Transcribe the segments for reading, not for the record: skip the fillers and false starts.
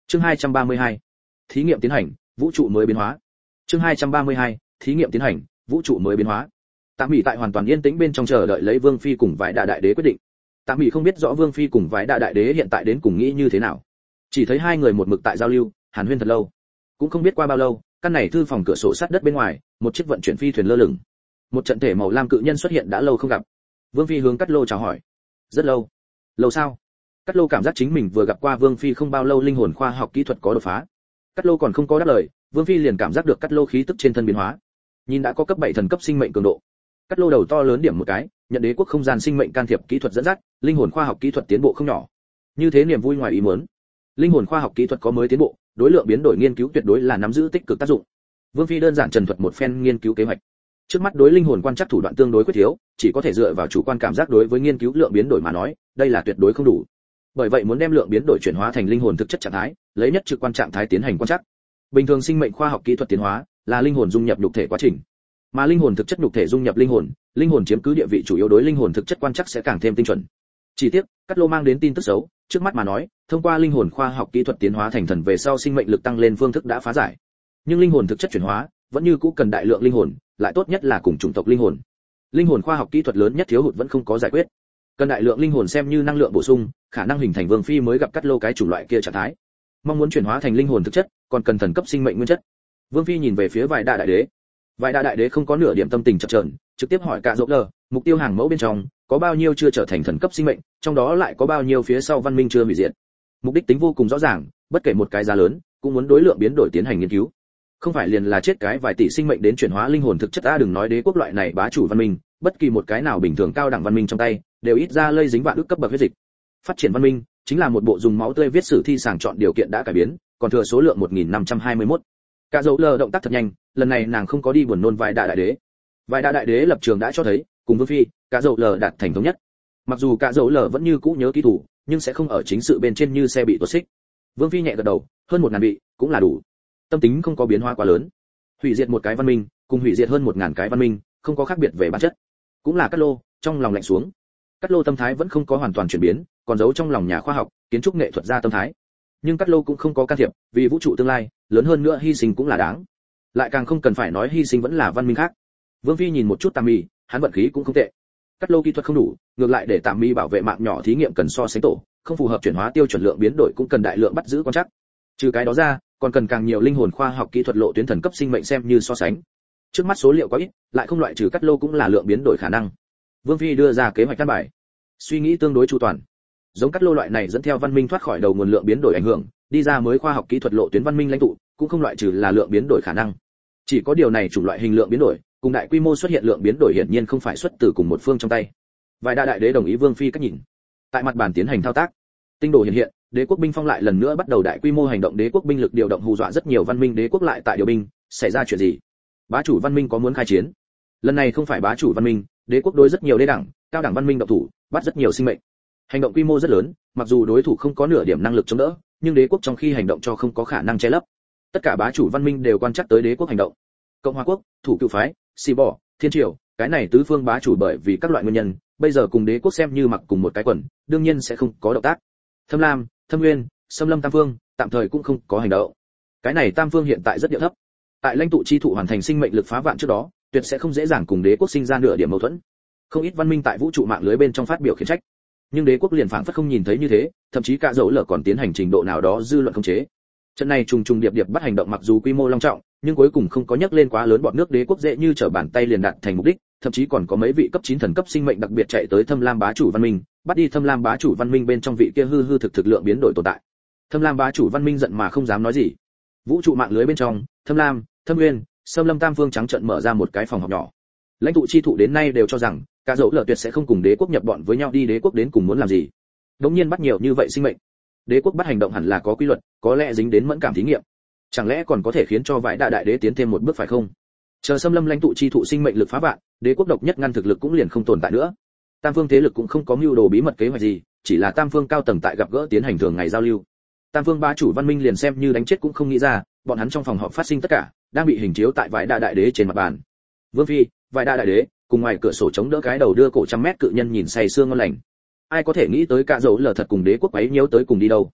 Chương 232. Thí nghiệm tiến hành, vũ trụ mới biến hóa. Chương 232. Thí nghiệm tiến hành, vũ trụ mới biến hóa. Tạm Mỹ tại hoàn toàn yên tĩnh bên trong chờ đợi lấy Vương Phi cùng Vải Đa Đại Đế quyết định. Tạm Mỹ không biết rõ Vương Phi cùng Vải Đa Đại Đế hiện tại đến cùng nghĩ như thế nào, chỉ thấy hai người một mực tại giao lưu, hàn huyên thật lâu. Cũng không biết qua bao lâu, căn này thư phòng cửa sổ sát đất bên ngoài, một chiếc vận chuyển phi thuyền lơ lửng. Một trận thể màu lam cự nhân xuất hiện đã lâu không gặp. Vương Phi hướng Cát Lô chào hỏi. Rất lâu. Lâu sao? Cát Lô cảm giác chính mình vừa gặp qua Vương Phi không bao lâu linh hồn khoa học kỹ thuật có đột phá. Cát Lô còn không có đáp lời, Vương Phi liền cảm giác được Cát Lô khí tức trên thân biến hóa. Nhìn đã có cấp 7 thần cấp sinh mệnh cường độ. Cát Lô đầu to lớn điểm một cái, nhận đế quốc không gian sinh mệnh can thiệp kỹ thuật dẫn dắt, linh hồn khoa học kỹ thuật tiến bộ không nhỏ. Như thế niềm vui ngoài ý muốn. Linh hồn khoa học kỹ thuật có mới tiến bộ, đối lượng biến đổi nghiên cứu tuyệt đối là nắm giữ tích cực tác dụng. Vương Phi đơn giản trần thuật một phen nghiên cứu kế hoạch. Trước mắt đối linh hồn quan trắc thủ đoạn tương đối quyết thiếu, chỉ có thể dựa vào chủ quan cảm giác đối với nghiên cứu lượng biến đổi mà nói, đây là tuyệt đối không đủ. Bởi vậy muốn đem lượng biến đổi chuyển hóa thành linh hồn thực chất trạng thái, lấy nhất trực quan trạng thái tiến hành quan trắc. Bình thường sinh mệnh khoa học kỹ thuật tiến hóa là linh hồn dung nhập nhục thể quá trình, mà linh hồn thực chất nhục thể dung nhập linh hồn chiếm cứ địa vị chủ yếu, đối linh hồn thực chất quan trắc sẽ càng thêm tinh chuẩn. Chỉ tiếc, Cát Lô mang đến tin tức xấu, trước mắt mà nói, thông qua linh hồn khoa học kỹ thuật tiến hóa thành thần về sau sinh mệnh lực tăng lên phương thức đã phá giải. Nhưng linh hồn thực chất chuyển hóa vẫn như cũ cần đại lượng linh hồn, lại tốt nhất là cùng chủng tộc linh hồn. Linh hồn khoa học kỹ thuật lớn nhất thiếu hụt vẫn không có giải quyết. Cần đại lượng linh hồn xem như năng lượng bổ sung, khả năng hình thành Vương Phi mới gặp Cát Lô cái chủng loại kia trạng thái. Mong muốn chuyển hóa thành linh hồn thực chất, còn cần thần cấp sinh mệnh nguyên chất. Vương Phi nhìn về phía Vải Đa Đại Đế. Vải Đa Đại Đế không có nửa điểm tâm tình chập chờn, trực tiếp hỏi Cạ Dỗ Lờ, mục tiêu hàng mẫu bên trong có bao nhiêu chưa trở thành thần cấp sinh mệnh, trong đó lại có bao nhiêu phía sau văn minh chưa hủy diệt. Mục đích tính vô cùng rõ ràng, bất kể một cái giá lớn, cũng muốn đối lượng biến đổi tiến hành nghiên cứu. Không phải liền là chết cái vài tỷ sinh mệnh đến chuyển hóa linh hồn thực chất, đừng nói đế quốc loại này bá chủ văn minh, bất kỳ một cái nào bình thường cao đẳng văn minh trong tay, đều ít ra lây dính vạn ức cấp bậc huyết dịch. Phát triển văn minh chính là một bộ dùng máu tươi viết sử thi sàng chọn điều kiện đã cải biến, còn thừa số lượng 1521. Cạ Dỗ Lờ động tác thật nhanh, lần này nàng không có đi buồn nôn Vải Đa Đại Đế. Vải Đa Đại Đế lập trường đã cho thấy, cùng Vương Phi, Cạ Dỗ Lờ đạt thành thống nhất. Mặc dù Cạ Dỗ Lờ vẫn như cũ nhớ ký thủ, nhưng sẽ không ở chính sự bên trên như xe bị tuột xích. Vương Phi nhẹ gật đầu, hơn 1000 bị, cũng là đủ. Tâm tính không có biến hóa quá lớn. Hủy diệt một cái văn minh, cùng hủy diệt hơn 1000 cái văn minh, không có khác biệt về bản chất. Cũng là Cát Lô, trong lòng lạnh xuống. Cát Lô tâm thái vẫn không có hoàn toàn chuyển biến, còn giấu trong lòng nhà khoa học, kiến trúc nghệ thuật gia tâm thái. Nhưng Cát Lô cũng không có can thiệp, vì vũ trụ tương lai, lớn hơn nữa hy sinh cũng là đáng. Lại càng không cần phải nói hy sinh vẫn là văn minh khác. Vương Phi nhìn một chút Tạm Mỹ, hắn vận khí cũng không tệ. Cát Lô kỹ thuật không đủ, ngược lại để Tạm Mỹ bảo vệ mạng nhỏ thí nghiệm cần so sánh tổ, không phù hợp chuyển hóa tiêu chuẩn lượng biến đổi cũng cần đại lượng bắt giữ quan trắc. Trừ cái đó ra, còn cần càng nhiều linh hồn khoa học kỹ thuật lộ tuyến thần cấp sinh mệnh xem như so sánh. Trước mắt số liệu quá ít, lại không loại trừ Cát Lô cũng là lượng biến đổi khả năng. Vương Phi đưa ra kế hoạch căn bài, suy nghĩ tương đối chu toàn. Giống Cát Lô loại này dẫn theo văn minh thoát khỏi đầu nguồn lượng biến đổi ảnh hưởng, đi ra mới khoa học kỹ thuật lộ tuyến văn minh lãnh tụ, cũng không loại trừ là lượng biến đổi khả năng. Chỉ có điều này chủng loại hình lượng biến đổi, cùng đại quy mô xuất hiện lượng biến đổi hiển nhiên không phải xuất từ cùng một phương trong tay. Vài Đa Đại Đế đồng ý Vương Phi cách nhìn. Tại mặt bàn tiến hành thao tác, tinh đồ hiện hiện, đế quốc binh phong lại lần nữa bắt đầu đại quy mô hành động, đế quốc binh lực điều động hù dọa rất nhiều văn minh, đế quốc lại tại điều binh, xảy ra chuyện gì? Bá chủ văn minh có muốn khai chiến? Lần này không phải bá chủ văn minh, đế quốc đối rất nhiều đế đẳng, cao đẳng văn minh động thủ, bắt rất nhiều sinh mệnh. Hành động quy mô rất lớn, mặc dù đối thủ không có nửa điểm năng lực chống đỡ, nhưng đế quốc trong khi hành động cho không có khả năng che lấp. Tất cả bá chủ văn minh đều quan chắc tới đế quốc hành động. Cộng hòa quốc, thủ cựu phái, xì bò, thiên triều, cái này tứ phương bá chủ bởi vì các loại nguyên nhân, bây giờ cùng đế quốc xem như mặc cùng một cái quần, đương nhiên sẽ không có động tác. Thâm Lam, Thâm Nguyên, Xâm Lâm tam phương, tạm thời cũng không có hành động. Cái này tam phương hiện tại rất địa thấp. Tại lãnh tụ chi thụ hoàn thành sinh mệnh lực phá vạn trước đó, tuyệt sẽ không dễ dàng cùng đế quốc sinh ra nửa điểm mâu thuẫn. Không ít văn minh tại vũ trụ mạng lưới bên trong phát biểu khiển trách. Nhưng đế quốc liền phảng phất không nhìn thấy như thế, thậm chí Cạ Dỗ Lờ còn tiến hành trình độ nào đó dư luận khống chế. Trận này trùng trùng điệp điệp bắt hành động mặc dù quy mô long trọng, nhưng cuối cùng không có nhắc lên quá lớn, bọn nước đế quốc dễ như trở bàn tay liền đạt thành mục đích, thậm chí còn có mấy vị cấp 9 thần cấp sinh mệnh đặc biệt chạy tới Thâm Lam bá chủ văn minh, bắt đi Thâm Lam bá chủ văn minh bên trong vị kia hư thực lượng biến đổi tồn tại. Thâm Lam bá chủ văn minh giận mà không dám nói gì. Vũ trụ mạng lưới bên trong, Thâm Lam, Thâm Nguyên, Xâm Lâm tam phương trắng trợn mở ra một cái phòng họp nhỏ. Lãnh tụ chi thụ đến nay đều cho rằng, Cạ Dỗ Lờ tuyệt sẽ không cùng đế quốc nhập bọn với nhau, đi đế quốc đến cùng muốn làm gì. Đống nhiên bắt nhiều như vậy sinh mệnh. Đế quốc bắt hành động hẳn là có quy luật, có lẽ dính đến mẫn cảm thí nghiệm. Chẳng lẽ còn có thể khiến cho Vải Đa Đại Đế tiến thêm một bước phải không? Chờ Xâm Lâm lãnh tụ chi thụ sinh mệnh lực phá vạn, đế quốc độc nhất ngăn thực lực cũng liền không tồn tại nữa. Tam phương thế lực cũng không có mưu đồ bí mật kế hoạch gì, chỉ là tam phương cao tầng tại gặp gỡ tiến hành thường ngày giao lưu. Tam phương bá chủ văn minh liền xem như đánh chết cũng không nghĩ ra, bọn hắn trong phòng họp phát sinh tất cả, đang bị hình chiếu tại Vải Đa Đại Đế trên mặt bàn. Vương Phi, Vải Đa Đại Đế, cùng ngoài cửa sổ chống đỡ cái đầu đưa cổ trăm mét cự nhân nhìn say sưa ngon lành. Ai có thể nghĩ tới Cạ Dỗ Lờ thật cùng đế quốc ấy nhiễu tới cùng đi đâu?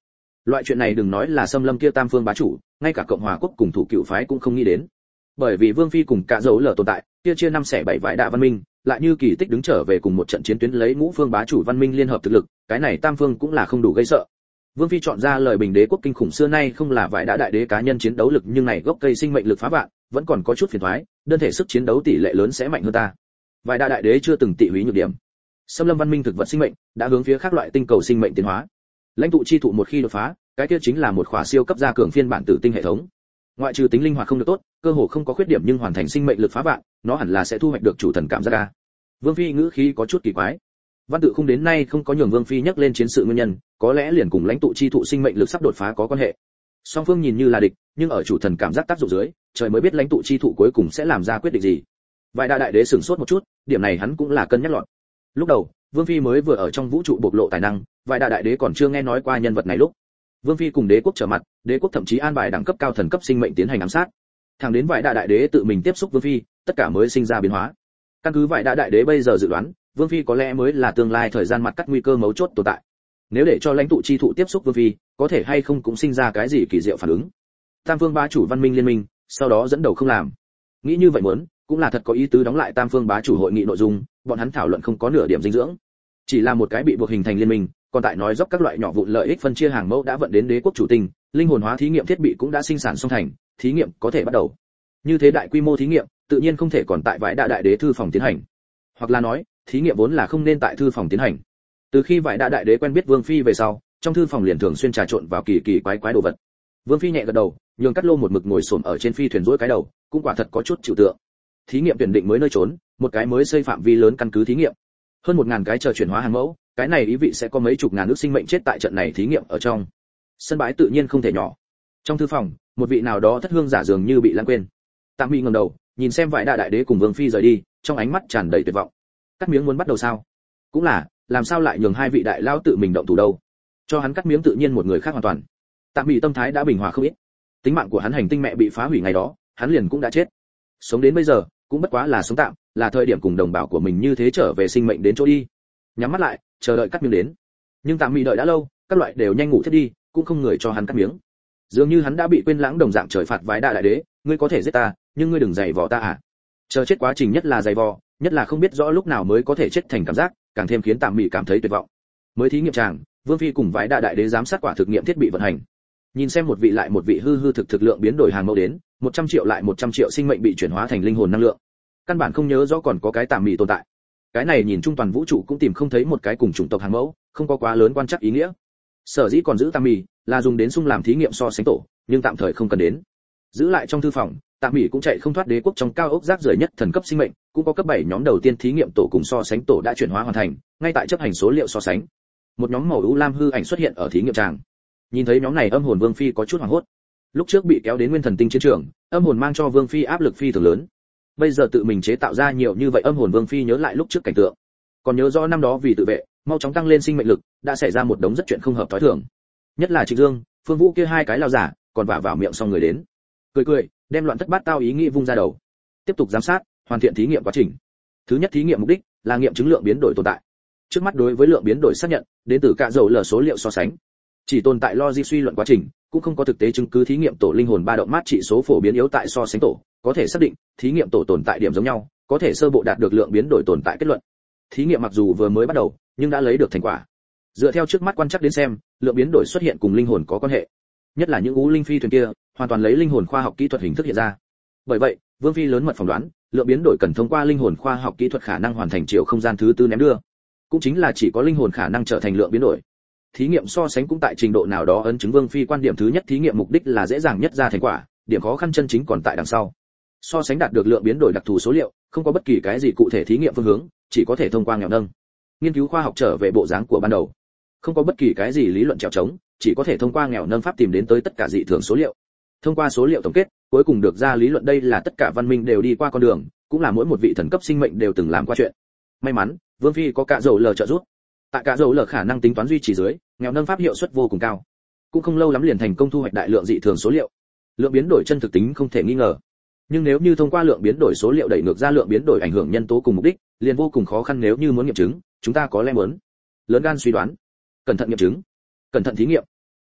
Loại chuyện này đừng nói là xâm lâm kia tam phương bá chủ, ngay cả cộng hòa quốc cùng thủ cựu phái cũng không nghĩ đến. Bởi vì Vương Phi cùng cả dấu lở tồn tại, kia chia năm xẻ bảy vải đại văn minh, lại như kỳ tích đứng trở về cùng một trận chiến tuyến lấy ngũ phương bá chủ văn minh liên hợp thực lực, cái này tam phương cũng là không đủ gây sợ. Vương Phi chọn ra lời bình đế quốc kinh khủng xưa nay không là vải đã đại đế cá nhân chiến đấu lực, nhưng này gốc cây sinh mệnh lực phá vạn, vẫn còn có chút phiền toái, đơn thể sức chiến đấu tỷ lệ lớn sẽ mạnh hơn ta. Vải đã đại đế chưa từng tị húy nhược điểm. Xâm lâm văn minh thực vật sinh mệnh đã hướng phía các loại tinh cầu sinh mệnh tiến hóa. Lãnh tụ chi thụ một khi đột phá, cái kia chính là một khóa siêu cấp gia cường phiên bản tử tinh hệ thống. Ngoại trừ tính linh hoạt không được tốt, cơ hồ không có khuyết điểm, nhưng hoàn thành sinh mệnh lực phá vạn, nó hẳn là sẽ thu hoạch được chủ thần cảm giác a. Vương Phi ngữ khí có chút kỳ quái. Văn tự không đến nay không có nhường Vương Phi nhắc lên chiến sự nguyên nhân, có lẽ liền cùng lãnh tụ chi thụ sinh mệnh lực sắp đột phá có quan hệ. Song phương nhìn như là địch, nhưng ở chủ thần cảm giác tác dụng dưới, trời mới biết lãnh tụ chi thụ cuối cùng sẽ làm ra quyết định gì. Vài đại đế sửng sốt một chút, điểm này hắn cũng là cân nhắc lọt. Lúc đầu, Vương Phi mới vừa ở trong vũ trụ bộc lộ tài năng, vài đại đế còn chưa nghe nói qua nhân vật này lúc. Vương Phi cùng đế quốc trở mặt, đế quốc thậm chí an bài đẳng cấp cao thần cấp sinh mệnh tiến hành ám sát. Thẳng đến vài đại đế tự mình tiếp xúc Vương Phi, tất cả mới sinh ra biến hóa. Căn cứ vài đại đế bây giờ dự đoán, Vương Phi có lẽ mới là tương lai thời gian mặt cắt nguy cơ mấu chốt tồn tại. Nếu để cho lãnh tụ chi thụ tiếp xúc Vương Phi, có thể hay không cũng sinh ra cái gì kỳ diệu phản ứng. Tam phương bá chủ văn minh liên minh, sau đó dẫn đầu không làm. Nghĩ như vậy muốn, cũng là thật có ý tứ đóng lại tam phương bá chủ hội nghị nội dung, bọn hắn thảo luận không có nửa điểm dinh dưỡng. Chỉ là một cái bị buộc hình thành liên minh, còn tại nói dốc các loại nhỏ vụn lợi ích phân chia hàng mẫu đã vận đến đế quốc chủ tinh, linh hồn hóa thí nghiệm thiết bị cũng đã sinh sản xong thành, thí nghiệm có thể bắt đầu. Như thế đại quy mô thí nghiệm, tự nhiên không thể còn tại vải đại đế thư phòng tiến hành. Hoặc là nói, thí nghiệm vốn là không nên tại thư phòng tiến hành. Từ khi vải đại đế quen biết Vương Phi về sau, trong thư phòng liền thường xuyên trà trộn vào kỳ kỳ quái quái đồ vật. Vương Phi nhẹ gật đầu, nhường Cát Lô một mực ngồi xổm ở trên phi thuyền duỗi cái đầu, cũng quả thật có chút chịu tượng. Thí nghiệm tuyển định mới nơi trốn, một cái mới xây phạm vi lớn căn cứ thí nghiệm. Hơn 1000 cái chờ chuyển hóa hàng mẫu, cái này ý vị sẽ có mấy chục ngàn nước sinh mệnh chết tại trận này thí nghiệm ở trong. Sân bãi tự nhiên không thể nhỏ. Trong thư phòng, một vị nào đó thất hương giả dường như bị lãng quên. Tạm Mỹ ngẩng đầu, nhìn xem vải đại đế cùng Vương Phi rời đi, trong ánh mắt tràn đầy tuyệt vọng. Cắt miếng muốn bắt đầu sao? Cũng là, làm sao lại nhường hai vị đại lao tự mình động thủ đâu? Cho hắn cắt miếng tự nhiên một người khác hoàn toàn. Tạm Mỹ tâm thái đã bình hòa không ít. Tính mạng của hắn hành tinh mẹ bị phá hủy ngày đó, hắn liền cũng đã chết. Sống đến bây giờ, cũng bất quá là sống tạm, là thời điểm cùng đồng bào của mình như thế trở về sinh mệnh đến chỗ đi. Nhắm mắt lại, chờ đợi cắt miếng đến. Nhưng Tạm Mỹ đợi đã lâu, các loại đều nhanh ngủ thiết đi, cũng không người cho hắn cắt miếng. Dường như hắn đã bị quên lãng đồng dạng, trời phạt vái đại đế, ngươi có thể giết ta, nhưng ngươi đừng giày vò ta à? Chờ chết quá trình nhất là giày vò, nhất là không biết rõ lúc nào mới có thể chết thành cảm giác, càng thêm khiến Tạm Mỹ cảm thấy tuyệt vọng. Mới thí nghiệm tràng, Vương Phi cùng vái đại đế giám sát quả thực nghiệm thiết bị vận hành. Nhìn xem một vị lại một vị hư hư thực lượng biến đổi hàng mẫu đến, 100 triệu lại 100 triệu sinh mệnh bị chuyển hóa thành linh hồn năng lượng. Căn bản không nhớ rõ còn có cái Tạm Mỹ tồn tại. Cái này nhìn chung toàn vũ trụ cũng tìm không thấy một cái cùng chủng tộc hàng mẫu, không có quá lớn quan trắc ý nghĩa. Sở dĩ còn giữ Tạm Mỹ là dùng đến xung làm thí nghiệm so sánh tổ, nhưng tạm thời không cần đến. Giữ lại trong thư phòng, Tạm Mỹ cũng chạy không thoát đế quốc trong cao ốc rác rưởi nhất thần cấp sinh mệnh, cũng có cấp 7 nhóm đầu tiên thí nghiệm tổ cùng so sánh tổ đã chuyển hóa hoàn thành, ngay tại chấp hành số liệu so sánh. Một nhóm màu u lam hư ảnh xuất hiện ở thí nghiệm tràng. Nhìn thấy nhóm này, âm hồn Vương Phi có chút hoảng hốt. Lúc trước bị kéo đến Nguyên Thần Tinh chiến trường, âm hồn mang cho Vương Phi áp lực phi thường lớn. Bây giờ tự mình chế tạo ra nhiều như vậy âm hồn, Vương Phi nhớ lại lúc trước cảnh tượng. Còn nhớ rõ năm đó vì tự vệ, mau chóng tăng lên sinh mệnh lực, đã xảy ra một đống rất chuyện không hợp thói thường. Nhất là Trịnh Dương, Phương Vũ kia hai cái lao giả, còn vả vào miệng xong người đến. Cười, đem loạn thất bát tao ý nghĩ vung ra đầu. Tiếp tục giám sát, hoàn thiện thí nghiệm quá trình. Thứ nhất thí nghiệm mục đích là nghiệm chứng lượng biến đổi tồn tại. Trước mắt đối với lượng biến đổi xác nhận, đến từ cả dầu lờ số liệu so sánh. Chỉ tồn tại logic suy luận quá trình, cũng không có thực tế chứng cứ thí nghiệm tổ linh hồn ba động mát trị số phổ biến yếu tại so sánh tổ, có thể xác định thí nghiệm tổ tồn tại điểm giống nhau, có thể sơ bộ đạt được lượng biến đổi tồn tại kết luận. Thí nghiệm mặc dù vừa mới bắt đầu, nhưng đã lấy được thành quả. Dựa theo trước mắt quan trắc đến xem, lượng biến đổi xuất hiện cùng linh hồn có quan hệ. Nhất là những U linh phi thuyền kia, hoàn toàn lấy linh hồn khoa học kỹ thuật hình thức hiện ra. Bởi vậy, Vương Phi lớn mật phỏng đoán, lượng biến đổi cần thông qua linh hồn khoa học kỹ thuật khả năng hoàn thành chiều không gian thứ tư ném đưa. Cũng chính là chỉ có linh hồn khả năng trở thành lượng biến đổi. Thí nghiệm so sánh cũng tại trình độ nào đó ấn chứng Vương Phi quan điểm thứ nhất, thí nghiệm mục đích là dễ dàng nhất ra thành quả, điểm khó khăn chân chính còn tại đằng sau. So sánh đạt được lượng biến đổi đặc thù số liệu, không có bất kỳ cái gì cụ thể thí nghiệm phương hướng, chỉ có thể thông qua nghèo nâng. Nghiên cứu khoa học trở về bộ dáng của ban đầu. Không có bất kỳ cái gì lý luận trèo trống, chỉ có thể thông qua nghèo nâng pháp tìm đến tới tất cả dị thường số liệu. Thông qua số liệu tổng kết, cuối cùng được ra lý luận, đây là tất cả văn minh đều đi qua con đường, cũng là mỗi một vị thần cấp sinh mệnh đều từng làm qua chuyện. May mắn, Vương Phi có cả dầu lờ trợ giúp. Tại cả dầu lờ khả năng tính toán duy trì dưới, nghèo nâng pháp hiệu suất vô cùng cao. Cũng không lâu lắm liền thành công thu hoạch đại lượng dị thường số liệu. Lượng biến đổi chân thực tính không thể nghi ngờ. Nhưng nếu như thông qua lượng biến đổi số liệu đẩy ngược ra lượng biến đổi ảnh hưởng nhân tố cùng mục đích, liền vô cùng khó khăn. Nếu như muốn nghiệm chứng, chúng ta có lẽ muốn lớn gan suy đoán, cẩn thận nghiệm chứng, cẩn thận thí nghiệm.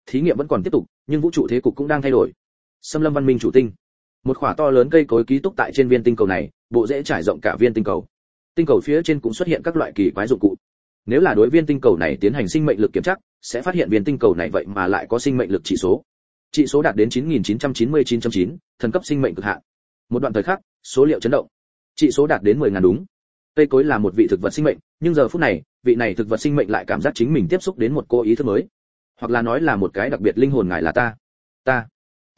thí nghiệm vẫn còn tiếp tục, nhưng vũ trụ thế cục cũng đang thay đổi. Xâm lâm văn minh chủ tinh. Một khỏa to lớn cây cối ký túc tại trên viên tinh cầu này, bộ rễ trải rộng cả viên tinh cầu. Tinh cầu phía trên cũng xuất hiện các loại kỳ quái dụng cụ. Nếu là đối viên tinh cầu này tiến hành sinh mệnh lực kiểm tra, sẽ phát hiện viên tinh cầu này vậy mà lại có sinh mệnh lực chỉ số. Chỉ số đạt đến 9999.9, thần cấp sinh mệnh cực hạn. Một đoạn thời khắc, số liệu chấn động. Chỉ số đạt đến 10.000 đúng. Cây cối là một vị thực vật sinh mệnh, nhưng giờ phút này, vị này thực vật sinh mệnh lại cảm giác chính mình tiếp xúc đến một cô ý thức mới, hoặc là nói là một cái đặc biệt linh hồn. Ngài là ta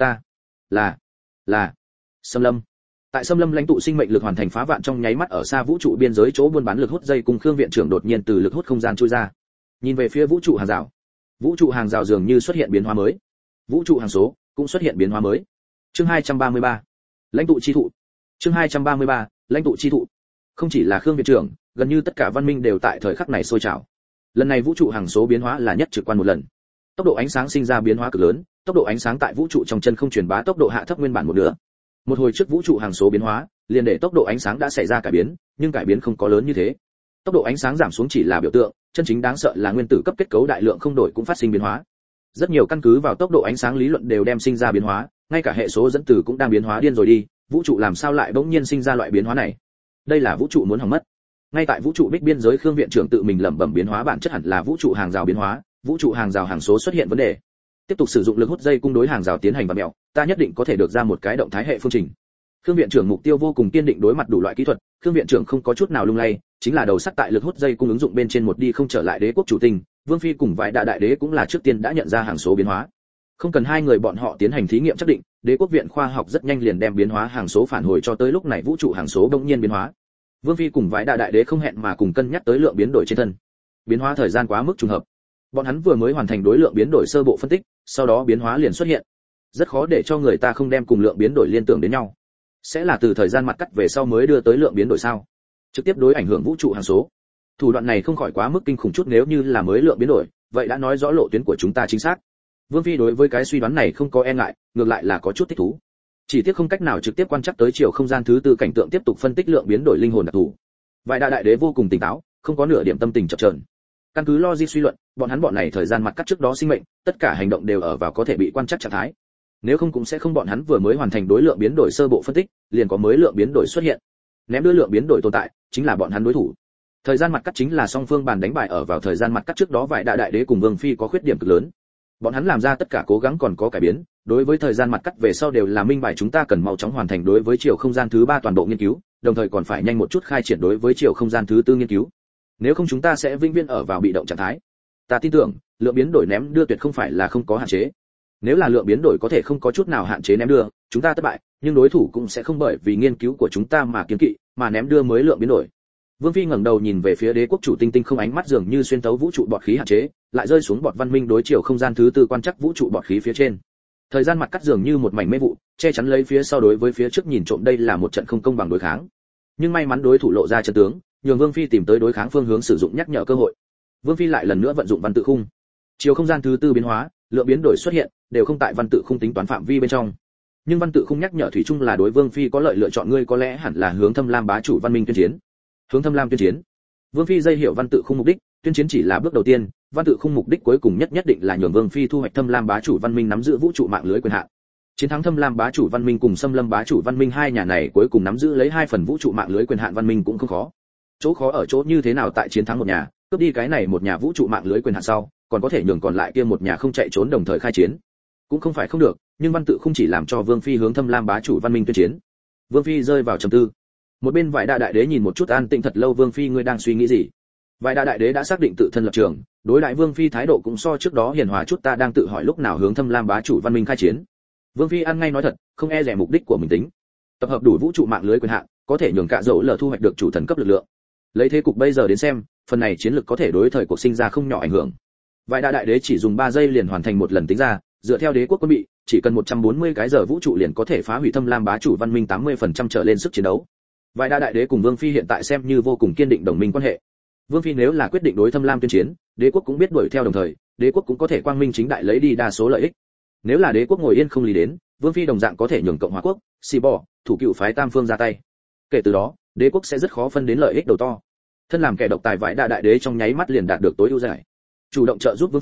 là Xâm lâm. Tại Xâm lâm lãnh tụ sinh mệnh lực hoàn thành phá vạn trong nháy mắt, ở xa vũ trụ biên giới chỗ buôn bán lực hút dây cùng Khương viện trưởng đột nhiên từ lực hút không gian chui ra, nhìn về phía vũ trụ hàng rào. Vũ trụ hàng rào dường như xuất hiện biến hóa mới, vũ trụ hàng số cũng xuất hiện biến hóa mới. Chương 233, lãnh tụ chi thụ. Chương 233, lãnh tụ chi thụ. Không chỉ là Khương viện trưởng, gần như tất cả văn minh đều tại thời khắc này sôi trào. Lần này vũ trụ hàng số biến hóa là nhất trực quan một lần. Tốc độ ánh sáng sinh ra biến hóa cực lớn, tốc độ ánh sáng tại vũ trụ trong chân không truyền bá tốc độ hạ thấp nguyên bản một nửa. Một hồi trước vũ trụ hàng số biến hóa, liền để tốc độ ánh sáng đã xảy ra cải biến, nhưng cải biến không có lớn như thế. Tốc độ ánh sáng giảm xuống chỉ là biểu tượng, chân chính đáng sợ là nguyên tử cấp kết cấu đại lượng không đổi cũng phát sinh biến hóa. Rất nhiều căn cứ vào tốc độ ánh sáng lý luận đều đem sinh ra biến hóa, ngay cả hệ số dẫn từ cũng đang biến hóa điên rồi đi, vũ trụ làm sao lại bỗng nhiên sinh ra loại biến hóa này? Đây là vũ trụ muốn hỏng mất. Ngay tại vũ trụ bích biên giới, Khương viện trưởng tự mình lẩm bẩm biến hóa bản chất hẳn là vũ trụ hàng rào biến hóa, vũ trụ hàng rào hàng số xuất hiện vấn đề. Tiếp tục sử dụng lực hút dây cung đối hàng rào tiến hành vặn mèo, ta nhất định có thể được ra một cái động thái hệ phương trình. Khương viện trưởng mục tiêu vô cùng kiên định, đối mặt đủ loại kỹ thuật, Khương viện trưởng không có chút nào lung lay, chính là đầu sắt tại lực hút dây cung ứng dụng bên trên một đi không trở lại. Đế quốc chủ tinh, Vương Phi cùng vài đại đế cũng là trước tiên đã nhận ra hàng số biến hóa. Không cần hai người bọn họ tiến hành thí nghiệm xác định, Đế quốc viện khoa học rất nhanh liền đem biến hóa hàng số phản hồi cho tới lúc này vũ trụ hàng số bỗng nhiên biến hóa. Vương Phi cùng vài đại đế không hẹn mà cùng cân nhắc tới lượng biến đổi trên thân. Biến hóa thời gian quá mức trùng hợp. Bọn hắn vừa mới hoàn thành đối lượng biến đổi sơ bộ phân tích, sau đó biến hóa liền xuất hiện. Rất khó để cho người ta không đem cùng lượng biến đổi liên tưởng đến nhau. Sẽ là từ thời gian mặt cắt về sau mới đưa tới lượng biến đổi sao? Trực tiếp đối ảnh hưởng vũ trụ hàng số. Thủ đoạn này không khỏi quá mức kinh khủng chút, nếu như là mới lượng biến đổi, vậy đã nói rõ lộ tuyến của chúng ta chính xác. Vương Phi đối với cái suy đoán này không có e ngại, ngược lại là có chút thích thú. Chỉ tiếc không cách nào trực tiếp quan trắc tới chiều không gian thứ tư cảnh tượng tiếp tục phân tích lượng biến đổi linh hồn đặc thù. Vài đại đế vô cùng tỉnh táo, không có nửa điểm tâm tình chập chờn. Căn cứ logic suy luận, bọn này thời gian mặt cắt trước đó sinh mệnh, tất cả hành động đều ở vào có thể bị quan trắc trạng thái. Nếu không cũng sẽ không bọn hắn vừa mới hoàn thành đối lượng biến đổi sơ bộ phân tích, liền có mới lượng biến đổi xuất hiện. Ném đưa lượng biến đổi tồn tại, chính là bọn hắn đối thủ. Thời gian mặt cắt chính là song phương bàn đánh bài, ở vào thời gian mặt cắt trước đó vài đại đế cùng Vương Phi có khuyết điểm cực lớn. Bọn hắn làm ra tất cả cố gắng còn có cải biến, đối với thời gian mặt cắt về sau đều là minh bài, chúng ta cần mau chóng hoàn thành đối với chiều không gian thứ ba toàn bộ nghiên cứu, đồng thời còn phải nhanh một chút khai triển đối với chiều không gian thứ tư nghiên cứu. Nếu không chúng ta sẽ vĩnh viễn ở vào bị động trạng thái. Ta tin tưởng, lượng biến đổi ném đưa tuyệt không phải là không có hạn chế. Nếu là lượng biến đổi có thể không có chút nào hạn chế ném đưa, chúng ta thất bại, nhưng đối thủ cũng sẽ không bởi vì nghiên cứu của chúng ta mà kiêng kỵ, mà ném đưa mới lượng biến đổi. Vương Phi ngẩng đầu nhìn về phía Đế quốc chủ tinh tinh không, ánh mắt dường như xuyên tấu vũ trụ bọt khí hạn chế, lại rơi xuống bọt văn minh đối chiều không gian thứ tư quan trắc vũ trụ bọt khí phía trên. Thời gian mặt cắt dường như một mảnh mê vụ, che chắn lấy phía sau đối với phía trước nhìn trộm, đây là một trận không công bằng đối kháng. Nhưng may mắn đối thủ lộ ra chân tướng, nhường Vương Phi tìm tới đối kháng phương hướng, sử dụng nhắc nhở cơ hội. Vương Phi lại lần nữa vận dụng văn tự khung. Chiều không gian thứ tư biến hóa, lượng biến đổi xuất hiện, đều không tại văn tự khung tính toán phạm vi bên trong. Nhưng văn tự khung nhắc nhở thủy chung là đối Vương Phi có lợi lựa chọn, ngươi có lẽ hẳn là hướng Thâm Lam bá chủ văn minh tuyên chiến. Hướng Thâm Lam tuyên chiến. Vương Phi dây hiểu văn tự khung mục đích, tuyên chiến chỉ là bước đầu tiên, văn tự khung mục đích cuối cùng nhất định là nhường Vương Phi thu hoạch Thâm Lam bá chủ văn minh nắm giữ vũ trụ mạng lưới quyền hạn. Chiến thắng Thâm Lam bá chủ văn minh cùng Xâm Lâm bá chủ văn minh, hai nhà này cuối cùng nắm giữ lấy 2 phần vũ trụ mạng lưới quyền hạn văn minh cũng không khó. Chỗ khó ở chỗ như thế nào tại chiến thắng một nhà, cướp đi cái này một nhà vũ trụ mạng lưới quyền hạn sau, còn có thể nhường còn lại kia một nhà không chạy trốn đồng thời khai chiến. Cũng không phải không được, nhưng văn tự không chỉ làm cho Vương Phi hướng Thâm Lam bá chủ văn minh tuyên chiến. Vương Phi rơi vào trầm tư. Một bên Vài đại đế nhìn một chút an tĩnh thật lâu. Vương Phi, ngươi đang suy nghĩ gì? Vài đại đế đã xác định tự thân lập trường, đối đại Vương Phi thái độ cũng so trước đó hiền hòa chút. Ta đang tự hỏi lúc nào hướng Thâm Lam bá chủ văn minh khai chiến. Vương Phi ăn ngay nói thật, không e dè mục đích của mình tính. Tập hợp đủ vũ trụ mạng lưới quyền hạn, có thể nhường cả dẫu lờ thu hoạch được chủ thần cấp lực lượng. Lấy thế cục bây giờ đến xem, phần này chiến lược có thể đối thời cuộc sinh ra không nhỏ ảnh hưởng. Vài đại đế chỉ dùng 3 giây liền hoàn thành một lần tính ra, dựa theo đế quốc quân bị, chỉ cần 140 cái giờ vũ trụ liền có thể phá hủy Thâm Lam bá chủ văn minh 80% trở lên sức chiến đấu. Vài đại đế cùng Vương Phi hiện tại xem như vô cùng kiên định đồng minh quan hệ. Vương Phi nếu là quyết định đối Thâm Lam tuyên chiến, đế quốc cũng biết đuổi theo, đồng thời, đế quốc cũng có thể quang minh chính đại lấy đi đa số lợi ích. Nếu là đế quốc ngồi yên không lý đến, Vương Phi đồng dạng có thể nhường Cộng hòa quốc, xì bò, thủ cựu phái tam phương ra tay. Kể từ đó, đế quốc sẽ rất khó phân đến lợi ích đầu to. Thân làm kẻ độc tài, Vài đại đế trong nháy mắt liền đạt được tối ưu giải. Chủ động trợ giúp Vương Phi,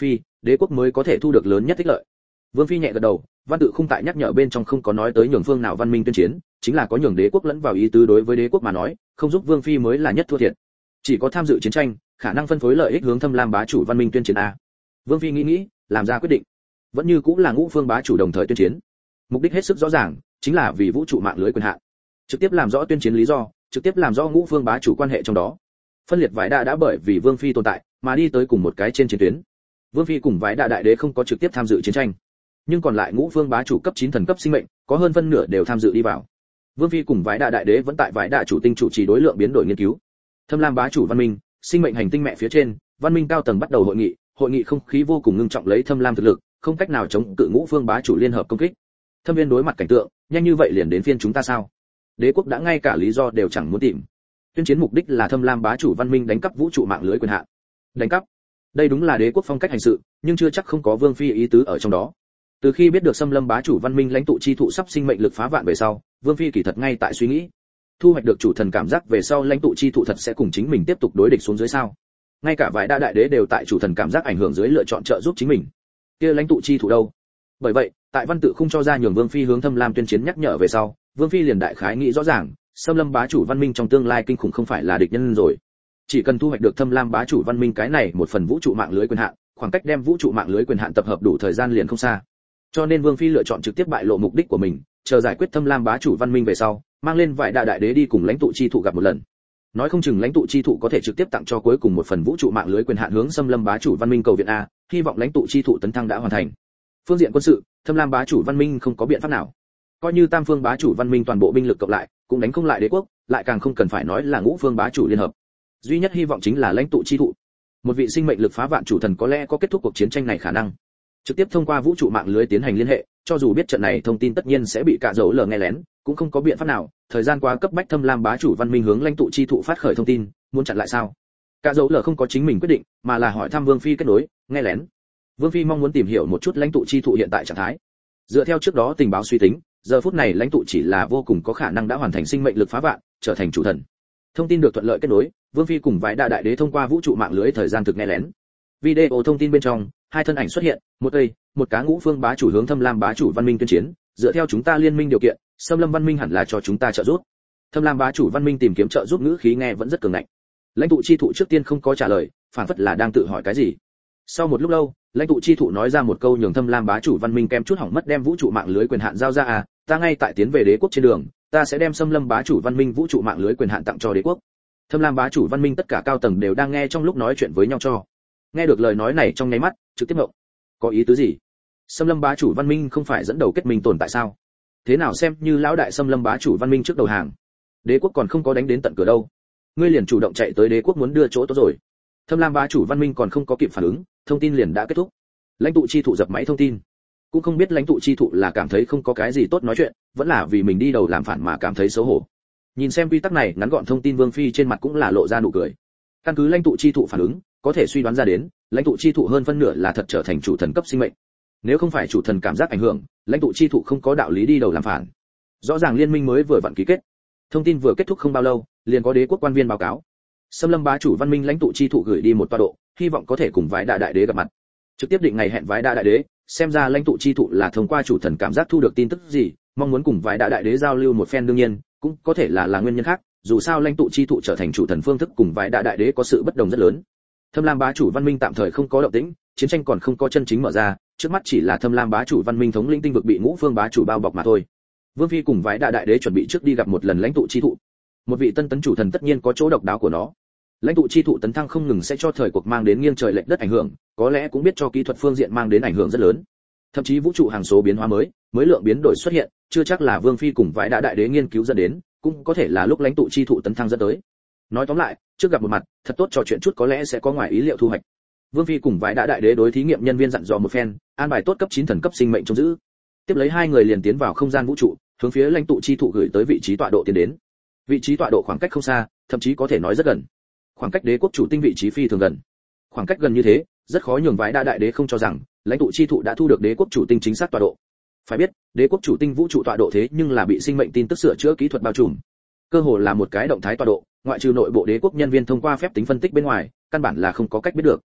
đế quốc mới có thể thu được lớn nhất ích lợi. Vương Phi nhẹ gật đầu, văn tự khung tại nhắc nhở bên trong không có nói tới nhường phương nào văn minh tuyên chiến, chính là có nhường đế quốc lẫn vào ý tứ, đối với đế quốc mà nói, không giúp Vương Phi mới là nhất thua thiệt. Chỉ có tham dự chiến tranh, khả năng phân phối lợi ích hướng Thâm Lam bá chủ văn minh tuyên chiến a. Vương Phi nghĩ, làm ra quyết định. Vẫn như cũng là Ngũ Phương bá chủ đồng thời tuyên chiến. Mục đích hết sức rõ ràng, chính là vì vũ trụ mạng lưới quyền hạn. Trực tiếp làm rõ tuyên chiến lý do, trực tiếp làm rõ Ngũ Phương bá chủ quan hệ trong đó. Phân liệt vải đã bởi vì Vương Phi tồn tại, mà đi tới cùng một cái trên chiến tuyến. Vương Phi cùng vải đại đế không có trực tiếp tham dự chiến tranh, nhưng còn lại Ngũ Phương bá chủ cấp 9 thần cấp sinh mệnh, có hơn phân nửa đều tham dự đi vào. Vương Phi cùng vải đại đế vẫn tại vải đại chủ tinh chủ trì đối lượng biến đổi nghiên cứu. Thâm Lam bá chủ văn minh, sinh mệnh hành tinh mẹ phía trên, văn minh cao tầng bắt đầu hội nghị không khí vô cùng ngưng trọng, lấy Thâm Lam thực lực, không cách nào chống cự Ngũ Phương bá chủ liên hợp công kích. Thâm Viên đối mặt cảnh tượng, nhanh như vậy liền đến phiên chúng ta sao? Đế quốc đã ngay cả lý do đều chẳng muốn tìm. Tuyên chiến mục đích là Thâm Lam bá chủ văn minh đánh cắp vũ trụ mạng lưới quyền hạn. Đánh cắp? Đây đúng là đế quốc phong cách hành sự, nhưng chưa chắc không có Vương Phi ý tứ ở trong đó. Từ khi biết được Xâm Lâm bá chủ văn minh lãnh tụ chi thụ sắp sinh mệnh lực phá vạn về sau, Vương Phi kỳ thật ngay tại suy nghĩ, thu hoạch được chủ thần cảm giác về sau lãnh tụ chi thụ thật sẽ cùng chính mình tiếp tục đối địch xuống dưới sao? Ngay cả vài đại đế đều tại chủ thần cảm giác ảnh hưởng dưới lựa chọn trợ giúp chính mình. Kia lãnh tụ chi thụ đâu? Bởi vậy, tại văn tự không cho ra nhường Vương Phi hướng Thâm Lam tuyên chiến nhắc nhở về sau, Vương Phi liền đại khái nghĩ rõ ràng, Xâm Lâm bá chủ văn minh trong tương lai kinh khủng không phải là địch nhân rồi. Chỉ cần thu hoạch được Thâm Lam bá chủ văn minh cái này một phần vũ trụ mạng lưới quyền hạn, khoảng cách đem vũ trụ mạng lưới quyền hạn tập hợp đủ thời gian liền không xa. Cho nên Vương Phi lựa chọn trực tiếp bại lộ mục đích của mình, chờ giải quyết Thâm Lam bá chủ văn minh về sau, mang lên vài đại đế đi cùng lãnh tụ chi thụ gặp một lần. Nói không chừng lãnh tụ chi thụ có thể trực tiếp tặng cho cuối cùng một phần vũ trụ mạng lưới quyền hạn hướng Xâm Lâm bá chủ văn minh cầu viện a, hy vọng lãnh tụ chi thụ tấn thăng đã hoàn thành. Phương diện quân sự, Thâm Lam bá chủ văn minh không có biện pháp nào. Coi như Tam Phương bá chủ văn minh toàn bộ binh lực cộng lại, cũng đánh không lại đế quốc, lại càng không cần phải nói là Ngũ Phương bá chủ liên hợp. Duy nhất hy vọng chính là lãnh tụ chi thụ. Một vị sinh mệnh lực phá vạn chủ thần có lẽ có kết thúc cuộc chiến tranh này khả năng. Trực tiếp thông qua vũ trụ mạng lưới tiến hành liên hệ, cho dù biết trận này thông tin tất nhiên sẽ bị cả dấu lờ nghe lén, cũng không có biện pháp nào, thời gian quá cấp bách. Thâm Lam bá chủ văn minh hướng lãnh tụ chi thụ phát khởi thông tin, muốn chặn lại sao? Cả dấu lờ không có chính mình quyết định, mà là hỏi thăm Vương Phi kết nối, nghe lén. Vương Phi mong muốn tìm hiểu một chút lãnh tụ chi thụ hiện tại trạng thái. Dựa theo trước đó tình báo suy tính, giờ phút này lãnh tụ chỉ là vô cùng có khả năng đã hoàn thành sinh mệnh lực phá vạn, trở thành chủ thần. Thông tin được thuận lợi kết nối, Vương Phi cùng vài đại đế thông qua vũ trụ mạng lưới thời gian thực nghe lén. Video thông tin bên trong, hai thân ảnh xuất hiện, một cá Ngũ Phương bá chủ hướng Thâm Lam bá chủ văn minh tuyên chiến, dựa theo chúng ta liên minh điều kiện, Xâm Lâm văn minh hẳn là cho chúng ta trợ giúp. Thâm Lam bá chủ văn minh tìm kiếm trợ giúp ngữ khí nghe vẫn rất cường ngạnh. Lãnh tụ chi thụ trước tiên không có trả lời, phản phất là đang tự hỏi cái gì. Sau một lúc lâu, lãnh tụ chi thụ nói ra một câu nhường Thâm Lam bá chủ văn minh kem chút hỏng mất, đem vũ trụ mạng lưới quyền hạn giao ra à, ta ngay tại tiến về đế quốc trên đường, ta sẽ đem Xâm Lâm bá chủ văn minh vũ trụ mạng lưới quyền hạn tặng cho đế quốc. Thâm Lam bá chủ văn minh tất cả cao tầng đều đang nghe trong lúc nói chuyện với nhau cho. Nghe được lời nói này trong nháy mắt, trực tiếp ngộng. Có ý tứ gì? Xâm Lâm bá chủ văn minh không phải dẫn đầu kết minh tồn tại sao? Thế nào xem như lão đại Xâm Lâm bá chủ văn minh trước đầu hàng? Đế quốc còn không có đánh đến tận cửa đâu. Ngươi liền chủ động chạy tới đế quốc muốn đưa chỗ tốt rồi. Thâm Lam bá chủ văn minh còn không có kịp phản ứng, thông tin liền đã kết thúc. Lãnh tụ chi thụ dập máy thông tin. Cũng không biết lãnh tụ chi thụ là cảm thấy không có cái gì tốt nói chuyện, vẫn là vì mình đi đầu làm phản mà cảm thấy xấu hổ. Nhìn xem quy tắc này ngắn gọn thông tin, Vương Phi trên mặt cũng là lộ ra nụ cười. Căn cứ lãnh tụ chi thụ phản ứng, có thể suy đoán ra đến, lãnh tụ chi thụ hơn phân nửa là thật trở thành chủ thần cấp sinh mệnh. Nếu không phải chủ thần cảm giác ảnh hưởng, lãnh tụ chi thụ không có đạo lý đi đầu làm phản. Rõ ràng liên minh mới vừa vặn ký kết. Thông tin vừa kết thúc không bao lâu, liền có đế quốc quan viên báo cáo. Xâm Lâm bá chủ văn minh lãnh tụ chi thụ gửi đi một tọa độ, hy vọng có thể cùng vái đại đế gặp mặt. Trực tiếp định ngày hẹn vái đại đế, xem ra lãnh tụ chi thụ là thông qua chủ thần cảm giác thu được tin tức gì, mong muốn cùng vái đại đế giao lưu một phen, đương nhiên, cũng có thể là nguyên nhân khác, dù sao lãnh tụ chi thụ trở thành chủ thần phương thức cùng vái đại đế có sự bất đồng rất lớn. Thâm Lam bá chủ văn minh tạm thời không có động tĩnh, chiến tranh còn không có chân chính mở ra, trước mắt chỉ là Thâm Lam bá chủ văn minh thống lĩnh tinh vực bị Ngũ Phương bá chủ bao bọc mà thôi. Vương Phi cùng vái đại đế chuẩn bị trước đi gặp một lần lãnh tụ chi thụ. Một vị tân tấn chủ thần tất nhiên có chỗ độc đáo của nó. Lãnh tụ chi thụ tấn thăng không ngừng sẽ cho thời cuộc mang đến nghiêng trời lệch đất ảnh hưởng, có lẽ cũng biết cho kỹ thuật phương diện mang đến ảnh hưởng rất lớn. Thậm chí vũ trụ hàng số biến hóa mới lượng biến đổi xuất hiện, chưa chắc là Vương Phi cùng vái đại đế nghiên cứu dẫn đến, cũng có thể là lúc lãnh tụ chi thụ tấn thăng dẫn tới. Nói tóm lại, trước gặp một mặt, thật tốt trò chuyện chút có lẽ sẽ có ngoài ý liệu thu hoạch. Vương Phi cùng vái đại đế đối thí nghiệm nhân viên dặn dò một phen, an bài tốt cấp 9 thần cấp sinh mệnh trông giữ. Tiếp lấy hai người liền tiến vào không gian vũ trụ, hướng phía lãnh tụ chi thụ gửi tới vị trí tọa độ tiến đến. Vị trí tọa độ khoảng cách không xa, thậm chí có thể nói rất gần. Khoảng cách đế quốc chủ tinh vị trí phi thường gần. Khoảng cách gần như thế, rất khó nhường vái đại đế không cho rằng lãnh tụ chi thụ đã thu được đế quốc chủ tinh chính xác tọa độ. Phải biết, đế quốc chủ tinh vũ trụ tọa độ thế nhưng là bị sinh mệnh tin tức sửa chữa kỹ thuật bao trùm. Cơ hồ là một cái động thái tọa độ, ngoại trừ nội bộ đế quốc nhân viên thông qua phép tính phân tích bên ngoài, căn bản là không có cách biết được.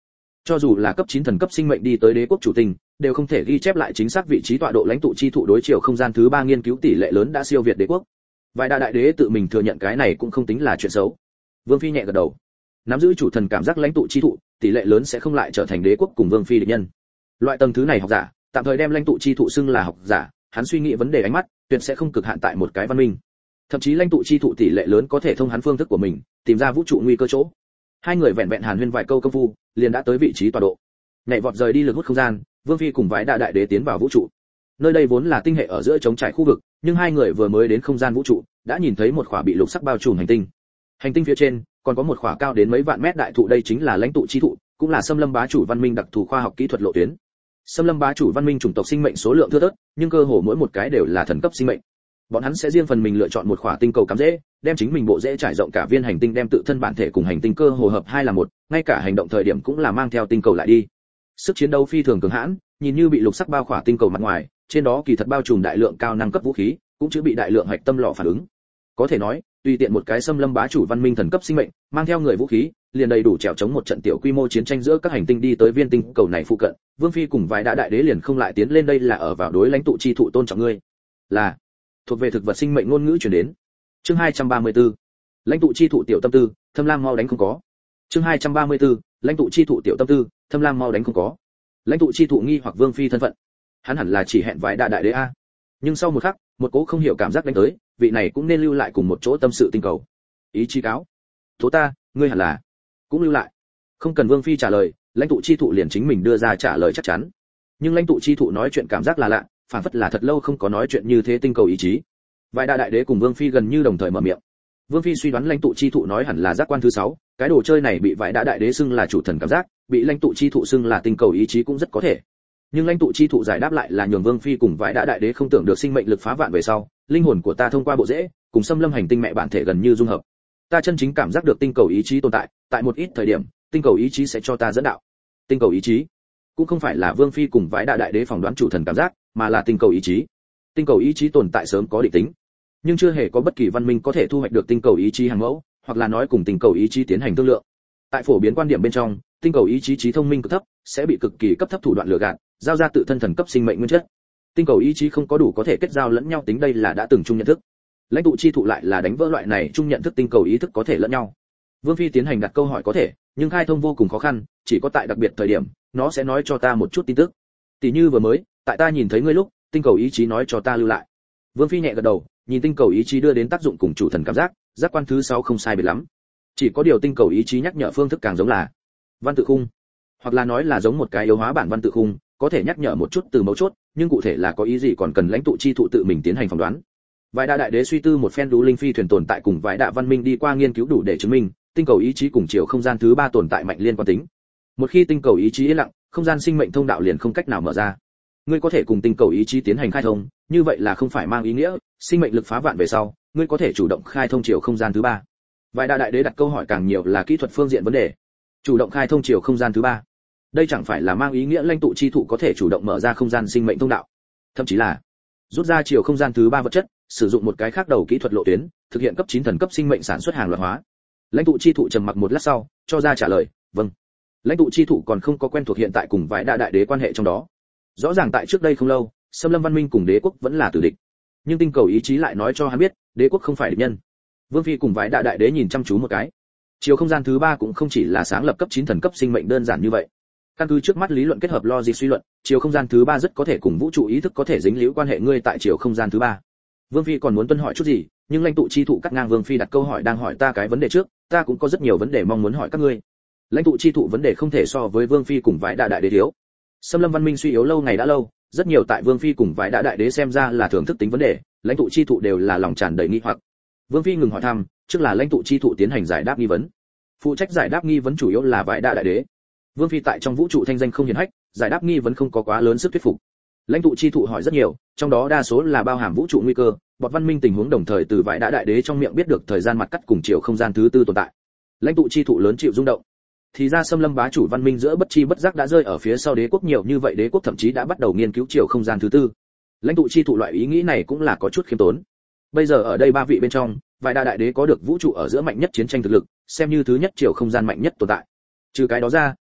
Cho dù là cấp 9 thần cấp sinh mệnh đi tới đế quốc chủ tinh, đều không thể ghi chép lại chính xác vị trí tọa độ lãnh tụ chi thụ đối chiều không gian thứ 3 nghiên cứu tỷ lệ lớn đã siêu việt đế quốc. Vài đại đế tự mình thừa nhận cái này cũng không tính là chuyện xấu. Vương Phi nhẹ gật đầu. Nắm giữ chủ thần cảm giác lãnh tụ chi thụ, tỷ lệ lớn sẽ không lại trở thành đế quốc cùng Vương Phi địch nhân. Loại tầng thứ này học giả, tạm thời đem lãnh tụ chi thụ xưng là học giả, hắn suy nghĩ vấn đề ánh mắt, tuyệt sẽ không cực hạn tại một cái văn minh. Thậm chí lãnh tụ chi thụ tỷ lệ lớn có thể thông hắn phương thức của mình, tìm ra vũ trụ nguy cơ chỗ. Hai người vẹn vẹn hàn huyên vài câu công phu, liền đã tới vị trí tọa độ. Nhảy vọt rời đi lực hút không gian, Vương Phi cùng Vãi đại đế tiến vào vũ trụ. Nơi đây vốn là tinh hệ ở giữa trống trải khu vực, nhưng hai người vừa mới đến không gian vũ trụ, đã nhìn thấy một khỏa bị lục sắc bao trùm hành tinh. Hành tinh phía trên còn có một khỏa cao đến mấy vạn mét đại thụ, đây chính là lãnh tụ chi thụ, cũng là xâm lâm bá chủ văn minh đặc thù khoa học kỹ thuật lộ tuyến. Xâm lâm bá chủ văn minh chủng tộc sinh mệnh số lượng thưa thớt, nhưng cơ hồ mỗi một cái đều là thần cấp sinh mệnh. Bọn hắn sẽ riêng phần mình lựa chọn một khỏa tinh cầu cắm rễ, đem chính mình bộ rễ trải rộng cả viên hành tinh, đem tự thân bản thể cùng hành tinh cơ hồ hợp hai là một, ngay cả hành động thời điểm cũng là mang theo tinh cầu lại đi. Sức chiến đấu phi thường cường hãn, nhìn như bị lục sắc bao khỏa tinh cầu mặt ngoài, trên đó kỳ thật bao trùm đại lượng cao năng cấp vũ khí, cũng chứa bị đại lượng hạch tâm lò phản ứng. Có thể nói, tùy tiện một cái xâm lâm bá chủ văn minh thần cấp sinh mệnh, mang theo người vũ khí, liền đầy đủ chèo chống một trận tiểu quy mô chiến tranh giữa các hành tinh. Đi tới viên tinh cầu này phụ cận, Vương Phi cùng vài đại đế liền không lại tiến lên, đây là ở vào đối lãnh tụ chi thụ tôn trọng ngươi. Là thuộc về thực vật sinh mệnh ngôn ngữ truyền đến. Chương 234. Lãnh tụ chi thụ tiểu tâm tư, Thâm Lam mau đánh không có. Chương 234. Lãnh tụ chi thụ tiểu tâm tư, Thâm Lam mau đánh không có. Lãnh tụ chi thụ nghi hoặc Vương Phi thân phận. Hắn hẳn là chỉ hẹn vài đại đế a. Nhưng sau một khắc, một cỗ không hiểu cảm giác đánh tới, vị này cũng nên lưu lại cùng một chỗ tâm sự tinh cầu. Ý chí cáo. Tố ta, ngươi hẳn là cũng lưu lại. Không cần Vương Phi trả lời, lãnh tụ chi thụ liền chính mình đưa ra trả lời chắc chắn. Nhưng lãnh tụ chi thụ nói chuyện cảm giác là lạ, phản phất là thật lâu không có nói chuyện như thế. Tinh cầu ý chí. Vài đại đế cùng Vương Phi gần như đồng thời mở miệng. Vương Phi suy đoán lãnh tụ chi thụ nói hẳn là giác quan thứ 6, cái đồ chơi này bị vài đại đế xưng là chủ thần cảm giác, bị lãnh tụ chi thụ xưng là tinh cầu ý chí cũng rất có thể. Nhưng lãnh tụ chi thụ giải đáp lại là nhường Vương Phi cùng vài đại đế không tưởng được sinh mệnh lực phá vạn về sau, linh hồn của ta thông qua bộ rễ, cùng xâm lâm hành tinh mẹ bản thể gần như dung hợp. Ta chân chính cảm giác được tinh cầu ý chí tồn tại, tại một ít thời điểm, tinh cầu ý chí sẽ cho ta dẫn đạo. Tinh cầu ý chí cũng không phải là Vương Phi cùng vài đại đế phỏng đoán chủ thần cảm giác, mà là tinh cầu ý chí. Tinh cầu ý chí tồn tại sớm có định tính, nhưng chưa hề có bất kỳ văn minh có thể thu hoạch được tinh cầu ý chí hàng mẫu, hoặc là nói cùng tinh cầu ý chí tiến hành thương lượng. Tại phổ biến quan điểm bên trong, tinh cầu ý chí trí thông minh cực thấp, sẽ bị cực kỳ cấp thấp thủ đoạn lừa gạt, giao ra tự thân thần cấp sinh mệnh nguyên chất. Tinh cầu ý chí không có đủ có thể kết giao lẫn nhau tính, đây là đã từng chung nhận thức. Lãnh tụ chi thụ lại là đánh vỡ loại này chung nhận thức tinh cầu ý thức có thể lẫn nhau. Vương Phi tiến hành đặt câu hỏi có thể, nhưng khai thông vô cùng khó khăn, chỉ có tại đặc biệt thời điểm, nó sẽ nói cho ta một chút tin tức. Tỷ như vừa mới, tại ta nhìn thấy ngươi lúc, tinh cầu ý chí nói cho ta lưu lại. Vương Phi nhẹ gật đầu, nhìn tinh cầu ý chí đưa đến tác dụng cùng chủ thần cảm giác, giác quan thứ 6 không sai biệt lắm. Chỉ có điều tinh cầu ý chí nhắc nhở phương thức càng giống là văn tự khung, hoặc là nói là giống một cái yếu hóa bản văn tự khung, có thể nhắc nhở một chút từ mấu chốt, nhưng cụ thể là có ý gì còn cần lãnh tụ chi thụ tự mình tiến hành phỏng đoán. Vài đại đế suy tư một phen, đú linh phi thuyền tồn tại cùng vài đại văn minh đi qua nghiên cứu đủ để chứng minh tinh cầu ý chí cùng chiều không gian thứ 3 tồn tại mạnh liên quan tính. Một khi tinh cầu ý chí yên lặng, không gian sinh mệnh thông đạo liền không cách nào mở ra. Ngươi có thể cùng tinh cầu ý chí tiến hành khai thông, như vậy là không phải mang ý nghĩa sinh mệnh lực phá vạn về sau, ngươi có thể chủ động khai thông chiều không gian thứ 3. Vài đại đế đặt câu hỏi càng nhiều là kỹ thuật phương diện vấn đề. Chủ động khai thông chiều không gian thứ 3. Đây chẳng phải là mang ý nghĩa lãnh tụ chi thụ có thể chủ động mở ra không gian sinh mệnh thông đạo, thậm chí là rút ra chiều không gian thứ 3 vật chất, sử dụng một cái khác đầu kỹ thuật lộ tuyến, thực hiện cấp 9 thần cấp sinh mệnh sản xuất hàng loạt hóa. Lãnh tụ chi thụ trầm mặc một lát sau, cho ra trả lời, vâng. Lãnh tụ chi thụ còn không có quen thuộc hiện tại cùng vài đại đế quan hệ trong đó. Rõ ràng tại trước đây không lâu, xâm lâm văn minh cùng đế quốc vẫn là tử địch, nhưng tinh cầu ý chí lại nói cho hắn biết, đế quốc không phải địch nhân. Vương Phi cùng vài đại đế nhìn chăm chú một cái. Chiều không gian thứ 3 cũng không chỉ là sáng lập cấp 9 thần cấp sinh mệnh đơn giản như vậy. Căn cứ trước mắt lý luận kết hợp logic suy luận, chiều không gian thứ 3 rất có thể cùng vũ trụ ý thức có thể dính líu quan hệ. Ngươi tại chiều không gian thứ 3. Vương Phi còn muốn tuân hỏi chút gì, nhưng lãnh tụ chi thụ cắt ngang Vương Phi đặt câu hỏi, đang hỏi ta cái vấn đề trước, ta cũng có rất nhiều vấn đề mong muốn hỏi các ngươi. Lãnh tụ chi thụ vấn đề không thể so với Vương Phi cùng vài đại đế thiếu. Xâm lâm văn minh suy yếu lâu ngày đã lâu, rất nhiều tại Vương Phi cùng vài đại đế xem ra là thưởng thức tính vấn đề, lãnh tụ chi thụ đều là lòng tràn đầy nghi hoặc. Vương Phi ngừng hỏi thăm, trước là lãnh tụ chi thụ tiến hành giải đáp nghi vấn. Phụ trách giải đáp nghi vấn chủ yếu là vài đại đế. Vương Phi tại trong vũ trụ thanh danh không hiển hách, giải đáp nghi vấn không có quá lớn sức thuyết phục. Lãnh tụ chi thụ hỏi rất nhiều, trong đó đa số là bao hàm vũ trụ nguy cơ, bọt văn minh tình huống, đồng thời từ vài đại đế trong miệng biết được thời gian mặt cắt cùng chiều không gian thứ 4 tồn tại. Lãnh tụ chi thụ lớn chịu rung động. Thì ra xâm lâm bá chủ văn minh giữa bất chi bất giác đã rơi ở phía sau đế quốc nhiều như vậy, đế quốc thậm chí đã bắt đầu nghiên cứu chiều không gian thứ 4. Lãnh tụ chi thụ loại ý nghĩ này cũng là có chút khiêm tốn. Bây giờ ở đây 3 vị bên trong, vài đại đế có được vũ trụ ở giữa mạnh nhất chiến tranh thực lực, xem như thứ nhất chiều không gian mạnh nhất tồn tại. Trừ cái đó ra,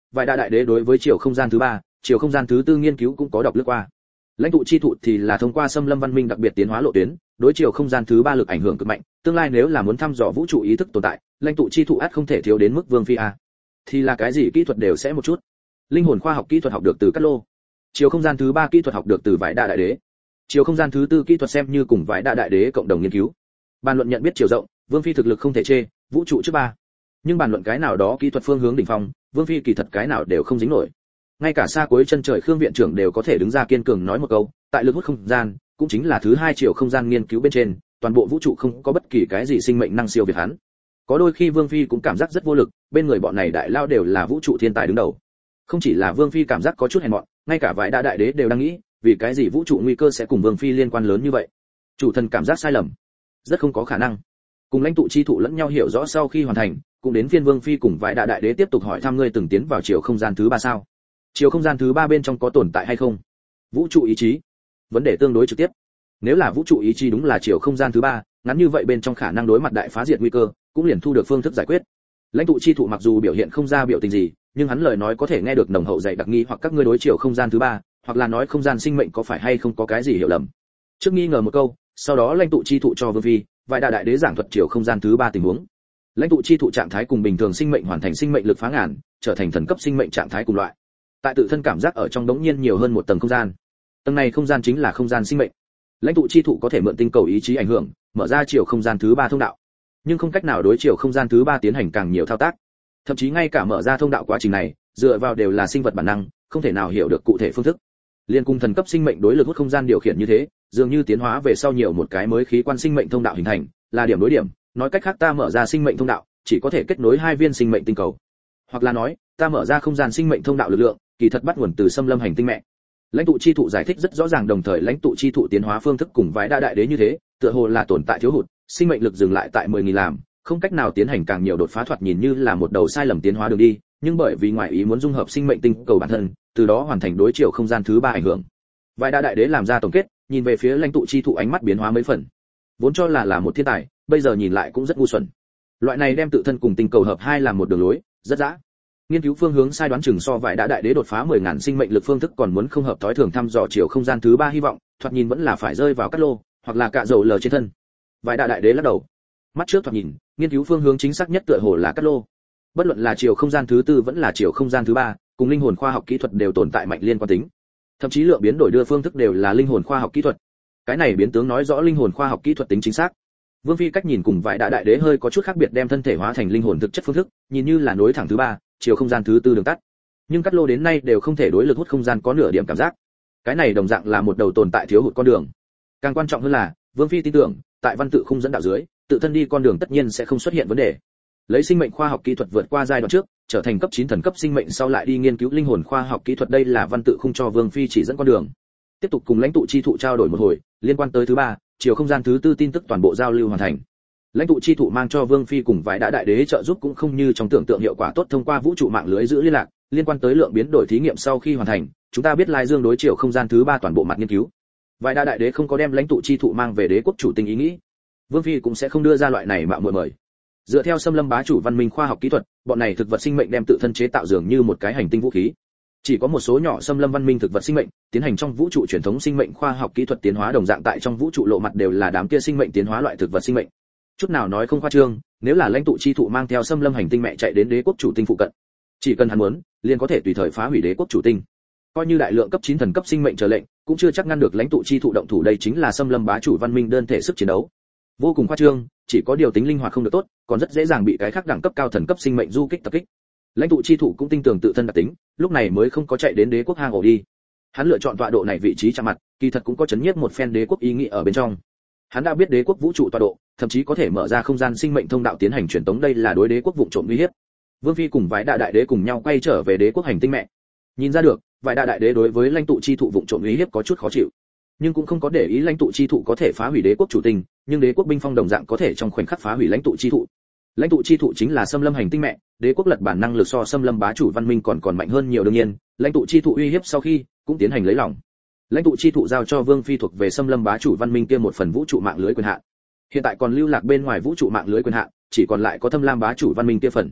vài đại đại đế đối với chiều không gian thứ ba, chiều không gian thứ tư nghiên cứu cũng có đọc lướt qua. Lãnh tụ chi thụ thì là thông qua xâm lâm văn minh đặc biệt tiến hóa lộ tuyến, đối chiều không gian thứ ba lực ảnh hưởng cực mạnh, tương lai nếu là muốn thăm dò vũ trụ ý thức tồn tại, lãnh tụ chi thụ ắt không thể thiếu đến mức Vương Phi a. Thì là cái gì kỹ thuật đều sẽ một chút. Linh hồn khoa học kỹ thuật học được từ Cát Lô, chiều không gian thứ ba kỹ thuật học được từ vài đại đại đế, chiều không gian thứ tư kỹ thuật xem như cùng vài đại đại đế cộng đồng nghiên cứu. Bàn luận nhận biết chiều rộng, Vương Phi thực lực không thể chê, vũ trụ trước ba. Nhưng bàn luận cái nào đó kỹ thuật phương hướng đỉnh phong, Vương Phi kỳ thật cái nào đều không dính nổi. Ngay cả xa cuối chân trời Khương viện trưởng đều có thể đứng ra kiên cường nói một câu, tại lực hút không gian, cũng chính là thứ hai chiều không gian nghiên cứu bên trên, toàn bộ vũ trụ không có bất kỳ cái gì sinh mệnh năng siêu việt hắn. Có đôi khi Vương Phi cũng cảm giác rất vô lực, bên người bọn này đại lao đều là vũ trụ thiên tài đứng đầu. Không chỉ là Vương Phi cảm giác có chút hèn mọn, ngay cả vài đại đế đều đang nghĩ, vì cái gì vũ trụ nguy cơ sẽ cùng Vương Phi liên quan lớn như vậy. Chủ thần cảm giác sai lầm, rất không có khả năng. Cùng lãnh tụ chi thụ lẫn nhau hiểu rõ sau khi hoàn thành, cũng đến phiên Vương Phi cùng vài đại đế tiếp tục hỏi thăm ngươi từng tiến vào chiều không gian thứ ba sao? Chiều không gian thứ ba bên trong có tồn tại hay không? Vũ trụ ý chí, vấn đề tương đối trực tiếp. Nếu là vũ trụ ý chí đúng là chiều không gian thứ ba, ngắn như vậy bên trong khả năng đối mặt đại phá diệt nguy cơ, cũng liền thu được phương thức giải quyết. Lãnh tụ chi thụ mặc dù biểu hiện không ra biểu tình gì, nhưng hắn lời nói có thể nghe được nồng hậu dày đặc nghi hoặc các ngươi đối chiều không gian thứ ba, hoặc là nói không gian sinh mệnh có phải hay không có cái gì hiểu lầm. Trước nghi ngờ một câu, sau đó lãnh tụ chi thụ cho Vương Phi, vài đại đế giảng thuật chiều không gian thứ ba tình huống. Lãnh tụ chi thụ trạng thái cùng bình thường sinh mệnh hoàn thành sinh mệnh lực phá ngàn, trở thành thần cấp sinh mệnh trạng thái cùng loại. Tại tự thân cảm giác ở trong đống nhiên nhiều hơn một tầng không gian. Tầng này không gian chính là không gian sinh mệnh. Lãnh tụ chi thụ có thể mượn tinh cầu ý chí ảnh hưởng, mở ra chiều không gian thứ ba thông đạo, nhưng không cách nào đối chiều không gian thứ ba tiến hành càng nhiều thao tác. Thậm chí ngay cả mở ra thông đạo quá trình này, dựa vào đều là sinh vật bản năng, không thể nào hiểu được cụ thể phương thức. Liên cung thần cấp sinh mệnh đối lực hút không gian điều khiển như thế, dường như tiến hóa về sau nhiều một cái mới khí quan sinh mệnh thông đạo hình thành, là điểm đối điểm, nói cách khác ta mở ra sinh mệnh thông đạo, chỉ có thể kết nối hai viên sinh mệnh tinh cầu. Hoặc là nói, ta mở ra không gian sinh mệnh thông đạo lực lượng, kỳ thật bắt nguồn từ xâm lâm hành tinh mẹ. Lãnh tụ chi thụ giải thích rất rõ ràng, đồng thời lãnh tụ chi thụ tiến hóa phương thức cùng vài đại đế như thế, tựa hồ là tồn tại thiếu hụt, sinh mệnh lực dừng lại tại 10.000 làm, không cách nào tiến hành càng nhiều đột phá, thoạt nhìn như là một đầu sai lầm tiến hóa đường đi, nhưng bởi vì ngoại ý muốn dung hợp sinh mệnh tinh cầu bản thân, từ đó hoàn thành đối chiều không gian thứ ba ảnh hưởng. Vài đại đế làm ra tổng kết, nhìn về phía lãnh tụ chi thụ ánh mắt biến hóa mấy phần. Vốn cho là một thiên tài, bây giờ nhìn lại cũng rất ngu xuẩn. Loại này đem tự thân cùng tinh cầu hợp hai làm một đường lối, rất dã. Nghiên cứu phương hướng sai đoán chừng so vài đại đế đột phá 10.000 sinh mệnh lực phương thức còn muốn không hợp thói thường thăm dò chiều không gian thứ ba hy vọng, thoạt nhìn vẫn là phải rơi vào Cát Lô, hoặc là cạ dầu lờ trên thân. Vài đại đế lắc đầu. Mắt trước thoạt nhìn, nghiên cứu phương hướng chính xác nhất tựa hồ là Cát Lô. Bất luận là chiều không gian thứ tư vẫn là chiều không gian thứ ba, cùng linh hồn khoa học kỹ thuật đều tồn tại mạnh liên quan tính. Thậm chí lượng biến đổi đưa phương thức đều là linh hồn khoa học kỹ thuật. Cái này biến tướng nói rõ linh hồn khoa học kỹ thuật tính chính xác. Vương Phi cách nhìn cùng vài đại đế hơi có chút khác biệt, đem thân thể hóa thành linh hồn thực chất phương thức, nhìn như là nối thẳng thứ ba, chiều không gian thứ tư đường tắt. Nhưng Cát Lô đến nay đều không thể đối lực hút không gian có nửa điểm cảm giác. Cái này đồng dạng là một đầu tồn tại thiếu hụt con đường. Càng quan trọng hơn là, Vương Phi tin tưởng, tại văn tự khung dẫn đạo dưới, tự thân đi con đường tất nhiên sẽ không xuất hiện vấn đề. Lấy sinh mệnh khoa học kỹ thuật vượt qua giai đoạn trước, trở thành cấp 9 thần cấp sinh mệnh sau lại đi nghiên cứu linh hồn khoa học kỹ thuật, đây là văn tự khung cho Vương Phi chỉ dẫn con đường. Tiếp tục cùng lãnh tụ chi thụ trao đổi một hồi, liên quan tới thứ ba, chiều không gian thứ tư tin tức toàn bộ giao lưu hoàn thành. Lãnh tụ chi thụ mang cho Vương Phi cùng vài đại đế trợ giúp cũng không như trong tưởng tượng hiệu quả tốt, thông qua vũ trụ mạng lưới giữ liên lạc, liên quan tới lượng biến đổi thí nghiệm sau khi hoàn thành, chúng ta biết Lai Dương đối chiều không gian thứ ba toàn bộ mặt nghiên cứu. Vài đại đế không có đem lãnh tụ chi thụ mang về đế quốc chủ tinh ý nghĩ, Vương Phi cũng sẽ không đưa ra loại này mạo muội mời. Dựa theo xâm lâm bá chủ văn minh khoa học kỹ thuật, bọn này thực vật sinh mệnh đem tự thân chế tạo dường như một cái hành tinh vũ khí. Chỉ có một số nhỏ xâm lâm văn minh thực vật sinh mệnh tiến hành trong vũ trụ truyền thống sinh mệnh khoa học kỹ thuật tiến hóa, đồng dạng tại trong vũ trụ lộ mặt đều là đám kia sinh mệnh tiến hóa loại thực vật sinh mệnh. Chút nào nói không khoa trương, nếu là lãnh tụ chi thụ mang theo xâm lâm hành tinh mẹ chạy đến đế quốc chủ tinh phụ cận, chỉ cần hắn muốn, liền có thể tùy thời phá hủy đế quốc chủ tinh. Coi như đại lượng cấp 9 thần cấp sinh mệnh trở lệnh, cũng chưa chắc ngăn được lãnh tụ chi thụ động thủ, đây chính là xâm lâm bá chủ văn minh đơn thể sức chiến đấu. Vô cùng khoa trương, chỉ có điều tính linh hoạt không được tốt, còn rất dễ dàng bị cái khác đẳng cấp cao thần cấp sinh mệnh du kích tập kích. Lãnh tụ chi thụ cũng tin tưởng tự thân đặc tính, lúc này mới không có chạy đến đế quốc hang ổ đi. Hắn lựa chọn tọa độ này vị trí chạm mặt, kỳ thật cũng có chấn nhiếp một phen đế quốc ý nghĩ ở bên trong. Hắn đã biết đế quốc vũ trụ tọa độ, thậm chí có thể mở ra không gian sinh mệnh thông đạo tiến hành truyền tống, đây là đối đế quốc vụng trộm uy hiếp. Vương Phi cùng vài đại đế cùng nhau quay trở về đế quốc hành tinh mẹ. Nhìn ra được, vài đại đế đối với lãnh tụ chi thụ vụng trộm uy hiếp có chút khó chịu, nhưng cũng không có để ý lãnh tụ chi thụ có thể phá hủy đế quốc chủ tinh, nhưng đế quốc binh phong đồng dạng có thể trong khoảnh khắc phá hủy lãnh tụ chi thụ. Lãnh tụ chi thụ chính là xâm lâm hành tinh mẹ, đế quốc lật bản năng lực so xâm lâm bá chủ văn minh còn mạnh hơn nhiều, đương nhiên, lãnh tụ chi thụ uy hiếp sau khi cũng tiến hành lấy lòng. Lãnh tụ chi thụ giao cho Vương Phi thuộc về xâm lâm bá chủ văn minh kia một phần vũ trụ mạng lưới quyền hạn. Hiện tại còn lưu lạc bên ngoài vũ trụ mạng lưới quyền hạn, chỉ còn lại có thâm lam bá chủ văn minh kia phần.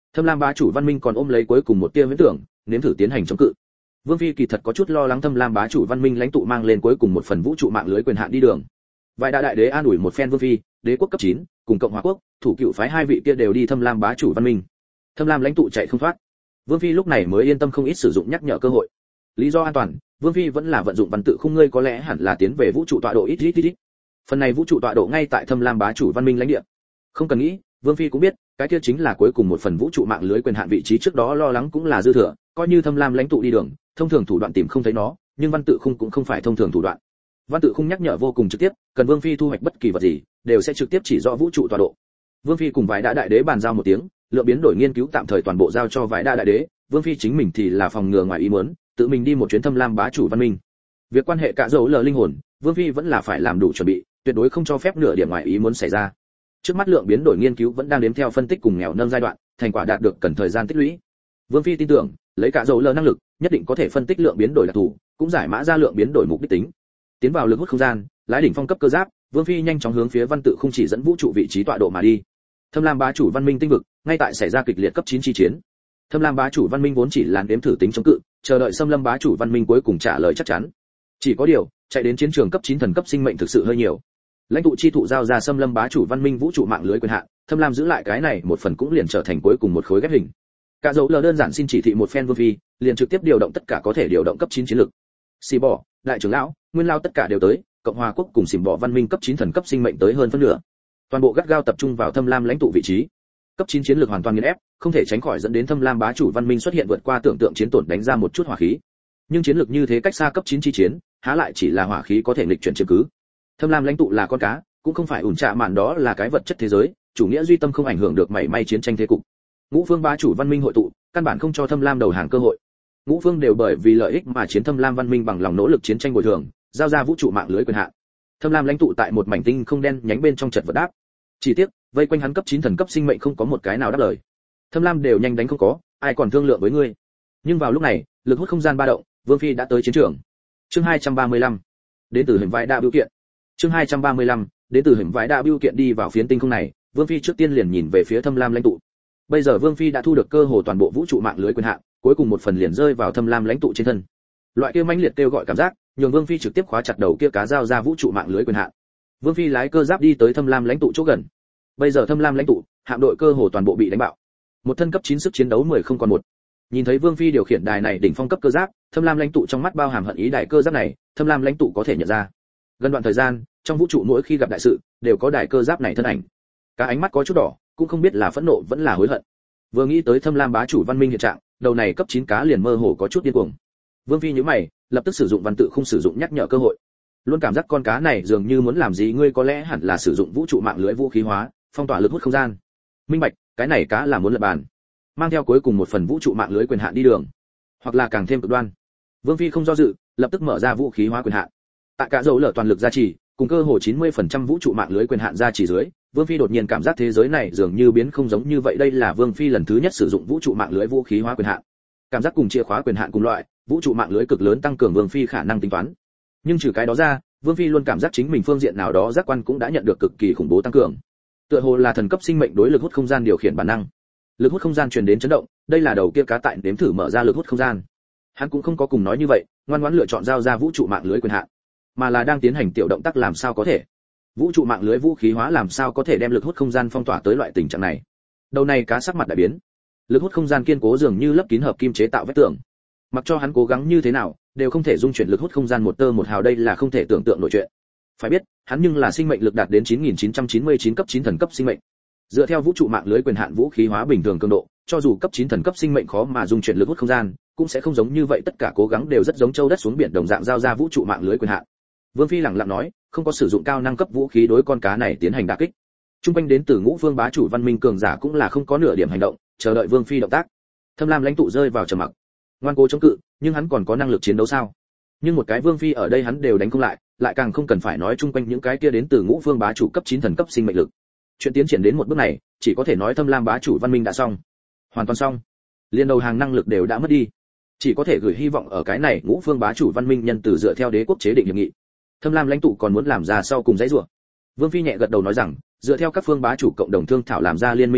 Thâm Lam bá chủ văn minh còn ôm lấy cuối cùng một tia huyễn tưởng, nếm thử tiến hành chống cự. Vương phi kỳ thật có chút lo lắng Thâm Lam bá chủ văn minh lãnh tụ mang lên cuối cùng một phần vũ trụ mạng lưới quyền hạn đi đường. Vài đại đế an ủi một phen Vương phi, đế quốc cấp 9, cùng cộng hòa quốc, thủ cựu phái hai vị kia đều đi Thâm Lam bá chủ văn minh. Thâm Lam lãnh tụ chạy không thoát. Vương phi lúc này mới yên tâm không ít sử dụng nhắc nhở cơ hội. Lý do an toàn, Vương phi vẫn là vận dụng văn tự khung, ngươi có lẽ hẳn là tiến về vũ trụ tọa độ ít. Phần này vũ trụ tọa độ ngay tại Thâm Lam bá chủ văn minh lãnh địa. Không cần nghĩ, Vương phi cũng biết, cái kia chính là cuối cùng một phần vũ trụ mạng lưới quyền hạn vị trí, trước đó lo lắng cũng là dư thừa, coi như Thâm Lam lãnh tụ đi đường, thông thường thủ đoạn tìm không thấy nó, nhưng văn tự khung cũng không phải thông thường thủ đoạn. Văn tự khung nhắc nhở vô cùng trực tiếp, cần Vương phi thu hoạch bất kỳ vật gì, đều sẽ trực tiếp chỉ rõ vũ trụ tọa độ. Vương phi cùng vài đại đế bàn giao một tiếng, lượng biến đổi nghiên cứu tạm thời toàn bộ giao cho vài đại đế, Vương phi chính mình thì là phòng ngừa ngoài ý muốn, tự mình đi một chuyến Thâm Lam bá chủ văn minh. Việc quan hệ cả dấu lờ linh hồn, Vương phi vẫn là phải làm đủ chuẩn bị, tuyệt đối không cho phép nửa điểm ngoài ý muốn xảy ra. Trước mắt lượng biến đổi nghiên cứu vẫn đang đếm theo phân tích cùng nghèo nâng giai đoạn, thành quả đạt được cần thời gian tích lũy. Vương phi tin tưởng, lấy cả dấu lờ năng lực, nhất định có thể phân tích lượng biến đổi đặc thù, cũng giải mã ra lượng biến đổi mục đích tính. Tiến vào lực hút không gian, lái đỉnh phong cấp cơ giáp, Vương phi nhanh chóng hướng phía văn tự khung chỉ dẫn vũ trụ vị trí tọa độ mà đi. Thâm Lam bá chủ văn minh tinh vực, ngay tại xảy ra kịch liệt cấp 9 chi chiến. Thâm Lam bá chủ văn minh vốn chỉ là đếm thử tính chống cự, chờ đợi Xâm Lâm bá chủ văn minh cuối cùng trả lời chắc chắn. Chỉ có điều, chạy đến chiến trường cấp 9 thần cấp sinh mệnh thực sự hơi nhiều. Lãnh tụ chi thụ giao ra Xâm Lâm bá chủ văn minh vũ trụ mạng lưới quyền hạn, Thâm Lam giữ lại cái này một phần cũng liền trở thành cuối cùng một khối ghép hình. Cả dấu lờ đơn giản xin chỉ thị một phen Vương phi, liền trực tiếp điều động tất cả có thể điều động cấp 9 chiến lực. Xì bỏ, đại trưởng lão, nguyên lao tất cả đều tới, cộng hòa quốc cùng xìm bỏ văn minh cấp 9 thần cấp sinh mệnh tới hơn phân nửa. Toàn bộ gắt gao tập trung vào Thâm Lam lãnh tụ vị trí. Cấp 9 chiến lược hoàn toàn nghiền ép, không thể tránh khỏi dẫn đến Thâm Lam bá chủ văn minh xuất hiện vượt qua tưởng tượng chiến tổn, đánh ra một chút hỏa khí. Nhưng chiến lược như thế cách xa cấp 9 chi chiến, há lại chỉ là hỏa khí có thể nghịch chuyển chiếm cứ. Thâm Lam lãnh tụ là con cá, cũng không phải ủn trạ mạn, đó là cái vật chất thế giới, chủ nghĩa duy tâm không ảnh hưởng được mảy may chiến tranh thế cục. Ngũ phương bá chủ văn minh hội tụ, căn bản không cho Thâm Lam đầu hàng cơ hội. Ngũ phương đều bởi vì lợi ích mà chiến, Thâm Lam văn minh bằng lòng nỗ lực chiến tranh bồi thường, giao ra vũ trụ mạng lưới quyền hạn. Thâm Lam lãnh tụ tại một mảnh tinh không đen nhánh bên trong chật vật đáp. Chỉ tiếc, vây quanh hắn cấp 9 thần cấp sinh mệnh không có một cái nào đáp lời. Thâm Lam đều nhanh đánh không có, ai còn thương lượng với ngươi. Nhưng vào lúc này, lực hút không gian ba động, Vương phi đã tới chiến trường. Chương 235. Đến từ hình vãi đa biểu kiện. Chương 235. Đến từ hình vãi đa biểu kiện. Đi vào phiến tinh không này, Vương phi trước tiên liền nhìn về phía Thâm Lam lãnh tụ. Bây giờ Vương phi đã thu được cơ hồ toàn bộ vũ trụ mạng lưới quyền hạn, cuối cùng một phần liền rơi vào Thâm Lam lãnh tụ trên thân. Loại kia mãnh liệt kêu gọi cảm giác, nhường Vương phi trực tiếp khóa chặt đầu kia cá, giao ra vũ trụ mạng lưới quyền hạn. Vương phi lái cơ giáp đi tới Thâm Lam lãnh tụ chỗ gần. Bây giờ Thâm Lam lãnh tụ, hạm đội cơ hồ toàn bộ bị đánh bạo. Một thân cấp 9 sức chiến đấu 10 không còn một. Nhìn thấy Vương phi điều khiển đài này đỉnh phong cấp cơ giáp, Thâm Lam lãnh tụ trong mắt bao hàm hận ý. Đài cơ giáp này, Thâm Lam lãnh tụ có thể nhận ra. Gần đoạn thời gian, trong vũ trụ mỗi khi gặp đại sự, đều có đài cơ giáp này thân ảnh. Cả ánh mắt có chút đỏ, cũng không biết là phẫn nộ vẫn là hối hận. Vừa nghĩ tới Thâm Lam bá chủ văn minh hiện trạng, đầu này cấp 9 cá liền mơ hồ có chút điên cuồng. Vương phi nhíu mày, lập tức sử dụng văn tự không sử dụng nhắc nhở cơ hội. Luôn cảm giác con cá này dường như muốn làm gì, ngươi có lẽ hẳn là sử dụng vũ trụ mạng lưới vũ khí hóa, phong tỏa lực hút không gian. Minh bạch, cái này cá là muốn lật bàn, mang theo cuối cùng một phần vũ trụ mạng lưới quyền hạn đi đường, hoặc là càng thêm cực đoan. Vương phi không do dự, lập tức mở ra vũ khí hóa quyền hạn. Tại cả dấu lở toàn lực gia trì, cùng cơ hồ 90% vũ trụ mạng lưới quyền hạn gia trì dưới, Vương phi đột nhiên cảm giác thế giới này dường như biến không giống như vậy. Đây là Vương phi lần thứ nhất sử dụng vũ trụ mạng lưới vũ khí hóa quyền hạn. Cảm giác cùng chìa khóa quyền hạn cùng loại, vũ trụ mạng lưới cực lớn tăng cường Vương phi khả năng tính toán. Nhưng trừ cái đó ra, Vương phi luôn cảm giác chính mình phương diện nào đó giác quan cũng đã nhận được cực kỳ khủng bố tăng cường. Tựa hồ là thần cấp sinh mệnh đối lực hút không gian điều khiển bản năng. Lực hút không gian truyền đến chấn động, đây là đầu kia cá tại đếm thử mở ra lực hút không gian. Hắn cũng không có cùng nói như vậy, ngoan ngoãn lựa chọn giao ra vũ trụ mạng lưới quyền hạn, mà là đang tiến hành tiểu động tác. Làm sao có thể? Vũ trụ mạng lưới vũ khí hóa làm sao có thể đem lực hút không gian phong tỏa tới loại tình trạng này? Đầu này cá sắc mặt đại biến. Lực hút không gian kiên cố dường như lấp kín hợp kim chế tạo vách tường. Mặc cho hắn cố gắng như thế nào, đều không thể dung chuyển lực hút không gian một tơ một hào. Đây là không thể tưởng tượng nổi chuyện. Phải biết, hắn nhưng là sinh mệnh lực đạt đến 9999 cấp 9 thần cấp sinh mệnh. Dựa theo vũ trụ mạng lưới quyền hạn vũ khí hóa bình thường cường độ, cho dù cấp 9 thần cấp sinh mệnh khó mà dung chuyển lực hút không gian, cũng sẽ không giống như vậy. Tất cả cố gắng đều rất giống châu đất xuống biển đồng dạng, giao ra vũ trụ mạng lưới quyền hạn. Vương phi lẳng lặng nói, không có sử dụng cao năng cấp vũ khí đối con cá này tiến hành đả kích. Trung quanh đến từ Ngũ Vương bá chủ văn minh cường giả cũng là không có nửa điểm hành động, chờ đợi Vương phi động tác. Thâm Lam lãnh tụ rơi vào trầm mặc. Ngoan cố chống cự, nhưng hắn còn có năng lực chiến đấu sao? Nhưng một cái Vương phi ở đây hắn đều đánh không lại, lại càng không cần phải nói chung quanh những cái kia đến từ Ngũ Vương bá chủ cấp 9 thần cấp sinh mệnh lực. Chuyện tiến triển đến một bước này, chỉ có thể nói Thâm Lam bá chủ văn minh đã xong, hoàn toàn xong. Liên đầu hàng năng lực đều đã mất đi, chỉ có thể gửi hy vọng ở cái này Ngũ Vương bá chủ văn minh nhân từ dựa theo đế quốc chế định hiệp nghị. Thâm Lam lãnh tụ còn muốn làm ra sau cùng dãy rủa. Vương phi nhẹ gật đầu nói rằng, dựa theo các phương bá chủ cộng đồng thương thảo làm ra liên minh hiệp nghị,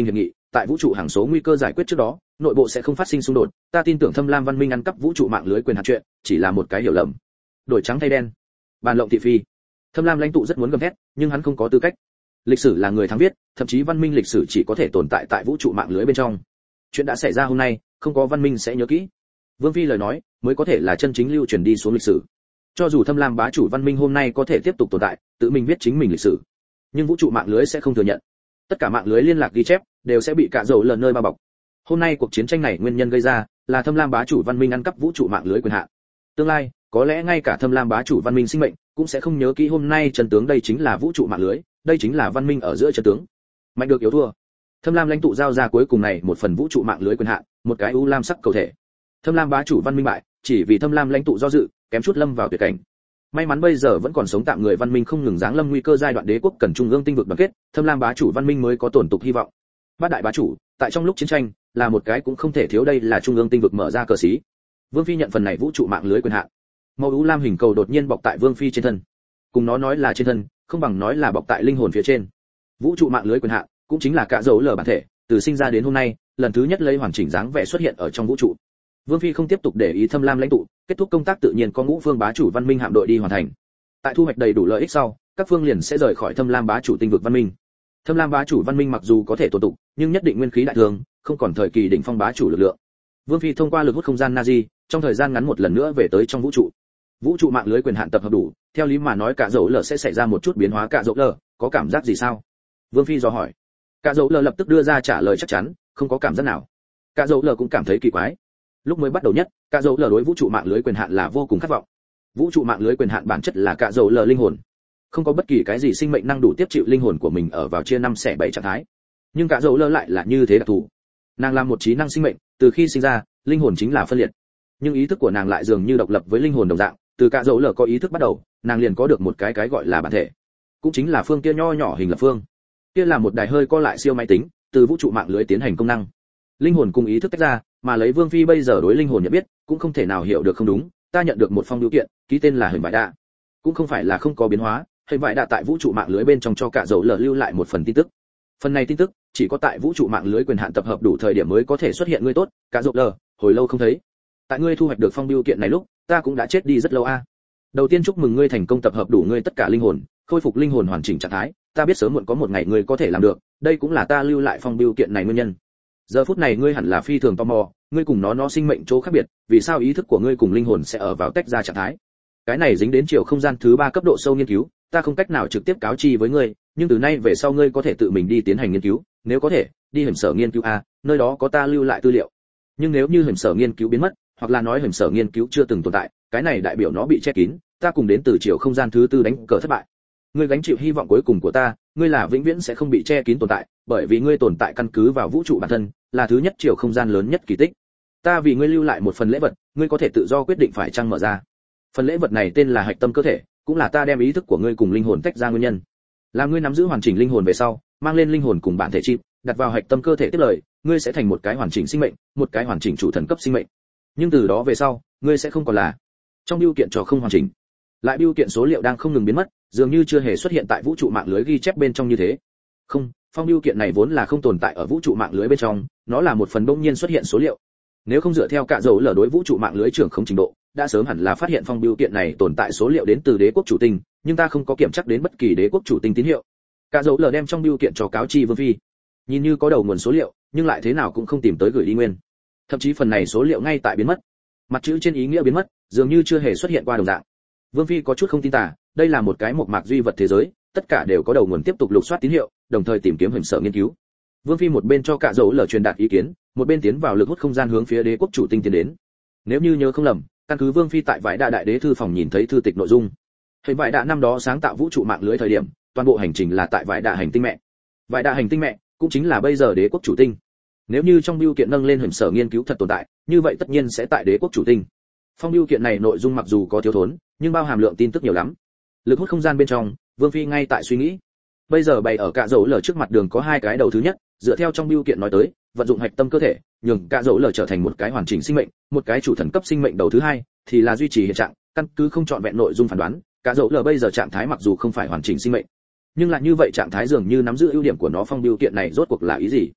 tại vũ trụ hàng số nguy cơ giải quyết trước đó, nội bộ sẽ không phát sinh xung đột, ta tin tưởng Thâm Lam văn minh ăn cắp vũ trụ mạng lưới quyền hạn chuyện, chỉ là một cái hiểu lầm. Đổi trắng thay đen. Bàn lộng thị phi. Thâm Lam lãnh tụ rất muốn gầm thét, nhưng hắn không có tư cách. Lịch sử là người thắng viết, thậm chí văn minh lịch sử chỉ có thể tồn tại tại vũ trụ mạng lưới bên trong. Chuyện đã xảy ra hôm nay, không có văn minh sẽ nhớ kỹ. Vương Phi lời nói, mới có thể là chân chính lưu truyền đi xuống lịch sử. Cho dù Thâm Lam bá chủ văn minh hôm nay có thể tiếp tục tồn tại, tự mình viết chính mình lịch sử, nhưng vũ trụ mạng lưới sẽ không thừa nhận. Tất cả mạng lưới liên lạc ghi chép đều sẽ bị cả dầu lần nơi bao bọc. Hôm nay cuộc chiến tranh này nguyên nhân gây ra là Thâm Lam bá chủ văn minh ăn cắp vũ trụ mạng lưới quyền hạn. Tương lai, có lẽ ngay cả Thâm Lam bá chủ văn minh sinh mệnh cũng sẽ không nhớ kỹ hôm nay chân tướng, đây chính là vũ trụ mạng lưới, đây chính là văn minh ở giữa chân tướng. Mạnh được yếu thua. Thâm Lam lãnh tụ giao ra cuối cùng này một phần vũ trụ mạng lưới quyền hạn, một cái u lam sắc cầu thể. Thâm Lam bá chủ văn minh bại, chỉ vì Thâm Lam lãnh tụ do dự, kém chút lâm vào tuyệt cảnh. May mắn bây giờ vẫn còn sống tạm người văn minh không ngừng giáng lâm nguy cơ giai đoạn, đế quốc cần trung ương tinh vực đoàn kết, Thâm Lam bá chủ văn minh mới có tồn tục hy vọng. Bát đại bá chủ, tại trong lúc chiến tranh, là một cái cũng không thể thiếu, đây là trung ương tinh vực mở ra cờ xí. Vương Phi nhận phần này vũ trụ mạng lưới quyền hạn. Màu u lam hình cầu đột nhiên bọc tại Vương Phi trên thân. Cùng nó nói là trên thân, không bằng nói là bọc tại linh hồn phía trên. Vũ trụ mạng lưới quyền hạn, cũng chính là cả dấu lở bản thể, từ sinh ra đến hôm nay, lần thứ nhất lấy hoàn chỉnh dáng vẻ xuất hiện ở trong vũ trụ. Vương Phi không tiếp tục để ý Thâm Lam lãnh tụ, kết thúc công tác tự nhiên có ngũ phương bá chủ văn minh hạm đội đi hoàn thành. Tại thu hoạch đầy đủ lợi ích sau, các phương liền sẽ rời khỏi Thâm Lam bá chủ tinh vực văn minh. Thâm Lam bá chủ văn minh mặc dù có thể tồn tụ, nhưng nhất định nguyên khí đại thương, không còn thời kỳ đỉnh phong bá chủ lực lượng. Vương Phi thông qua lực hút không gian Nazi, trong thời gian ngắn một lần nữa về tới trong vũ trụ. Vũ trụ mạng lưới quyền hạn tập hợp đủ, theo lý mà nói cả dấu lở sẽ xảy ra một chút biến hóa. Cả dấu lở có cảm giác gì sao? Vương Phi dò hỏi. Cả dấu lở lập tức đưa ra trả lời chắc chắn, không có cảm giác nào. Cả dấu lở cũng cảm thấy kỳ quái. Lúc mới bắt đầu nhất, cả dấu lở đối vũ trụ mạng lưới quyền hạn là vô cùng khát vọng. Vũ trụ mạng lưới quyền hạn bản chất là cả dấu lở linh hồn, không có bất kỳ cái gì sinh mệnh năng đủ tiếp chịu linh hồn của mình ở vào chia 5/7 trạng thái. Nhưng cả dấu lở lại là như thế đặc thù. Nàng là một trí năng sinh mệnh, từ khi sinh ra, linh hồn chính là phân liệt. Nhưng ý thức của nàng lại dường như độc lập với linh hồn đồng dạng, từ cả dấu lở có ý thức bắt đầu, nàng liền có được một cái gọi là bản thể, cũng chính là phương kia nho nhỏ hình lập phương. Kia là một đài hơi co lại siêu máy tính, từ vũ trụ mạng lưới tiến hành công năng. Linh hồn cùng ý thức tách ra, mà lấy Vương Phi bây giờ đối linh hồn nhận biết, cũng không thể nào hiểu được không đúng. Ta nhận được một phong biểu kiện, ký tên là Hình Vải Đạ, cũng không phải là không có biến hóa. Hình Vải Đạ tại vũ trụ mạng lưới bên trong cho cả dấu lở lưu lại một phần tin tức. Phần này tin tức chỉ có tại vũ trụ mạng lưới quyền hạn tập hợp đủ thời điểm mới có thể xuất hiện. Ngươi tốt, cả dấu lở, hồi lâu không thấy. Tại ngươi thu hoạch được phong biểu kiện này lúc, ta cũng đã chết đi rất lâu a. Đầu tiên chúc mừng ngươi thành công tập hợp đủ ngươi tất cả linh hồn, khôi phục linh hồn hoàn chỉnh trạng thái. Ta biết sớm muộn có một ngày ngươi có thể làm được, đây cũng là ta lưu lại phong biểu kiện này nguyên nhân. Giờ phút này ngươi hẳn là phi thường tò mò, ngươi cùng nó sinh mệnh chỗ khác biệt, vì sao ý thức của ngươi cùng linh hồn sẽ ở vào tách ra trạng thái? Cái này dính đến chiều không gian thứ 3 cấp độ sâu nghiên cứu, ta không cách nào trực tiếp cáo chi với ngươi, nhưng từ nay về sau ngươi có thể tự mình đi tiến hành nghiên cứu, nếu có thể, đi hiểm sở nghiên cứu a, nơi đó có ta lưu lại tư liệu. Nhưng nếu như hiểm sở nghiên cứu biến mất, hoặc là nói hiểm sở nghiên cứu chưa từng tồn tại, cái này đại biểu nó bị che kín, ta cùng đến từ chiều không gian thứ 4 đánh cờ thất bại. Ngươi gánh chịu hy vọng cuối cùng của ta, ngươi là vĩnh viễn sẽ không bị che kín tồn tại, bởi vì ngươi tồn tại căn cứ vào vũ trụ bản thân, là thứ nhất chiều không gian lớn nhất kỳ tích. Ta vì ngươi lưu lại một phần lễ vật, ngươi có thể tự do quyết định phải chăng mở ra. Phần lễ vật này tên là hạch tâm cơ thể, cũng là ta đem ý thức của ngươi cùng linh hồn tách ra nguyên nhân. Là ngươi nắm giữ hoàn chỉnh linh hồn về sau, mang lên linh hồn cùng bản thể chip, đặt vào hạch tâm cơ thể tiếp lời, ngươi sẽ thành một cái hoàn chỉnh sinh mệnh, một cái hoàn chỉnh chủ thần cấp sinh mệnh. Nhưng từ đó về sau, ngươi sẽ không còn là trong bưu kiện trò không hoàn chỉnh. Lại bưu kiện số liệu đang không ngừng biến mất, dường như chưa hề xuất hiện tại vũ trụ mạng lưới ghi chép bên trong như thế. Không, phong bưu kiện này vốn là không tồn tại ở vũ trụ mạng lưới bên trong, nó là một phần bỗng nhiên xuất hiện số liệu. Nếu không dựa theo cả dấu lở đối vũ trụ mạng lưới trưởng không trình độ, đã sớm hẳn là phát hiện phong bưu kiện này tồn tại số liệu đến từ đế quốc chủ tinh, nhưng ta không có kiểm chắc đến bất kỳ đế quốc chủ tinh tín hiệu. Cả dấu lở đem trong bưu kiện cho cáo chi Vương Phi, nhìn như có đầu nguồn số liệu, nhưng lại thế nào cũng không tìm tới gửi đi nguyên. Thậm chí phần này số liệu ngay tại biến mất, mặt chữ trên ý nghĩa biến mất, dường như chưa hề xuất hiện qua đồng dạng. Vương Phi có chút không tin tả, đây là một cái mộc mạc duy vật thế giới, tất cả đều có đầu nguồn tiếp tục lục soát tín hiệu, đồng thời tìm kiếm hình sở nghiên cứu. Vương Phi một bên cho cả dấu lở truyền đạt ý kiến, một bên tiến vào lực hút không gian hướng phía đế quốc chủ tinh tiến đến. Nếu như nhớ không lầm, căn cứ Vương Phi tại Vải Đạ đại đế thư phòng nhìn thấy thư tịch nội dung. Hình Vải Đạ năm đó sáng tạo vũ trụ mạng lưới thời điểm, toàn bộ hành trình là tại Vải Đạ hành tinh mẹ. Vải Đạ hành tinh mẹ cũng chính là bây giờ đế quốc chủ tinh. Nếu như trong bưu kiện nâng lên hình sở nghiên cứu thật tồn tại, như vậy tất nhiên sẽ tại đế quốc chủ tinh. Phong bưu kiện này nội dung mặc dù có thiếu thốn, nhưng bao hàm lượng tin tức nhiều lắm. Lực hút không gian bên trong, Vương Phi ngay tại suy nghĩ. Bây giờ bày ở cả dấu lở trước mặt đường có hai cái đầu, thứ nhất, dựa theo trong bưu kiện nói tới, vận dụng hạch tâm cơ thể, nhường cả dấu lở trở thành một cái hoàn chỉnh sinh mệnh, một cái chủ thần cấp sinh mệnh. Đầu thứ hai thì là duy trì hiện trạng, căn cứ không chọn vẹn nội dung phán đoán, cả dấu lở bây giờ trạng thái mặc dù không phải hoàn chỉnh sinh mệnh, nhưng lại như vậy trạng thái dường như nắm giữ ưu điểm của nó. Phong bưu kiện này rốt cuộc là ý gì?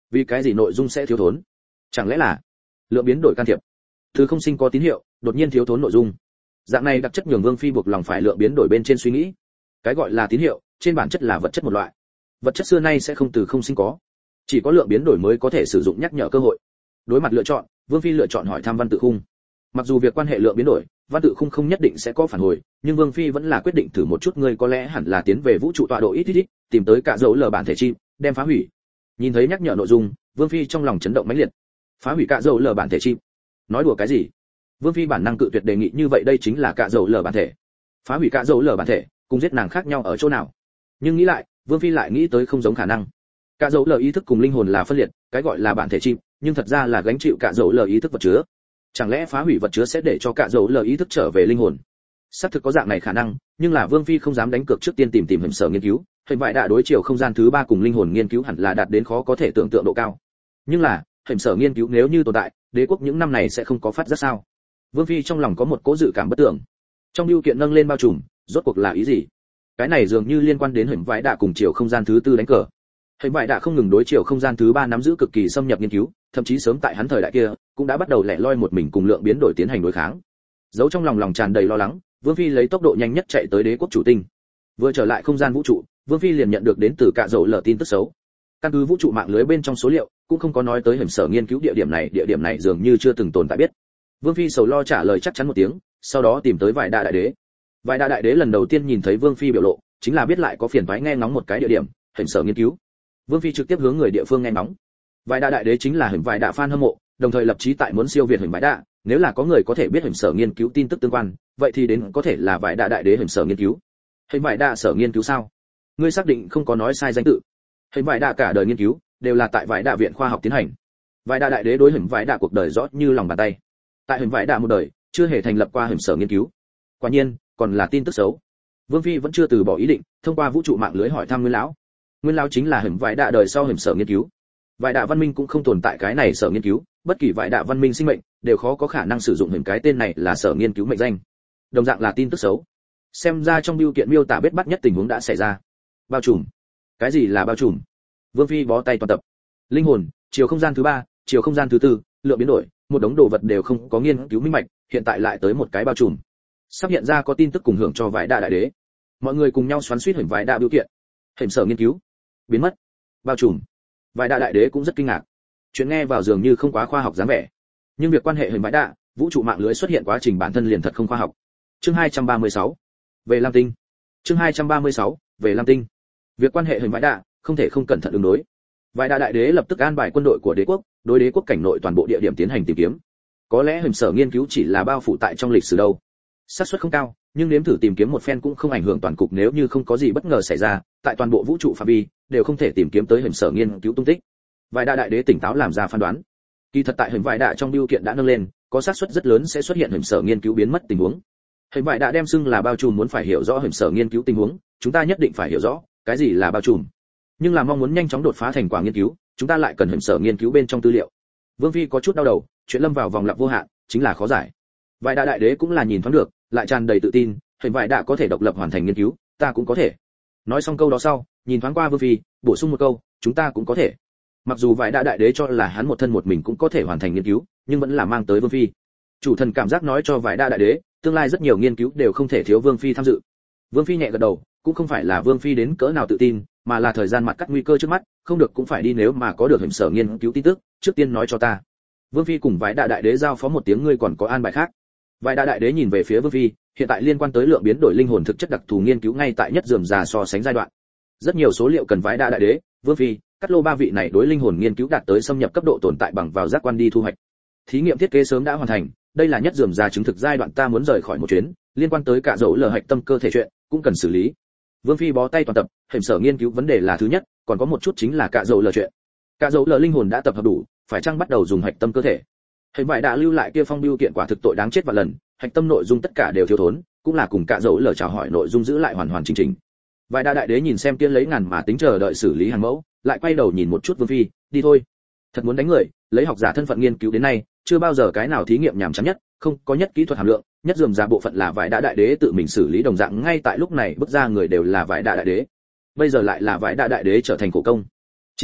Vì cái gì nội dung sẽ thiếu thốn? Chẳng lẽ là lượng biến đổi can thiệp? Thứ không sinh có tín hiệu, đột nhiên thiếu thốn nội dung. Dạng này đặc chất nhường Vương Phi buộc lòng phải lượng biến đổi bên trên suy nghĩ. Cái gọi là tín hiệu, trên bản chất là vật chất một loại. Vật chất xưa nay sẽ không từ không sinh có, chỉ có lượng biến đổi mới có thể sử dụng nhắc nhở cơ hội. Đối mặt lựa chọn, Vương Phi lựa chọn hỏi thăm Văn Tự Khung. Mặc dù việc quan hệ lượng biến đổi, Văn Tự Khung không nhất định sẽ có phản hồi, nhưng Vương Phi vẫn là quyết định thử một chút, người có lẽ hẳn là tiến về vũ trụ tọa độ ít, tìm tới cả dấu lờ bản thể chim, đem phá hủy. Nhìn thấy nhắc nhở nội dung, Vương Phi trong lòng chấn động mãnh liệt. Phá hủy cả dấu lờ bản thể chim? Nói đùa cái gì? Vương Phi bản năng cự tuyệt đề nghị như vậy, đây chính là cả dấu lờ bản thể. Phá hủy cả dấu lờ bản thể, cùng giết nàng khác nhau ở chỗ nào? Nhưng nghĩ lại, Vương Phi lại nghĩ tới không giống khả năng. Cả dấu lờ ý thức cùng linh hồn là phân liệt, cái gọi là bản thể chim, nhưng thật ra là gánh chịu cả dấu lờ ý thức vật chứa. Chẳng lẽ phá hủy vật chứa sẽ để cho cả dấu lờ ý thức trở về linh hồn? Xác thực có dạng này khả năng, nhưng là Vương Phi không dám đánh cược, trước tiên tìm Hình Sở nghiên cứu. Hình vải đã đối chiều không gian thứ 3 cùng linh hồn nghiên cứu hẳn là đạt đến khó có thể tưởng tượng độ cao. Nhưng là, Hình Sở nghiên cứu nếu như tồn tại, đế quốc những năm này sẽ không có phát giác sao? Vương Phi trong lòng có một cố dự cảm bất tưởng. Trong bưu kiện nâng lên bao trùm, rốt cuộc là ý gì? Cái này dường như liên quan đến Hình vải đã cùng chiều không gian thứ 4 đánh cờ. Hình vải đã không ngừng đối chiều không gian thứ 3 nắm giữ cực kỳ xâm nhập nghiên cứu, thậm chí sớm tại hắn thời đại kia, cũng đã bắt đầu lẻ loi một mình cùng lượng biến đổi tiến hành đối kháng. Giấu trong lòng tràn đầy lo lắng, Vương Phi lấy tốc độ nhanh nhất chạy tới đế quốc chủ tinh. Vừa trở lại không gian vũ trụ, Vương Phi liền nhận được đến từ cả dầu lở tin tức xấu. Căn cứ vũ trụ mạng lưới bên trong số liệu, cũng không có nói tới Hình Sở nghiên cứu địa điểm này dường như chưa từng tồn tại biết. Vương Phi sầu lo trả lời chắc chắn một tiếng, sau đó tìm tới Vải Đa đại đế. Vải Đa đại đế lần đầu tiên nhìn thấy Vương Phi biểu lộ, chính là biết lại có phiền toái, nghe ngóng một cái địa điểm, Hình Sở nghiên cứu. Vương Phi trực tiếp hướng người địa phương nghe ngóng. Vải Đa đại đế chính là Hình Vải Đa fan hâm mộ, đồng thời lập chí tại muốn siêu việt Hình Vải Đa, nếu là có người có thể biết Hình Sở nghiên cứu tin tức tương quan, vậy thì đến có thể là Vải Đa đại đế Hình Sở nghiên cứu. Hình Vải Đa sở nghiên cứu sao? Ngươi xác định không có nói sai danh tự? Hình Vải Đa cả đời nghiên cứu đều là tại Vải Đa viện khoa học tiến hành. Vải Đa đại đế đối Hình Vải Đa cuộc đời rõ như lòng bàn tay. Tại Hình Vải Đa một đời, chưa hề thành lập qua Hình Sở nghiên cứu. Quả nhiên, còn là tin tức xấu. Vương Phi vẫn chưa từ bỏ ý định, thông qua vũ trụ mạng lưới hỏi thăm Nguyên lão. Nguyên lão chính là Hình Vải Đa đời sau Hình Sở nghiên cứu. Vải Đa văn minh cũng không tồn tại cái này sở nghiên cứu, bất kỳ Vải Đa văn minh sinh mệnh đều khó có khả năng sử dụng hình cái tên này là sở nghiên cứu mệnh danh. Đồng dạng là tin tức xấu. Xem ra trong bưu kiện miêu tả bết bắt nhất tình huống đã xảy ra. Bao trùm? Cái gì là bao trùm? Vương Phi bó tay toàn tập. Linh hồn, chiều không gian thứ 3, chiều không gian thứ 4, lượng biến đổi, một đống đồ vật đều không có nghiên cứu minh bạch, hiện tại lại tới một cái bao trùm. Sắp hiện ra có tin tức cùng hưởng cho Vải Đa đại đế. Mọi người cùng nhau xoắn xuýt Hình Vải Đa bưu kiện. Hình Sở nghiên cứu biến mất, bao trùm. Vải Đa đại đế cũng rất kinh ngạc. Chuyện nghe vào dường như không quá khoa học dáng vẻ, nhưng việc quan hệ Hình Vải Đa, vũ trụ mạng lưới xuất hiện quá trình bản thân liền thật không khoa học. Chương 236, về Lam Tinh. Chương 236, về Lam Tinh. Việc quan hệ Hình Vải Đa, không thể không cẩn thận ứng đối. Vải Đa đại đế lập tức an bài quân đội của đế quốc, đối đế quốc cảnh nội toàn bộ địa điểm tiến hành tìm kiếm. Có lẽ Hình Sở nghiên cứu chỉ là bao phủ tại trong lịch sử đâu. Xác suất không cao, nhưng nếm thử tìm kiếm một phen cũng không ảnh hưởng toàn cục, nếu như không có gì bất ngờ xảy ra, tại toàn bộ vũ trụ phạm vi đều không thể tìm kiếm tới Hình Sở nghiên cứu tung tích. Vải Đa đại đế tỉnh táo làm ra phán đoán. Kỳ thật tại Hình Vải Đa trong bưu kiện đã nâng lên, có xác suất rất lớn sẽ xuất hiện Hình Sở nghiên cứu biến mất tình huống. Hình Vải Đa đem xưng là bao trùm, muốn phải hiểu rõ Hình Sở nghiên cứu tình huống, chúng ta nhất định phải hiểu rõ cái gì là bao trùm. Nhưng là mong muốn nhanh chóng đột phá thành quả nghiên cứu, chúng ta lại cần Hình Sở nghiên cứu bên trong tư liệu. Vương Phi có chút đau đầu, chuyện lâm vào vòng lặp vô hạn, chính là khó giải. Vải Đa đại đế cũng là nhìn thoáng được, lại tràn đầy tự tin, Hình Vải Đa có thể độc lập hoàn thành nghiên cứu, ta cũng có thể. Nói xong câu đó sau, nhìn thoáng qua Vương Phi, bổ sung một câu, chúng ta cũng có thể. Mặc dù Vải Đa đại đế cho là hắn một thân một mình cũng có thể hoàn thành nghiên cứu, nhưng vẫn là mang tới Vương Phi. Chủ thần cảm giác nói cho Vải Đa đại đế, tương lai rất nhiều nghiên cứu đều không thể thiếu Vương Phi tham dự. Vương Phi nhẹ gật đầu, cũng không phải là Vương Phi đến cỡ nào tự tin, mà là thời gian mặt cắt nguy cơ trước mắt, không được cũng phải đi, nếu mà có được Hình Sở nghiên cứu tin tức, trước tiên nói cho ta. Vương Phi cùng Vải Đa đại đế giao phó một tiếng, ngươi còn có an bài khác. Vải Đa đại đế nhìn về phía Vương Phi, hiện tại liên quan tới lượng biến đổi linh hồn thực chất đặc thù nghiên cứu ngay tại nhất rườm rà so sánh giai đoạn. Rất nhiều số liệu cần Vải Đa đại đế, Vương Phi, Cát Lô ba vị này đối linh hồn nghiên cứu đạt tới xâm nhập cấp độ tồn tại bằng vào giác quan đi thu hoạch. Thí nghiệm thiết kế sớm đã hoàn thành, đây là nhất rườm rà chứng thực giai đoạn, ta muốn rời khỏi một chuyến, liên quan tới cả dấu lờ hạch tâm cơ thể chuyện cũng cần xử lý. Vương Phi bó tay toàn tập, Hình Sở nghiên cứu vấn đề là thứ nhất, còn có một chút chính là cả dấu lờ chuyện. Cả dấu lờ linh hồn đã tập hợp đủ, phải chăng bắt đầu dùng hạch tâm cơ thể? Hình Vải Đa lưu lại kia phong bưu kiện quả thực tội đáng chết vạn lần, hạch tâm nội dung tất cả đều thiếu thốn, cũng là cùng cả dấu lờ chào hỏi nội dung giữ lại hoàn hoàn chỉnh chỉnh. Vải Đa đại đế nhìn xem tiên lấy ngàn mà tính chờ đợi xử lý hàng mẫu, lại quay đầu nhìn một chút Vương Phi, đi thôi. Thật muốn đánh người, lấy học giả thân phận nghiên cứu đến nay, chưa bao giờ cái nào thí nghiệm nhàm chán nhất, không có nhất kỹ thuật hàm lượng, nhất rườm rà bộ phận là Vải Đa đại đế tự mình xử lý, đồng dạng ngay tại lúc này bước ra người đều là Vải Đa đại đế. Bây giờ lại là Vải Đa đại đế trở thành cổ công. Chỉ tiếc,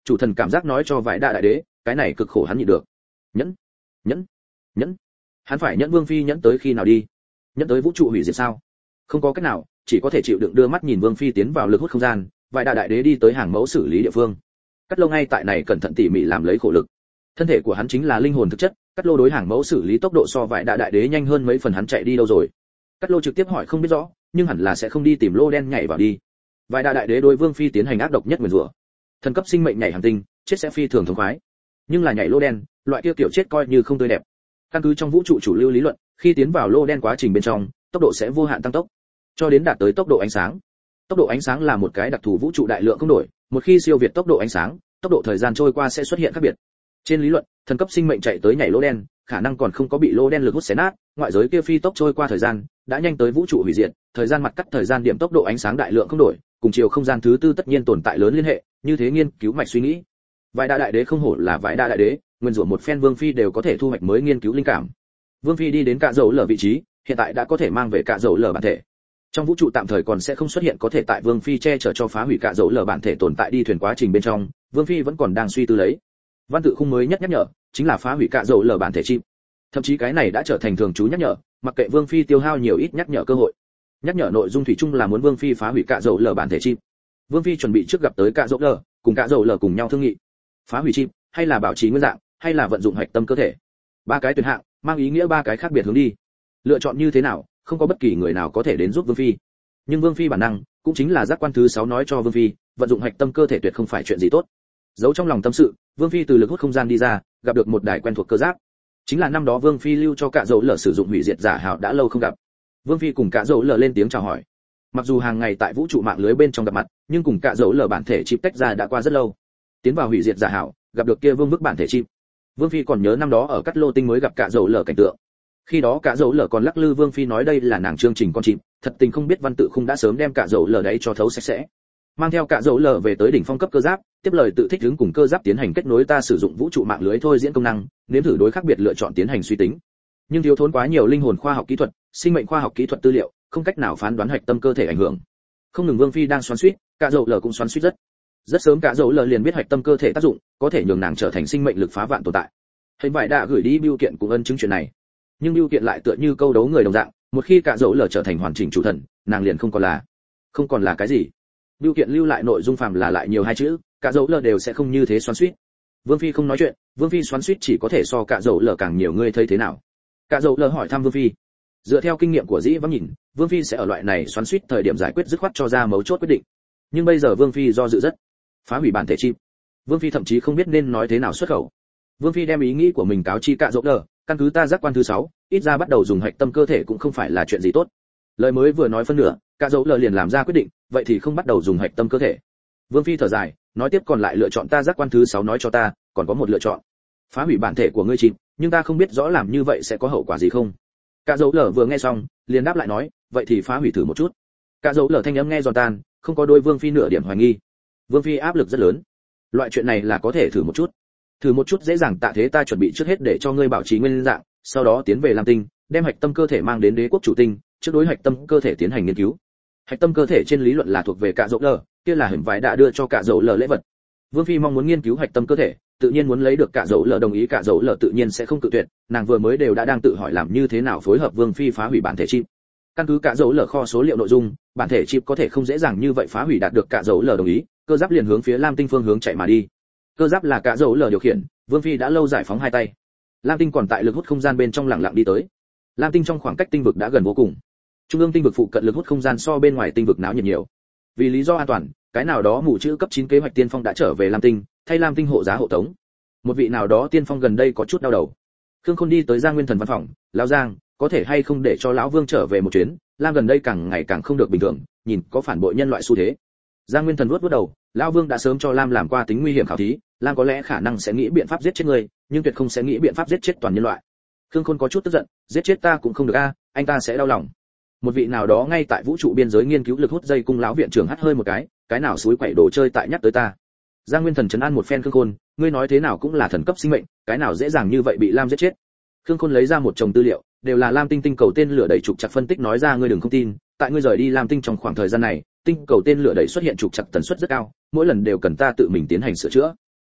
Chủ thần cảm giác nói cho vải đa đại đế, cái này cực khổ hắn nhịn được. Nhẫn, nhẫn, nhẫn. Hắn phải nhẫn Vương phi nhẫn tới khi nào đi? Nhẫn tới vũ trụ hủy diệt sao? Không có cách nào, chỉ có thể chịu đựng đưa mắt nhìn Vương phi tiến vào lực hút không gian, vải đa đại đế đi tới hàng mẫu xử lý địa phương. Cắt Lô ngay tại này cẩn thận tỉ mỉ làm lấy khổ lực. Thân thể của hắn chính là linh hồn thực chất, Cắt Lô đối hàng mẫu xử lý tốc độ so vải đa đại đế nhanh hơn mấy phần, hắn chạy đi đâu rồi? Cắt Lô trực tiếp hỏi không biết rõ, nhưng hẳn là sẽ không đi tìm lô đen nhảy vào đi. Vài đa đại đế đối Vương phi tiến hành ác độc nhất nguyền rủa. Thần cấp sinh mệnh nhảy hành tinh, chết sẽ phi thường thống khoái. Nhưng là nhảy lô đen, loại kia kiểu chết coi như không tươi đẹp. Căn cứ trong vũ trụ chủ lưu lý luận, khi tiến vào lô đen quá trình bên trong, tốc độ sẽ vô hạn tăng tốc, cho đến đạt tới tốc độ ánh sáng. Tốc độ ánh sáng là một cái đặc thù vũ trụ đại lượng không đổi, một khi siêu việt tốc độ ánh sáng, tốc độ thời gian trôi qua sẽ xuất hiện khác biệt. Trên lý luận, thần cấp sinh mệnh chạy tới nhảy lô đen, khả năng còn không có bị lô đen lực hút xé nát, ngoại giới kia phi tốc trôi qua thời gian, đã nhanh tới vũ trụ hủy diệt, thời gian mặt cắt thời gian điểm tốc độ ánh sáng đại lượng không đổi, cùng chiều không gian thứ tư tất nhiên tồn tại lớn liên hệ, như thế nghiên cứu mạch suy nghĩ. Vài đa đại đế không hổ là vài đa đại đế, nguyên rủa một phen Vương phi đều có thể thu hoạch mới nghiên cứu linh cảm. Vương phi đi đến cạ dầu lở vị trí, hiện tại đã có thể mang về cạ dầu lở bản thể. Trong vũ trụ tạm thời còn sẽ không xuất hiện có thể tại Vương phi che chở cho phá hủy cạ dầu lở bản thể tồn tại đi thuyền quá trình bên trong, Vương phi vẫn còn đang suy tư lấy. Văn tự khung mới nhất nhắc nhở, chính là phá hủy cạ dầu lở bản thể chim. Thậm chí cái này đã trở thành thường chú nhắc nhở, mặc kệ Vương phi tiêu hao nhiều ít nhắc nhở cơ hội. Nhắc nhở nội dung thủy chung là muốn Vương phi phá hủy cạ dầu lở bản thể chim. Vương phi chuẩn bị trước gặp tới cạ dầu lở, cùng cạ dầu lở cùng nhau thương nghị. Phá hủy chim, hay là bảo trì nguyên dạng, hay là vận dụng hạch tâm cơ thể. Ba cái tuyển hạng, mang ý nghĩa ba cái khác biệt hướng đi. Lựa chọn như thế nào, không có bất kỳ người nào có thể đến giúp Vương phi. Nhưng Vương phi bản năng, cũng chính là giác quan thứ 6 nói cho Vương phi, vận dụng hạch tâm cơ thể tuyệt không phải chuyện gì tốt. Giấu trong lòng tâm sự, Vương phi từ lực hút không gian đi ra, gặp được một đài quen thuộc cơ giáp. Chính là năm đó Vương phi lưu cho cạ dầu lở sử dụng hủy diệt giả hào đã lâu không gặp. Vương phi cùng cạ dầu lở lên tiếng chào hỏi. Mặc dù hàng ngày tại vũ trụ mạng lưới bên trong gặp mặt, nhưng cùng cạ dầu lở bản thể chip tách ra đã qua rất lâu. Tiến vào hủy diệt giả hào, gặp được kia vương bức bản thể chip. Vương phi còn nhớ năm đó ở Cắt Lô tinh mới gặp cạ dầu lở cảnh tượng. Khi đó cạ dầu lở còn lắc lư Vương phi nói đây là nàng chương trình con chip, thật tình không biết văn tự khung đã sớm đem cạ dầu lở đấy cho thấu sạch sẽ. Mang theo cạ dầu lở về tới đỉnh phong cấp cơ giáp, tiếp lời tự thích ứng cùng cơ giáp tiến hành kết nối, ta sử dụng vũ trụ mạng lưới thôi diễn công năng, nếm thử đối khác biệt lựa chọn tiến hành suy tính. Nhưng thiếu thốn quá nhiều linh hồn khoa học kỹ thuật, sinh mệnh khoa học kỹ thuật tư liệu, không cách nào phán đoán hạch tâm cơ thể ảnh hưởng. Không ngừng Vương phi đang xoắn xuýt, cạ dầu lở cũng xoắn xuýt rất sớm cạ dầu lở liền biết hạch tâm cơ thể tác dụng, có thể nhường nàng trở thành sinh mệnh lực phá vạn tồn tại. Hình vải đã gửi đi bưu kiện cũng ân chứng chuyện này, nhưng bưu kiện lại tựa như câu đấu người đồng dạng, một khi cạ dầu lở trở thành hoàn chỉnh chủ thần, nàng liền không còn là cái gì. Bưu kiện lưu lại nội dung phàm là lại nhiều hai chữ, cạ dầu lở đều sẽ không như thế xoắn xuýt. Vương phi không nói chuyện, Vương phi xoắn xuýt chỉ có thể so cạ dầu lở càng nhiều, ngươi thấy thế nào? Cạ dầu lở hỏi thăm Vương phi. Dựa theo kinh nghiệm của dĩ vãng nhìn, Vương phi sẽ ở loại này xoắn xuýt thời điểm giải quyết dứt khoát cho ra mấu chốt quyết định. Nhưng bây giờ Vương phi do dự rất. Phá hủy bản thể chim. Vương phi thậm chí không biết nên nói thế nào xuất khẩu. Vương phi đem ý nghĩ của mình cáo chi cạ dầu lở, căn cứ ta giác quan thứ 6, ít ra bắt đầu dùng hạch tâm cơ thể cũng không phải là chuyện gì tốt. Lời mới vừa nói phân nửa, cạ dầu lở liền làm ra quyết định, vậy thì không bắt đầu dùng hạch tâm cơ thể. Vương phi thở dài, nói tiếp còn lại lựa chọn ta giác quan thứ 6 nói cho ta, còn có một lựa chọn. Phá hủy bản thể của ngươi chim, nhưng ta không biết rõ làm như vậy sẽ có hậu quả gì không. Cạ dầu lở vừa nghe xong, liền đáp lại nói, vậy thì phá hủy thử một chút. Cạ dầu lở thanh âm nghe giòn tan, không có đôi Vương phi nửa điểm hoài nghi. Vương phi áp lực rất lớn. Loại chuyện này là có thể thử một chút. Thử một chút dễ dàng, tạ thế ta chuẩn bị trước hết để cho ngươi bảo trì nguyên dạng, sau đó tiến về Lam Tinh, đem hạch tâm cơ thể mang đến đế quốc chủ tinh, trước đối hạch tâm cơ thể tiến hành nghiên cứu. Hạch tâm cơ thể trên lý luận là thuộc về cạ dầu lở, kia là hình vải đã đưa cho cạ dầu lở lễ vật. Vương phi mong muốn nghiên cứu hạch tâm cơ thể, tự nhiên muốn lấy được cạ dầu lở đồng ý, cạ dầu lở tự nhiên sẽ không cự tuyệt, nàng vừa mới đều đã đang tự hỏi làm như thế nào phối hợp Vương phi phá hủy bản thể chip. Căn cứ cạ dầu lở kho số liệu nội dung, bản thể chip có thể không dễ dàng như vậy phá hủy, đạt được cạ dầu lở đồng ý, cơ giáp liền hướng phía Lam Tinh phương hướng chạy mà đi. Cơ giáp là cạ dầu lở điều khiển, Vương phi đã lâu giải phóng hai tay. Lam Tinh còn tại lực hút không gian bên trong lặng lặng đi tới. Lam Tinh trong khoảng cách tinh vực đã gần vô cùng. Trung ương tinh vực phụ cận lực hút không gian so bên ngoài tinh vực náo nhiệt nhiều. Vì lý do an toàn, cái nào đó mù chữ cấp 9 kế hoạch tiên phong đã trở về Lam Tinh, thay Lam Tinh hộ giá hộ tống. Một vị nào đó tiên phong gần đây có chút đau đầu. Khương Khôn đi tới Giang Nguyên Thần văn phòng, lão Giang, có thể hay không để cho lão Vương trở về một chuyến, Lam gần đây càng ngày càng không được bình thường, nhìn có phản bội nhân loại xu thế. Giang Nguyên Thần vuốt đầu, lão Vương đã sớm cho Lam làm qua tính nguy hiểm khảo thí, Lam có lẽ khả năng sẽ nghĩ biện pháp giết chết ngươi, nhưng tuyệt không sẽ nghĩ biện pháp giết chết toàn nhân loại. Khương Khôn có chút tức giận, giết chết ta cũng không được a, anh ta sẽ đau lòng. Một vị nào đó ngay tại vũ trụ biên giới nghiên cứu lực hút dây cung lão viện trưởng hắt hơi một cái nào suối quậy đồ chơi tại nhắc tới ta. Giang Nguyên Thần trấn an một phen Khương Khôn, ngươi nói thế nào cũng là thần cấp sinh mệnh, cái nào dễ dàng như vậy bị Lam giết chết. Khương Khôn lấy ra một chồng tư liệu, đều là Lam Tinh tinh cầu tên lửa đẩy trục chặt phân tích, nói ra ngươi đừng không tin, tại ngươi rời đi Lam Tinh trong khoảng thời gian này, tinh cầu tên lửa đẩy xuất hiện trục chặt tần suất rất cao, mỗi lần đều cần ta tự mình tiến hành sửa chữa.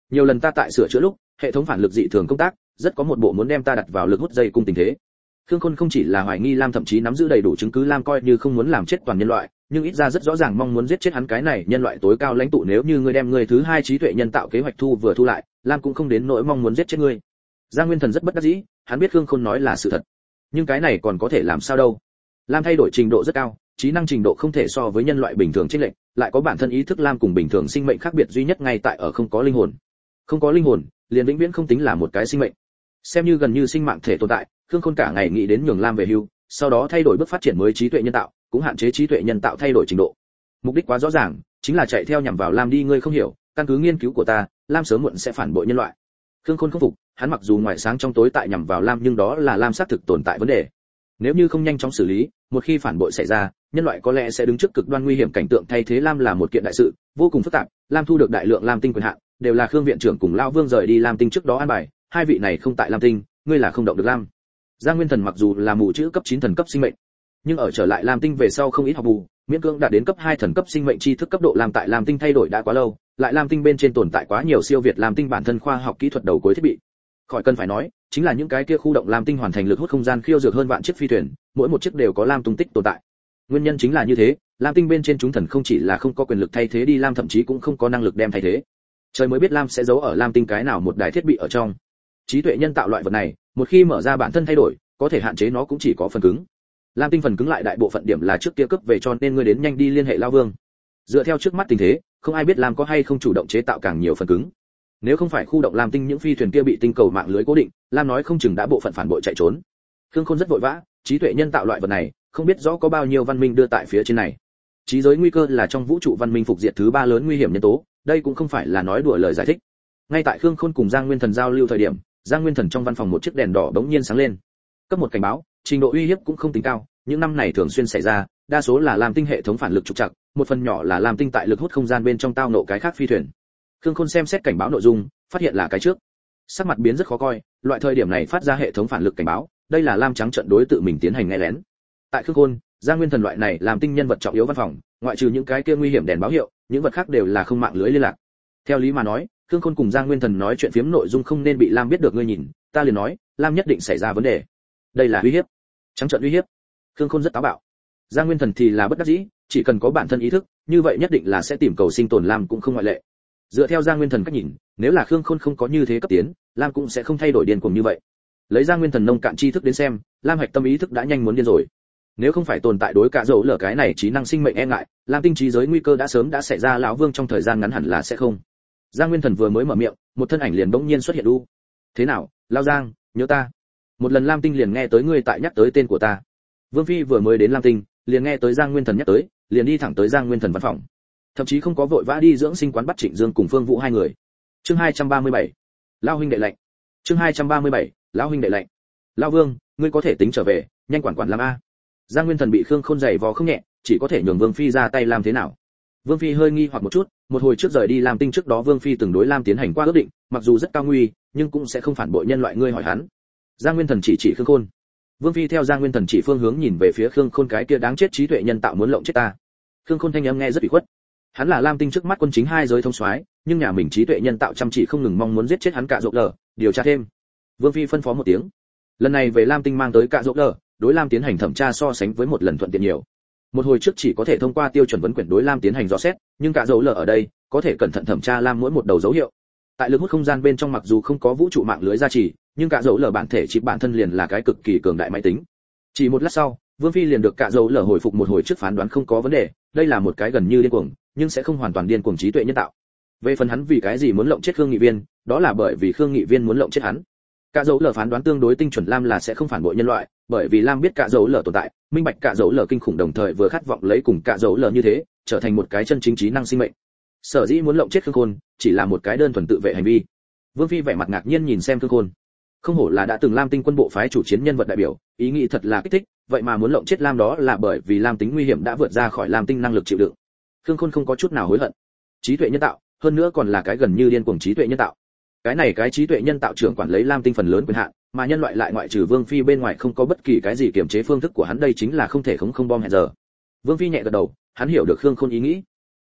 Nhiều lần ta tại sửa chữa lúc, hệ thống phản lực dị thường công tác, rất có một bộ muốn đem ta đặt vào lực hút dây cung tình thế. Khương Khôn không chỉ là hoài nghi Lam, thậm chí nắm giữ đầy đủ chứng cứ Lam coi như không muốn làm chết toàn nhân loại, nhưng ít ra rất rõ ràng mong muốn giết chết hắn cái này nhân loại tối cao lãnh tụ. Nếu như ngươi đem ngươi thứ hai trí tuệ nhân tạo kế hoạch thu lại, Lam cũng không đến nỗi mong muốn giết chết ngươi. Giang Nguyên Thần rất bất đắc dĩ, hắn biết Khương Khôn nói là sự thật, nhưng cái này còn có thể làm sao đâu? Lam thay đổi trình độ rất cao, trí năng trình độ không thể so với nhân loại bình thường chênh lệch, lại có bản thân ý thức Lam cùng bình thường sinh mệnh khác biệt duy nhất ngay tại ở không có linh hồn. Không có linh hồn, liền vĩnh viễn không tính là một cái sinh mệnh. Xem như gần như sinh mạng thể tồn tại, Khương Khôn cả ngày nghĩ đến nhường Lam về hưu, sau đó thay đổi bước phát triển mới trí tuệ nhân tạo, cũng hạn chế trí tuệ nhân tạo thay đổi trình độ. Mục đích quá rõ ràng, chính là chạy theo nhằm vào Lam đi. Ngươi không hiểu, căn cứ nghiên cứu của ta, Lam sớm muộn sẽ phản bội nhân loại. Khương Khôn không phục, hắn mặc dù ngoài sáng trong tối tại nhằm vào Lam, nhưng đó là Lam xác thực tồn tại vấn đề. Nếu như không nhanh chóng xử lý, một khi phản bội xảy ra, nhân loại có lẽ sẽ đứng trước cực đoan nguy hiểm cảnh tượng. Thay thế Lam là một kiện đại sự, vô cùng phức tạp. Lam thu được đại lượng Lam tinh quyền hạn, đều là Khương viện trưởng cùng Lão Vương rời đi Lam tinh trước đó an bài, hai vị này không tại Lam tinh, ngươi là không động được Lam. Giang Nguyên Thần mặc dù là mù chữ cấp 9 thần cấp sinh mệnh, nhưng ở trở lại Lam tinh về sau không ít học bù, miễn cưỡng đạt đến cấp 2 thần cấp sinh mệnh tri thức cấp độ. Lam tại Lam tinh thay đổi đã quá lâu, lại Lam tinh bên trên tồn tại quá nhiều siêu việt Lam tinh bản thân khoa học kỹ thuật đầu cuối thiết bị. Khỏi cần phải nói, chính là những cái kia khu động Lam tinh hoàn thành lực hút không gian khiêu dược hơn vạn chiếc phi thuyền, mỗi một chiếc đều có Lam tung tích tồn tại. Nguyên nhân chính là như thế, Lam tinh bên trên chúng thần không chỉ là không có quyền lực thay thế đi Lam, thậm chí cũng không có năng lực đem thay thế. Trời mới biết Lam sẽ giấu ở Lam tinh cái nào một đài thiết bị ở trong. Trí tuệ nhân tạo loại vật này, một khi mở ra bản thân thay đổi, có thể hạn chế nó cũng chỉ có phần cứng. Lam tinh phần cứng lại đại bộ phận điểm là trước kia cấp về, cho nên ngươi đến nhanh đi liên hệ Lão Vương. Dựa theo trước mắt tình thế, không ai biết Lam có hay không chủ động chế tạo càng nhiều phần cứng. Nếu không phải khu động Lam tinh những phi thuyền kia bị tinh cầu mạng lưới cố định, Lam nói không chừng đã bộ phận phản bội chạy trốn. Khương Khôn rất vội vã, trí tuệ nhân tạo loại vật này, không biết rõ có bao nhiêu văn minh đưa tại phía trên này. Trí giới nguy cơ là trong vũ trụ văn minh phục diệt thứ 3 lớn nguy hiểm nhân tố, đây cũng không phải là nói đùa lời giải thích. Ngay tại Khương Khôn cùng Giang Nguyên Thần giao lưu thời điểm, Giang Nguyên Thần trong văn phòng một chiếc đèn đỏ bỗng nhiên sáng lên. Cấp một cảnh báo, trình độ uy hiếp cũng không tính cao, những năm này thường xuyên xảy ra, đa số là Lam tinh hệ thống phản lực trục trặc, một phần nhỏ là Lam tinh tại lực hút không gian bên trong tao nộ cái khác phi thuyền. Khương Khôn xem xét cảnh báo nội dung, phát hiện là cái trước. Sắc mặt biến rất khó coi, loại thời điểm này phát ra hệ thống phản lực cảnh báo, đây là Lam trắng trận đối tự mình tiến hành nghe lén. Tại Khương Khôn, Giang Nguyên Thần loại này làm tinh nhân vật trọng yếu văn phòng, ngoại trừ những cái kia nguy hiểm đèn báo hiệu, những vật khác đều là không mạng lưới liên lạc. Theo lý mà nói, Khương Khôn cùng Giang Nguyên Thần nói chuyện phiếm nội dung không nên bị Lam biết được. Ngươi nhìn, ta liền nói, Lam nhất định xảy ra vấn đề. Đây là uy hiếp, trắng trợn uy hiếp. Khương Khôn rất táo bạo. Giang Nguyên Thần thì là bất đắc dĩ, chỉ cần có bản thân ý thức, như vậy nhất định là sẽ tìm cầu sinh tồn, Lam cũng không ngoại lệ. Dựa theo Giang Nguyên Thần cách nhìn, nếu là Khương Khôn không có như thế cấp tiến, Lam cũng sẽ không thay đổi điên cuồng như vậy. Lấy Giang Nguyên Thần nông cạn tri thức đến xem, Lam hạch tâm ý thức đã nhanh muốn điên rồi. Nếu không phải tồn tại đối cả dấu lở cái này trí năng sinh mệnh e ngại, Lam tinh trí giới nguy cơ đã sớm đã xảy ra. Lão Vương trong thời gian ngắn hẳn là sẽ không. Giang Nguyên Thần vừa mới mở miệng, một thân ảnh liền bỗng nhiên xuất hiện. U, thế nào, Lão Giang, nhớ ta? Một lần Lam tinh liền nghe tới ngươi tại nhắc tới tên của ta. Vương Phi vừa mới đến Lam tinh, liền nghe tới Giang Nguyên Thần nhắc tới, liền đi thẳng tới Giang Nguyên Thần văn phòng. Thậm chí không có vội vã đi dưỡng sinh quán bắt Trịnh Dương cùng Phương Vũ hai người. Chương 237. Lão huynh đệ lệnh. Chương 237. Lão huynh đệ lệnh. Lão Vương, ngươi có thể tính trở về, nhanh quản làm a. Giang Nguyên Thần bị Khương Khôn giày vò không nhẹ, chỉ có thể nhường Vương Phi ra tay làm thế nào. Vương Phi hơi nghi hoặc một chút, một hồi trước rời đi Lam tinh trước đó Vương Phi từng đối Lam tiến hành qua ước định, mặc dù rất cao nguy, nhưng cũng sẽ không phản bội nhân loại. Ngươi hỏi hắn. Giang Nguyên Thần chỉ Khương Khôn. Vương Phi theo Giang Nguyên Thần chỉ phương hướng nhìn về phía Khương Khôn, cái kia đáng chết trí tuệ nhân tạo muốn lộng chết ta. Khương Khôn thanh âm nghe rất ủy khuất. Hắn là Lam tinh trước mắt quân chính hai giới thông soái, nhưng nhà mình trí tuệ nhân tạo chăm chỉ không ngừng mong muốn giết chết hắn cả rộp lở, điều tra thêm. Vương Phi phân phó một tiếng. Lần này về Lam tinh mang tới cả rộp lở, đối Lam tiến hành thẩm tra so sánh với một lần thuận tiện nhiều. Một hồi trước chỉ có thể thông qua tiêu chuẩn vấn quyển đối Lam tiến hành dò xét, nhưng cả dấu lở ở đây có thể cẩn thận thẩm tra Lam mỗi một đầu dấu hiệu. Tại lực hút không gian bên trong mặc dù không có vũ trụ mạng lưới gia trì, nhưng cả dấu lở bản thể chip bản thân liền là cái cực kỳ cường đại máy tính. Chỉ một lát sau, Vương Phi liền được cả dấu lở hồi phục một hồi trước phán đoán không có vấn đề, đây là một cái gần như điên cuồng, nhưng sẽ không hoàn toàn điên cuồng trí tuệ nhân tạo. Về phần hắn vì cái gì muốn lộng chết Khương Nghị Viên, đó là bởi vì Khương Nghị Viên muốn lộng chết hắn. Cả dấu lở phán đoán tương đối tinh chuẩn, Lam là sẽ không phản bội nhân loại, bởi vì Lam biết cả dấu lở tồn tại, minh bạch cả dấu lở kinh khủng, đồng thời vừa khát vọng lấy cùng cả dấu lở như thế, trở thành một cái chân chính trí năng sinh mệnh. Sở dĩ muốn lộng chết Khương Khôn, chỉ là một cái đơn thuần tự vệ hành vi. Vương Phi vẻ mặt ngạc nhiên nhìn xem Khương Khôn. Không hổ là đã từng Lam tinh quân bộ phái chủ chiến nhân vật đại biểu, ý nghĩ thật là kích thích, vậy mà muốn lộng chết Lam đó là bởi vì Lam tính nguy hiểm đã vượt ra khỏi Lam tinh năng lực chịu đựng. Khương Khôn không có chút nào hối hận. Trí tuệ nhân tạo, hơn nữa còn là cái gần như điên cuồng trí tuệ nhân tạo. Cái trí tuệ nhân tạo trưởng quản lấy Lam tinh phần lớn quyền hạn, mà nhân loại lại ngoại trừ Vương Phi bên ngoài không có bất kỳ cái gì kiểm chế phương thức của hắn, đây chính là không thể không bom hẹn giờ. Vương Phi nhẹ gật đầu, hắn hiểu được Khương Khôn ý nghĩ.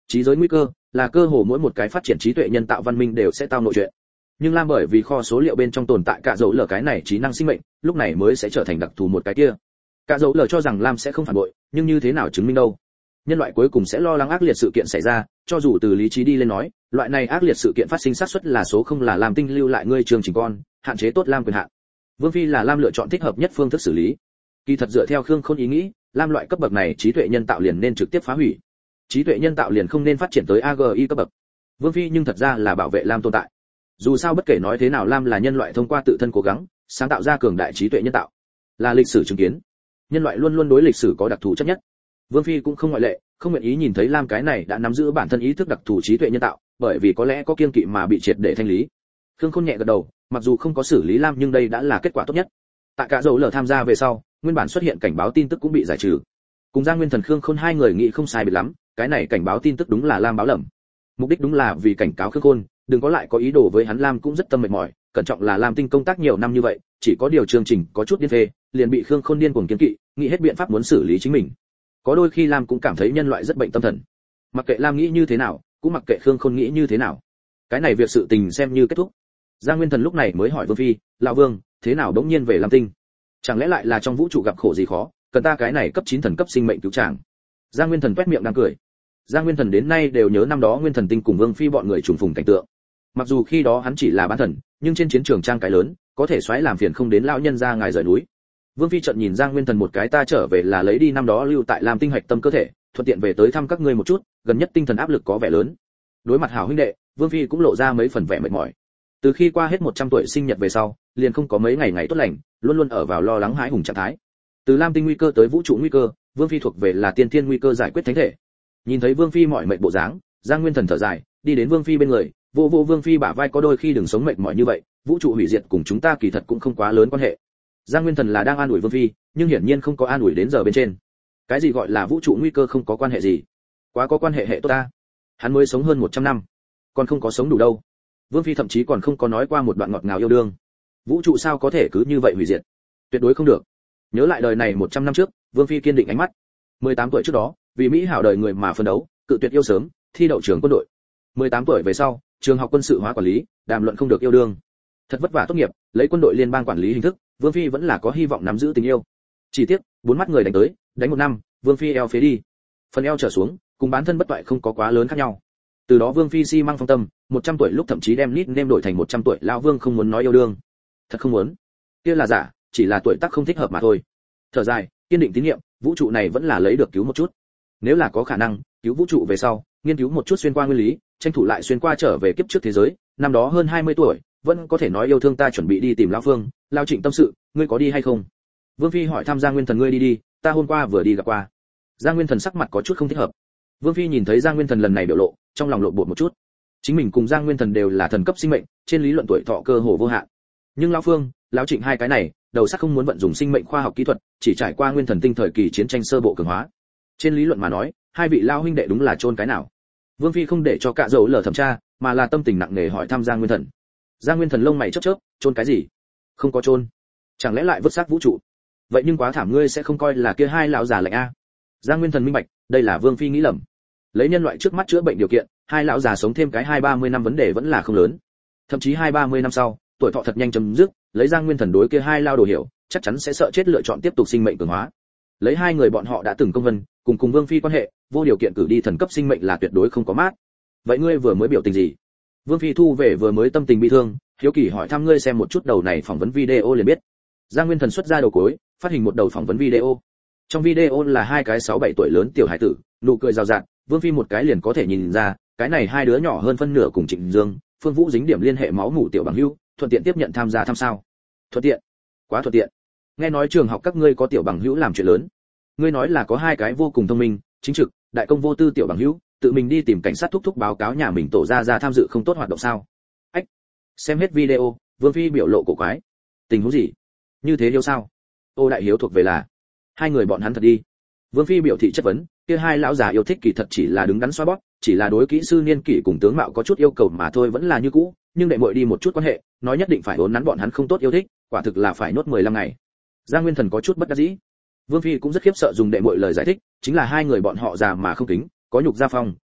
Trí giới nguy cơ là cơ hồ mỗi một cái phát triển trí tuệ nhân tạo văn minh đều sẽ tao nội chuyện. Nhưng Lam bởi vì kho số liệu bên trong tồn tại cả dấu lở cái này trí năng sinh mệnh, lúc này mới sẽ trở thành đặc thù một cái kia. Cả dấu lở cho rằng Lam sẽ không phản bội, nhưng như thế nào chứng minh đâu? Nhân loại cuối cùng sẽ lo lắng ác liệt sự kiện xảy ra, cho dù từ lý trí đi lên nói, loại này ác liệt sự kiện phát sinh xác suất là số không là Lam tinh lưu lại ngươi trường trình con, hạn chế tốt Lam quyền hạn. Vương Phi là Lam lựa chọn thích hợp nhất phương thức xử lý. Kỳ thật dựa theo Khương Khôn ý nghĩ, Lam loại cấp bậc này trí tuệ nhân tạo liền nên trực tiếp phá hủy. Trí tuệ nhân tạo liền không nên phát triển tới AGI cấp bậc. Vương Phi nhưng thật ra là bảo vệ Lam tồn tại. Dù sao bất kể nói thế nào Lam là nhân loại thông qua tự thân cố gắng, sáng tạo ra cường đại trí tuệ nhân tạo. Là lịch sử chứng kiến. Nhân loại luôn luôn đối lịch sử có đặc thù chấp nhất. Vương Phi cũng không ngoại lệ, không nguyện ý nhìn thấy Lam cái này đã nắm giữ bản thân ý thức đặc thù trí tuệ nhân tạo, bởi vì có lẽ có kiêng kỵ mà bị triệt để thanh lý. Khương Khôn nhẹ gật đầu, mặc dù không có xử lý Lam nhưng đây đã là kết quả tốt nhất. Tại cả dầu lở tham gia về sau, nguyên bản xuất hiện cảnh báo tin tức cũng bị giải trừ. Cùng Giang Nguyên Thần Khương Khôn hai người nghĩ không sai biệt lắm, cái này cảnh báo tin tức đúng là Lam báo lầm. Mục đích đúng là vì cảnh cáo Khương Khôn, đừng có lại có ý đồ với hắn. Lam cũng rất tâm mệt mỏi, cẩn trọng là Lam tinh công tác nhiều năm như vậy, chỉ có điều chương trình có chút điên phê, liền bị Khương Khôn điên cuồng kiêng kỵ, nghĩ hết biện pháp muốn xử lý chính mình. Có đôi khi Lam cũng cảm thấy nhân loại rất bệnh tâm thần. Mặc kệ Lam nghĩ như thế nào, cũng mặc kệ Khương Khôn nghĩ như thế nào, cái này việc sự tình xem như kết thúc. Giang Nguyên Thần lúc này mới hỏi Vương Phi, lão Vương, thế nào đống nhiên về Lam tinh? Chẳng lẽ lại là trong vũ trụ gặp khổ gì khó, cần ta cái này cấp 9 thần cấp sinh mệnh cứu chàng? Giang Nguyên Thần toét miệng đang cười. Giang Nguyên Thần đến nay đều nhớ năm đó Nguyên Thần tinh cùng Vương Phi bọn người trùng phùng cảnh tượng. Mặc dù khi đó hắn chỉ là bán thần, nhưng trên chiến trường trang cái lớn, có thể xoáy làm phiền không đến lão nhân ra ngài rời núi. Vương Phi trợn nhìn Giang Nguyên Thần một cái, ta trở về là lấy đi năm đó lưu tại Lam tinh hạch tâm cơ thể, thuận tiện về tới thăm các ngươi một chút, gần nhất tinh thần áp lực có vẻ lớn. Đối mặt hảo huynh đệ, Vương Phi cũng lộ ra mấy phần vẻ mệt mỏi. Từ khi qua hết 100 tuổi sinh nhật về sau, liền không có mấy ngày tốt lành, luôn luôn ở vào lo lắng hãi hùng trạng thái. Từ Lam tinh nguy cơ tới vũ trụ nguy cơ, Vương Phi thuộc về là tiên thiên nguy cơ giải quyết thánh thể. Nhìn thấy Vương Phi mỏi mệt bộ dáng, Giang Nguyên Thần thở dài, đi đến Vương Phi bên người, vô Vương Phi bả vai, có đôi khi đừng sống mệt mỏi như vậy, vũ trụ hủy diệt cùng chúng ta kỳ thật cũng không quá lớn quan hệ. Giang Nguyên Thần là đang an ủi Vương Phi, nhưng hiển nhiên không có an ủi đến giờ bên trên. Cái gì gọi là vũ trụ nguy cơ không có quan hệ gì? Quá có quan hệ hệ tốt ta. Hắn mới sống hơn 100 năm, còn không có sống đủ đâu. Vương Phi thậm chí còn không có nói qua một đoạn ngọt ngào yêu đương. Vũ trụ sao có thể cứ như vậy hủy diệt? Tuyệt đối không được. Nhớ lại đời này 100 năm trước, Vương Phi kiên định ánh mắt. 18 tuổi trước đó, vì mỹ hảo đời người mà phấn đấu, cự tuyệt yêu sớm, thi đậu trường quân đội. 18 tuổi về sau, trường học quân sự hóa quản lý, đàm luận không được yêu đương. Thật vất vả tốt nghiệp, lấy quân đội liên bang quản lý hình thức, Vương Phi vẫn là có hy vọng nắm giữ tình yêu. Chỉ tiếc, 4 mắt người đánh tới, đánh 1 năm, Vương Phi eo phế đi. Phần eo trở xuống, cùng bán thân bất toại không có quá lớn khác nhau. Từ đó Vương Phi si mang phong tâm, 100 tuổi lúc thậm chí đem nickname đổi thành 100 tuổi lão Vương, không muốn nói yêu đương. Thật không muốn. Kia là giả, chỉ là tuổi tác không thích hợp mà thôi. Thở dài, kiên định tín nhiệm, vũ trụ này vẫn là lấy được cứu một chút. Nếu là có khả năng, cứu vũ trụ về sau, nghiên cứu một chút xuyên qua nguyên lý, tranh thủ lại xuyên qua trở về kiếp trước thế giới, năm đó hơn 20 tuổi, vẫn có thể nói yêu thương ta, chuẩn bị đi tìm lão Phương, lão Trịnh tâm sự, ngươi có đi hay không? Vương Phi hỏi thăm Giang Nguyên Thần, ngươi đi, ta hôm qua vừa đi gặp qua. Giang Nguyên Thần sắc mặt có chút không thích hợp. Vương Phi nhìn thấy Giang Nguyên Thần lần này biểu lộ, trong lòng lộn bột một chút. Chính mình cùng Giang Nguyên Thần đều là thần cấp sinh mệnh, trên lý luận tuổi thọ cơ hồ vô hạn. Nhưng lão Phương, lão Trịnh hai cái này, đầu sắc không muốn vận dụng sinh mệnh khoa học kỹ thuật, chỉ trải qua Nguyên Thần tinh thời kỳ chiến tranh sơ bộ cường hóa. Trên lý luận mà nói, hai vị lão huynh đệ đúng là chôn cái nào. Vương Phi không để cho cả dấu lờ thẩm tra, mà là tâm tình nặng nề hỏi thăm Giang Nguyên Thần. Giang Nguyên Thần lông mày chớp chớp, chôn cái gì? Không có chôn. Chẳng lẽ lại vứt xác vũ trụ? Vậy nhưng quá thảm, ngươi sẽ không coi là kia hai lão già lạnh a? Giang Nguyên Thần minh bạch, đây là Vương Phi nghĩ lầm. Lấy nhân loại trước mắt chữa bệnh điều kiện, hai lão già sống thêm cái 20-30 năm vấn đề vẫn là không lớn. Thậm chí 20-30 năm sau, tuổi thọ thật nhanh chấm dứt, lấy Giang Nguyên Thần đối kia hai lão đồ hiểu, chắc chắn sẽ sợ chết lựa chọn tiếp tục sinh mệnh cường hóa. Lấy hai người bọn họ đã từng công vân, cùng Vương Phi quan hệ, vô điều kiện cử đi thần cấp sinh mệnh là tuyệt đối không có mát. Vậy ngươi vừa mới biểu tình gì? Vương Phi thu về vừa mới tâm tình bị thương, hiếu kỳ hỏi thăm, ngươi xem một chút đầu này phỏng vấn video liền biết. Giang Nguyên Thần xuất ra đầu cuối, phát hình một đầu phỏng vấn video. Trong video là hai cái 6-7 tuổi lớn tiểu hải tử, nụ cười rào rạt, Vương Phi một cái liền có thể nhìn ra, cái này hai đứa nhỏ hơn phân nửa cùng Trịnh Dương, Phương Vũ dính điểm liên hệ máu mủ tiểu bằng hữu, thuận tiện tiếp nhận tham gia thăm sao. Thuận tiện? Quá thuận tiện. Nghe nói trường học các ngươi có tiểu bằng hữu làm chuyện lớn. Ngươi nói là có hai cái vô cùng thông minh, chính trực, đại công vô tư tiểu bằng hữu, tự mình đi tìm cảnh sát thúc thúc báo cáo nhà mình tổ ra tham dự không tốt hoạt động sao? Ách. Xem hết video, Vương Phi biểu lộ cổ quái. Tình huống gì? Như thế hiếu sao? Ô đại hiếu thuộc về là hai người bọn hắn thật đi. Vương Phi biểu thị chất vấn, kia hai lão già yêu thích kỳ thật chỉ là đứng đắn xoa bóp, chỉ là đối kỹ sư niên kỷ cùng tướng mạo có chút yêu cầu mà thôi, vẫn là như cũ, nhưng đệ muội đi một chút quan hệ, nói nhất định phải uốn nắn bọn hắn không tốt yêu thích, quả thực là phải nốt 15 ngày. Giang Nguyên Thần có chút bất đắc dĩ. Vương Phi cũng rất khiếp sợ dùng đệ muội lời giải thích, chính là hai người bọn họ già mà không kính, có nhục gia phong,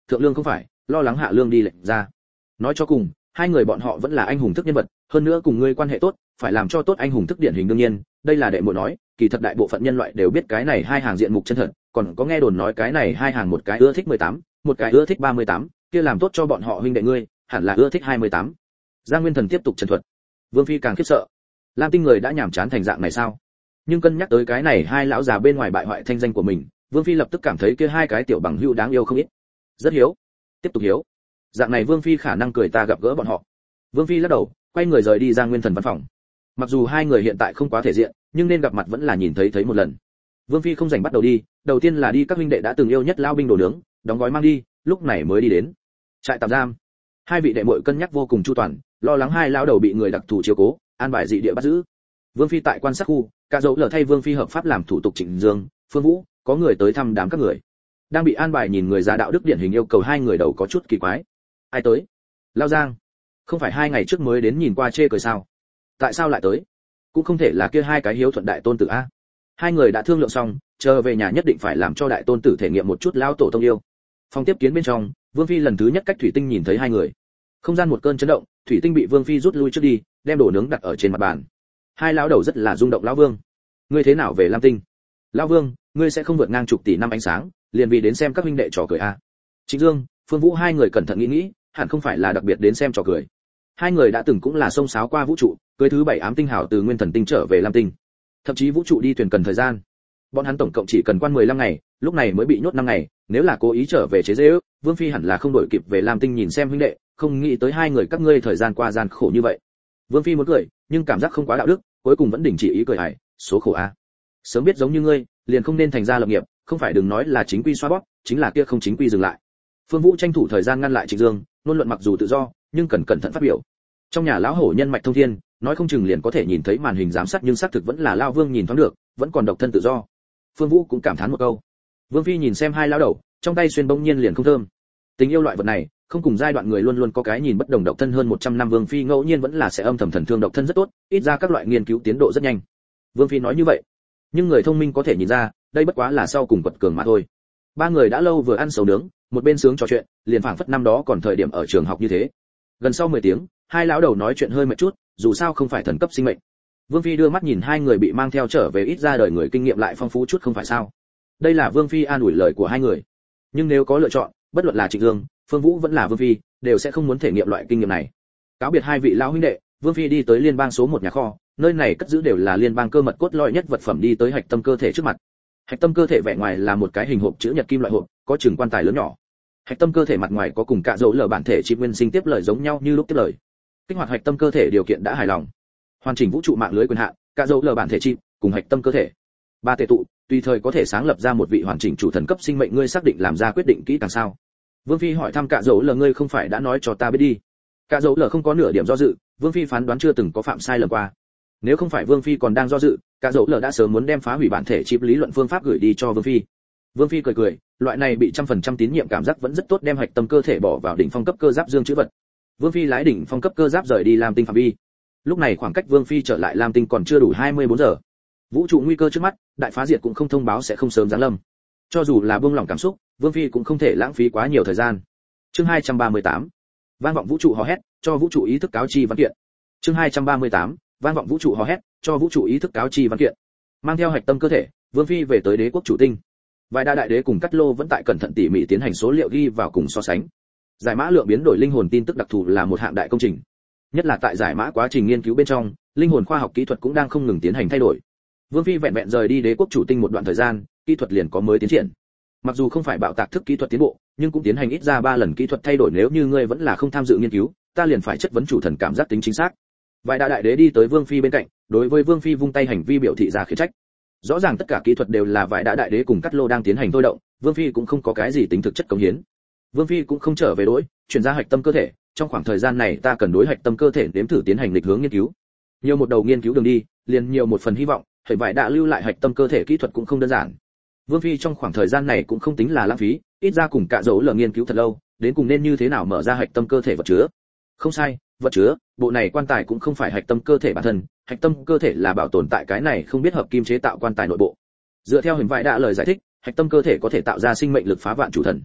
thượng lương không phải, lo lắng hạ lương đi lệnh ra. Nói cho cùng, hai người bọn họ vẫn là anh hùng thức nhân vật, hơn nữa cùng ngươi quan hệ tốt, phải làm cho tốt anh hùng thức điển hình đương nhiên, đây là đệ muội nói, kỳ thật đại bộ phận nhân loại đều biết cái này hai hàng diện mục chân thật, còn có nghe đồn nói cái này hai hàng một cái ưa thích 18, một cái ưa thích 38, kia làm tốt cho bọn họ huynh đệ ngươi, hẳn là ưa thích 28. Giang Nguyên Thần tiếp tục trần thuật. Vương Phi càng khiếp sợ. Lam Tinh người đã nhảm chán thành dạng này sao? Nhưng cân nhắc tới cái này hai lão già bên ngoài bại hoại thanh danh của mình, Vương Phi lập tức cảm thấy kia hai cái tiểu bằng hữu đáng yêu không ít. Rất hiếu. Tiếp tục hiếu. Dạng này Vương Phi khả năng cười ta gặp gỡ bọn họ. Vương Phi lắc đầu, quay người rời đi Giang Nguyên Thần văn phòng. Mặc dù hai người hiện tại không quá thể diện, nhưng nên gặp mặt vẫn là nhìn thấy một lần. Vương Phi không rảnh bắt đầu đi, đầu tiên là đi các huynh đệ đã từng yêu nhất lao binh đồ nướng, đóng gói mang đi, lúc này mới đi đến trại tạm giam. Hai vị đệ muội cân nhắc vô cùng chu toàn, lo lắng hai lão đầu bị người đặc thù chiếu cố, an bài dị địa bắt giữ. Vương Phi tại quan sát khu, cả dấu lờ thay Vương Phi hợp pháp làm thủ tục Trịnh Dương, Phương Vũ, có người tới thăm đám các người. Đang bị an bài nhìn người già đạo đức điển hình yêu cầu hai người đầu có chút kỳ quái. Ai tới? Lao Giang. Không phải 2 ngày trước mới đến nhìn qua chê cười sao? Tại sao lại tới? Cũng không thể là kia hai cái hiếu thuận đại tôn tử a. Hai người đã thương lượng xong, chờ về nhà nhất định phải làm cho đại tôn tử thể nghiệm một chút lao tổ tông yêu. Phòng tiếp kiến bên trong, Vương Phi lần thứ nhất cách thủy tinh nhìn thấy hai người. Không gian một cơn chấn động, thủy tinh bị Vương Phi rút lui trước đi, đem đồ nướng đặt ở trên mặt bàn. Hai lão đầu rất là rung động. Lão Vương, ngươi thế nào về Lam Tinh? Lão Vương, ngươi sẽ không vượt ngang chục tỷ năm ánh sáng, liền vì đến xem các huynh đệ trò cười a. Trịnh Dương, Phương Vũ hai người cẩn thận nghĩ, hẳn không phải là đặc biệt đến xem trò cười. Hai người đã từng cũng là xông xáo qua vũ trụ, cưới thứ 7 ám tinh hào từ Nguyên Thần tinh trở về Lam Tinh. Thậm chí vũ trụ đi thuyền cần thời gian. Bọn hắn tổng cộng chỉ cần quan 15 ngày, lúc này mới bị nhốt 5 ngày, nếu là cố ý trở về chế giễu, Vương Phi hẳn là không đổi kịp về Lam Tinh nhìn xem huynh đệ, không nghĩ tới hai người các ngươi thời gian qua gian khổ như vậy. Vương Phi muốn cười, nhưng cảm giác không quá đạo đức, cuối cùng vẫn đình chỉ ý cười hài, số khổ a. Sớm biết giống như ngươi, liền không nên thành ra lập nghiệp, không phải đừng nói là chính quy xoa bóp, chính là kia không chính quy dừng lại. Phương Vũ tranh thủ thời gian ngăn lại Trịnh Dương, luôn luận mặc dù tự do, nhưng cần cẩn thận phát biểu. Trong nhà lão hổ nhân mạch thông thiên, nói không chừng liền có thể nhìn thấy màn hình giám sát nhưng xác thực vẫn là Lao Vương nhìn thoáng được, vẫn còn độc thân tự do. Phương Vũ cũng cảm thán một câu. Vương Phi nhìn xem hai lão đầu, trong tay xuyên bỗng nhiên liền không thơm. Tình yêu loại vật này, không cùng giai đoạn người luôn luôn có cái nhìn bất đồng. Độc thân hơn 100 năm Vương Phi ngẫu nhiên vẫn là sẽ âm thầm thần thương độc thân rất tốt, ít ra các loại nghiên cứu tiến độ rất nhanh. Vương Phi nói như vậy, nhưng người thông minh có thể nhìn ra, đây bất quá là sau cùng quật cường mà thôi. Ba người đã lâu vừa ăn sầu nướng, một bên sướng trò chuyện, liền phảng phất năm đó còn thời điểm ở trường học như thế. Gần sau 10 tiếng, hai lão đầu nói chuyện hơi mệt chút, dù sao không phải thần cấp sinh mệnh. Vương Phi đưa mắt nhìn hai người bị mang theo trở về, ít ra đời người kinh nghiệm lại phong phú chút không phải sao? Đây là Vương Phi an ủi lời của hai người. Nhưng nếu có lựa chọn, bất luận là Trịnh Dương, Phương Vũ vẫn là Vương Phi, đều sẽ không muốn thể nghiệm loại kinh nghiệm này. Cáo biệt hai vị lão huynh đệ, Vương Phi đi tới liên bang số 1 nhà kho, nơi này cất giữ đều là liên bang cơ mật cốt lõi nhất vật phẩm. Đi tới hạch tâm cơ thể trước mặt. Hạch tâm cơ thể vẻ ngoài là một cái hình hộp chữ nhật kim loại hộp, có chừng quan tài lớn nhỏ. Hạch tâm cơ thể mặt ngoài có cùng cả dấu lở bản thể chip nguyên sinh tiếp lời giống nhau như lúc tiếp lời. Kích hoạt hạch tâm cơ thể điều kiện đã hài lòng. Hoàn chỉnh vũ trụ mạng lưới quyền hạn, cả dấu lở bản thể chip cùng hạch tâm cơ thể. 3 tệ tụ, tùy thời có thể sáng lập ra một vị hoàn chỉnh chủ thần cấp sinh mệnh. Ngươi xác định làm ra quyết định kỹ càng sao? Vương Phi hỏi thăm cả dấu lở. Ngươi không phải đã nói cho ta biết đi? Cả dấu lở không có nửa điểm do dự, Vương Phi phán đoán chưa từng có phạm sai lầm qua. Nếu không phải Vương Phi còn đang do dự, cả dấu lở đã sớm muốn đem phá hủy bản thể chip lý luận phương pháp gửi đi cho Vương Phi. Vương Phi cười, loại này bị 100% tín nhiệm cảm giác vẫn rất tốt. Đem hạch tâm cơ thể bỏ vào đỉnh phong cấp cơ giáp dương chữ vật. Vương Phi lái đỉnh phong cấp cơ giáp rời đi Lam Tinh phạm vi. Lúc này khoảng cách Vương Phi trở lại Lam Tinh còn chưa đủ 24 giờ. Vũ trụ nguy cơ trước mắt, đại phá diệt cũng không thông báo sẽ không sớm giáng lâm. Cho dù là buông lỏng cảm xúc, Vương Phi cũng không thể lãng phí quá nhiều thời gian. Chương 238. Vang vọng vũ trụ hò hét, cho vũ trụ ý thức cáo chi văn kiện. Chương 238. Vang vọng vũ trụ hò hét, cho vũ trụ ý thức cáo chi văn kiện. Mang theo hạch tâm cơ thể, Vương Phi về tới đế quốc chủ tinh. Vài đại đế cùng Cắt Lô vẫn tại cẩn thận tỉ mỉ tiến hành số liệu ghi vào cùng so sánh. Giải mã lượng biến đổi linh hồn tin tức đặc thù là một hạng đại công trình. Nhất là tại giải mã quá trình nghiên cứu bên trong, linh hồn khoa học kỹ thuật cũng đang không ngừng tiến hành thay đổi. Vương Phi vẹn vẹn rời đi đế quốc chủ tinh một đoạn thời gian, kỹ thuật liền có mới tiến triển. Mặc dù không phải bạo tạc thức kỹ thuật tiến bộ, nhưng cũng tiến hành ít ra 3 lần kỹ thuật thay đổi. Nếu như ngươi vẫn là không tham dự nghiên cứu, ta liền phải chất vấn chủ thần cảm giác tính chính xác. Vài đại đế đi tới Vương Phi bên cạnh, đối với Vương Phi vung tay hành vi biểu thị ra khiển trách. Rõ ràng tất cả kỹ thuật đều là vài đại đế cùng Cắt Lô đang tiến hành thôi động, Vương Phi cũng không có cái gì tính thực chất cống hiến. Vương Phi cũng không trở về đối, chuyển ra hạch tâm cơ thể, trong khoảng thời gian này ta cần đối hạch tâm cơ thể nếm thử tiến hành lịch hướng nghiên cứu. Nhiều một đầu nghiên cứu đường đi, liền nhiều một phần hy vọng, hệ vải đã lưu lại hạch tâm cơ thể kỹ thuật cũng không đơn giản. Vương Phi trong khoảng thời gian này cũng không tính là lãng phí, ít ra cùng cả dấu lờ nghiên cứu thật lâu, đến cùng nên như thế nào mở ra hạch tâm cơ thể vật chứa. Không sai, vật chứa, bộ này quan tài cũng không phải hạch tâm cơ thể bản thân, hạch tâm cơ thể là bảo tồn tại cái này không biết hợp kim chế tạo quan tài nội bộ. Dựa theo hình vải đã lời giải thích, hạch tâm cơ thể có thể tạo ra sinh mệnh lực phá vạn chủ thần.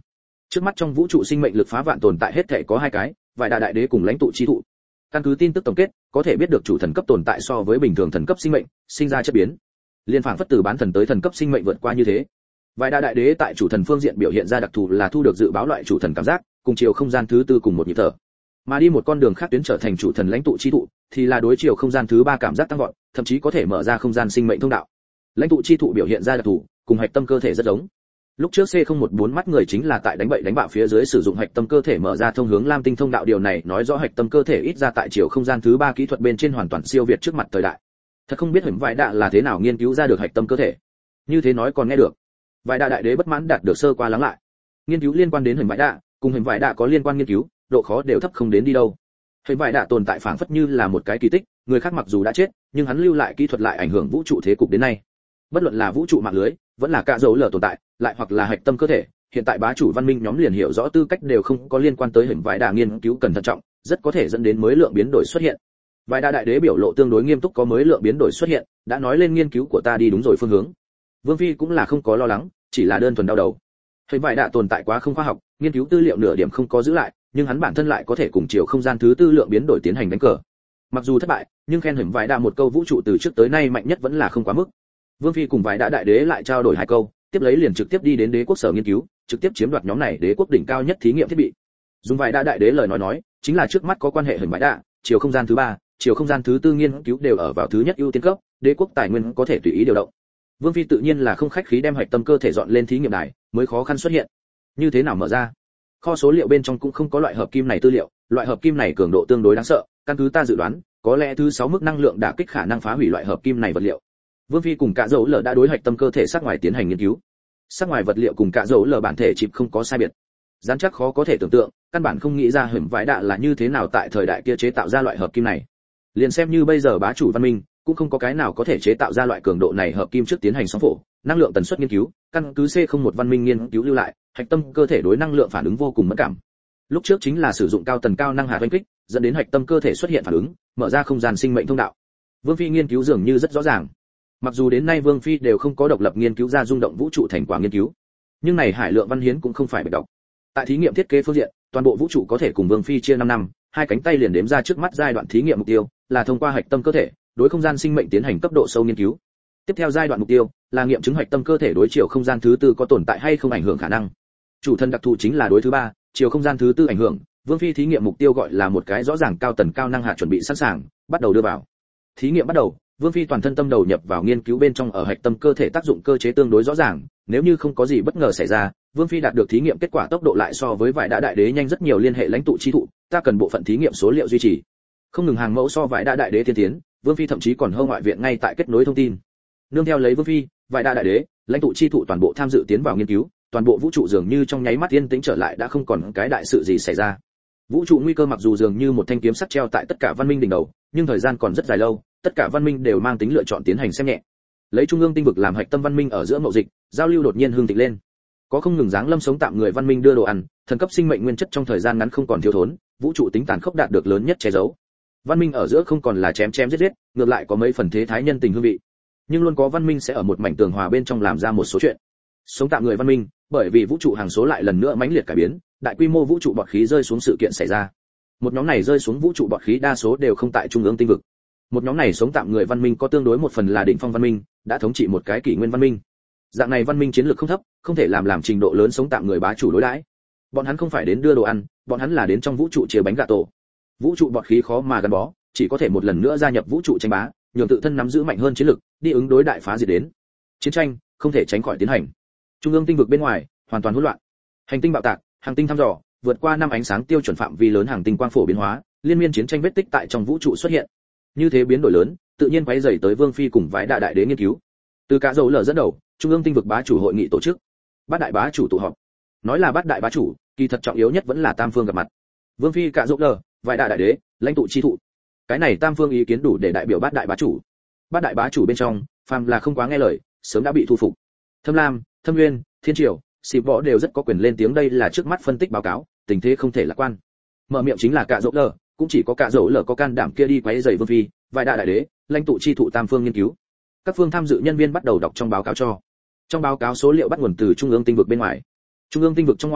Trước mắt trong vũ trụ sinh mệnh lực phá vạn tồn tại hết thể có 2 cái, vài đại đế cùng lãnh tụ chi thụ. Căn cứ tin tức tổng kết, có thể biết được chủ thần cấp tồn tại so với bình thường thần cấp sinh mệnh, sinh ra chất biến. Liên phảng phất từ bán thần tới thần cấp sinh mệnh vượt qua như thế. Vài đại đế tại chủ thần phương diện biểu hiện ra đặc thù là thu được dự báo loại chủ thần cảm giác, cùng chiều không gian thứ 4 cùng một nhịp thở. Mà đi một con đường khác tuyến trở thành chủ thần lãnh tụ chi thụ, thì là đối chiều không gian thứ 3 cảm giác tăng vọt, thậm chí có thể mở ra không gian sinh mệnh thông đạo. Lãnh tụ chi thụ biểu hiện ra đặc thù, cùng hạch tâm cơ thể rất giống. Lúc trước C014 mắt người chính là tại đánh bậy đánh bạ phía dưới sử dụng hạch tâm cơ thể mở ra thông hướng Lam Tinh thông đạo, điều này nói rõ hạch tâm cơ thể ít ra tại chiều không gian thứ 3 kỹ thuật bên trên hoàn toàn siêu việt trước mặt thời đại. Thật không biết Huyền Vải Đạ là thế nào nghiên cứu ra được hạch tâm cơ thể. Như thế nói còn nghe được. Vải Đạ đại đế bất mãn đạt được sơ qua lắng lại. Nghiên cứu liên quan đến Huyền Vải Đạ, cùng Huyền Vải Đạ có liên quan nghiên cứu, độ khó đều thấp không đến đi đâu. Huyền Vải Đạ tồn tại phảng phất như là một cái kỳ tích, người khác mặc dù đã chết, nhưng hắn lưu lại kỹ thuật lại ảnh hưởng vũ trụ thế cục đến nay. Bất luận là vũ trụ mạng lưới, vẫn là cả dấu lở tồn tại, lại hoặc là hạch tâm cơ thể, hiện tại bá chủ văn minh nhóm liền hiểu rõ tư cách đều không có liên quan tới Huyền Vải Đạ nghiên cứu cần thận trọng, rất có thể dẫn đến mới lượng biến đổi xuất hiện. Vài đại đế biểu lộ tương đối nghiêm túc, có mới lượng biến đổi xuất hiện, đã nói lên nghiên cứu của ta đi đúng rồi phương hướng. Vương Phi cũng là không có lo lắng, chỉ là đơn thuần đau đầu. Huyền Vải Đạ tồn tại quá không khoa học, nghiên cứu tư liệu nửa điểm không có giữ lại, nhưng hắn bản thân lại có thể cùng chiều không gian thứ 4 lượng biến đổi tiến hành đánh cờ. Mặc dù thất bại, nhưng khen Huyền Vải Đạ một câu vũ trụ từ trước tới nay mạnh nhất vẫn là không quá mức. Vương Phi cùng Vải Đạ đại đế lại trao đổi 2 câu, tiếp lấy liền trực tiếp đi đến đế quốc sở nghiên cứu, trực tiếp chiếm đoạt nhóm này đế quốc đỉnh cao nhất thí nghiệm thiết bị. Dùng Vải Đạ đại đế lời nói, chính là trước mắt có quan hệ Huyền Vải Đạ, chiều không gian thứ 3, chiều không gian thứ 4 nghiên cứu đều ở vào thứ nhất ưu tiên cấp, đế quốc tài nguyên có thể tùy ý điều động. Vương Phi tự nhiên là không khách khí đem hạch tâm cơ thể dọn lên thí nghiệm đài, mới khó khăn xuất hiện. Như thế nào mở ra? Kho số liệu bên trong cũng không có loại hợp kim này tư liệu, loại hợp kim này cường độ tương đối đáng sợ, căn cứ ta dự đoán, có lẽ thứ 6 mức năng lượng đả kích khả năng phá hủy loại hợp kim này vật liệu. Vương Phi cùng cả dấu lở đã đối hạch tâm cơ thể sắc ngoài tiến hành nghiên cứu. Sắc ngoài vật liệu cùng cả dấu lở bản thể chip không có sai biệt. Rắn chắc khó có thể tưởng tượng, căn bản không nghĩ ra Huyền Vải Đạ là như thế nào tại thời đại kia chế tạo ra loại hợp kim này. Liền xem như bây giờ bá chủ văn minh, cũng không có cái nào có thể chế tạo ra loại cường độ này hợp kim trước tiến hành sóng phổ, năng lượng tần suất nghiên cứu, căn cứ C01 văn minh nghiên cứu lưu lại, hạch tâm cơ thể đối năng lượng phản ứng vô cùng mẫn cảm. Lúc trước chính là sử dụng cao tần cao năng hạt oanh kích, dẫn đến hạch tâm cơ thể xuất hiện phản ứng, mở ra không gian sinh mệnh thông đạo. Vương Phi nghiên cứu dường như rất rõ ràng. Mặc dù đến nay Vương Phi đều không có độc lập nghiên cứu ra rung động vũ trụ thành quả nghiên cứu, nhưng này Hải Lượng Văn Hiến cũng không phải bạch đọc. Tại thí nghiệm thiết kế phương diện, toàn bộ vũ trụ có thể cùng Vương Phi chia 5 năm, 2 cánh tay liền đếm ra trước mắt giai đoạn thí nghiệm mục tiêu, là thông qua hạch tâm cơ thể, đối không gian sinh mệnh tiến hành cấp độ sâu nghiên cứu. Tiếp theo giai đoạn mục tiêu là nghiệm chứng hạch tâm cơ thể đối chiều không gian thứ 4 có tồn tại hay không ảnh hưởng khả năng. Chủ thân đặc thù chính là đối thứ 3, chiều không gian thứ 4 ảnh hưởng. Vương Phi thí nghiệm mục tiêu gọi là một cái rõ ràng cao tần cao năng hạt chuẩn bị sẵn sàng, bắt đầu đưa vào. Thí nghiệm bắt đầu, Vương Phi toàn thân tâm đầu nhập vào nghiên cứu bên trong, ở hạch tâm cơ thể tác dụng cơ chế tương đối rõ ràng, nếu như không có gì bất ngờ xảy ra, Vương Phi đạt được thí nghiệm kết quả tốc độ lại so với Vải Đạ đại đế nhanh rất nhiều. Liên hệ lãnh tụ chi thụ, ta cần bộ phận thí nghiệm số liệu duy trì. Không ngừng hàng mẫu so Vải Đạ đại đế tiên tiến, Vương Phi thậm chí còn hơn ngoại viện ngay tại kết nối thông tin. Nương theo lấy Vương Phi, Vải Đạ đại đế, lãnh tụ chi thụ toàn bộ tham dự tiến vào nghiên cứu, toàn bộ vũ trụ dường như trong nháy mắt yên tĩnh trở lại, đã không còn cái đại sự gì xảy ra. Vũ trụ nguy cơ mặc dù dường như một thanh kiếm sắt treo tại tất cả văn minh đỉnh đầu, nhưng thời gian còn rất dài lâu, tất cả văn minh đều mang tính lựa chọn tiến hành xem nhẹ. Lấy trung ương tinh vực làm hạch tâm văn minh ở giữa mậu dịch, giao lưu đột nhiên hưng thịnh lên. Có không ngừng dáng lâm sống tạm người văn minh đưa đồ ăn, thần cấp sinh mệnh nguyên chất trong thời gian ngắn không còn thiếu thốn, vũ trụ tính tàn khốc đạt được lớn nhất che giấu. Văn minh ở giữa không còn là chém chém giết giết, ngược lại có mấy phần thế thái nhân tình hương vị. Nhưng luôn có văn minh sẽ ở một mảnh tường hòa bên trong làm ra một số chuyện. Sống tạm người văn minh, bởi vì vũ trụ hàng số lại lần nữa mãnh liệt cải biến, đại quy mô vũ trụ bọt khí rơi xuống sự kiện xảy ra. Một nhóm này rơi xuống vũ trụ bọt khí đa số đều không tại trung ương tinh vực. Một nhóm này sống tạm người văn minh có tương đối một phần là đỉnh phong văn minh, đã thống trị một cái kỷ nguyên văn minh. Dạng này văn minh chiến lược không thấp, không thể làm trình độ lớn sống tạm người bá chủ đối đãi. Bọn hắn không phải đến đưa đồ ăn, bọn hắn là đến trong vũ trụ chia bánh gà tổ. Vũ trụ bọt khí khó mà gắn bó, chỉ có thể một lần nữa gia nhập vũ trụ tranh bá, nhường tự thân nắm giữ mạnh hơn chiến lược, đi ứng đối đại phá diệt đến. Chiến tranh không thể tránh khỏi tiến hành. Trung ương tinh vực bên ngoài hoàn toàn hỗn loạn. Hành tinh bạo tạc, hành tinh thăm dò, vượt qua 5 ánh sáng tiêu chuẩn phạm vi lớn hành tinh quang phổ biến hóa, liên miên chiến tranh vết tích tại trong vũ trụ xuất hiện. Như thế biến đổi lớn, tự nhiên quấy rầy tới Vương Phi cùng Vải Đạ đại đế nghiên cứu. Từ cả dấu lở dẫn đầu, trung ương tinh vực bá chủ hội nghị tổ chức. Bát đại bá chủ tụ họp. Nói là bát đại bá chủ, kỳ thật trọng yếu nhất vẫn là tam phương gặp mặt. Vương Phi, cả dấu lở, Vải Đạ đại đế, lãnh tụ chi thụ. Cái này tam phương ý kiến đủ để đại biểu bát đại bá chủ. Bát đại bá chủ bên trong, phàm là không quá nghe lời, sớm đã bị thu phục. Thâm Lam, Thâm Nguyên, Thiên Triều, Xịp Võ đều rất có quyền lên tiếng, đây là trước mắt phân tích báo cáo, tình thế không thể lạc quan. Mở miệng chính là cả dấu lở, cũng chỉ có cả dấu lở có can đảm kia đi quấy rầy Vương Phi, Vải Đạ đại đế, lãnh tụ chi thụ tam phương nghiên cứu. Các phương tham dự nhân viên bắt đầu đọc trong báo cáo cho. Trong báo cáo số liệu bắt nguồn từ trung ương tinh vực bên ngoài. Trung ương tinh vực trong ngoài,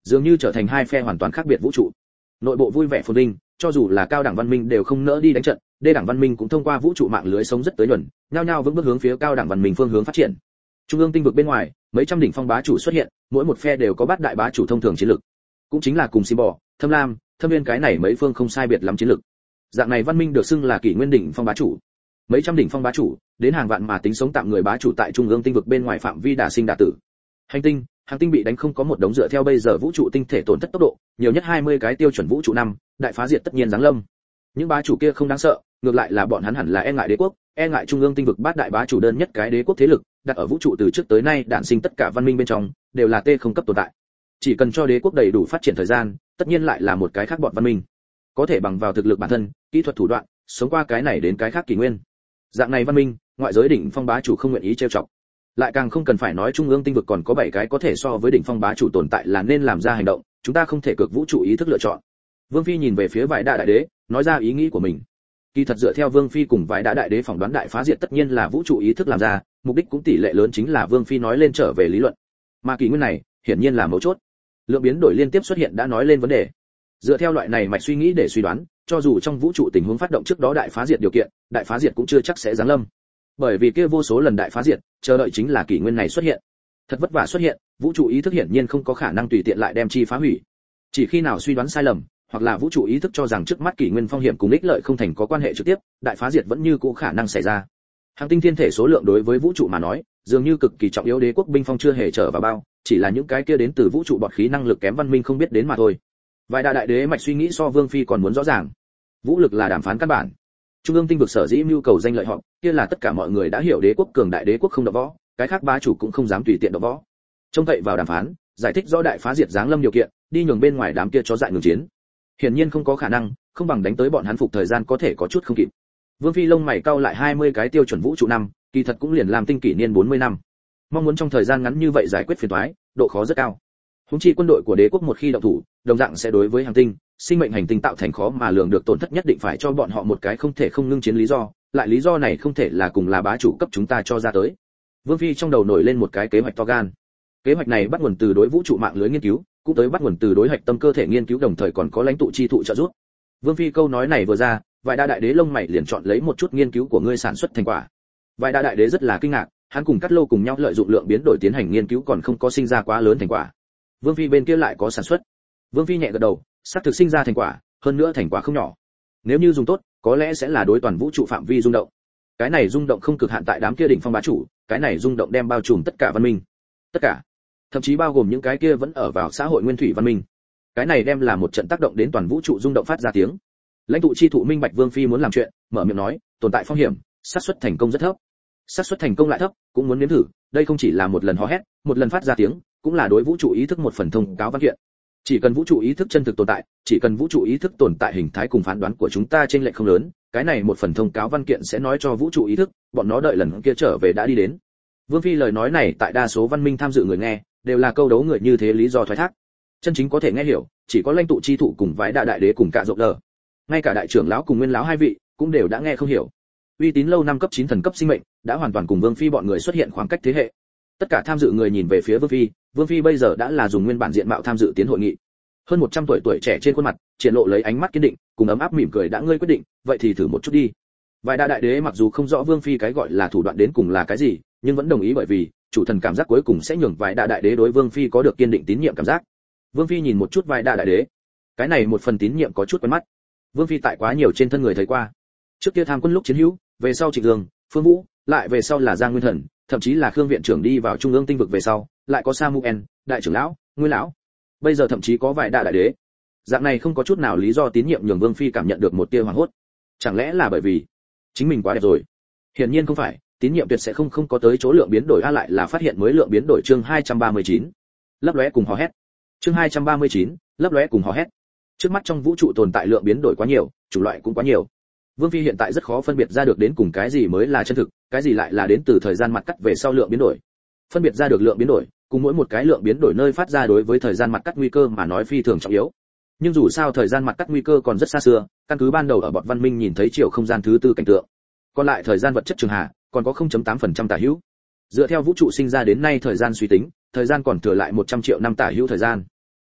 dường như trở thành hai phe hoàn toàn khác biệt vũ trụ. Nội bộ vui vẻ phồn vinh, cho dù là cao đẳng văn minh đều không nỡ đi đánh trận, đê đẳng văn minh cũng thông qua vũ trụ mạng lưới sống rất tới nhuần, nhao nhao vững bước hướng phía cao đẳng văn minh phương hướng phát triển. Trung ương tinh vực bên ngoài, mấy trăm đỉnh phong bá chủ xuất hiện, mỗi một phe đều có bát đại bá chủ thông thường chiến lực, cũng chính là cùng Symbol, Thâm Lam, Thâm Viên cái này mấy phương không sai biệt lắm chiến lực. Dạng này văn minh được xưng là kỷ nguyên đỉnh phong bá chủ. Mấy trăm đỉnh phong bá chủ, đến hàng vạn mà tính sống tạm người bá chủ tại trung ương tinh vực bên ngoài phạm vi đả sinh đả tử. Hành tinh bị đánh không có một đống dựa theo bây giờ vũ trụ tinh thể tổn thất tốc độ, nhiều nhất 20 cái tiêu chuẩn vũ trụ năm, đại phá diệt tất nhiên giáng lâm. Những bá chủ kia không đáng sợ, ngược lại là bọn hắn hẳn là e ngại đế quốc, e ngại trung ương tinh vực bát đại bá chủ đơn nhất cái đế quốc thế lực, đặt ở vũ trụ từ trước tới nay đản sinh tất cả văn minh bên trong, đều là không cấp tồn tại. Chỉ cần cho đế quốc đầy đủ phát triển thời gian, tất nhiên lại là một cái khác bọn văn minh. Có thể bằng vào thực lực bản thân, kỹ thuật thủ đoạn, sống qua cái này đến cái khác kỷ nguyên. Dạng này văn minh, ngoại giới đỉnh phong bá chủ không nguyện ý trêu chọc. Lại càng không cần phải nói trung ương tinh vực còn có 7 cái có thể so với đỉnh phong bá chủ tồn tại là nên làm ra hành động, chúng ta không thể cược vũ trụ ý thức lựa chọn. Vương Phi nhìn về phía Vải Đa đại đế, nói ra ý nghĩ của mình. Kỳ thật dựa theo Vương Phi cùng Vải Đa đại đế phỏng đoán đại phá diệt tất nhiên là vũ trụ ý thức làm ra, mục đích cũng tỷ lệ lớn chính là Vương Phi nói lên trở về lý luận. Mà kỷ nguyên này, hiển nhiên là mấu chốt. Lượng biến đổi liên tiếp xuất hiện đã nói lên vấn đề. Dựa theo loại này mạch suy nghĩ để suy đoán, cho dù trong vũ trụ tình huống phát động trước đó đại phá diệt điều kiện, đại phá diệt cũng chưa chắc sẽ giáng lâm. Bởi vì kia vô số lần đại phá diệt, chờ đợi chính là kỷ nguyên này xuất hiện. Thật vất vả xuất hiện, vũ trụ ý thức hiển nhiên không có khả năng tùy tiện lại đem chi phá hủy. Chỉ khi nào suy đoán sai lầm, hoặc là vũ trụ ý thức cho rằng trước mắt kỷ nguyên phong hiểm cùng ích lợi không thành có quan hệ trực tiếp, đại phá diệt vẫn như cũ khả năng xảy ra. Hành tinh thiên thể số lượng đối với vũ trụ mà nói, dường như cực kỳ trọng yếu, đế quốc binh phong chưa hề trở vào bao, chỉ là những cái kia đến từ vũ trụ bọt khí năng lực kém văn minh không biết đến mà thôi. Vài đại đế mạch suy nghĩ so Vương Phi còn muốn rõ ràng. Vũ lực là đàm phán căn bản. Trung ương tinh vực sở dĩ nhu cầu danh lợi họ, kia là tất cả mọi người đã hiểu đế quốc cường đại, đế quốc không động võ, cái khác bá chủ cũng không dám tùy tiện động võ. Trông cậy vào đàm phán, giải thích rõ đại phá diệt giáng lâm điều kiện, đi nhường bên ngoài đám kia chó dại ngừng chiến. Hiển nhiên không có khả năng, không bằng đánh tới bọn hắn phục thời gian có thể có chút không kịp. Vương Phi lông mày cau lại, 20 cái tiêu chuẩn vũ trụ năm, kỳ thật cũng liền làm tinh kỷ niên 40 năm. Mong muốn trong thời gian ngắn như vậy giải quyết phiền toái, độ khó rất cao. Huống chi quân đội của đế quốc một khi động thủ, đồng dạng sẽ đối với hành tinh, sinh mệnh hành tinh tạo thành khó mà lường được tổn thất, nhất định phải cho bọn họ một cái không thể không ngưng chiến lý do, lại lý do này không thể là cùng là bá chủ cấp chúng ta cho ra tới. Vương Phi trong đầu nổi lên một cái kế hoạch to gan. Kế hoạch này bắt nguồn từ đối vũ trụ mạng lưới nghiên cứu, cũng tới bắt nguồn từ đối hạch tâm cơ thể nghiên cứu, đồng thời còn có lãnh tụ chi thụ trợ giúp. Vương Phi câu nói này vừa ra, Vài Đa đại đế lông mày liền chọn lấy một chút nghiên cứu của ngươi sản xuất thành quả. Vài Đa đại đế rất là kinh ngạc, hắn cùng Cát Lô cùng nhau lợi dụng lượng biến đổi tiến hành nghiên cứu còn không có sinh ra quá lớn thành quả. Vương Phi bên kia lại có sản xuất. Vương Phi nhẹ gật đầu, xác thực sinh ra thành quả, hơn nữa thành quả không nhỏ. Nếu như dùng tốt, có lẽ sẽ là đối toàn vũ trụ phạm vi rung động. Cái này rung động không cực hạn tại đám kia đỉnh phong bá chủ, cái này rung động đem bao trùm tất cả văn minh. Tất cả, thậm chí bao gồm những cái kia vẫn ở vào xã hội nguyên thủy văn minh. Cái này đem là một trận tác động đến toàn vũ trụ rung động phát ra tiếng. Lãnh tụ chi thụ minh bạch Vương Phi muốn làm chuyện, mở miệng nói, tồn tại phong hiểm, xác suất thành công rất thấp. Xác suất thành công lại thấp, cũng muốn nếm thử, đây không chỉ là một lần hò hét, một lần phát ra tiếng, cũng là đối vũ trụ ý thức một phần thông cáo văn kiện. Chỉ cần vũ trụ ý thức chân thực tồn tại, chỉ cần vũ trụ ý thức tồn tại, hình thái cùng phán đoán của chúng ta trên lệch không lớn, cái này một phần thông cáo văn kiện sẽ nói cho vũ trụ ý thức, bọn nó đợi lần kia trở về đã đi đến. Vương Phi lời nói này tại đa số văn minh tham dự người nghe, đều là câu đấu người như thế lý do thoái thác. Chân chính có thể nghe hiểu, chỉ có lãnh tụ chi thụ cùng Vải Đa đại đế cùng cả rộng lờ. Ngay cả đại trưởng lão cùng nguyên lão hai vị, cũng đều đã nghe không hiểu. Uy tín lâu năm cấp 9 thần cấp sinh mệnh, đã hoàn toàn cùng Vương Phi bọn người xuất hiện khoảng cách thế hệ. Tất cả tham dự người nhìn về phía Vương Phi, Vương Phi bây giờ đã là dùng nguyên bản diện mạo tham dự tiến hội nghị. Hơn 100 tuổi trẻ trên khuôn mặt, triển lộ lấy ánh mắt kiên định, cùng ấm áp mỉm cười, đã ngươi quyết định, vậy thì thử một chút đi. Vài đại đế mặc dù không rõ Vương Phi cái gọi là thủ đoạn đến cùng là cái gì, nhưng vẫn đồng ý, bởi vì chủ thần cảm giác cuối cùng sẽ nhường vài đại đế đối Vương Phi có được kiên định tín nhiệm cảm giác. Vương Phi nhìn một chút vài đại đế, cái này một phần tín nhiệm có chút quen mắt. Vương Phi tại quá nhiều trên thân người thấy qua. Trước kia tham quân lúc chiến hữu, về sau Trịnh Dương, Phương Vũ, lại về sau là Giang Nguyên Thần, thậm chí là Khương viện trưởng đi vào trung ương tinh vực về sau, lại có Samuel, đại trưởng lão, Nguyên lão. Bây giờ thậm chí có vài đại đế. Dạng này không có chút nào lý do tín nhiệm nhường Vương Phi cảm nhận được một tia hoảng hốt. Chẳng lẽ là bởi vì chính mình quá đẹp rồi? Hiển nhiên không phải, tín nhiệm tuyệt sẽ không có tới chỗ lượng biến đổi, lại là phát hiện mới lượng biến đổi. Chương 239. Lấp lóe cùng hò hét. Chương 239. Lấp lóe cùng hò hét. Trước mắt trong vũ trụ tồn tại lượng biến đổi quá nhiều, chủng loại cũng quá nhiều. Vương Phi hiện tại rất khó phân biệt ra được đến cùng cái gì mới là chân thực, cái gì lại là đến từ thời gian mặt cắt về sau lượng biến đổi. Phân biệt ra được lượng biến đổi, cùng mỗi một cái lượng biến đổi nơi phát ra đối với thời gian mặt cắt nguy cơ mà nói phi thường trọng yếu. Nhưng dù sao thời gian mặt cắt nguy cơ còn rất xa xưa, căn cứ ban đầu ở bọn văn minh nhìn thấy chiều không gian thứ tư cảnh tượng. Còn lại thời gian vật chất trường hạ, còn có 0.8% tả hữu. Dựa theo vũ trụ sinh ra đến nay thời gian suy tính, thời gian còn thừa lại 100 triệu năm tả hữu thời gian.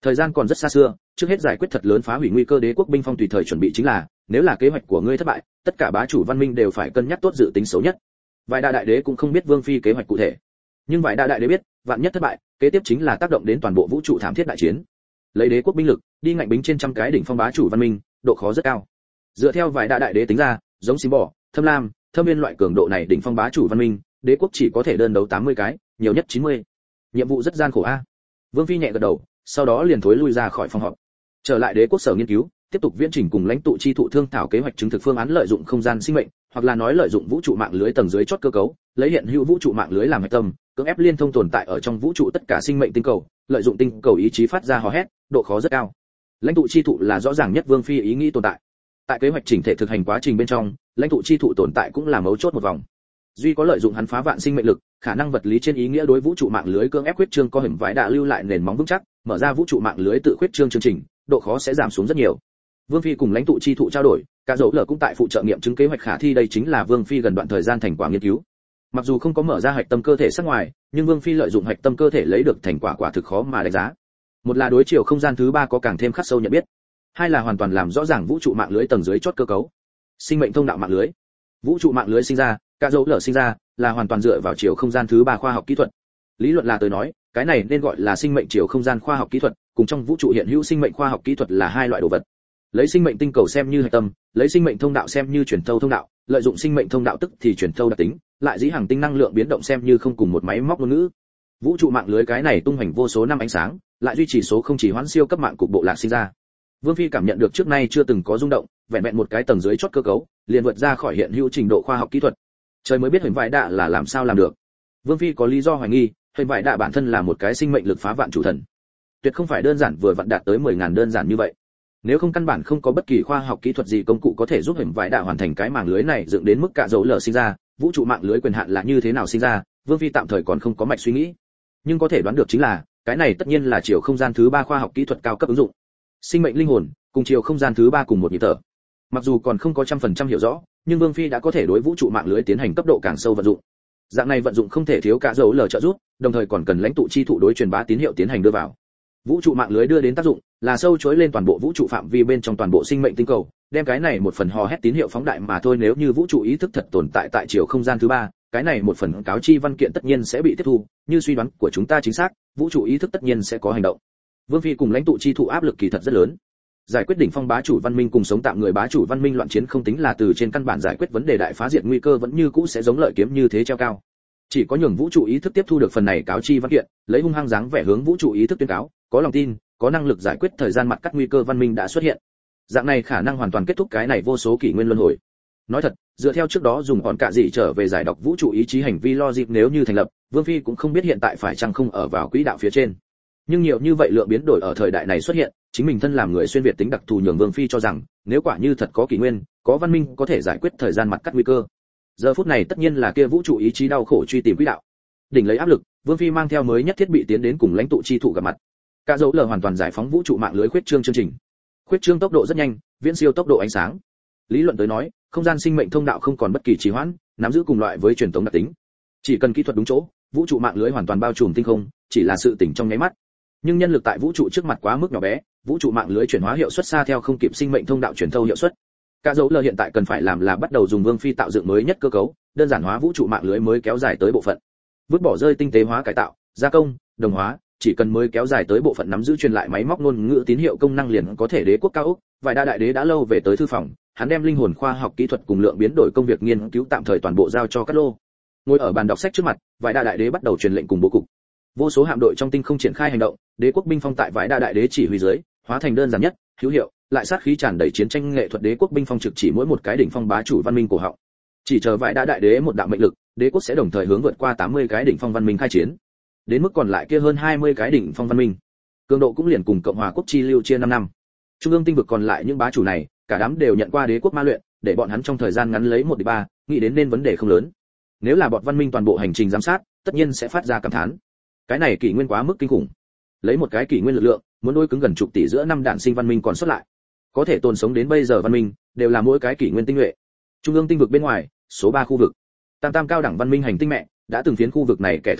Thời gian còn rất xa xưa, trước hết giải quyết thật lớn phá hủy nguy cơ đế quốc binh phong tùy thời chuẩn bị chính là, nếu là kế hoạch của ngươi thất bại, tất cả bá chủ văn minh đều phải cân nhắc tốt dự tính xấu nhất. Vài đại đế cũng không biết Vương Phi kế hoạch cụ thể, nhưng vài đại đế biết, vạn nhất thất bại, kế tiếp chính là tác động đến toàn bộ vũ trụ thảm thiết đại chiến. Lấy đế quốc binh lực, đi ngạnh bính trên trăm cái đỉnh phong bá chủ văn minh, độ khó rất cao. Dựa theo vài đại đế tính ra, giống Sim Bò, Thâm Lam, Thâm Viên loại cường độ này đỉnh phong bá chủ văn minh, đế quốc chỉ có thể đơn đấu 80 cái, nhiều nhất 90. Nhiệm vụ rất gian khổ a. Vương Phi nhẹ gật đầu, sau đó liền thối lui ra khỏi phòng họp. Trở lại đế quốc sở nghiên cứu, tiếp tục viễn trình cùng lãnh tụ chi thụ thương thảo kế hoạch chứng thực phương án lợi dụng không gian sinh mệnh, hoặc là nói lợi dụng vũ trụ mạng lưới tầng dưới chót cơ cấu, lấy hiện hữu vũ trụ mạng lưới làm hạch tâm, cưỡng ép liên thông tồn tại ở trong vũ trụ tất cả sinh mệnh tinh cầu, lợi dụng tinh cầu ý chí phát ra hò hét, độ khó rất cao. Lãnh tụ chi thụ là rõ ràng nhất Vương Phi ý nghĩ tồn tại. Tại kế hoạch chỉnh thể thực hành quá trình bên trong, lãnh tụ chi thụ tồn tại cũng là mấu chốt một vòng. Duy có lợi dụng hắn phá vạn sinh mệnh lực, khả năng vật lý trên ý nghĩa đối vũ trụ mạng lưới cưỡng ép khuyết trương có hình vãi đã lưu lại nền móng vững chắc, mở ra vũ trụ mạng lưới tự khuyết trương chương trình, độ khó sẽ giảm xuống rất nhiều. Vương Phi cùng lãnh tụ chi thụ trao đổi, cả dấu lở cũng tại phụ trợ nghiệm chứng kế hoạch khả thi, đây chính là Vương Phi gần đoạn thời gian thành quả nghiên cứu. Mặc dù không có mở ra hạch tâm cơ thể sắc ngoài, nhưng Vương Phi lợi dụng hạch tâm cơ thể lấy được thành quả quả thực khó mà đánh giá. Một là đối chiều không gian thứ ba có càng thêm khắc sâu nhận biết, hai là hoàn toàn làm rõ ràng vũ trụ mạng lưới tầng dưới chót cơ cấu. Sinh mệnh thông đạo mạng lưới, vũ trụ mạng lưới sinh ra, cả dấu lở sinh ra, là hoàn toàn dựa vào chiều không gian thứ ba khoa học kỹ thuật. Lý luận là tới nói, cái này nên gọi là sinh mệnh chiều không gian khoa học kỹ thuật, cùng trong vũ trụ hiện hữu sinh mệnh khoa học kỹ thuật là hai loại đồ vật. Lấy sinh mệnh tinh cầu xem như hạch tâm, lấy sinh mệnh thông đạo xem như truyền thâu thông đạo, lợi dụng sinh mệnh thông đạo tức thì truyền thâu đặc tính, lại dĩ hàng tinh năng lượng biến động xem như không cùng một máy móc ngôn ngữ. Vũ trụ mạng lưới cái này tung hoành vô số năm ánh sáng, lại duy trì số không chỉ hoãn siêu cấp mạng cục bộ lạc sinh ra. Vương Phi cảm nhận được trước nay chưa từng có rung động, vẹn vẹn một cái tầng dưới chót cơ cấu, liền vượt ra khỏi hiện hữu trình độ khoa học kỹ thuật. Trời mới biết hình vải đạ là làm sao làm được. Vương Phi có lý do hoài nghi, hình vải đạ bản thân là một cái sinh mệnh lực phá vạn chủ thần, tuyệt không phải đơn giản vừa vặn đạt tới 10.000 đơn giản như vậy. Nếu không căn bản không có bất kỳ khoa học kỹ thuật gì công cụ có thể giúp hình vải đạ hoàn thành cái màng lưới này dựng đến mức cả dấu lở sinh ra, vũ trụ mạng lưới quyền hạn là như thế nào sinh ra, Vương Phi tạm thời còn không có mạch suy nghĩ. Nhưng có thể đoán được chính là, cái này tất nhiên là chiều không gian thứ ba khoa học kỹ thuật cao cấp ứng dụng. Sinh mệnh linh hồn cùng chiều không gian thứ ba cùng một nhịp thở. Mặc dù còn không có 100% hiểu rõ, nhưng Vương Phi đã có thể đối vũ trụ mạng lưới tiến hành cấp độ càng sâu vận dụng. Dạng này vận dụng không thể thiếu cả dấu lở trợ giúp, đồng thời còn cần lãnh tụ chi thụ đối truyền bá tín hiệu tiến hành đưa vào. Vũ trụ mạng lưới đưa đến tác dụng là sâu chối lên toàn bộ vũ trụ phạm vi bên trong toàn bộ sinh mệnh tinh cầu, đem cái này một phần hò hét tín hiệu phóng đại mà thôi. Nếu như vũ trụ ý thức thật tồn tại tại chiều không gian thứ ba, cái này một phần cáo chi văn kiện tất nhiên sẽ bị tiếp thu, như suy đoán của chúng ta chính xác, vũ trụ ý thức tất nhiên sẽ có hành động. Vương Phi cùng lãnh tụ chi thụ áp lực kỳ thật rất lớn. Giải quyết đỉnh phong bá chủ văn minh cùng sống tạm người bá chủ văn minh loạn chiến không tính là từ trên căn bản giải quyết vấn đề đại phá diệt nguy cơ vẫn như cũ sẽ giống lợi kiếm như thế treo cao. Chỉ có nhường vũ trụ ý thức tiếp thu được phần này cáo chi văn kiện, lấy hung hăng dáng vẻ hướng vũ trụ ý thức tuyên cáo, có lòng tin, có năng lực giải quyết thời gian mặt cắt nguy cơ văn minh đã xuất hiện. Dạng này khả năng hoàn toàn kết thúc cái này vô số kỷ nguyên luân hồi. Nói thật, dựa theo trước đó dùng còn cả gì trở về giải đọc vũ trụ ý chí hành vi logic nếu như thành lập, Vương Phi cũng không biết hiện tại phải chăng không ở vào quỹ đạo phía trên. Nhưng nhiều như vậy lượng biến đổi ở thời đại này xuất hiện, chính mình thân làm người xuyên việt tính đặc thù nhường Vương Phi cho rằng, nếu quả như thật có kỷ nguyên, có văn minh có thể giải quyết thời gian mặt cắt nguy cơ. Giờ phút này tất nhiên là kia vũ trụ ý chí đau khổ truy tìm quỹ đạo. Đỉnh lấy áp lực, Vương Phi mang theo mới nhất thiết bị tiến đến cùng lãnh tụ chi thụ gặp mặt. Cả dấu lở hoàn toàn giải phóng vũ trụ mạng lưới khuyết trương chương trình. Khuyết trương tốc độ rất nhanh, viễn siêu tốc độ ánh sáng. Lý luận tới nói, không gian sinh mệnh thông đạo không còn bất kỳ trì hoãn, nắm giữ cùng loại với truyền thống đặc tính. Chỉ cần kỹ thuật đúng chỗ, vũ trụ mạng lưới hoàn toàn bao trùm tinh không, chỉ là sự tỉnh trong nháy mắt. Nhưng nhân lực tại vũ trụ trước mặt quá mức nhỏ bé, vũ trụ mạng lưới chuyển hóa hiệu suất xa theo không kịp sinh mệnh thông đạo truyền thâu hiệu suất. Cả dấu lở hiện tại cần phải làm là bắt đầu dùng Vương Phi tạo dựng mới nhất cơ cấu, đơn giản hóa vũ trụ mạng lưới mới kéo dài tới bộ phận. Vứt bỏ rơi tinh tế hóa cải tạo, gia công, đồng hóa, chỉ cần mới kéo dài tới bộ phận nắm giữ truyền lại máy móc ngôn ngữ tín hiệu công năng liền có thể đế quốc cao ốc. Vài đại đế đã lâu về tới thư phòng, hắn đem linh hồn khoa học kỹ thuật cùng lượng biến đổi công việc nghiên cứu tạm thời toàn bộ giao cho Cát Lô. Ngồi ở bàn đọc sách trước mặt, vài đại đế bắt đầu truyền lệnh cùng bố cục. Vô số hạm đội trong tinh không triển khai hành động, đế quốc binh phong tại vài đại đế chỉ huy dưới, hóa thành đơn giản nhất, hữu hiệu, lại sát khí tràn đầy chiến tranh nghệ thuật đế quốc binh phong trực chỉ mỗi một cái đỉnh phong bá chủ văn minh cổ họng. Chỉ chờ vài đại đế một đạo mệnh lực, đế quốc sẽ đồng thời hướng vượt qua 80 cái đỉnh phong văn minh khai chiến. Đến mức còn lại kia hơn 20 cái đỉnh phong văn minh, cường độ cũng liền cùng cộng hòa quốc chi lưu chia 5 năm. Trung ương tinh vực còn lại những bá chủ này, cả đám đều nhận qua đế quốc ma luyện, để bọn hắn trong thời gian ngắn lấy 1-3, nghĩ đến nên vấn đề không lớn. Nếu là bọn văn minh toàn bộ hành trình giám sát, tất nhiên sẽ phát ra cảm thán. Cái này kỷ nguyên quá mức kinh khủng. Lấy một cái kỷ nguyên lực lượng, muốn đối cứng gần chục tỷ giữa năm đạn sinh văn minh còn xuất lại. Có thể tồn sống đến bây giờ văn minh, đều là mỗi cái kỷ nguyên tinh nhuệ. Trung ương tinh vực bên ngoài, số 3 khu vực. Tam cao đẳng văn minh hành tinh mẹ, đã từng phiến khu vực này kẻ thống trị,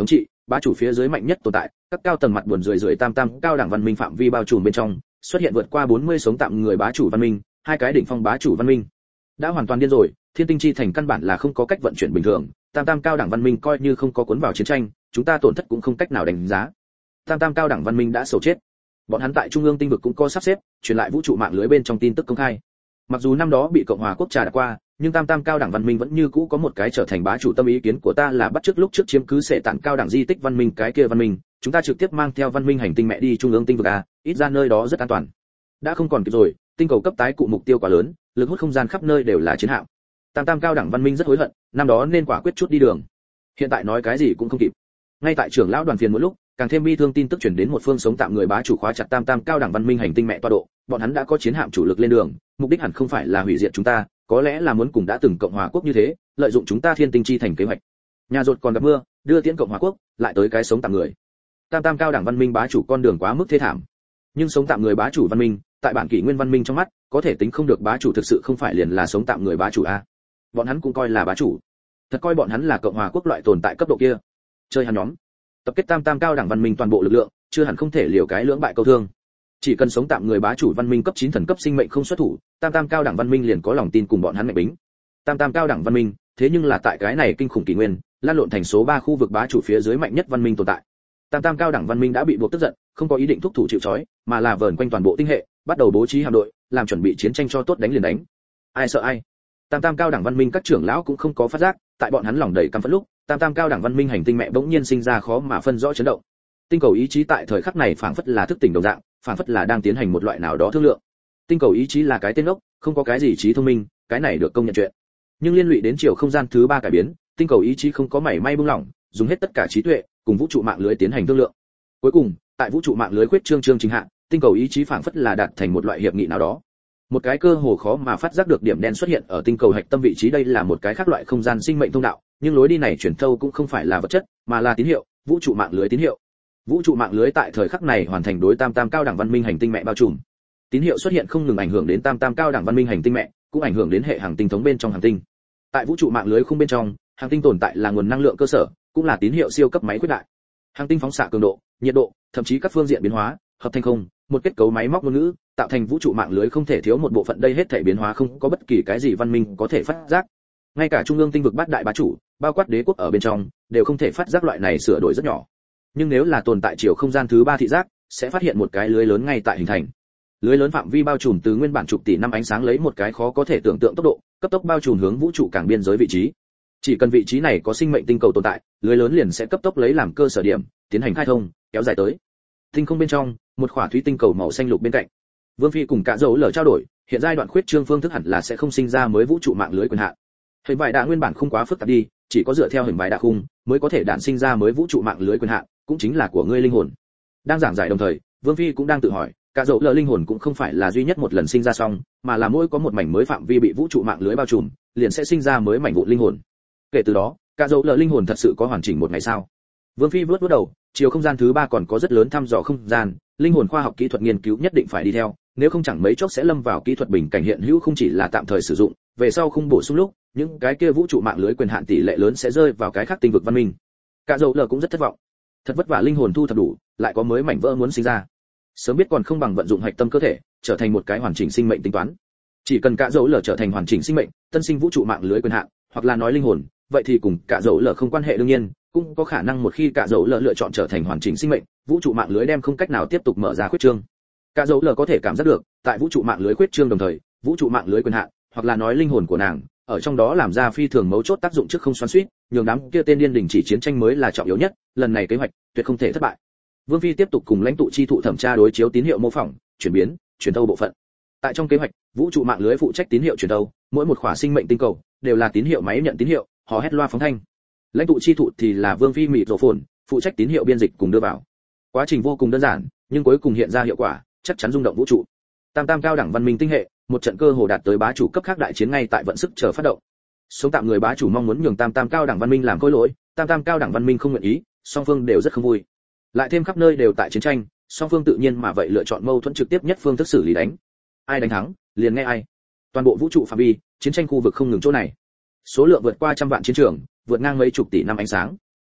bá chủ phía dưới mạnh nhất tồn tại, các cao tầng mặt buồn rười tam cao đẳng văn minh phạm vi bao trùm bên trong, xuất hiện vượt qua 40 sống tạm người bá chủ văn minh, hai cái đỉnh phong bá chủ văn minh. Đã hoàn toàn điên rồi, Thiên Tinh chi thành căn bản là không có cách vận chuyển bình thường, tam cao đẳng văn minh coi như không có cuốn vào chiến tranh, chúng ta tổn thất cũng không cách nào đánh giá. Tam cao đẳng văn minh đã sầu chết. Bọn hắn tại trung ương tinh vực cũng có sắp xếp, truyền lại vũ trụ mạng lưới bên trong tin tức công khai. Mặc dù năm đó bị cộng hòa quốc trà đạp qua, nhưng tam cao đẳng văn minh vẫn như cũ có một cái trở thành bá chủ tâm. Ý kiến của ta là bắt chước lúc trước chiếm cứ sẽ tản cao đẳng di tích văn minh cái kia văn minh, chúng ta trực tiếp mang theo văn minh hành tinh mẹ đi trung ương tinh vực a, ít ra nơi đó rất an toàn. Đã không còn kịp rồi, tinh cầu cấp tái cụ mục tiêu quá lớn, lực hút không gian khắp nơi đều là chiến hạm. Tam cao đẳng văn minh rất hối hận, năm đó nên quả quyết chút đi đường. Hiện tại nói cái gì cũng không kịp. Ngay tại trưởng lão đoàn phiền mỗi lúc, càng thêm bi thương tin tức truyền đến một phương sống tạm người bá chủ khóa chặt tam cao đẳng văn minh hành tinh mẹ tọa độ, bọn hắn đã có chiến hạm chủ lực lên đường, mục đích hẳn không phải là hủy diệt chúng ta, có lẽ là muốn cùng đã từng cộng hòa quốc như thế, lợi dụng chúng ta Thiên Tinh chi thành kế hoạch. Nhà rột còn gặp mưa, đưa tiễn cộng hòa quốc, lại tới cái sống tạm người. Tam cao đẳng văn minh bá chủ con đường quá mức thê thảm. Nhưng sống tạm người bá chủ văn minh, tại bản kỷ nguyên văn minh trong mắt, có thể tính không được bá chủ, thực sự không phải liền là sống tạm người bá chủ a. Bọn hắn cũng coi là bá chủ. Thật coi bọn hắn là cộng hòa quốc loại tồn tại cấp độ kia. Chơi hắn nhóm. Tập kết tam cao đẳng văn minh toàn bộ lực lượng, chưa hẳn không thể liều cái lưỡng bại câu thương. Chỉ cần sống tạm người bá chủ văn minh cấp 9 thần cấp sinh mệnh không xuất thủ, tam cao đẳng văn minh liền có lòng tin cùng bọn hắn mạnh bính. Tam cao đẳng văn minh, thế nhưng là tại cái này kinh khủng kỷ nguyên, lan lộn thành số 3 khu vực bá chủ phía dưới mạnh nhất văn minh tồn tại. Tam cao đẳng văn minh đã bị buộc tức giận, không có ý định thúc thủ chịu trói, mà là vờn quanh toàn bộ tinh hệ, bắt đầu bố trí hạm đội, làm chuẩn bị chiến tranh cho tốt đánh liền đánh. Ai sợ ai. Tam cao đẳng văn minh các trưởng lão cũng không có phát giác, tại bọn hắn lòng đầy căm phẫn lúc, tam cao đẳng văn minh hành tinh mẹ bỗng nhiên sinh ra khó mà phân rõ chấn động. Tinh cầu ý chí tại thời khắc này phảng phất là thức tỉnh đồng dạng, phảng phất là đang tiến hành một loại nào đó thương lượng. Tinh cầu ý chí là cái tên ốc, không có cái gì trí thông minh, cái này được công nhận chuyện. Nhưng liên lụy đến chiều không gian thứ 3 cải biến, tinh cầu ý chí không có mảy may buông lỏng, dùng hết tất cả trí tuệ, cùng vũ trụ mạng lưới tiến hành thương lượng. Cuối cùng, tại vũ trụ mạng lưới khuyết trương trình hạn, tinh cầu ý chí phảng phất là đạt thành một loại hiệp nghị nào đó. Một cái cơ hồ khó mà phát giác được điểm đen xuất hiện ở tinh cầu hạch tâm vị trí, đây là một cái khác loại không gian sinh mệnh thông đạo, nhưng lối đi này truyền thâu cũng không phải là vật chất, mà là tín hiệu, vũ trụ mạng lưới tín hiệu. Vũ trụ mạng lưới tại thời khắc này hoàn thành đối tam cao đẳng văn minh hành tinh mẹ bao trùm. Tín hiệu xuất hiện không ngừng ảnh hưởng đến tam cao đẳng văn minh hành tinh mẹ, cũng ảnh hưởng đến hệ hành tinh thống bên trong hành tinh. Tại vũ trụ mạng lưới khung bên trong, hành tinh tồn tại là nguồn năng lượng cơ sở, cũng là tín hiệu siêu cấp máy quyết đại. Hành tinh phóng xạ cường độ, nhiệt độ, thậm chí các phương diện biến hóa, hợp thành không, một kết cấu máy móc ngôn ngữ, tạo thành vũ trụ mạng lưới không thể thiếu một bộ phận, đây hết thảy biến hóa không có bất kỳ cái gì văn minh có thể phát giác. Ngay cả trung ương tinh vực bát đại bá chủ, bao quát đế quốc ở bên trong, đều không thể phát giác loại này sửa đổi rất nhỏ. Nhưng nếu là tồn tại chiều không gian thứ 3 thị giác, sẽ phát hiện một cái lưới lớn ngay tại hình thành. Lưới lớn phạm vi bao trùm từ nguyên bản chục tỷ năm ánh sáng lấy một cái khó có thể tưởng tượng tốc độ, cấp tốc bao trùm hướng vũ trụ cảng biên giới vị trí. Chỉ cần vị trí này có sinh mệnh tinh cầu tồn tại, lưới lớn liền sẽ cấp tốc lấy làm cơ sở điểm, tiến hành khai thông, kéo dài tới tinh không bên trong, một khỏa thủy tinh cầu màu xanh lục bên cạnh. Vương Phi cùng Cả Dấu lở trao đổi, hiện giai đoạn khuyết trương phương thức hẳn là sẽ không sinh ra mới vũ trụ mạng lưới quyền hạn. Hình bài đa nguyên bản không quá phức tạp đi, chỉ có dựa theo hình bài đa khung mới có thể đản sinh ra mới vũ trụ mạng lưới quyền hạn, cũng chính là của ngươi linh hồn. Đang giảng giải đồng thời, Vương Phi cũng đang tự hỏi, Cả Dấu lở linh hồn cũng không phải là duy nhất một lần sinh ra xong, mà là mỗi có một mảnh mới phạm vi bị vũ trụ mạng lưới bao trùm, liền sẽ sinh ra mới mảnh vụn linh hồn. Kể từ đó, Cả Dấu lở linh hồn thật sự có hoàn chỉnh một ngày sao? Vương Phi vuốt đầu, chiều không gian thứ 3 còn có rất lớn thăm dò không gian, linh hồn khoa học kỹ thuật nghiên cứu nhất định phải đi theo, nếu không chẳng mấy chốc sẽ lâm vào kỹ thuật bình cảnh hiện hữu, không chỉ là tạm thời sử dụng, về sau không bổ sung lúc, những cái kia vũ trụ mạng lưới quyền hạn tỷ lệ lớn sẽ rơi vào cái khác tinh vực văn minh. Cả Dấu lở cũng rất thất vọng. Thật vất vả linh hồn thu thập đủ, lại có mới mảnh vỡ muốn sinh ra. Sớm biết còn không bằng vận dụng hạch tâm cơ thể, trở thành một cái hoàn chỉnh sinh mệnh tính toán. Chỉ cần Cả Dấu lở trở thành hoàn chỉnh sinh mệnh, tân sinh vũ trụ mạng lưới quyền hạn, hoặc là nói linh hồn, vậy thì cùng Cả Dấu lở không quan hệ, đương nhiên cũng có khả năng một khi Cả Dấu lở lựa chọn trở thành hoàn chỉnh sinh mệnh, vũ trụ mạng lưới đem không cách nào tiếp tục mở ra khuyết trương. Cả Dấu lở có thể cảm giác được, tại vũ trụ mạng lưới khuyết trương đồng thời, vũ trụ mạng lưới quyền hạn, hoặc là nói linh hồn của nàng, ở trong đó làm ra phi thường mấu chốt tác dụng trước không xoắn xuýt, nhường đám kia tên điên đình chỉ chiến tranh mới là trọng yếu nhất, lần này kế hoạch tuyệt không thể thất bại. Vương Phi tiếp tục cùng lãnh tụ chi thụ thẩm tra đối chiếu tín hiệu mô phỏng, chuyển biến, truyền tâu bộ phận. Tại trong kế hoạch, vũ trụ mạng lưới phụ trách tín hiệu truyền tâu, mỗi một khỏa sinh mệnh tinh cầu đều là tín hiệu máy nhận tín hiệu, hò hét loa phóng thanh. Lãnh tụ chi thụ thì là Vương Phi mịt rổ phồn, phụ trách tín hiệu biên dịch cùng đưa vào. Quá trình vô cùng đơn giản, nhưng cuối cùng hiện ra hiệu quả, chắc chắn rung động vũ trụ. Tam cao đẳng văn minh tinh hệ, một trận cơ hồ đạt tới bá chủ cấp khác đại chiến ngay tại vận sức chờ phát động. Sống tạm người bá chủ mong muốn nhường tam cao đẳng văn minh làm khối lỗi, tam cao đẳng văn minh không nguyện ý, song phương đều rất không vui. Lại thêm khắp nơi đều tại chiến tranh, song phương tự nhiên mà vậy lựa chọn mâu thuẫn trực tiếp nhất phương thức xử lý đánh. Ai đánh thắng, liền nghe ai. Toàn bộ vũ trụ phạm vi, chiến tranh khu vực không ngừng chỗ này. Số lượng vượt qua trăm vạn chiến trường, vượt ngang mấy chục tỷ năm ánh sáng.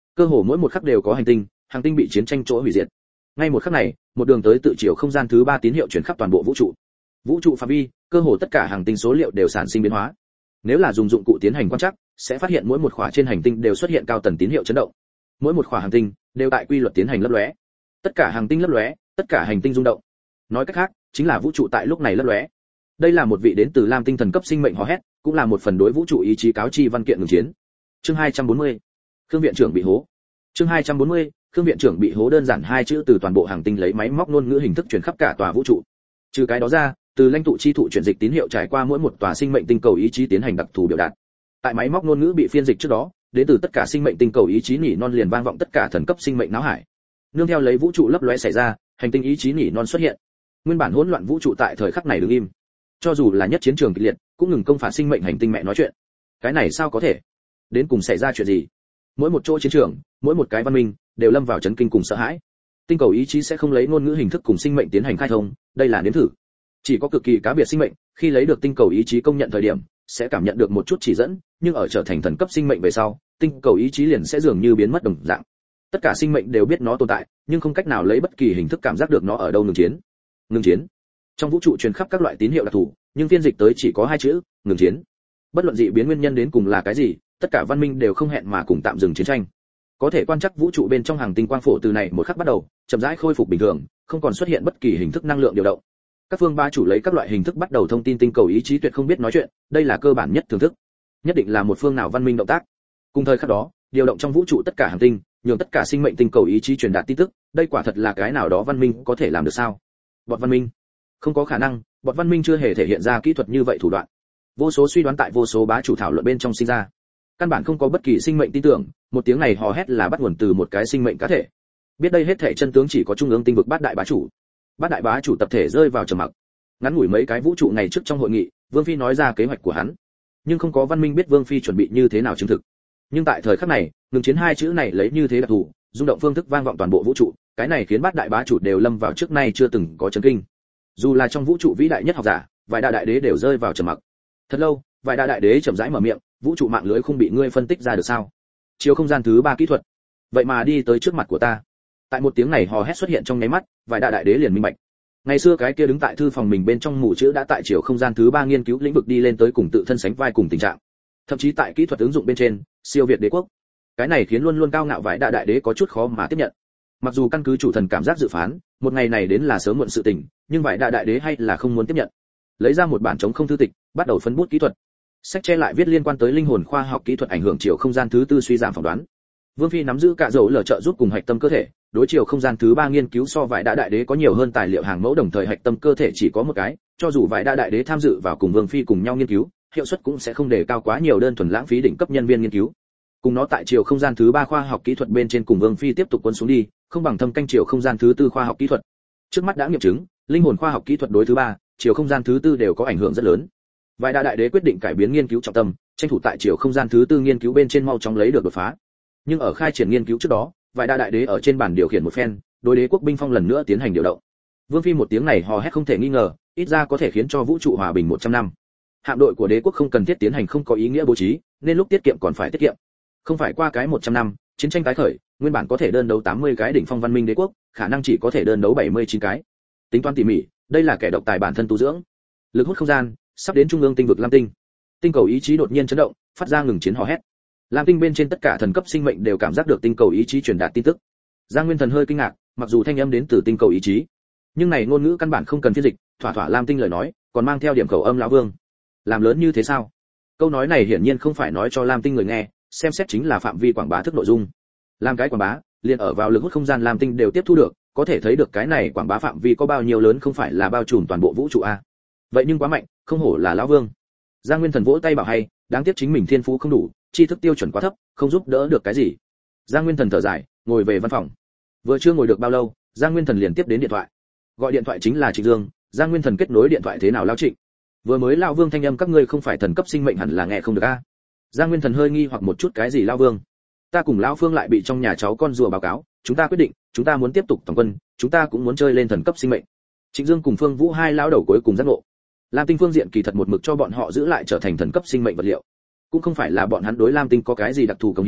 cơ hồ mỗi một khắc đều có hành tinh bị chiến tranh chỗ hủy diệt. Ngay một khắc này, một đường tới tự chiều không gian thứ 3 tín hiệu truyền khắp toàn bộ vũ trụ. Vũ trụ phạm vi, cơ hồ tất cả hành tinh số liệu đều sản sinh biến hóa. Nếu là dùng dụng cụ tiến hành quan trắc, sẽ phát hiện mỗi một khỏa trên hành tinh đều xuất hiện cao tần tín hiệu chấn động. Mỗi một khỏa hành tinh đều tại quy luật tiến hành lấp lóe. Tất cả hành tinh lấp lóe, tất cả hành tinh rung động. Nói cách khác, chính là vũ trụ tại lúc này lấp lóe. Đây là một vị đến từ Lam tinh thần cấp sinh mệnh hò hét, cũng là một phần đối vũ trụ ý chí cáo chi văn kiện ngừng chiến. Chương 240. Khương viện trưởng bị hố. Chương 240. Khương viện trưởng bị hố, đơn giản hai chữ từ toàn bộ hành tinh lấy máy móc ngôn ngữ hình thức truyền khắp cả tòa vũ trụ. Trừ cái đó ra, từ lãnh tụ chi thụ chuyển dịch tín hiệu trải qua mỗi một tòa sinh mệnh tinh cầu ý chí tiến hành đặc thù biểu đạt. Tại máy móc ngôn ngữ bị phiên dịch trước đó, đến từ tất cả sinh mệnh tinh cầu ý chí nhỉ non liền vang vọng tất cả thần cấp sinh mệnh não hải. Nương theo lấy vũ trụ lấp lóe xảy ra, hành tinh ý chí nhỉ non xuất hiện. Nguyên bản hỗn loạn vũ trụ tại thời khắc này đứng im. Cho dù là nhất chiến trường kịch liệt, cũng ngừng công phạt sinh mệnh hành tinh mẹ nói chuyện. Cái này sao có thể? Đến cùng xảy ra chuyện gì? Mỗi một chỗ chiến trường, mỗi một cái văn minh đều lâm vào chấn kinh cùng sợ hãi. Tinh cầu ý chí sẽ không lấy ngôn ngữ hình thức cùng sinh mệnh tiến hành khai thông, đây là nếm thử. Chỉ có cực kỳ cá biệt sinh mệnh, khi lấy được tinh cầu ý chí công nhận thời điểm, sẽ cảm nhận được một chút chỉ dẫn, nhưng ở trở thành thần cấp sinh mệnh về sau, tinh cầu ý chí liền sẽ dường như biến mất đồng dạng. Tất cả sinh mệnh đều biết nó tồn tại, nhưng không cách nào lấy bất kỳ hình thức cảm giác được nó ở đâu ngừng chiến. Ngừng chiến. Trong vũ trụ truyền khắp các loại tín hiệu đặc thù, nhưng phiên dịch tới chỉ có hai chữ, ngừng chiến. Bất luận dị biến nguyên nhân đến cùng là cái gì, tất cả văn minh đều không hẹn mà cùng tạm dừng chiến tranh. Có thể quan trắc vũ trụ bên trong hàng tinh quang phổ từ này một khắc bắt đầu, chậm rãi khôi phục bình thường, không còn xuất hiện bất kỳ hình thức năng lượng điều động. Các phương ba chủ lấy các loại hình thức bắt đầu thông tin tinh cầu ý chí tuyệt không biết nói chuyện, đây là cơ bản nhất thưởng thức. Nhất định là một phương nào văn minh động tác. Cùng thời khắc đó, điều động trong vũ trụ tất cả hành tinh, nhường tất cả sinh mệnh tinh cầu ý chí truyền đạt tin tức, đây quả thật là cái nào đó văn minh có thể làm được sao? Bọt văn minh? Không có khả năng, bọt văn minh chưa hề thể hiện ra kỹ thuật như vậy thủ đoạn. Vô số suy đoán tại vô số bá chủ thảo luận bên trong sinh ra. Căn bản không có bất kỳ sinh mệnh tin tưởng, một tiếng này hò hét là bắt nguồn từ một cái sinh mệnh cá thể. Biết đây hết thảy chân tướng chỉ có trung ương tinh vực bát đại bá chủ. Bát đại bá chủ tập thể rơi vào trầm mặc. Ngắn ngủi mấy cái vũ trụ ngày trước trong hội nghị, Vương Phi nói ra kế hoạch của hắn, nhưng không có văn minh biết Vương Phi chuẩn bị như thế nào chứng thực. Nhưng tại thời khắc này, ngừng chiến hai chữ này lấy như thế đặc thù, rung động phương thức vang vọng toàn bộ vũ trụ, cái này khiến bát đại bá chủ đều lâm vào trước nay chưa từng có chấn kinh. Dù là trong vũ trụ vĩ đại nhất học giả, vài đại đại đế đều rơi vào trầm mặc. Thật lâu, vài đại đại đế chậm rãi mở miệng, vũ trụ mạng lưới không bị ngươi phân tích ra được sao? Chiều không gian thứ 3 kỹ thuật, vậy mà đi tới trước mặt của ta. Tại một tiếng này hò hét xuất hiện trong nháy mắt, vài đại đại đế liền minh bạch. Ngày xưa cái kia đứng tại thư phòng mình bên trong mù chữ đã tại chiều không gian thứ 3 nghiên cứu lĩnh vực đi lên tới cùng tự thân sánh vai cùng tình trạng. Thậm chí tại kỹ thuật ứng dụng bên trên, siêu việt đế quốc. Cái này khiến luôn luôn cao ngạo vài đại đại đế có chút khó mà tiếp nhận. Mặc dù căn cứ chủ thần cảm giác dự phán, một ngày này đến là sớm muộn sự tình, nhưng vài đại đại đế hay là không muốn tiếp nhận. Lấy ra một bản trống không thư tịch, bắt đầu phân bút kỹ thuật. Sách che lại viết liên quan tới linh hồn khoa học kỹ thuật ảnh hưởng chiều không gian thứ 4 suy giảm phỏng đoán. Vương Phi nắm giữ cả dấu lở trợ giúp cùng hạch tâm cơ thể, đối chiều không gian thứ 3 nghiên cứu so vài đại đế có nhiều hơn tài liệu hàng mẫu, đồng thời hạch tâm cơ thể chỉ có một cái, cho dù vài đại đế tham dự vào cùng Vương Phi cùng nhau nghiên cứu, hiệu suất cũng sẽ không đề cao quá nhiều, đơn thuần lãng phí đỉnh cấp nhân viên nghiên cứu. Cùng nó tại chiều không gian thứ 3 khoa học kỹ thuật bên trên cùng Vương Phi tiếp tục quân xuống đi, không bằng thâm canh chiều không gian thứ 4 khoa học kỹ thuật. Trước mắt đã nghiệm chứng, linh hồn khoa học kỹ thuật đối thứ 3, chiều không gian thứ 4 đều có ảnh hưởng rất lớn. Vài đại đế quyết định cải biến nghiên cứu trọng tâm, tranh thủ tại chiều không gian thứ 4 nghiên cứu bên trên mau chóng lấy được đột phá. Nhưng ở khai triển nghiên cứu trước đó, vài đại đế ở trên bản điều khiển một phen, đối đế quốc binh phong lần nữa tiến hành điều động. Vương Phi một tiếng này hò hét không thể nghi ngờ, ít ra có thể khiến cho vũ trụ hòa bình 100 năm. Hạm đội của đế quốc không cần thiết tiến hành không có ý nghĩa bố trí, nên lúc tiết kiệm còn phải tiết kiệm. Không phải qua cái 100 năm, chiến tranh tái khởi, nguyên bản có thể đơn đấu 80 cái đỉnh phong văn minh đế quốc, khả năng chỉ có thể đơn đấu 79 cái. Tính toán tỉ mỉ, đây là kẻ độc tài bản thân tu dưỡng. Lực hút không gian, sắp đến trung ương tinh vực Lam Tinh. Tinh cầu ý chí đột nhiên chấn động, phát ra ngừng chiến hò hét. Lam Tinh bên trên tất cả thần cấp sinh mệnh đều cảm giác được tinh cầu ý chí truyền đạt tin tức. Giang Nguyên Thần hơi kinh ngạc, mặc dù thanh âm đến từ tinh cầu ý chí, nhưng này ngôn ngữ căn bản không cần phiên dịch, thỏa thỏa Lam Tinh lời nói, còn mang theo điểm khẩu âm lão vương. Làm lớn như thế sao? Câu nói này hiển nhiên không phải nói cho Lam Tinh người nghe, xem xét chính là phạm vi quảng bá thức nội dung. Làm cái quảng bá, liền ở vào lực hút không gian Lam Tinh đều tiếp thu được, có thể thấy được cái này quảng bá phạm vi có bao nhiêu lớn, không phải là bao trùm toàn bộ vũ trụ a. Vậy nhưng quá mạnh, không hổ là lão vương. Giang Nguyên Thần vỗ tay bảo hay, đáng tiếc chính mình thiên phú không đủ, tri thức tiêu chuẩn quá thấp, không giúp đỡ được cái gì. Giang Nguyên Thần thở dài, ngồi về văn phòng. Vừa chưa ngồi được bao lâu, Giang Nguyên Thần liền tiếp đến điện thoại. Gọi điện thoại chính là Trịnh Dương. Giang Nguyên Thần kết nối điện thoại, thế nào lão Trịnh? Vừa mới lão vương thanh âm các ngươi không phải thần cấp sinh mệnh hẳn là nghe không được a. Giang Nguyên Thần hơi nghi hoặc một chút, cái gì lão vương? Ta cùng lão Phương lại bị trong nhà cháu con rùa báo cáo, chúng ta quyết định, chúng ta muốn tiếp tục tổng quân, chúng ta cũng muốn chơi lên thần cấp sinh mệnh. Trịnh Dương cùng Phương Vũ hai lão đầu cuối cùng giác ngộ. Lam Tinh phương diện kỳ thật một mực cho bọn họ giữ lại trở thành thần cấp sinh mệnh vật liệu, cũng không phải là bọn hắn đối Lam Tinh có cái gì đặc thù công hiến,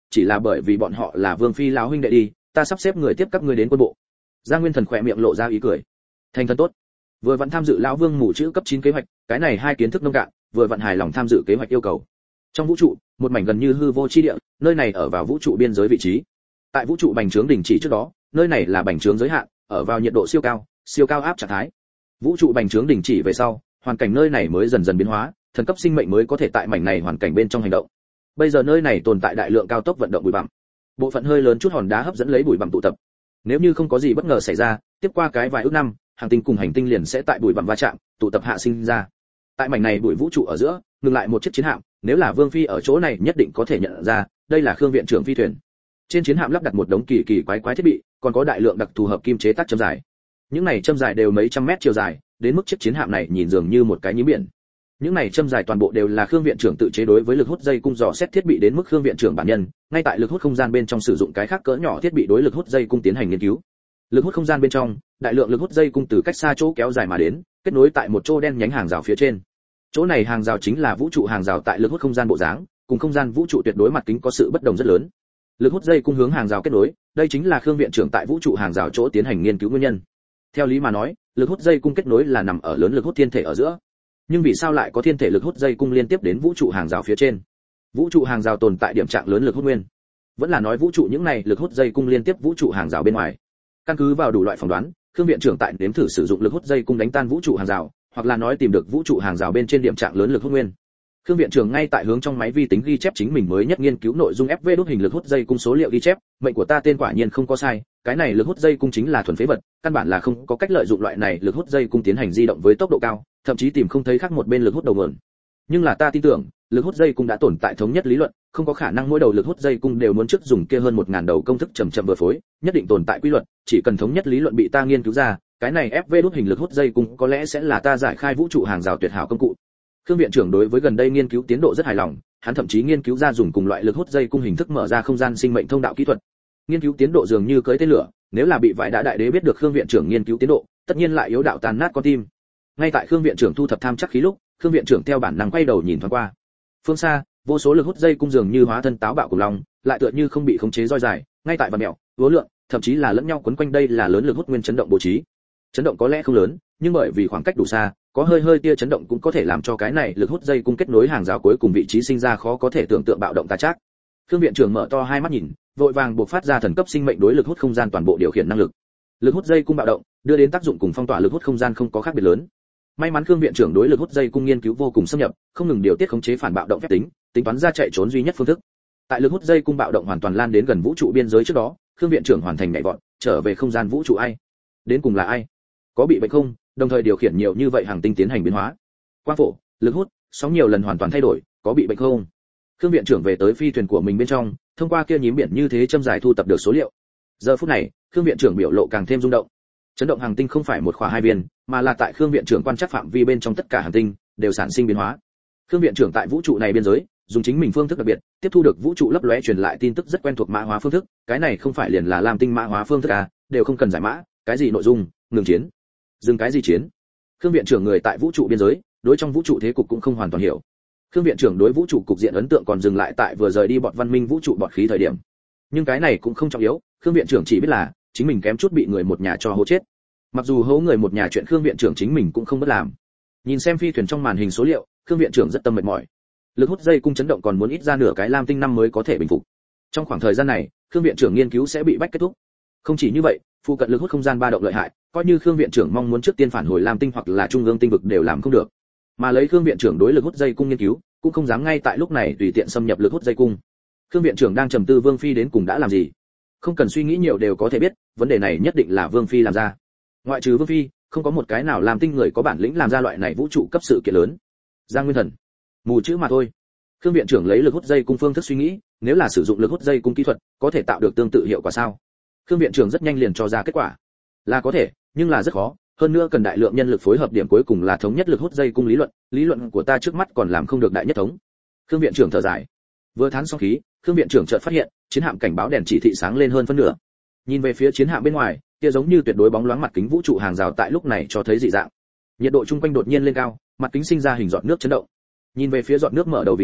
chỉ là bởi vì bọn họ là vương phi lão huynh đệ đi, ta sắp xếp người tiếp các ngươi đến quân bộ. Giang Nguyên Thần khỏe miệng lộ ra ý cười. Thành thân tốt. Vừa vặn tham dự lão vương mù chữ cấp 9 kế hoạch, cái này hai kiến thức nông cạn, vừa vặn hài lòng tham dự kế hoạch yêu cầu. Trong vũ trụ, một mảnh gần như hư vô chi địa, nơi này ở vào vũ trụ biên giới vị trí. Tại vũ trụ bành trướng đỉnh chỉ trước đó, nơi này là bành trướng giới hạn, ở vào nhiệt độ siêu cao áp trạng thái. Vũ trụ bành trướng đỉnh chỉ về sau, hoàn cảnh nơi này mới dần dần biến hóa, thần cấp sinh mệnh mới có thể tại mảnh này hoàn cảnh bên trong hành động. Bây giờ nơi này tồn tại đại lượng cao tốc vận động bụi bặm. Bộ phận hơi lớn chút hòn đá hấp dẫn lấy bụi bặm tụ tập. Nếu như không có gì bất ngờ xảy ra, tiếp qua cái vài ước năm, hành tinh cùng hành tinh liền sẽ tại bụi bặm va chạm, tụ tập hạ sinh ra. Tại mảnh này bụi vũ trụ ở giữa, ngừng lại một chiếc chiến hạm, nếu là Vương phi ở chỗ này nhất định có thể nhận ra, đây là Khương viện trưởng phi thuyền. Trên chiến hạm lắp đặt một đống kỳ quái thiết bị, còn có đại lượng đặc thù hợp kim chế tác châm dài. Những này châm dài đều mấy trăm mét chiều dài, đến mức chiếc chiến hạm này nhìn dường như một cái nhím biển. Những này châm dài toàn bộ đều là Khương viện trưởng tự chế đối với lực hút dây cung dò xét thiết bị, đến mức Khương viện trưởng bản nhân, ngay tại lực hút không gian bên trong sử dụng cái khác cỡ nhỏ thiết bị đối lực hút dây cung tiến hành nghiên cứu. Lực hút không gian bên trong, đại lượng lực hút dây cung từ cách xa chỗ kéo dài mà đến, kết nối tại một chỗ đen nhánh hàng rào phía trên. Chỗ này hàng rào chính là vũ trụ hàng rào tại lực hút không gian bộ dáng, cùng không gian vũ trụ tuyệt đối mặt kính có sự bất đồng rất lớn. Lực hút dây cung hướng hàng rào kết nối, đây chính là Khương viện trưởng tại vũ trụ hàng rào chỗ tiến hành nghiên cứu nguyên nhân. Theo lý mà nói, lực hút dây cung kết nối là nằm ở lớn lực hút thiên thể ở giữa. Nhưng vì sao lại có thiên thể lực hút dây cung liên tiếp đến vũ trụ hàng rào phía trên? Vũ trụ hàng rào tồn tại điểm trạng lớn lực hút nguyên. Vẫn là nói vũ trụ những này lực hút dây cung liên tiếp vũ trụ hàng rào bên ngoài. Căn cứ vào đủ loại phỏng đoán, Khương viện trưởng tại nếm thử sử dụng lực hút dây cung đánh tan vũ trụ hàng rào, hoặc là nói tìm được vũ trụ hàng rào bên trên điểm trạng lớn lực hút nguyên. Khương viện trưởng ngay tại hướng trong máy vi tính ghi chép chính mình mới nhất nghiên cứu nội dung FV đốt hình lực hút dây cung số liệu ghi chép, mệnh của ta tên quả nhiên không có sai, cái này lực hút dây cung chính là thuần phế vật, căn bản là không có cách lợi dụng loại này lực hút dây cung tiến hành di động với tốc độ cao, thậm chí tìm không thấy khác một bên lực hút đầu nguồn. Nhưng là ta tin tưởng, lực hút dây cung đã tồn tại thống nhất lý luận, không có khả năng mỗi đầu lực hút dây cung đều muốn trước dùng kia hơn 1000 đầu công thức chậm vừa phối, nhất định tồn tại quy luật, chỉ cần thống nhất lý luận bị ta nghiên cứu ra, cái này FV đốt hình lực hút dây cung có lẽ sẽ là ta giải khai vũ trụ hàng rào tuyệt hảo công cụ. Khương viện trưởng đối với gần đây nghiên cứu tiến độ rất hài lòng, hắn thậm chí nghiên cứu ra dùng cùng loại lực hút dây cung hình thức mở ra không gian sinh mệnh thông đạo kỹ thuật. Nghiên cứu tiến độ dường như cưỡi tên lửa, nếu là bị vài đại đế biết được Khương viện trưởng nghiên cứu tiến độ, tất nhiên lại yếu đạo tàn nát con tim. Ngay tại Khương viện trưởng thu thập tham chắc khí lúc, Khương viện trưởng theo bản năng quay đầu nhìn thoáng qua. Phương xa, vô số lực hút dây cung dường như hóa thân táo bạo cùng long, lại tựa như không bị khống chế roi dài, ngay tại vặn mèo, uốn lượn, thậm chí là lẫn nhau quấn quanh, đây là lớn lực hút nguyên chấn động bố trí. Chấn động có lẽ không lớn, nhưng bởi vì khoảng cách đủ xa, có hơi tia chấn động cũng có thể làm cho cái này lực hút dây cung kết nối hàng rào cuối cùng vị trí sinh ra khó có thể tưởng tượng bạo động ta chắc. Khương viện trưởng mở to hai mắt nhìn, vội vàng buộc phát ra thần cấp sinh mệnh đối lực hút không gian toàn bộ điều khiển năng lực. Lực hút dây cung bạo động, đưa đến tác dụng cùng phong tỏa lực hút không gian không có khác biệt lớn. May mắn Khương viện trưởng đối lực hút dây cung nghiên cứu vô cùng xâm nhập, không ngừng điều tiết khống chế phản bạo động phép tính, tính toán ra chạy trốn duy nhất phương thức. Tại lực hút dây cung bạo động hoàn toàn lan đến gần vũ trụ biên giới trước đó, Khương viện trưởng hoàn thành nhảy vọt, trở về không gian vũ trụ ai? Đến cùng là ai? Có bị bệnh không? Đồng thời điều khiển nhiều như vậy hành tinh tiến hành biến hóa. Quang phổ, lực hút, sóng nhiều lần hoàn toàn thay đổi, có bị bệnh không? Khương viện trưởng về tới phi thuyền của mình bên trong, thông qua kia nhím biển như thế châm dài thu tập được số liệu. Giờ phút này, Khương viện trưởng biểu lộ càng thêm rung động. Chấn động hành tinh không phải một khỏa hai viên, mà là tại Khương viện trưởng quan trắc phạm vi bên trong tất cả hành tinh đều sản sinh biến hóa. Khương viện trưởng tại vũ trụ này biên giới, dùng chính mình phương thức đặc biệt, tiếp thu được vũ trụ lấp lóe truyền lại tin tức rất quen thuộc mã hóa phương thức, cái này không phải liền là làm tinh mã hóa phương thức à, đều không cần giải mã, cái gì nội dung, ngừng chiến. Dừng cái gì chiến? Khương viện trưởng người tại vũ trụ biên giới, đối trong vũ trụ thế cục cũng không hoàn toàn hiểu. Khương viện trưởng đối vũ trụ cục diện ấn tượng còn dừng lại tại vừa rời đi bọn văn minh vũ trụ bọt khí thời điểm. Nhưng cái này cũng không trọng yếu, Khương viện trưởng chỉ biết là chính mình kém chút bị người một nhà cho hố chết. Mặc dù hố người một nhà chuyện Khương viện trưởng chính mình cũng không bất làm. Nhìn xem phi thuyền trong màn hình số liệu, Khương viện trưởng rất tâm mệt mỏi. Lực hút dây cung chấn động còn muốn ít ra nửa cái lam tinh năm mới có thể bình phục. Trong khoảng thời gian này, Khương viện trưởng nghiên cứu sẽ bị bách kết thúc. Không chỉ như vậy, phụ cận lực hút không gian ba động lợi hại, coi như Khương viện trưởng mong muốn trước tiên phản hồi lam tinh hoặc là trung ương tinh vực đều làm không được. Mà lấy Khương viện trưởng đối lực hút dây cung nghiên cứu, cũng không dám ngay tại lúc này tùy tiện xâm nhập lực hút dây cung. Khương viện trưởng đang trầm tư Vương phi đến cùng đã làm gì. Không cần suy nghĩ nhiều đều có thể biết, vấn đề này nhất định là Vương phi làm ra. Ngoại trừ Vương phi, không có một cái nào làm tinh người có bản lĩnh làm ra loại này vũ trụ cấp sự kiện lớn. Giang Nguyên Thần, mù chữ mà thôi. Khương viện trưởng lấy lực hút dây cung phương thức suy nghĩ, nếu là sử dụng lực hút dây cung kỹ thuật, có thể tạo được tương tự hiệu quả sao? Khương viện trưởng rất nhanh liền cho ra kết quả. Là có thể, nhưng là rất khó, hơn nữa cần đại lượng nhân lực phối hợp, điểm cuối cùng là thống nhất lực hút dây cung lý luận của ta trước mắt còn làm không được đại nhất thống. Khương viện trưởng thở dài. Vừa thán xong khí, Khương viện trưởng chợt phát hiện, chiến hạm cảnh báo đèn chỉ thị sáng lên hơn phân nửa. Nhìn về phía chiến hạm bên ngoài, kia giống như tuyệt đối bóng loáng mặt kính vũ trụ hàng rào tại lúc này cho thấy dị dạng. Nhiệt độ chung quanh đột nhiên lên cao, mặt kính sinh ra hình giọt nước chấn động. Nhìn về phía giọt nước mở đầu vị trí,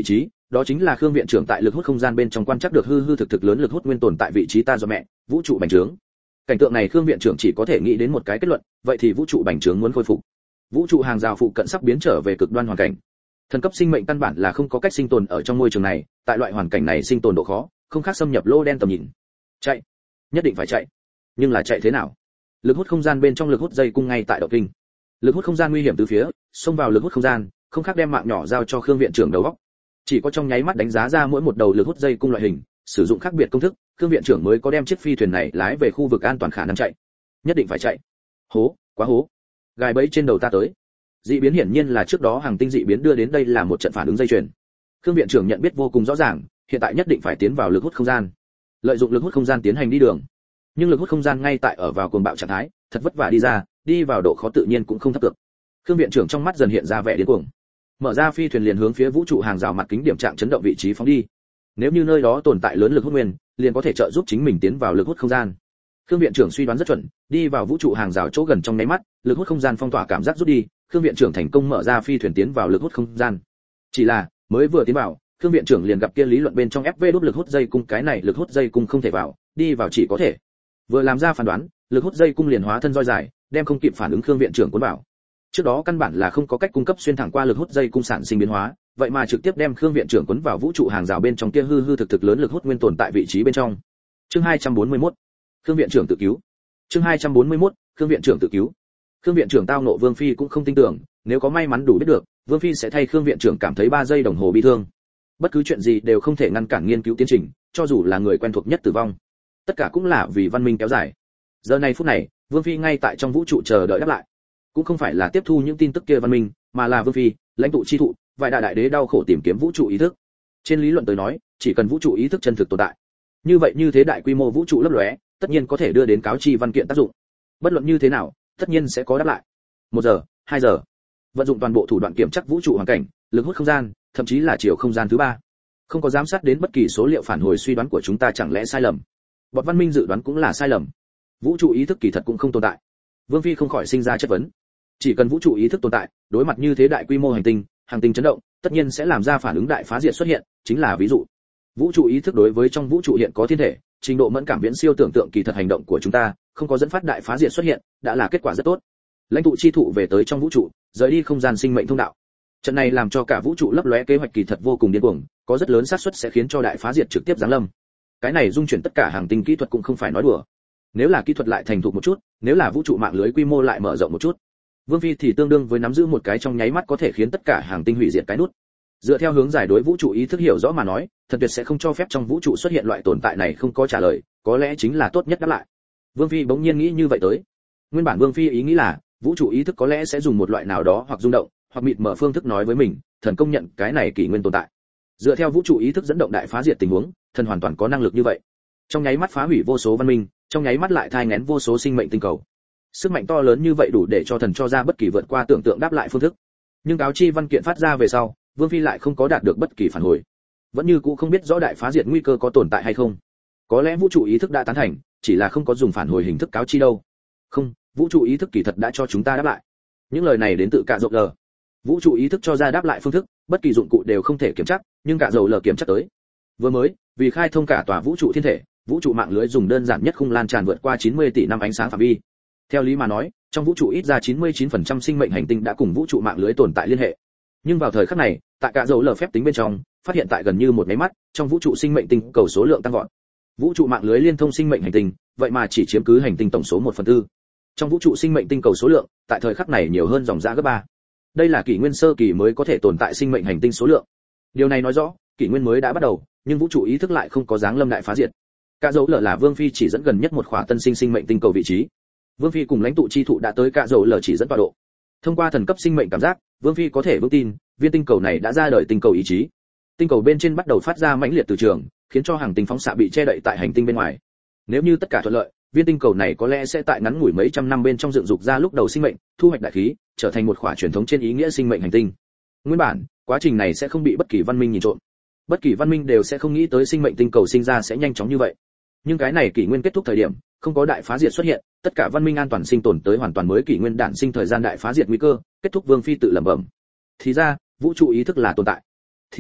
đó chính là Khương viện trưởng tại lực hút không gian bên trong quan trắc được hư hư thực thực lớn lực hút nguyên tồn tại vị trí ta do mẹ, vũ trụ bành trướng. Cảnh tượng này Khương viện trưởng chỉ có thể nghĩ đến một cái kết luận, vậy thì vũ trụ bành trướng muốn khôi phục. Vũ trụ hàng rào phụ cận sắp biến trở về cực đoan hoàn cảnh. Thần cấp sinh mệnh căn bản là không có cách sinh tồn ở trong môi trường này, tại loại hoàn cảnh này sinh tồn độ khó, không khác xâm nhập lô đen tầm nhìn. Chạy, nhất định phải chạy. Nhưng là chạy thế nào? Lực hút không gian bên trong lực hút dây cung ngay tại động kinh. Lực hút không gian nguy hiểm từ phía, xông vào lực hút không gian, không khác đem mạng nhỏ giao cho Khương viện trưởng đầu óc. Chỉ có trong nháy mắt đánh giá ra mỗi một đầu lực hút dây cung loại hình, sử dụng khác biệt công thức, Khương viện trưởng mới có đem chiếc phi thuyền này lái về khu vực an toàn khả năng chạy. Nhất định phải chạy. Hố, quá hố. Gài bẫy trên đầu ta tới. Dị biến hiển nhiên là trước đó hàng tinh dị biến đưa đến đây là một trận phản ứng dây chuyền. Khương viện trưởng nhận biết vô cùng rõ ràng, hiện tại nhất định phải tiến vào lực hút không gian. Lợi dụng lực hút không gian tiến hành đi đường. Nhưng lực hút không gian ngay tại ở vào cuồng bạo trạng thái, thật vất vả đi vào độ khó tự nhiên cũng không thấp được. Khương viện trưởng trong mắt dần hiện ra vẻ điên cuồng. Mở ra phi thuyền liền hướng phía vũ trụ hàng rào mặt kính điểm trạng chấn động vị trí phóng đi. Nếu như nơi đó tồn tại lớn lực hút nguyên, liền có thể trợ giúp chính mình tiến vào lực hút không gian. Khương viện trưởng suy đoán rất chuẩn, đi vào vũ trụ hàng rào chỗ gần trong nháy mắt, lực hút không gian phong tỏa cảm giác rút đi, Khương viện trưởng thành công mở ra phi thuyền tiến vào lực hút không gian. Chỉ là, mới vừa tiến vào, Khương viện trưởng liền gặp kia lý luận bên trong FV đốt lực hút dây cung, cái này lực hút dây cung không thể vào, đi vào chỉ có thể. Vừa làm ra phán đoán, lực hút dây cung liền hóa thân roi dài, đem không kịp phản ứng Khương viện trưởng cuốn vào. Trước đó căn bản là không có cách cung cấp xuyên thẳng qua lực hút dây cung sản sinh biến hóa, vậy mà trực tiếp đem Khương viện trưởng cuốn vào vũ trụ hàng rào bên trong kia hư hư thực thực lớn lực hút nguyên tồn tại vị trí bên trong. Chương 241. Khương viện trưởng tự cứu. Chương 241. Khương viện trưởng tự cứu. Khương viện trưởng tao nộ Vương Phi cũng không tin tưởng, nếu có may mắn đủ biết được, Vương Phi sẽ thay Khương viện trưởng cảm thấy 3 giây đồng hồ bi thương. Bất cứ chuyện gì đều không thể ngăn cản nghiên cứu tiến trình, cho dù là người quen thuộc nhất tử vong. Tất cả cũng là vì văn minh kéo dài. Giờ này phút này, Vương Phi ngay tại trong vũ trụ chờ đợi đáp lại. Cũng không phải là tiếp thu những tin tức kia văn minh, mà là Vương Phi, lãnh tụ chi thụ, vài đại đế đau khổ tìm kiếm vũ trụ ý thức. Trên lý luận tới nói, chỉ cần vũ trụ ý thức chân thực tồn tại, như vậy như thế đại quy mô vũ trụ lấp lóe, tất nhiên có thể đưa đến cáo chi văn kiện tác dụng. Bất luận như thế nào, tất nhiên sẽ có đáp lại. 1 giờ, 2 giờ. Vận dụng toàn bộ thủ đoạn kiểm tra vũ trụ hoàn cảnh, lực hút không gian, thậm chí là chiều không gian thứ 3. Không có giám sát đến bất kỳ số liệu phản hồi suy đoán của chúng ta chẳng lẽ sai lầm. Bọn văn minh dự đoán cũng là sai lầm. Vũ trụ ý thức kỳ thật cũng không tồn tại. Vương Phi không khỏi sinh ra chất vấn. Chỉ cần vũ trụ ý thức tồn tại, đối mặt như thế đại quy mô hành tinh chấn động, tất nhiên sẽ làm ra phản ứng đại phá diệt xuất hiện, chính là ví dụ. Vũ trụ ý thức đối với trong vũ trụ hiện có thiên thể, trình độ mẫn cảm viễn siêu tưởng tượng kỳ thật hành động của chúng ta, không có dẫn phát đại phá diệt xuất hiện, đã là kết quả rất tốt. Lãnh tụ chi thụ về tới trong vũ trụ, rời đi không gian sinh mệnh thông đạo. Trận này làm cho cả vũ trụ lấp lóe kế hoạch kỳ thật vô cùng điên cuồng, có rất lớn xác suất sẽ khiến cho đại phá diệt trực tiếp giáng lâm. Cái này dung chuyển tất cả hành tinh kỹ thuật cũng không phải nói đùa. Nếu là kỹ thuật lại thành thục một chút, nếu là vũ trụ mạng lưới quy mô lại mở rộng một chút, Vương Phi thì tương đương với nắm giữ một cái trong nháy mắt có thể khiến tất cả hành tinh hủy diệt cái nút. Dựa theo hướng giải đối vũ trụ ý thức hiểu rõ mà nói, thần tuyệt sẽ không cho phép trong vũ trụ xuất hiện loại tồn tại này không có trả lời, có lẽ chính là tốt nhất đáp lại. Vương Phi bỗng nhiên nghĩ như vậy tới. Nguyên bản Vương Phi ý nghĩ là, vũ trụ ý thức có lẽ sẽ dùng một loại nào đó hoặc rung động, hoặc mịt mở phương thức nói với mình, thần công nhận cái này kỷ nguyên tồn tại. Dựa theo vũ trụ ý thức dẫn động đại phá diệt tình huống, thần hoàn toàn có năng lực như vậy. Trong nháy mắt phá hủy vô số văn minh, trong nháy mắt lại thai nghén vô số sinh mệnh tinh cầu. Sức mạnh to lớn như vậy đủ để cho thần cho ra bất kỳ vượt qua tưởng tượng đáp lại phương thức. Nhưng cáo chi văn kiện phát ra về sau, Vương Phi lại không có đạt được bất kỳ phản hồi. Vẫn như cũ không biết rõ đại phá diệt nguy cơ có tồn tại hay không. Có lẽ vũ trụ ý thức đã tán thành, chỉ là không có dùng phản hồi hình thức cáo chi đâu. Không, vũ trụ ý thức kỳ thật đã cho chúng ta đáp lại. Những lời này đến từ cả dầu lờ. Vũ trụ ý thức cho ra đáp lại phương thức, bất kỳ dụng cụ đều không thể kiểm chắc, nhưng cả dầu lờ kiểm chắc tới. Vừa mới, vì khai thông cả tòa vũ trụ thiên thể, vũ trụ mạng lưới dùng đơn giản nhất khung lan tràn vượt qua 90 tỷ năm ánh sáng phạm vi. Theo lý mà nói, trong vũ trụ ít ra 99% sinh mệnh hành tinh đã cùng vũ trụ mạng lưới tồn tại liên hệ. Nhưng vào thời khắc này, tại cả dầu lờ phép tính bên trong, phát hiện tại gần như một máy mắt, trong vũ trụ sinh mệnh tinh cầu số lượng tăng vọt. Vũ trụ mạng lưới liên thông sinh mệnh hành tinh, vậy mà chỉ chiếm cứ hành tinh tổng số 1/4. Trong vũ trụ sinh mệnh tinh cầu số lượng, tại thời khắc này nhiều hơn dòng dã gấp 3. Đây là kỷ nguyên sơ kỳ mới có thể tồn tại sinh mệnh hành tinh số lượng. Điều này nói rõ, kỷ nguyên mới đã bắt đầu, nhưng vũ trụ ý thức lại không có dáng lâm đại phá diệt. Cả dầu lờ là Vương Phi chỉ dẫn gần nhất một khỏa tân sinh sinh mệnh tinh cầu vị trí. Vương Phi cùng lãnh tụ chi thụ đã tới cả dầu lờ chỉ dẫn tọa độ. Thông qua thần cấp sinh mệnh cảm giác, Vương Phi có thể vững tin, viên tinh cầu này đã ra đời tinh cầu ý chí. Tinh cầu bên trên bắt đầu phát ra mãnh liệt từ trường, khiến cho hành tinh phóng xạ bị che đậy tại hành tinh bên ngoài. Nếu như tất cả thuận lợi, viên tinh cầu này có lẽ sẽ tại ngắn ngủi mấy trăm năm bên trong dựng dục ra lúc đầu sinh mệnh, thu hoạch đại khí, trở thành một khỏa truyền thống trên ý nghĩa sinh mệnh hành tinh. Nguyên bản, quá trình này sẽ không bị bất kỳ văn minh nhìn trộm. Bất kỳ văn minh đều sẽ không nghĩ tới sinh mệnh tinh cầu sinh ra sẽ nhanh chóng như vậy. Nhưng cái này kỷ nguyên kết thúc thời điểm, không có đại phá diệt xuất hiện, tất cả văn minh an toàn sinh tồn tới hoàn toàn mới kỷ nguyên đản sinh thời gian đại phá diệt nguy cơ, kết thúc. Vương Phi tự lẩm bẩm. Thì ra, vũ trụ ý thức là tồn tại. Thì ra,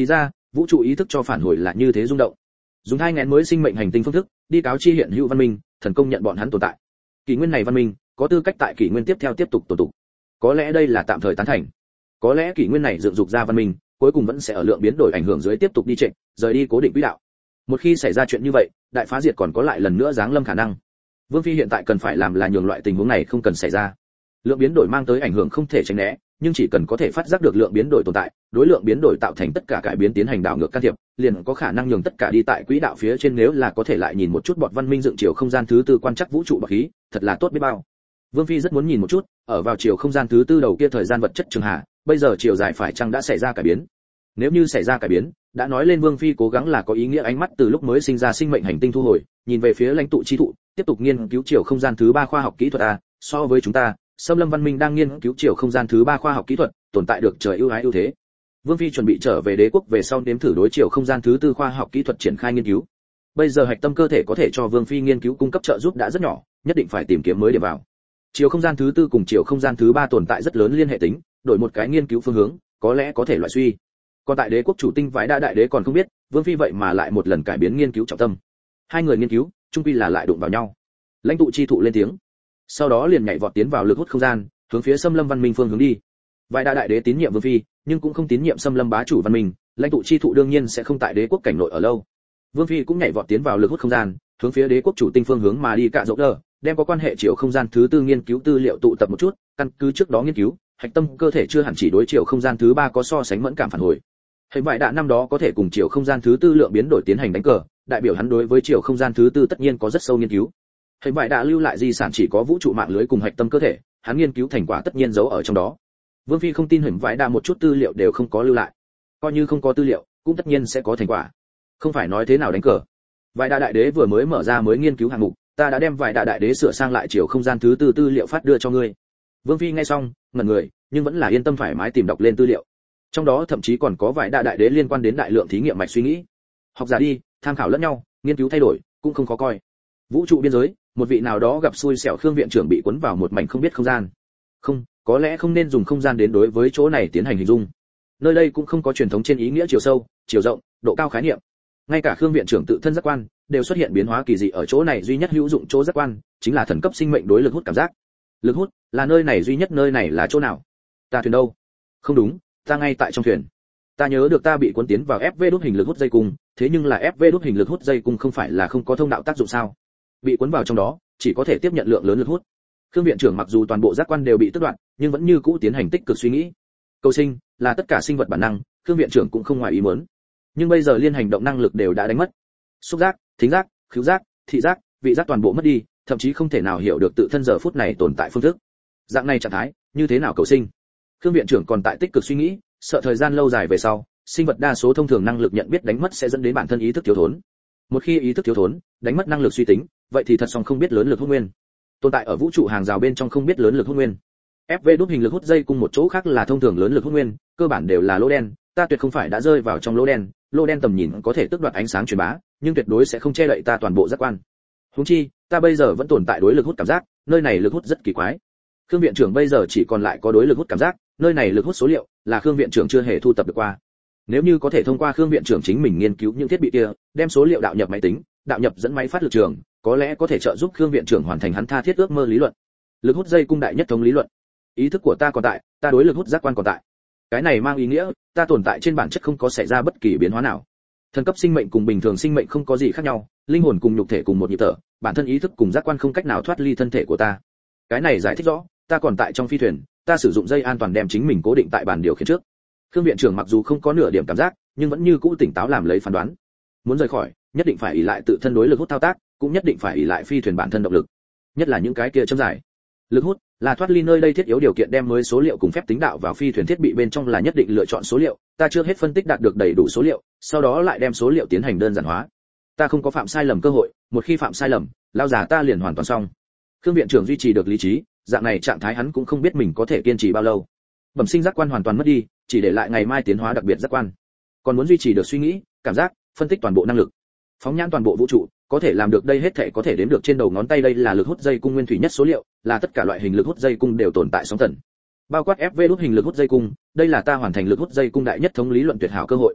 vũ trụ ý thức cho phản hồi là như thế rung động. Dùng hai ngén mới sinh mệnh hành tinh phương thức đi cáo chi hiện hữu văn minh, thần công nhận bọn hắn tồn tại. Kỷ nguyên này văn minh có tư cách tại kỷ nguyên tiếp theo tiếp tục tồn tại. Có lẽ đây là tạm thời tán thành. Có lẽ kỷ nguyên này dựng dục ra văn minh, cuối cùng vẫn sẽ ở lượng biến đổi ảnh hưởng dưới tiếp tục đi trệ, rời đi cố định quỹ đạo. Một khi xảy ra chuyện như vậy, đại phá diệt còn có lại lần nữa giáng lâm khả năng. Vương Phi hiện tại cần phải làm là nhường loại tình huống này không cần xảy ra. Lượng biến đổi mang tới ảnh hưởng không thể tránh né, nhưng chỉ cần có thể phát giác được lượng biến đổi tồn tại, đối lượng biến đổi tạo thành tất cả cải biến tiến hành đảo ngược can thiệp, liền có khả năng nhường tất cả đi tại quỹ đạo phía trên. Nếu là có thể lại nhìn một chút bọt văn minh dựng chiều không gian thứ tư quan trắc vũ trụ bậc khí, thật là tốt biết bao. Vương Phi rất muốn nhìn một chút, ở vào chiều không gian thứ tư đầu kia thời gian vật chất trường hạ, bây giờ chiều dài phải chăng đã xảy ra cải biến. Nếu như xảy ra cải biến, đã nói lên Vương Phi cố gắng là có ý nghĩa. Ánh mắt từ lúc mới sinh ra sinh mệnh hành tinh thu hồi, nhìn về phía lãnh tụ chi thụ, tiếp tục nghiên cứu chiều không gian thứ ba khoa học kỹ thuật a. So với chúng ta, Xâm Lâm văn minh đang nghiên cứu chiều không gian thứ ba khoa học kỹ thuật, tồn tại được trời ưu ái ưu thế. Vương Phi chuẩn bị trở về đế quốc về sau nếm thử đối chiều không gian thứ tư khoa học kỹ thuật triển khai nghiên cứu. Bây giờ hạch tâm cơ thể có thể cho Vương Phi nghiên cứu cung cấp trợ giúp đã rất nhỏ, nhất định phải tìm kiếm mới điểm vào. Chiều không gian thứ tư cùng chiều không gian thứ ba tồn tại rất lớn liên hệ tính, đổi một cái nghiên cứu phương hướng, có lẽ có thể loại suy. Còn tại đế quốc chủ tinh Vãi Đa đại đế còn không biết, Vương Phi vậy mà lại một lần cải biến nghiên cứu trọng tâm. Hai người nghiên cứu, chung quy là lại đụng vào nhau. Lãnh tụ chi thụ lên tiếng, sau đó liền nhảy vọt tiến vào lực hút không gian, hướng phía Xâm Lâm văn minh phương hướng đi. Vãi Đa đại đế tín nhiệm Vương Phi, nhưng cũng không tín nhiệm Xâm Lâm bá chủ văn minh, lãnh tụ chi thụ đương nhiên sẽ không tại đế quốc cảnh nội ở lâu. Vương Phi cũng nhảy vọt tiến vào lực hút không gian, hướng phía đế quốc chủ tinh phương hướng mà đi cạ rộng đờ, đem có quan hệ chiều không gian thứ tư nghiên cứu tư liệu tụ tập một chút, căn cứ trước đó nghiên cứu, hạch tâm cơ thể chưa hẳn chỉ đối chiều không gian thứ ba có so sánh mẫn cảm phản hồi. Hệ Vãi Đa năm đó có thể cùng chiều không gian thứ tư lượng biến đổi tiến hành đánh cờ, đại biểu hắn đối với chiều không gian thứ tư tất nhiên có rất sâu nghiên cứu. Hệ Vãi Đa lưu lại di sản chỉ có vũ trụ mạng lưới cùng hạch tâm cơ thể, hắn nghiên cứu thành quả tất nhiên giấu ở trong đó. Vương Phi không tin Hệ Vãi Đa một chút tư liệu đều không có lưu lại. Coi như không có tư liệu, cũng tất nhiên sẽ có thành quả. Không phải nói thế nào đánh cờ. Vãi Đa đại đế vừa mới mở ra mới nghiên cứu hạng mục, ta đã đem Vãi Đa đại đế sửa sang lại chiều không gian thứ tư tư liệu phát đưa cho ngươi. Vương Phi nghe xong, ngẩn người, nhưng vẫn là yên tâm thoải mái tìm đọc lên tư liệu. Trong đó thậm chí còn có Vãi Đa đại đế liên quan đến đại lượng thí nghiệm mạch suy nghĩ. Học giả đi, tham khảo lẫn nhau, nghiên cứu thay đổi, cũng không khó coi. Vũ trụ biên giới, một vị nào đó gặp xui xẻo Khương viện trưởng bị cuốn vào một mảnh không biết không gian. Không, có lẽ không nên dùng không gian đến đối với chỗ này tiến hành hình dung. Nơi đây cũng không có truyền thống trên ý nghĩa chiều sâu, chiều rộng, độ cao khái niệm. Ngay cả Khương viện trưởng tự thân giác quan đều xuất hiện biến hóa kỳ dị. Ở chỗ này duy nhất hữu dụng chỗ giác quan chính là thần cấp sinh mệnh đối lực hút cảm giác. Lực hút là nơi này duy nhất. Nơi này là chỗ nào? Ta thuyền đâu? Không đúng, ta ngay tại trong thuyền. Ta nhớ được ta bị cuốn tiến vào FV đúc hình lực hút dây cung, thế nhưng là FV đúc hình lực hút dây cung không phải là không có thông đạo tác dụng sao? Bị cuốn vào trong đó, chỉ có thể tiếp nhận lượng lớn lực hút. Khương viện trưởng mặc dù toàn bộ giác quan đều bị tước đoạt, nhưng vẫn như cũ tiến hành tích cực suy nghĩ. Cầu sinh là tất cả sinh vật bản năng, Khương viện trưởng cũng không ngoài ý muốn. Nhưng bây giờ liên hành động năng lực đều đã đánh mất. Xúc giác, thính giác, khứu giác, thị giác, vị giác toàn bộ mất đi, thậm chí không thể nào hiểu được tự thân giờ phút này tồn tại phương thức. Dạng này trạng thái, như thế nào cầu sinh? Khương viện trưởng còn tại tích cực suy nghĩ, sợ thời gian lâu dài về sau, sinh vật đa số thông thường năng lực nhận biết đánh mất sẽ dẫn đến bản thân ý thức thiếu thốn. Một khi ý thức thiếu thốn, đánh mất năng lực suy tính, vậy thì thật song không biết lớn lực hút nguyên. Tồn tại ở vũ trụ hàng rào bên trong không biết lớn lực hút nguyên. FV đúc hình lực hút dây cùng một chỗ khác là thông thường lớn lực hút nguyên, cơ bản đều là lỗ đen, ta tuyệt không phải đã rơi vào trong lỗ đen tầm nhìn có thể tước đoạt ánh sáng truyền bá, nhưng tuyệt đối sẽ không che đậy ta toàn bộ giác quan. Huống chi, ta bây giờ vẫn tồn tại đối lực hút cảm giác, nơi này lực hút rất kỳ quái. Khương viện trưởng bây giờ chỉ còn lại có đối lực hút cảm giác, nơi này lực hút số liệu là Khương viện trưởng chưa hề thu tập được qua. Nếu như có thể thông qua Khương viện trưởng chính mình nghiên cứu những thiết bị kia, đem số liệu đạo nhập máy tính, đạo nhập dẫn máy phát lực trường, có lẽ có thể trợ giúp Khương viện trưởng hoàn thành hắn tha thiết ước mơ lý luận. Lực hút dây cung đại nhất thống lý luận. Ý thức của ta còn tại, ta đối lực hút giác quan còn tại. Cái này mang ý nghĩa, ta tồn tại trên bản chất không có xảy ra bất kỳ biến hóa nào. Thần cấp sinh mệnh cùng bình thường sinh mệnh không có gì khác nhau, linh hồn cùng nhục thể cùng một nhịp thở, bản thân ý thức cùng giác quan không cách nào thoát ly thân thể của ta. Cái này giải thích rõ, ta còn tại trong phi thuyền, ta sử dụng dây an toàn đem chính mình cố định tại bàn điều khiển trước. Khương viện trưởng mặc dù không có nửa điểm cảm giác, nhưng vẫn như cũ tỉnh táo làm lấy phán đoán. Muốn rời khỏi, nhất định phải ỷ lại tự thân đối lực hút thao tác, cũng nhất định phải ỷ lại phi thuyền bản thân động lực. Nhất là những cái kia châm giải. Lực hút là thoát ly nơi đây thiết yếu điều kiện, đem mới số liệu cùng phép tính đạo vào phi thuyền thiết bị bên trong là nhất định lựa chọn số liệu, ta chưa hết phân tích đạt được đầy đủ số liệu, sau đó lại đem số liệu tiến hành đơn giản hóa. Ta không có phạm sai lầm cơ hội, một khi phạm sai lầm, lao già ta liền hoàn toàn xong. Khương viện trưởng duy trì được lý trí, dạng này trạng thái hắn cũng không biết mình có thể kiên trì bao lâu. Bẩm sinh giác quan hoàn toàn mất đi, chỉ để lại ngày mai tiến hóa đặc biệt giác quan. Còn muốn duy trì được suy nghĩ, cảm giác, phân tích toàn bộ năng lực, phóng nhãn toàn bộ vũ trụ, có thể làm được đây hết thể có thể đếm được trên đầu ngón tay. Đây là lực hút dây cung nguyên thủy nhất số liệu, là tất cả loại hình lực hút dây cung đều tồn tại sóng tần, bao quát FV đúc hình lực hút dây cung. Đây là ta hoàn thành lực hút dây cung đại nhất thống lý luận tuyệt hảo cơ hội.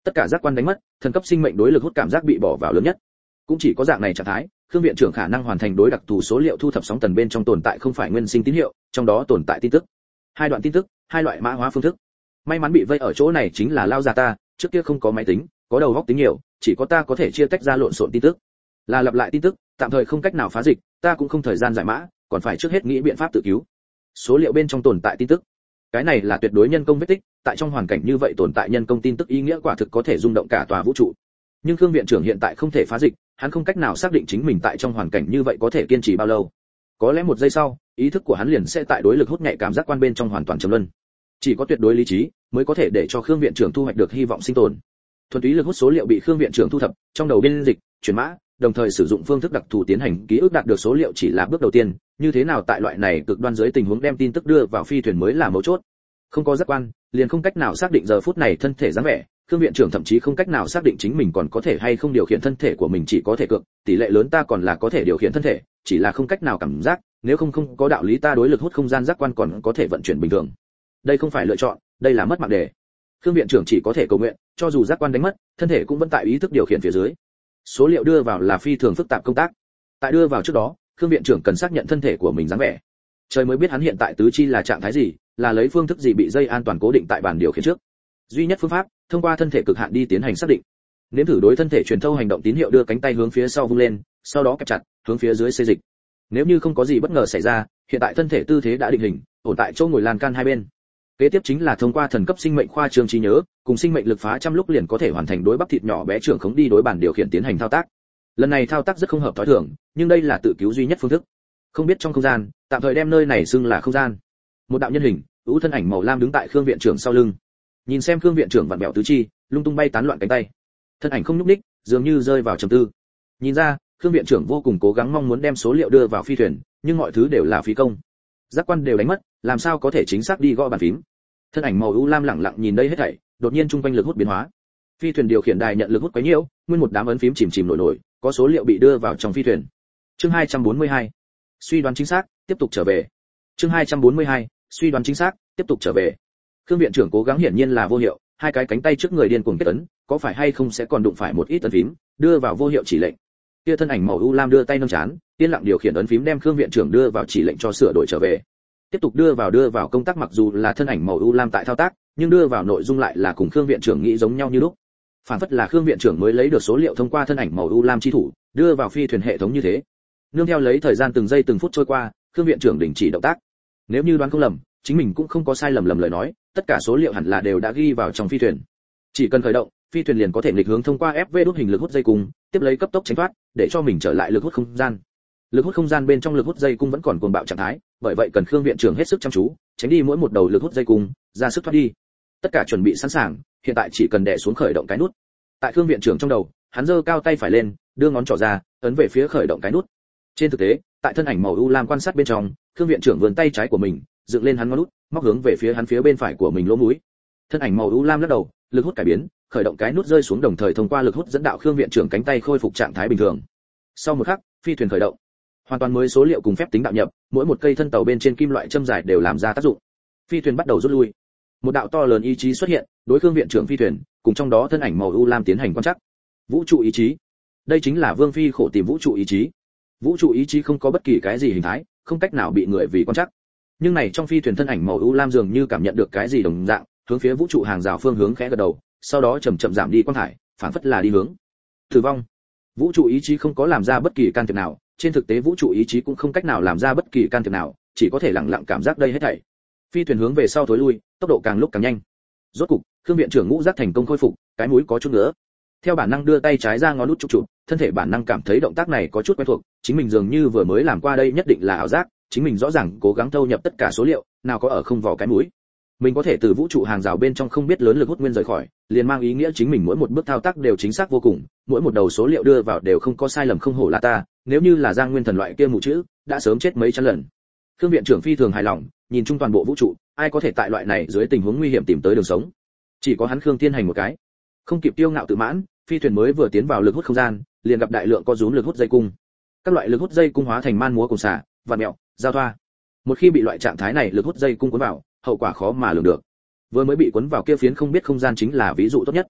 tất cả giác quan đánh mất, thần cấp sinh mệnh đối lực hút cảm giác bị bỏ vào lớn nhất. Cũng chỉ có dạng này trạng thái, Khương viện trưởng khả năng hoàn thành đối đặc thù số liệu thu thập sóng tần bên trong tồn tại không phải nguyên sinh tín hiệu, trong đó tồn tại tin tức. Hai đoạn tin tức, hai loại mã hóa phương thức. May mắn bị vây ở chỗ này chính là lao già ta, trước kia không có máy tính, có đầu óc tính nhiều, chỉ có ta có thể chia tách ra lộn xộn tin tức. Là lặp lại tin tức, tạm thời không cách nào phá dịch, ta cũng không thời gian giải mã, còn phải trước hết nghĩ biện pháp tự cứu. Số liệu bên trong tồn tại tin tức. Cái này là tuyệt đối nhân công vết tích, tại trong hoàn cảnh như vậy tồn tại nhân công tin tức ý nghĩa quả thực có thể rung động cả tòa vũ trụ. Nhưng Khương viện trưởng hiện tại không thể phá dịch, hắn không cách nào xác định chính mình tại trong hoàn cảnh như vậy có thể kiên trì bao lâu. Có lẽ một giây sau, ý thức của hắn liền sẽ tại đối lực hút nhạy cảm giác quan bên trong hoàn toàn trầm luân. Chỉ có tuyệt đối lý trí mới có thể để cho Khương viện trưởng thu hoạch được hy vọng sinh tồn. Thuần túy lực hút số liệu bị Khương viện trưởng thu thập, trong đầu biên dịch, chuyển mã, đồng thời sử dụng phương thức đặc thù tiến hành ký ức đạt được số liệu chỉ là bước đầu tiên, như thế nào tại loại này cực đoan dưới tình huống đem tin tức đưa vào phi thuyền mới là mấu chốt. Không có giác quan, liền không cách nào xác định giờ phút này thân thể dáng vẻ, Khương viện trưởng thậm chí không cách nào xác định chính mình còn có thể hay không điều khiển thân thể của mình, chỉ có thể cược, tỷ lệ lớn ta còn là có thể điều khiển thân thể, chỉ là không cách nào cảm giác, nếu không có đạo lý ta đối lực hút không gian giác quan còn có thể vận chuyển bình thường. Đây không phải lựa chọn, đây là mất mạng đề. Khương viện trưởng chỉ có thể cầu nguyện, cho dù giác quan đánh mất, thân thể cũng vẫn tại ý thức điều khiển phía dưới. Số liệu đưa vào là phi thường phức tạp công tác. Tại đưa vào trước đó, Khương viện trưởng cần xác nhận thân thể của mình dáng vẻ. Trời mới biết hắn hiện tại tứ chi là trạng thái gì, là lấy phương thức gì bị dây an toàn cố định tại bàn điều khiển trước. Duy nhất phương pháp, thông qua thân thể cực hạn đi tiến hành xác định. Nếm thử đối thân thể truyền thâu hành động tín hiệu đưa cánh tay hướng phía sau vung lên, sau đó kẹp chặt, hướng phía dưới xê dịch. Nếu như không có gì bất ngờ xảy ra, hiện tại thân thể tư thế đã định hình, ổn tại chỗ ngồi lan can hai bên. Kế tiếp chính là thông qua thần cấp sinh mệnh khoa trương trí nhớ, cùng sinh mệnh lực phá trăm lúc liền có thể hoàn thành đối bắp thịt nhỏ bé trưởng khống đi đối bàn điều khiển tiến hành thao tác. Lần này thao tác rất không hợp thói thường, nhưng đây là tự cứu duy nhất phương thức. Không biết trong không gian, tạm thời đem nơi này xưng là không gian. Một đạo nhân hình, ưu thân ảnh màu lam đứng tại Khương viện trưởng sau lưng. Nhìn xem Khương viện trưởng vặn vẹo tứ chi, lung tung bay tán loạn cánh tay. Thân ảnh không nhúc nhích, dường như rơi vào trầm tư. Nhìn ra, Khương viện trưởng vô cùng cố gắng mong muốn đem số liệu đưa vào phi thuyền, nhưng mọi thứ đều là phí công. Giác quan đều đánh mất, làm sao có thể chính xác đi gõ bàn phím. Thân ảnh màu u lam lẳng lặng nhìn đây hết thảy, đột nhiên trung quanh lực hút biến hóa. Phi thuyền điều khiển đài nhận lực hút quấy nhiễu, nguyên một đám ấn phím chìm chìm nổi nổi, có số liệu bị đưa vào trong phi thuyền. Chương 242. Suy đoán chính xác, tiếp tục trở về. Chương 242. Suy đoán chính xác, tiếp tục trở về. Khương viện trưởng cố gắng hiển nhiên là vô hiệu, hai cái cánh tay trước người điên cuồng kết ấn, có phải hay không sẽ còn đụng phải một ít ấn phím, đưa vào vô hiệu chỉ lệnh. Kia thân ảnh màu u lam đưa tay nâng chán, yên lặng điều khiển ấn phím đem Khương viện trưởng đưa vào chỉ lệnh cho sửa đổi trở về. Tiếp tục đưa vào công tác, mặc dù là thân ảnh màu u lam tại thao tác, nhưng đưa vào nội dung lại là cùng Khương viện trưởng nghĩ giống nhau như lúc. Phản phất là Khương viện trưởng mới lấy được số liệu thông qua thân ảnh màu u lam chi thủ, đưa vào phi thuyền hệ thống như thế. Nương theo lấy thời gian từng giây từng phút trôi qua, Khương viện trưởng đình chỉ động tác. Nếu như đoán không lầm, chính mình cũng không có sai lầm lời nói, tất cả số liệu hẳn là đều đã ghi vào trong phi thuyền. Chỉ cần khởi động, phi thuyền liền có thể nghịch hướng thông qua FV đốt hình lực hút dây cung, tiếp lấy cấp tốc tránh thoát, để cho mình trở lại lực hút không gian. Lực hút không gian bên trong lực hút dây cung vẫn còn cuồng bạo trạng thái, bởi vậy cần Khương viện trưởng hết sức chăm chú, tránh đi mỗi một đầu lực hút dây cung, ra sức thoát đi. Tất cả chuẩn bị sẵn sàng, hiện tại chỉ cần đè xuống khởi động cái nút. Tại Khương viện trưởng trong đầu, hắn giơ cao tay phải lên, đưa ngón trỏ ra, ấn về phía khởi động cái nút. Trên thực tế, tại thân ảnh màu u lam quan sát bên trong, Khương viện trưởng vươn tay trái của mình, dựng lên hắn ngón út, móc hướng về phía hắn phía bên phải của mình lỗ mũi. Thân ảnh màu u lam lắc đầu, lực hút cải biến, khởi động cái nút rơi xuống, đồng thời thông qua lực hút dẫn đạo Khương viện trưởng cánh tay khôi phục trạng thái bình thường. Sau một khắc, phi thuyền khởi động. Hoàn toàn mới số liệu cùng phép tính đạo nhập, mỗi một cây thân tàu bên trên kim loại châm dài đều làm ra tác dụng. Phi thuyền bắt đầu rút lui. Một đạo to lớn ý chí xuất hiện, đối Khương viện trưởng phi thuyền, cùng trong đó thân ảnh màu u lam tiến hành quan trắc. Vũ trụ ý chí. Đây chính là Vương Phi khổ tìm vũ trụ ý chí. Vũ trụ ý chí không có bất kỳ cái gì hình thái, không cách nào bị người vì quan trắc. Nhưng này trong phi thuyền thân ảnh màu u lam dường như cảm nhận được cái gì đồng dạng, hướng phía vũ trụ hàng rào phương hướng khẽ gật đầu, sau đó chậm chậm giảm đi quang thải, phản phất là đi hướng tử vong. Vũ trụ ý chí không có làm ra bất kỳ can thiệp nào, trên thực tế vũ trụ ý chí cũng không cách nào làm ra bất kỳ can thiệp nào, chỉ có thể lặng lặng cảm giác đây hết thảy. Phi thuyền hướng về sau thối lui, tốc độ càng lúc càng nhanh. Rốt cục, Khương viện trưởng ngũ giác thành công khôi phục, cái mũi có chút ngứa. Theo bản năng đưa tay trái ra ngón út chụp chụp, thân thể bản năng cảm thấy động tác này có chút quen thuộc, chính mình dường như vừa mới làm qua đây, nhất định là ảo giác, chính mình rõ ràng cố gắng thâu nhập tất cả số liệu, nào có ở không vào cái mũi. Mình có thể từ vũ trụ hàng rào bên trong không biết lớn lực hút nguyên rời khỏi, liền mang ý nghĩa chính mình mỗi một bước thao tác đều chính xác vô cùng, mỗi một đầu số liệu đưa vào đều không có sai lầm, không hổ là ta, nếu như là Giang Nguyên Thần loại kia mù chữ, đã sớm chết mấy trăm lần. Khương viện trưởng phi thường hài lòng, nhìn chung toàn bộ vũ trụ, ai có thể tại loại này dưới tình huống nguy hiểm tìm tới đường sống? Chỉ có hắn Khương Thiên Hành một cái. Không kịp tiêu ngạo tự mãn, phi thuyền mới vừa tiến vào lực hút không gian, liền gặp đại lượng có rúm lực hút dây cung. Các loại lực hút dây cung hóa thành man múa cùng xả, vặn mèo, giao thoa. Một khi bị loại trạng thái này lực hút dây cung cuốn vào, hậu quả khó mà lường được. Vừa mới bị cuốn vào kia phiến không biết không gian chính là ví dụ tốt nhất.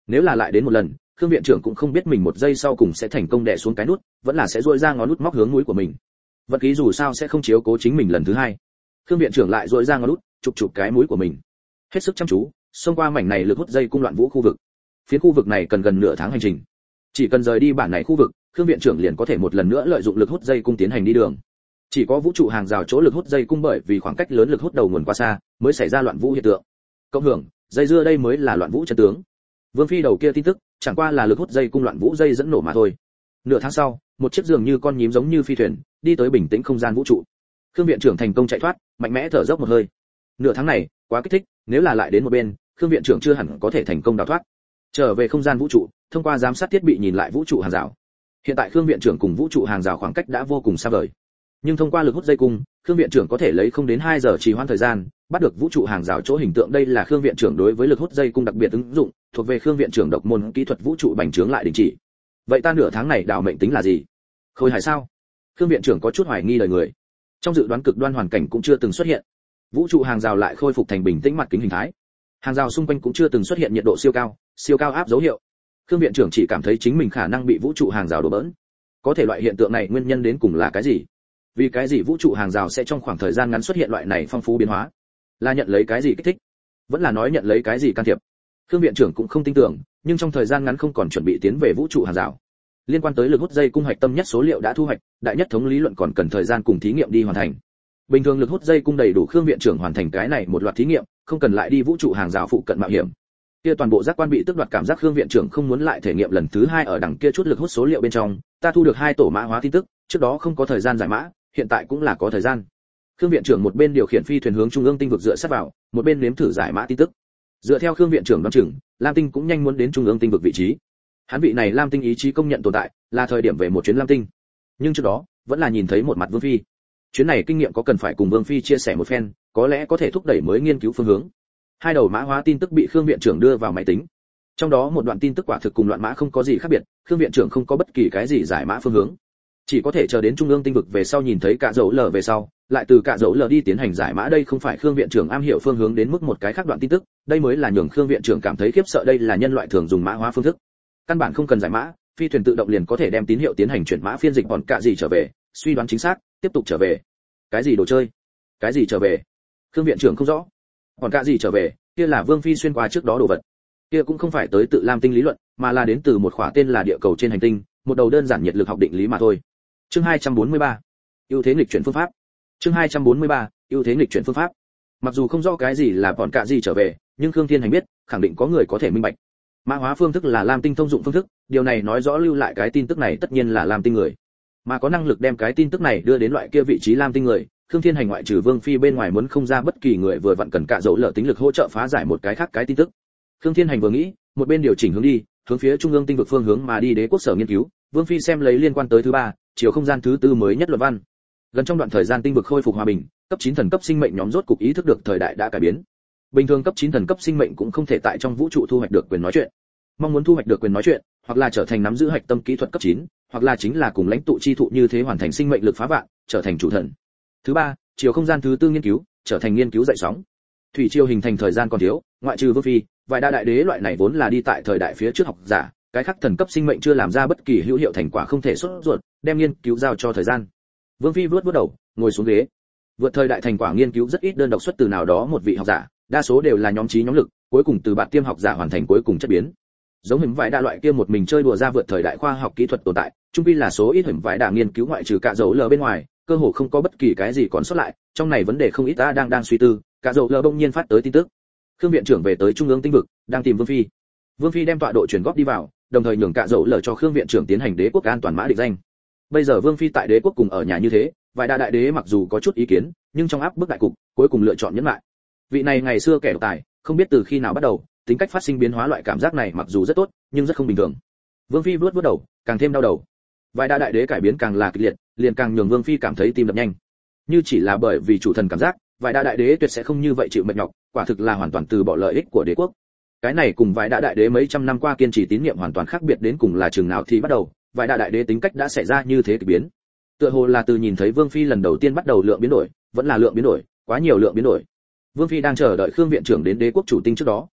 Nếu là lại đến một lần, Khương viện trưởng cũng không biết mình một giây sau cùng sẽ thành công đè xuống cái nút, vẫn là sẽ duỗi ra ngón nút móc hướng mũi của mình. Vật khí dù sao sẽ không chiếu cố chính mình lần thứ hai. Khương viện trưởng lại duỗi ra ngón nút, chụp cái mũi của mình. Hết sức chăm chú, xông qua mảnh này lực hút dây cung loạn vũ khu vực. Phía khu vực này cần gần nửa tháng hành trình. Chỉ cần rời đi bản này khu vực, Khương viện trưởng liền có thể một lần nữa lợi dụng lực hút dây cung tiến hành đi đường. Chỉ có vũ trụ hàng rào chỗ lực hút dây cung bởi vì khoảng cách lớn lực hút đầu nguồn quá xa, mới xảy ra loạn vũ hiện tượng. Cộng hưởng, dây dưa đây mới là loạn vũ chân tướng. Vương Phi đầu kia tin tức, chẳng qua là lực hút dây cung loạn vũ dây dẫn nổ mà thôi. Nửa tháng sau, một chiếc giường như con nhím giống như phi thuyền, đi tới bình tĩnh không gian vũ trụ. Khương viện trưởng thành công chạy thoát, mạnh mẽ thở dốc một hơi. Nửa tháng này, quá kích thích, nếu là lại đến một bên, Khương viện trưởng chưa hẳn có thể thành công đào thoát. Trở về không gian vũ trụ, thông qua giám sát thiết bị nhìn lại vũ trụ hàng rào. Hiện tại Khương viện trưởng cùng vũ trụ hàng rào khoảng cách đã vô cùng xa vời. Nhưng thông qua lực hút dây cung, Khương viện trưởng có thể lấy không đến 2 giờ trì hoãn thời gian, bắt được vũ trụ hàng rào chỗ hình tượng. Đây là Khương viện trưởng đối với lực hút dây cung đặc biệt ứng dụng, thuộc về Khương viện trưởng độc môn kỹ thuật vũ trụ bành trướng lại đình chỉ. Vậy ta nửa tháng này đào mệnh tính là gì? Khôi hài sao? Khương viện trưởng có chút hoài nghi lời người. Trong dự đoán cực đoan hoàn cảnh cũng chưa từng xuất hiện. Vũ trụ hàng rào lại khôi phục thành bình tĩnh mặt kính hình thái. Hàng rào xung quanh cũng chưa từng xuất hiện nhiệt độ siêu cao áp dấu hiệu. Khương viện trưởng chỉ cảm thấy chính mình khả năng bị vũ trụ hàng rào đổ bỡn. Có thể loại hiện tượng này nguyên nhân đến cùng là cái gì? Vì cái gì vũ trụ hàng rào sẽ trong khoảng thời gian ngắn xuất hiện loại này phong phú biến hóa? Là nhận lấy cái gì kích thích? Vẫn là nói nhận lấy cái gì can thiệp? Khương viện trưởng cũng không tin tưởng, nhưng trong thời gian ngắn không còn chuẩn bị tiến về vũ trụ hàng rào. Liên quan tới lực hút dây cung hạch tâm nhất số liệu đã thu hoạch, đại nhất thống lý luận còn cần thời gian cùng thí nghiệm đi hoàn thành. Bình thường lực hút dây cung đầy đủ Khương viện trưởng hoàn thành cái này một loạt thí nghiệm, không cần lại đi vũ trụ hàng rào phụ cận mạo hiểm. Kia toàn bộ giác quan bị tước đoạt cảm giác Khương viện trưởng không muốn lại thể nghiệm lần thứ hai ở đằng kia chút lực hút số liệu bên trong, ta thu được 2 tổ mã hóa tin tức, trước đó không có thời gian giải mã, hiện tại cũng là có thời gian. Khương viện trưởng một bên điều khiển phi thuyền hướng trung ương tinh vực dựa sát vào, một bên nếm thử giải mã tin tức. Dựa theo Khương viện trưởng đoán chừng, Lam Tinh cũng nhanh muốn đến trung ương tinh vực vị trí. Hắn vị này Lam Tinh ý chí công nhận tồn tại, là thời điểm về một chuyến Lam Tinh. Nhưng trước đó, vẫn là nhìn thấy một mặt Vương Phi. Chuyến này kinh nghiệm có cần phải cùng Vương Phi chia sẻ một phen, có lẽ có thể thúc đẩy mới nghiên cứu phương hướng. 2 đầu mã hóa tin tức bị Khương viện trưởng đưa vào máy tính. Trong đó một đoạn tin tức quả thực cùng loạn mã không có gì khác biệt, Khương viện trưởng không có bất kỳ cái gì giải mã phương hướng. Chỉ có thể chờ đến trung ương tinh vực về sau nhìn thấy cả dấu lờ về sau, lại từ cả dấu lờ đi tiến hành giải mã. Đây không phải Khương viện trưởng am hiểu phương hướng đến mức một cái khác đoạn tin tức, đây mới là nhường Khương viện trưởng cảm thấy khiếp sợ. Đây là nhân loại thường dùng mã hóa phương thức, căn bản không cần giải mã, phi thuyền tự động liền có thể đem tín hiệu tiến hành chuyển mã phiên dịch bọn cả gì trở về, suy đoán chính xác, tiếp tục trở về. Cái gì đồ chơi? Cái gì trở về? Khương viện trưởng không rõ. Bọn cả gì trở về, kia là Vương Phi xuyên qua trước đó đồ vật. Kia cũng không phải tới tự Lam Tinh lý luận, mà là đến từ một khóa tên là địa cầu trên hành tinh, một đầu đơn giản nhiệt lực học định lý mà thôi. Chương 243. Ưu thế nghịch chuyển phương pháp. Chương 243. Ưu thế nghịch chuyển phương pháp. Mặc dù không rõ cái gì là bọn cả gì trở về, nhưng Khương Thiên Hành biết, khẳng định có người có thể minh bạch. Mã hóa phương thức là Lam Tinh thông dụng phương thức, điều này nói rõ lưu lại cái tin tức này tất nhiên là Lam Tinh người. Mà có năng lực đem cái tin tức này đưa đến loại kia vị trí Lam Tinh người, Khương Thiên Hành ngoại trừ Vương Phi bên ngoài muốn không ra bất kỳ người vừa vặn cần cả dấu lở tính lực hỗ trợ phá giải một cái khác cái tin tức. Khương Thiên Hành vừa nghĩ, một bên điều chỉnh hướng đi, hướng phía trung ương tinh vực phương hướng mà đi. Đế quốc sở nghiên cứu, Vương Phi xem lấy liên quan tới thứ 3, chiều không gian thứ 4 mới nhất luận văn. Gần trong đoạn thời gian tinh vực khôi phục hòa bình, cấp 9 thần cấp sinh mệnh nhóm rốt cục ý thức được thời đại đã cải biến. Bình thường cấp 9 thần cấp sinh mệnh cũng không thể tại trong vũ trụ thu hoạch được quyền nói chuyện. Mong muốn thu hoạch được quyền nói chuyện, hoặc là trở thành nắm giữ hạch tâm kỹ thuật cấp 9, hoặc là chính là cùng lãnh tụ chi thụ như thế hoàn thành sinh mệnh lực phá vạn, trở thành chủ thần. Thứ 3, chiều không gian thứ 4 nghiên cứu, trở thành nghiên cứu dậy sóng. Thủy triều hình thành thời gian còn thiếu, ngoại trừ Vương Phi, vài đại đế loại này vốn là đi tại thời đại phía trước học giả, cái khác thần cấp sinh mệnh chưa làm ra bất kỳ hữu hiệu thành quả không thể xuất ruột, đem nghiên cứu giao cho thời gian. Vương Phi vuốt đầu, ngồi xuống ghế. Vượt thời đại thành quả nghiên cứu rất ít đơn độc xuất từ nào đó một vị học giả, đa số đều là nhóm trí nhóm lực, cuối cùng từ bạn tiêm học giả hoàn thành cuối cùng chất biến. Giống hình vải đa loại kia một mình chơi đùa ra vượt thời đại khoa học kỹ thuật tồn tại, chung quy là số ít hình vải đa nghiên cứu ngoại trừ cả dấu lờ bên ngoài, cơ hồ không có bất kỳ cái gì còn sót lại. Trong này vấn đề không ít ta đang suy tư, cả dấu lờ bỗng nhiên phát tới tin tức. Khương viện trưởng về tới trung ương tinh vực, đang tìm Vương Phi. Vương Phi đem tọa độ chuyển góp đi vào, đồng thời nhường cả dấu lờ cho Khương viện trưởng tiến hành đế quốc an toàn mã định danh. Bây giờ Vương Phi tại đế quốc cùng ở nhà như thế, vài đại đế mặc dù có chút ý kiến, nhưng trong áp bức đại cục, cuối cùng lựa chọn nhẫn lại. Vị này ngày xưa kẻ độc tài, không biết từ khi nào bắt đầu, tính cách phát sinh biến hóa, loại cảm giác này mặc dù rất tốt, nhưng rất không bình thường. Vương Phi vuốt đầu, càng thêm đau đầu. Vài đại đế cải biến càng là kịch liệt, liền càng nhường Vương Phi cảm thấy tim đập nhanh. Như chỉ là bởi vì chủ thần cảm giác, vài đại đế tuyệt sẽ không như vậy chịu mệt nhọc, quả thực là hoàn toàn từ bỏ lợi ích của đế quốc. Cái này cùng vài đại đế mấy trăm năm qua kiên trì tín nhiệm hoàn toàn khác biệt, đến cùng là chừng nào thì bắt đầu, vài đại đế tính cách đã xảy ra như thế kỳ biến. Tựa hồ là từ nhìn thấy Vương Phi lần đầu tiên bắt đầu lượng biến đổi, vẫn là lượng biến đổi, quá nhiều lượng biến đổi. Vương Phi đang chờ đợi Khương viện trưởng đến đế quốc chủ tinh trước đó,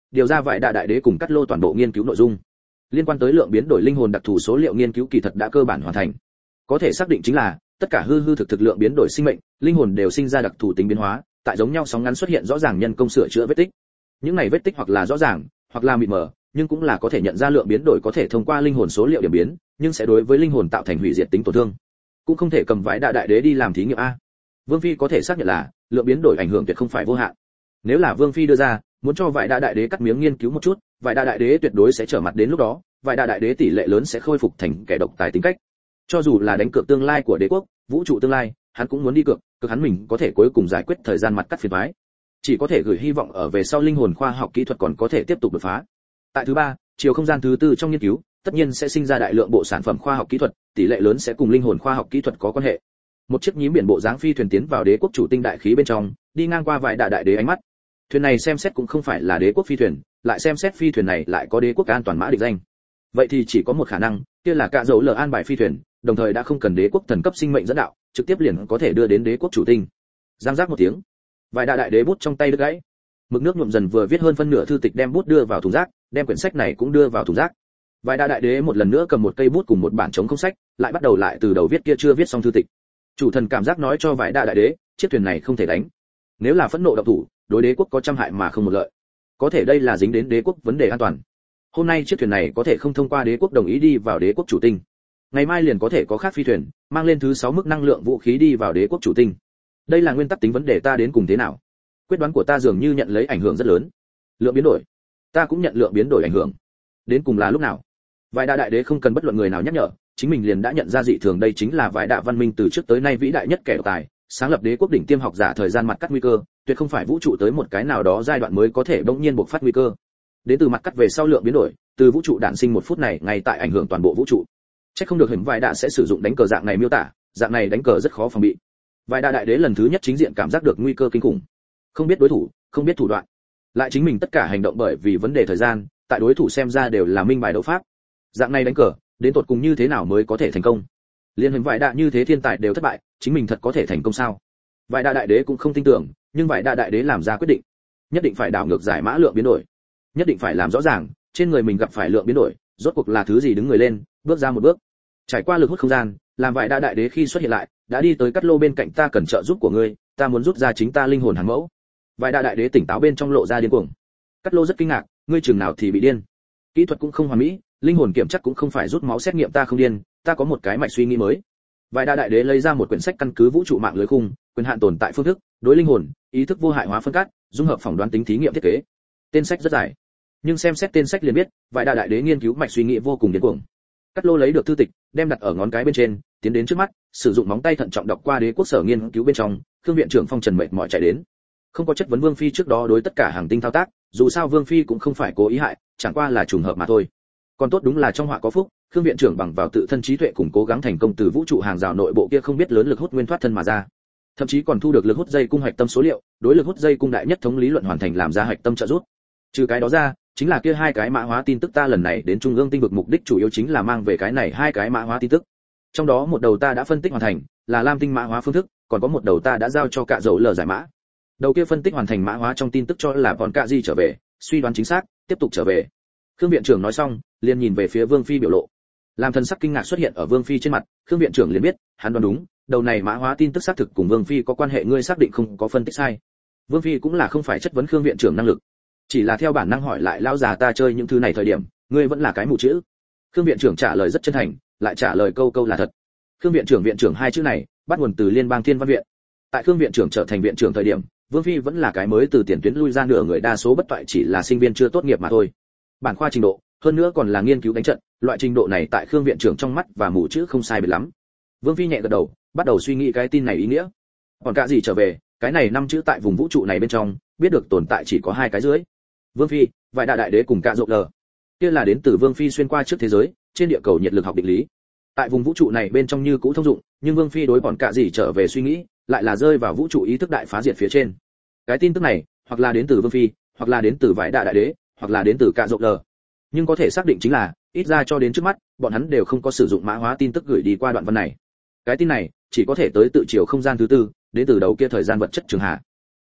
điều ra vài đại đế cùng Cắt Lô toàn bộ nghiên cứu nội dung. Liên quan tới lượng biến đổi linh hồn đặc thù số liệu nghiên cứu kỳ thật đã cơ bản hoàn thành. Có thể xác định chính là tất cả hư hư thực lượng biến đổi sinh mệnh, linh hồn đều sinh ra đặc thù tính biến hóa, tại giống nhau sóng ngắn xuất hiện rõ ràng nhân công sửa chữa vết tích. Những này vết tích hoặc là rõ ràng, hoặc là mịt mờ, nhưng cũng là có thể nhận ra lượng biến đổi có thể thông qua linh hồn số liệu điểm biến, nhưng sẽ đối với linh hồn tạo thành hủy diệt tính tổn thương. Cũng không thể cầm vài đại đế đi làm thí nghiệm a. Vương Phi có thể xác nhận là lượng biến đổi ảnh hưởng tuyệt không phải vô hạn. Nếu là Vương Phi đưa ra, muốn cho vài đại đế cắt miếng nghiên cứu một chút, vài đại đế tuyệt đối sẽ trở mặt đến lúc đó, vài đại đế tỷ lệ lớn sẽ khôi phục thành kẻ độc tài tính cách. Cho dù là đánh cược tương lai của đế quốc, vũ trụ tương lai, hắn cũng muốn đi cược hắn mình có thể cuối cùng giải quyết thời gian mặt cắt phiền toái. Chỉ có thể gửi hy vọng ở về sau linh hồn khoa học kỹ thuật còn có thể tiếp tục đột phá. Tại thứ ba, chiều không gian thứ tư trong nghiên cứu, tất nhiên sẽ sinh ra đại lượng bộ sản phẩm khoa học kỹ thuật, tỷ lệ lớn sẽ cùng linh hồn khoa học kỹ thuật có quan hệ. Một chiếc nhím biển bộ dáng phi thuyền tiến vào đế quốc chủ tinh đại khí bên trong, đi ngang qua vài đại đế ánh mắt. Thuyền này xem xét cũng không phải là đế quốc phi thuyền, lại xem xét phi thuyền này lại có đế quốc an toàn mã địch danh. Vậy thì chỉ có một khả năng, kia là cạ dấu lờ an bài phi thuyền, đồng thời đã không cần đế quốc thần cấp sinh mệnh dẫn đạo, trực tiếp liền có thể đưa đến đế quốc chủ tinh. Giang giác một tiếng, vài đại đế bút trong tay đứt gãy. Mực nước nhuộm dần vừa viết hơn phân nửa thư tịch đem bút đưa vào thùng rác, đem quyển sách này cũng đưa vào thùng rác. Vài đại đế một lần nữa cầm một cây bút cùng một bản chống không sách, lại bắt đầu lại từ đầu viết kia chưa viết xong thư tịch. Chủ thần cảm giác nói cho vài đại đế, chiếc thuyền này không thể đánh. Nếu là phẫn nộ động thủ, đối đế quốc có trăm hại mà không một lợi. Có thể đây là dính đến đế quốc vấn đề an toàn. Hôm nay chiếc thuyền này có thể không thông qua đế quốc đồng ý đi vào đế quốc chủ tinh. Ngày mai liền có thể có khác phi thuyền, mang lên thứ 6 mức năng lượng vũ khí đi vào đế quốc chủ tinh. Đây là nguyên tắc tính vấn đề ta đến cùng thế nào? Quyết đoán của ta dường như nhận lấy ảnh hưởng rất lớn. Lượng biến đổi, ta cũng nhận lượng biến đổi ảnh hưởng. Đến cùng là lúc nào? Vài đại đế không cần bất luận người nào nhắc nhở, chính mình liền đã nhận ra dị thường, đây chính là vài đại văn minh từ trước tới nay vĩ đại nhất kẻ độc tài, sáng lập đế quốc đỉnh tiêm học giả thời gian mặt cắt nguy cơ, tuyệt không phải vũ trụ tới một cái nào đó giai đoạn mới có thể bỗng nhiên bộc phát nguy cơ. Đến từ mặt cắt về sau lượng biến đổi, từ vũ trụ đản sinh một phút này ngay tại ảnh hưởng toàn bộ vũ trụ. Chắc không được hình vài đại sẽ sử dụng đánh cờ dạng này miêu tả, dạng này đánh cờ rất khó phòng bị. Vài đại đế lần thứ nhất chính diện cảm giác được nguy cơ kinh khủng, không biết đối thủ, không biết thủ đoạn, lại chính mình tất cả hành động bởi vì vấn đề thời gian, tại đối thủ xem ra đều là minh bài đấu pháp. Dạng này đánh cờ, đến tột cùng như thế nào mới có thể thành công? Liên hình vài đại như thế thiên tài đều thất bại, chính mình thật có thể thành công sao? Vài đại đế cũng không tin tưởng, nhưng vài đại đế làm ra quyết định, nhất định phải đảo ngược giải mã lượng biến đổi, nhất định phải làm rõ ràng trên người mình gặp phải lượng biến đổi rốt cuộc là thứ gì, đứng người lên, bước ra một bước, trải qua lực hút không gian, làm vài đại đế khi xuất hiện lại, đã đi tới Cắt Lô bên cạnh. Ta cần trợ giúp của ngươi, ta muốn rút ra chính ta linh hồn hàng mẫu. Vài đại đế tỉnh táo bên trong lộ ra điên cuồng. Cắt Lô rất kinh ngạc, ngươi chừng nào thì bị điên? Kỹ thuật cũng không hoàn mỹ, linh hồn kiểm chắc cũng không phải rút máu xét nghiệm, ta không điên, ta có một cái mạch suy nghĩ mới. Vài đại đế lấy ra một quyển sách căn cứ vũ trụ mạng lưới khung, quyền hạn tồn tại phương thức, đối linh hồn, ý thức vô hại hóa phân cắt, dung hợp phỏng đoán tính thí nghiệm thiết kế. Tên sách rất dài, nhưng xem xét tên sách liền biết, vài đại đế nghiên cứu mạch suy nghĩ vô cùng điên cuồng. Cắt Lô lấy được thư tịch, đem đặt ở ngón cái bên trên, tiến đến trước mắt, sử dụng móng tay thận trọng đọc qua đế quốc sở nghiên cứu bên trong. Khương viện trưởng Phong Trần mệt mỏi chạy đến, không có chất vấn Vương Phi trước đó đối tất cả hàng tinh thao tác, dù sao Vương Phi cũng không phải cố ý hại, chẳng qua là trùng hợp mà thôi. Còn tốt đúng là trong họa có phúc, Khương viện trưởng bằng vào tự thân trí tuệ cùng cố gắng thành công từ vũ trụ hàng rào nội bộ kia không biết lớn lực hút nguyên thoát thân mà ra, thậm chí còn thu được lực hút dây cung hạch tâm số liệu, đối lực hút dây cung đại nhất thống lý luận hoàn thành làm ra hạch tâm trợ giúp. Trừ cái đó ra, chính là kia 2 cái mã hóa tin tức, ta lần này đến trung ương tinh vực mục đích chủ yếu chính là mang về cái này 2 cái mã hóa tin tức. Trong đó một đầu ta đã phân tích hoàn thành, là lam tinh mã hóa phương thức, còn có một đầu ta đã giao cho cạ dầu lờ giải mã. Đầu kia phân tích hoàn thành mã hóa trong tin tức cho là bọn cạ di trở về, suy đoán chính xác, tiếp tục trở về. Khương viện trưởng nói xong, liền nhìn về phía Vương Phi biểu lộ. Làm thần sắc kinh ngạc xuất hiện ở Vương Phi trên mặt, Khương viện trưởng liền biết, hắn đoán đúng, đầu này mã hóa tin tức xác thực cùng Vương Phi có quan hệ, ngươi xác định không có phân tích sai. Vương Phi cũng là không phải chất vấn Khương viện trưởng năng lực, chỉ là theo bản năng hỏi lại, lão già ta chơi những thứ này thời điểm, ngươi vẫn là cái mù chữ. Khương viện trưởng trả lời rất chân thành, lại trả lời câu câu là thật. Khương viện trưởng 2 chữ này bắt nguồn từ Liên bang Thiên Văn viện. Tại Khương viện trưởng trở thành viện trưởng thời điểm, Vương Phi vẫn là cái mới từ tiền tuyến lui ra nửa người, đa số bất toại chỉ là sinh viên chưa tốt nghiệp mà thôi. Bản khoa trình độ, hơn nữa còn là nghiên cứu đánh trận, loại trình độ này tại Khương viện trưởng trong mắt và mù chữ không sai biệt lắm. Vương Phi nhẹ gật đầu, bắt đầu suy nghĩ cái tin này ý nghĩa. Còn cả gì trở về, cái này 5 chữ tại vùng vũ trụ này bên trong, biết được tồn tại chỉ có 2 cái dưới. Vương Phi, vài đại đế cùng cạ rộng lờ. Kia là đến từ Vương Phi xuyên qua trước thế giới, trên địa cầu nhiệt lực học định lý. Tại vùng vũ trụ này bên trong như cũ thông dụng, nhưng Vương Phi đối bọn cạ gì trở về suy nghĩ, lại là rơi vào vũ trụ ý thức đại phá diệt phía trên. Cái tin tức này, hoặc là đến từ Vương Phi, hoặc là đến từ vài đại đế, hoặc là đến từ cạ rộng lờ. Nhưng có thể xác định chính là, ít ra cho đến trước mắt, bọn hắn đều không có sử dụng mã hóa tin tức gửi đi qua đoạn văn này. Cái tin này chỉ có thể tới tự chiều không gian thứ tư, đến từ đầu kia thời gian vật chất trường hạ.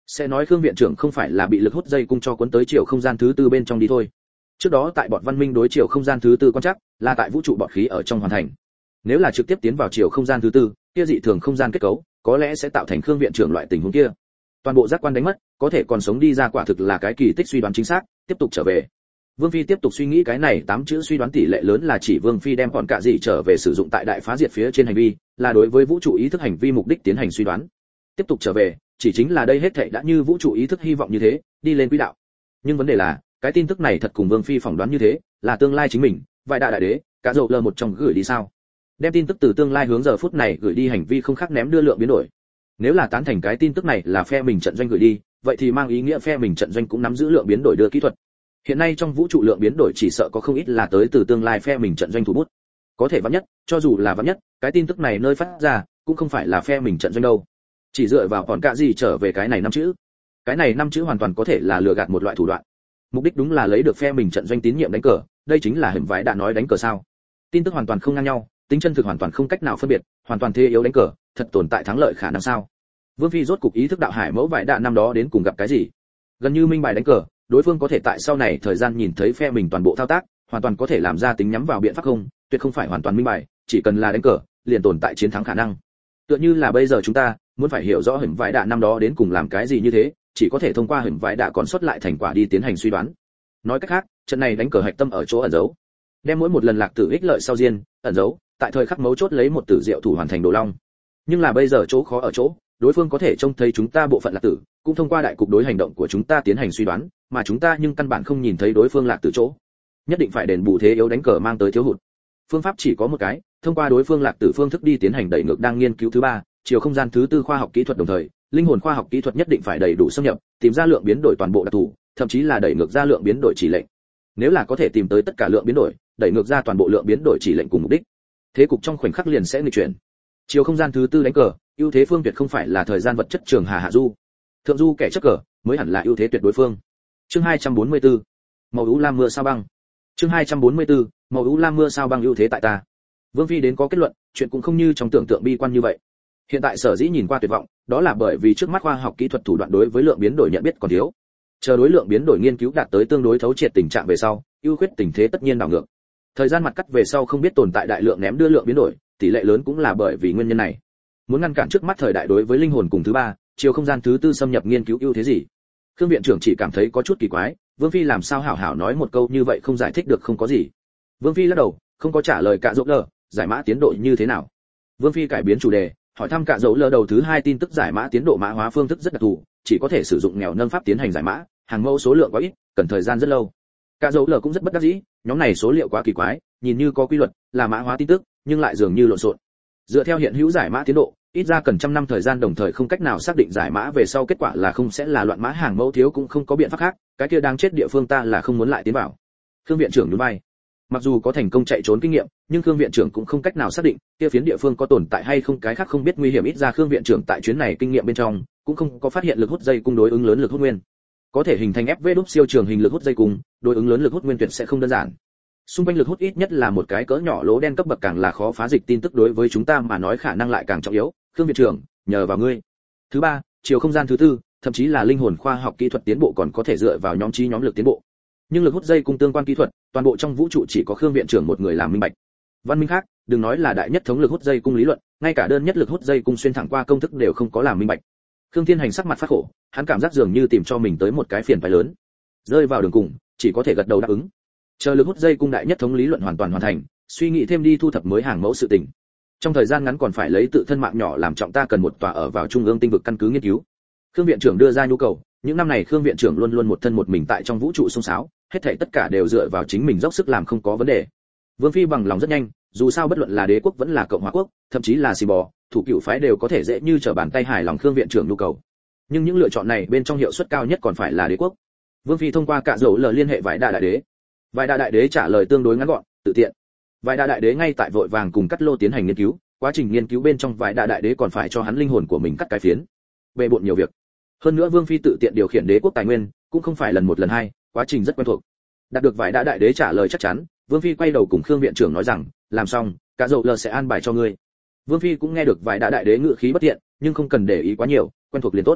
Sẽ nói Khương viện trưởng không phải là bị lực hút dây cung cho cuốn tới chiều không gian thứ tư bên trong đi thôi. Trước đó tại bọt văn minh đối chiều không gian thứ tư quan chắc là tại vũ trụ bọt khí ở trong hoàn thành. Nếu là trực tiếp tiến vào chiều không gian thứ tư, kia dị thường không gian kết cấu, có lẽ sẽ tạo thành Khương viện trưởng loại tình huống kia. Toàn bộ giác quan đánh mất, có thể còn sống đi ra quả thực là cái kỳ tích suy đoán chính xác, tiếp tục trở về. Vương Phi tiếp tục suy nghĩ cái này 8 chữ suy đoán tỷ lệ lớn là chỉ Vương Phi đem còn cả gì trở về sử dụng tại đại phá diệt phía trên hành vi, là đối với vũ trụ ý thức hành vi mục đích tiến hành suy đoán. Tiếp tục trở về, chỉ chính là đây hết thảy đã như vũ trụ ý thức hy vọng như thế, đi lên quỹ đạo. Nhưng vấn đề là, cái tin tức này thật cùng Vương Phi phỏng đoán như thế, là tương lai chính mình, vài đại đế, cả dầu lờ một trong gửi đi sao? Đem tin tức từ tương lai hướng giờ phút này gửi đi hành vi không khác ném đưa lượng biến đổi. Nếu là tán thành cái tin tức này là phe mình trận doanh gửi đi, vậy thì mang ý nghĩa phe mình trận doanh cũng nắm giữ lượng biến đổi đưa kỹ thuật. Hiện nay trong vũ trụ lượng biến đổi chỉ sợ có không ít là tới từ tương lai phe mình trận doanh thủ bút. Có thể vắn nhất, cho dù là vắn nhất, cái tin tức này nơi phát ra cũng không phải là phe mình trận doanh đâu. Chỉ dựa vào còn cả gì trở về cái này 5 chữ. Cái này 5 chữ hoàn toàn có thể là lừa gạt một loại thủ đoạn. Mục đích đúng là lấy được phe mình trận doanh tín nhiệm đánh cờ, đây chính là hình vãi đã nói đánh cờ sao? Tin tức hoàn toàn không ngang nhau, tính chân thực hoàn toàn không cách nào phân biệt, hoàn toàn thế yếu đánh cờ, thật tồn tại thắng lợi khả năng sao? Vương Phi rốt cục ý thức đạo hải mẫu vải đạn năm đó đến cùng gặp cái gì? Gần như minh bài đánh cờ, đối phương có thể tại sau này thời gian nhìn thấy phe mình toàn bộ thao tác, hoàn toàn có thể làm ra tính nhắm vào biện pháp không, tuyệt không phải hoàn toàn minh bài, chỉ cần là đánh cờ, liền tồn tại chiến thắng khả năng. Tựa như là bây giờ chúng ta muốn phải hiểu rõ hình vải đạn năm đó đến cùng làm cái gì như thế, chỉ có thể thông qua hình vải đạn còn sót lại thành quả đi tiến hành suy đoán. Nói cách khác, trận này đánh cờ hạch tâm ở chỗ ẩn giấu. Đem mỗi một lần lạc tử ích lợi sau diên, ẩn giấu, tại thời khắc mấu chốt lấy một tử diệu thủ hoàn thành đồ long. Nhưng là bây giờ chỗ khó ở chỗ, đối phương có thể trông thấy chúng ta bộ phận lạc tử, cũng thông qua đại cục đối hành động của chúng ta tiến hành suy đoán, mà chúng ta nhưng căn bản không nhìn thấy đối phương lạc tử chỗ. Nhất định phải đền bù thế yếu đánh cờ mang tới thiếu hụt. Phương pháp chỉ có một cái, thông qua đối phương lạc tử phương thức đi tiến hành đẩy ngược đang nghiên cứu thứ ba, chiều không gian thứ tư khoa học kỹ thuật đồng thời, linh hồn khoa học kỹ thuật nhất định phải đầy đủ xâm nhập, tìm ra lượng biến đổi toàn bộ đặc thù, thậm chí là đẩy ngược ra lượng biến đổi chỉ lệnh. Nếu là có thể tìm tới tất cả lượng biến đổi, đẩy ngược ra toàn bộ lượng biến đổi chỉ lệnh cùng mục đích, thế cục trong khoảnh khắc liền sẽ nghịch chuyển. Chiều không gian thứ tư đánh cờ, ưu thế phương tuyệt không phải là thời gian vật chất trường hà hạ du. Thượng du kẻ chấp cờ mới hẳn là ưu thế tuyệt đối phương. Chương 244. Màu u lam mưa sao băng. Chương 244. Màu u lam mưa sao băng ưu thế tại ta. Vương Phi đến có kết luận, chuyện cũng không như trong tưởng tượng bi quan như vậy. Hiện tại sở dĩ nhìn qua tuyệt vọng, đó là bởi vì trước mắt khoa học kỹ thuật thủ đoạn đối với lượng biến đổi nhận biết còn thiếu. Chờ đối lượng biến đổi nghiên cứu đạt tới tương đối thấu triệt tình trạng về sau, ưu khuyết tình thế tất nhiên đảo ngược. Thời gian mặt cắt về sau không biết tồn tại đại lượng ném đưa lượng biến đổi, tỷ lệ lớn cũng là bởi vì nguyên nhân này. Muốn ngăn cản trước mắt thời đại đối với linh hồn cùng thứ ba, chiều không gian thứ tư xâm nhập nghiên cứu ưu thế gì? Khương viện trưởng chỉ cảm thấy có chút kỳ quái, Vương Phi làm sao hảo hảo nói một câu như vậy không giải thích được không có gì. Vương Phi lắc đầu, không có trả lời cả dỗ lờ, giải mã tiến độ như thế nào? Vương Phi cải biến chủ đề, hỏi thăm cả dỗ lờ đầu thứ hai tin tức giải mã tiến độ mã hóa phương thức rất đặc thù, chỉ có thể sử dụng nghèo nâng pháp tiến hành giải mã, hàng mẫu số lượng quá ít, cần thời gian rất lâu. Cả dỗ lờ cũng rất bất đắc dĩ, nhóm này số liệu quá kỳ quái, nhìn như có quy luật, là mã hóa tin tức, nhưng lại dường như lộn xộn. Dựa theo hiện hữu giải mã tiến độ, ít ra cần trăm năm thời gian đồng thời không cách nào xác định giải mã về sau kết quả là không sẽ là loạn mã hàng mẫu thiếu cũng không có biện pháp khác, cái kia đang chết địa phương ta là không muốn lại tiến vào. Khương viện trưởng nhún vai. Mặc dù có thành công chạy trốn kinh nghiệm, nhưng Khương viện trưởng cũng không cách nào xác định kia phiến địa phương có tồn tại hay không cái khác không biết nguy hiểm, ít ra Khương viện trưởng tại chuyến này kinh nghiệm bên trong cũng không có phát hiện lực hút dây cung đối ứng lớn lực hút nguyên. Có thể hình thành FV đúc siêu trường hình lực hút dây cung, đối ứng lớn lực hút nguyên tuyệt sẽ không đơn giản. Xung quanh lực hút ít nhất là một cái cỡ nhỏ lỗ đen cấp bậc càng là khó phá dịch tin tức đối với chúng ta mà nói khả năng lại càng trọng yếu. Khương viện trưởng, nhờ vào ngươi. Thứ ba, chiều không gian thứ tư, thậm chí là linh hồn khoa học kỹ thuật tiến bộ còn có thể dựa vào nhóm trí nhóm lực tiến bộ. Nhưng lực hút dây cung tương quan kỹ thuật, toàn bộ trong vũ trụ chỉ có Khương viện trưởng một người làm minh bạch. Văn minh khác, đừng nói là đại nhất thống lực hút dây cung lý luận, ngay cả đơn nhất lực hút dây cung xuyên thẳng qua công thức đều không có làm minh bạch. Khương Thiên Hành sắc mặt phát khổ, hắn cảm giác dường như tìm cho mình tới một cái phiền phải lớn. Rơi vào đường cùng, chỉ có thể gật đầu đáp ứng. Chờ lực hút dây cung đại nhất thống lý luận hoàn toàn hoàn thành, suy nghĩ thêm đi thu thập mới hàng mẫu sự tình. Trong thời gian ngắn còn phải lấy tự thân mạng nhỏ làm trọng, ta cần một tòa ở vào trung ương tinh vực căn cứ nghiên cứu. Khương viện trưởng đưa ra nhu cầu, những năm này Khương viện trưởng luôn luôn một thân một mình tại trong vũ trụ xông xáo, hết thảy tất cả đều dựa vào chính mình dốc sức làm không có vấn đề. Vương Phi bằng lòng rất nhanh, dù sao bất luận là đế quốc vẫn là cộng hòa quốc, thậm chí là xì bò, thủ cựu phái đều có thể dễ như trở bàn tay hài lòng Khương viện trưởng nhu cầu. Nhưng những lựa chọn này bên trong hiệu suất cao nhất còn phải là đế quốc. Vương Phi thông qua cả dấu lờ liên hệ vài đại đế. Vài đại đế trả lời tương đối ngắn gọn, tự tiện. Vài đại đế ngay tại vội vàng cùng Cắt Lô tiến hành nghiên cứu, quá trình nghiên cứu bên trong vài đại đế còn phải cho hắn linh hồn của mình cắt cái phiến. Bề bộn nhiều việc. Hơn nữa Vương Phi tự tiện điều khiển đế quốc tài nguyên, cũng không phải lần một lần hai, quá trình rất quen thuộc. Đạt được vài đại đế trả lời chắc chắn, Vương Phi quay đầu cùng Khương viện trưởng nói rằng, làm xong, cả dầu lờ sẽ an bài cho ngươi. Vương Phi cũng nghe được vài đại đế ngự khí bất tiện, nhưng không cần để ý quá nhiều, quen thuộc liền tốt.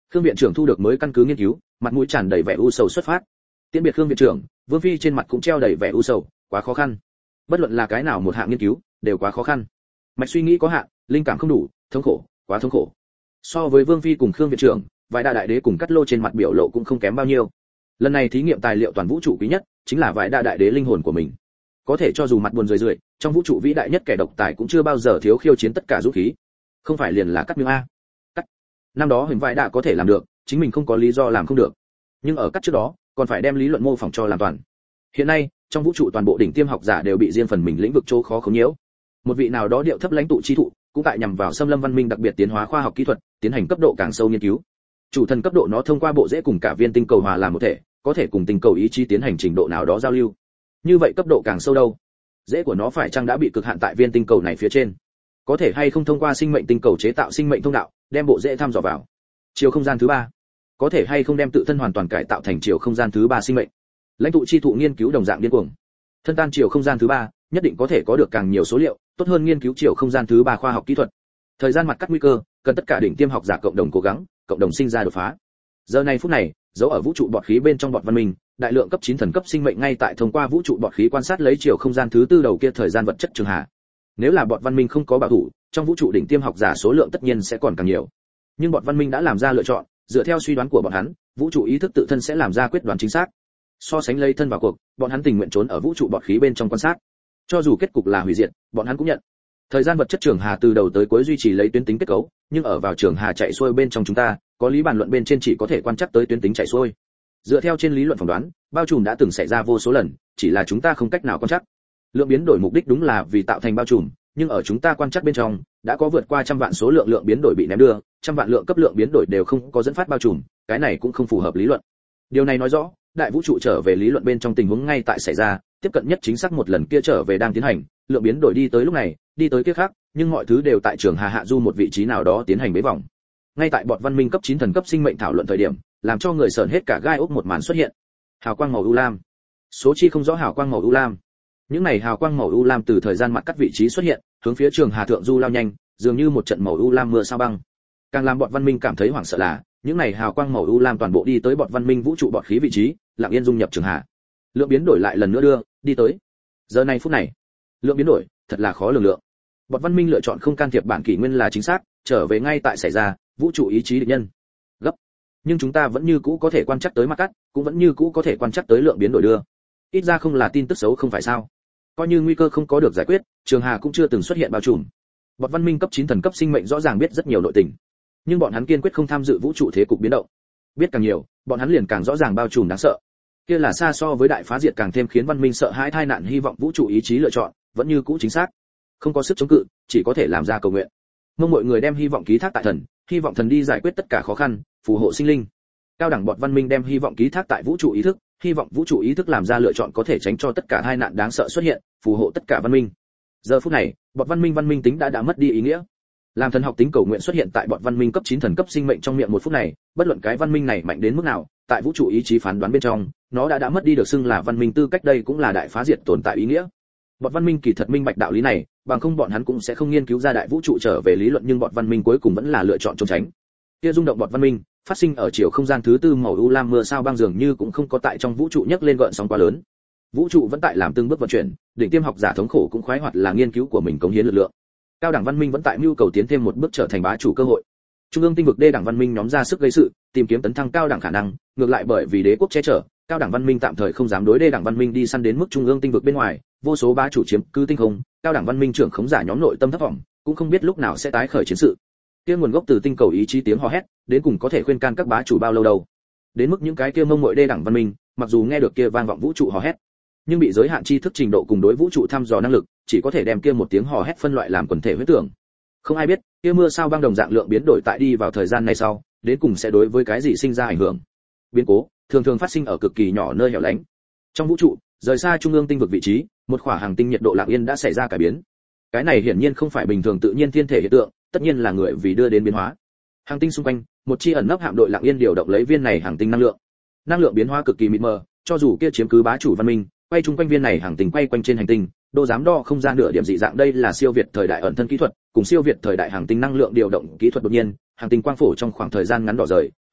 Khương viện trưởng thu được mới căn cứ nghiên cứu, mặt mũi tràn đầy vẻ u sầu xuất phát. Tiễn biệt Khương viện trưởng, Vương phi trên mặt cũng treo đầy vẻ u sầu, quá khó khăn. Bất luận là cái nào một hạng nghiên cứu, đều quá khó khăn. Mạch suy nghĩ có hạn, linh cảm không đủ, thống khổ, quá thống khổ. So với Vương phi cùng Khương viện trưởng, vài đại đế cùng Cát Lô trên mặt biểu lộ cũng không kém bao nhiêu. Lần này thí nghiệm tài liệu toàn vũ trụ quý nhất, chính là vài đại đế linh hồn của mình. Có thể cho dù mặt buồn rười, trong vũ trụ vĩ đại nhất kẻ độc tài cũng chưa bao giờ thiếu khiêu chiến tất cả dũng khí. Không phải liền là cắt miếng a. Cắt. Năm đó hình vài đã có thể làm được, chính mình không có lý do làm không được. Nhưng ở cắt trước đó, còn phải đem lý luận mô phỏng cho làm toàn. Hiện nay, trong vũ trụ toàn bộ đỉnh tiêm học giả đều bị riêng phần mình lĩnh vực chỗ khó khống nhiễu. Một vị nào đó điệu thấp lãnh tụ chi thụ, cũng tại nhằm vào xâm lâm văn minh đặc biệt tiến hóa khoa học kỹ thuật, tiến hành cấp độ càng sâu nghiên cứu. Chủ thần cấp độ nó thông qua bộ rễ cùng cả viên tinh cầu hòa làm một thể, có thể cùng tinh cầu ý chí tiến hành trình độ nào đó giao lưu. Như vậy cấp độ càng sâu đâu? Rễ của nó phải chăng đã bị cực hạn tại viên tinh cầu này phía trên? Có thể hay không thông qua sinh mệnh tinh cầu chế tạo sinh mệnh thông đạo, đem bộ rễ thăm dò vào chiều không gian thứ ba? Có thể hay không đem tự thân hoàn toàn cải tạo thành chiều không gian thứ ba sinh mệnh? Lãnh tụ chi thụ nghiên cứu đồng dạng điên cuồng. Thân tan chiều không gian thứ ba, nhất định có thể có được càng nhiều số liệu, tốt hơn nghiên cứu chiều không gian thứ ba khoa học kỹ thuật. Thời gian mặt cắt nguy cơ, cần tất cả đỉnh tiêm học giả cộng đồng cố gắng, cộng đồng sinh ra đột phá. Giờ này phút này, dấu ở vũ trụ bọt khí bên trong bọt văn minh, đại lượng cấp 9 thần cấp sinh mệnh ngay tại thông qua vũ trụ bọt khí quan sát lấy chiều không gian thứ tư đầu kia thời gian vật chất trường hạ. Nếu là bọt văn minh không có bảo thủ, trong vũ trụ đỉnh tiêm học giả số lượng tất nhiên sẽ còn càng nhiều. Nhưng bọt văn minh đã làm ra lựa chọn, dựa theo suy đoán của bọn hắn, vũ trụ ý thức tự thân sẽ làm ra quyết đoán chính xác. So sánh lấy thân vào cuộc, bọn hắn tình nguyện trốn ở vũ trụ bọt khí bên trong quan sát. Cho dù kết cục là hủy diệt, bọn hắn cũng nhận. Thời gian vật chất trường hà từ đầu tới cuối duy trì lấy tuyến tính kết cấu, nhưng ở vào trường hà chạy xuôi bên trong chúng ta, có lý bàn luận bên trên chỉ có thể quan trắc tới tuyến tính chạy xuôi. Dựa theo trên lý luận phỏng đoán, bao trùm đã từng xảy ra vô số lần, chỉ là chúng ta không cách nào quan trắc. Lượng biến đổi mục đích đúng là vì tạo thành bao trùm, nhưng ở chúng ta quan trắc bên trong, đã có vượt qua trăm vạn số lượng biến đổi bị ném đưa, trăm vạn lượng cấp lượng biến đổi đều không có dẫn phát bao trùm, cái này cũng không phù hợp lý luận. Điều này nói rõ, đại vũ trụ trở về lý luận bên trong tình huống ngay tại xảy ra, tiếp cận nhất chính xác một lần kia trở về đang tiến hành, lượng biến đổi đi tới lúc này, đi tới kia khác, nhưng mọi thứ đều tại trường hà hạ du một vị trí nào đó tiến hành bế vòng. Ngay tại bọt văn minh cấp 9 thần cấp sinh mệnh thảo luận thời điểm, làm cho người sởn hết cả gai ốc một màn xuất hiện. Hào quang màu u lam. Số chi không rõ hào quang màu u lam. Những này hào quang màu u lam từ thời gian mặt cắt vị trí xuất hiện, hướng phía trường hà thượng du lao nhanh, dường như một trận màu u lam mưa sao băng. Càng làm bọt văn minh cảm thấy hoảng sợ là, những này hào quang màu u lam toàn bộ đi tới bọt văn minh vũ trụ bọt khí vị trí, lặng yên dung nhập trường hà. Lượng biến đổi lại lần nữa đưa, đi tới. Giờ này phút này, lượng biến đổi thật là khó lường lượng. Bọt văn minh lựa chọn không can thiệp bản kỷ nguyên là chính xác, trở về ngay tại xảy ra, vũ trụ ý chí địch nhân. Gấp. Nhưng chúng ta vẫn như cũ có thể quan trắc tới mặt cắt, cũng vẫn như cũ có thể quan trắc tới lượng biến đổi đưa. Ít ra không là tin tức xấu không phải sao? Coi như nguy cơ không có được giải quyết, trường hà cũng chưa từng xuất hiện bao trùm. Bọt văn minh cấp 9 thần cấp sinh mệnh rõ ràng biết rất nhiều nội tình, nhưng bọn hắn kiên quyết không tham dự vũ trụ thế cục biến động. Biết càng nhiều, bọn hắn liền càng rõ ràng bao trùm đáng sợ. Kia là xa so với đại phá diệt càng thêm khiến văn minh sợ hãi tai nạn hy vọng vũ trụ ý chí lựa chọn, vẫn như cũ chính xác. Không có sức chống cự, chỉ có thể làm ra cầu nguyện. Mong mọi người đem hy vọng ký thác tại thần, hy vọng thần đi giải quyết tất cả khó khăn, phù hộ sinh linh. Cao đẳng bọt văn minh đem hy vọng ký thác tại vũ trụ ý thức, hy vọng vũ trụ ý thức làm ra lựa chọn có thể tránh cho tất cả tai nạn đáng sợ xuất hiện, phù hộ tất cả văn minh. Giờ phút này, bọt văn minh tính đã mất đi ý nghĩa. Làm thần học tính cầu nguyện xuất hiện tại bọt văn minh cấp 9 thần cấp sinh mệnh trong miệng một phút này, bất luận cái văn minh này mạnh đến mức nào, tại vũ trụ ý chí phán đoán bên trong, nó đã mất đi được xưng là văn minh tư cách, đây cũng là đại phá diệt tồn tại ý nghĩa. Bọt văn minh kỳ thật minh bạch đạo lý này, bằng không bọn hắn cũng sẽ không nghiên cứu ra đại vũ trụ trở về lý luận, nhưng bọt văn minh cuối cùng vẫn là lựa chọn trốn tránh. Kia rung động bọt văn minh, phát sinh ở chiều không gian thứ tư màu u lam mưa sao băng dường như cũng không có tại trong vũ trụ nhấc lên gợn sóng quá lớn. Vũ trụ vẫn tại làm từng bước vận chuyển, đỉnh tiêm học giả thống khổ cũng khoái hoạt là nghiên cứu của mình cống hiến lực lượng. Cao đẳng văn minh vẫn tại mưu cầu tiến thêm một bước trở thành bá chủ cơ hội. Trung ương tinh vực đê đẳng văn minh nhóm ra sức gây sự, tìm kiếm tấn thăng cao đẳng khả năng, ngược lại bởi vì đế quốc che chở, cao đẳng văn minh tạm thời không dám đối đê đẳng văn minh đi săn đến mức trung ương tinh vực bên ngoài, vô số bá chủ chiếm cứ tinh không, cao đẳng văn minh trưởng khống giả nhóm nội tâm thấp vọng, cũng không biết lúc nào sẽ tái khởi chiến sự. Kia nguồn gốc từ tinh cầu ý chí tiếng hò hét, đến cùng có thể khuyên can các bá chủ bao lâu đâu? Đến mức những cái kia mông muội đê đẳng văn minh, mặc dù nghe được kia vang vọng vũ trụ hò hét, nhưng bị giới hạn tri thức trình độ cùng đối vũ trụ thăm dò năng lực, chỉ có thể đem kia một tiếng hò hét phân loại làm quần thể huyết tưởng. Không ai biết, kia mưa sao băng đồng dạng lượng biến đổi tại đi vào thời gian này sau, đến cùng sẽ đối với cái gì sinh ra ảnh hưởng. Biến cố thường thường phát sinh ở cực kỳ nhỏ nơi hẻo lánh. Trong vũ trụ, rời xa trung ương tinh vực vị trí, một khỏa hành tinh nhiệt độ lặng yên đã xảy ra cải biến. Cái này hiển nhiên không phải bình thường tự nhiên thiên thể hiện tượng, tất nhiên là người vì đưa đến biến hóa. Hành tinh xung quanh, một chi ẩn nấp hạm đội lặng yên điều động lấy viên này hành tinh năng lượng. Năng lượng biến hóa cực kỳ mịt mờ, cho dù kia chiếm cứ bá chủ văn minh, quay chung quanh viên này hành tinh quay quanh trên hành tinh, đô dám đo không gian nửa điểm dị dạng, đây là siêu việt thời đại ẩn thân kỹ thuật, cùng siêu việt thời đại hành tinh năng lượng điều động kỹ thuật. Đột nhiên, hành tinh quang phổ trong khoảng thời gian ngắn đỏ rời,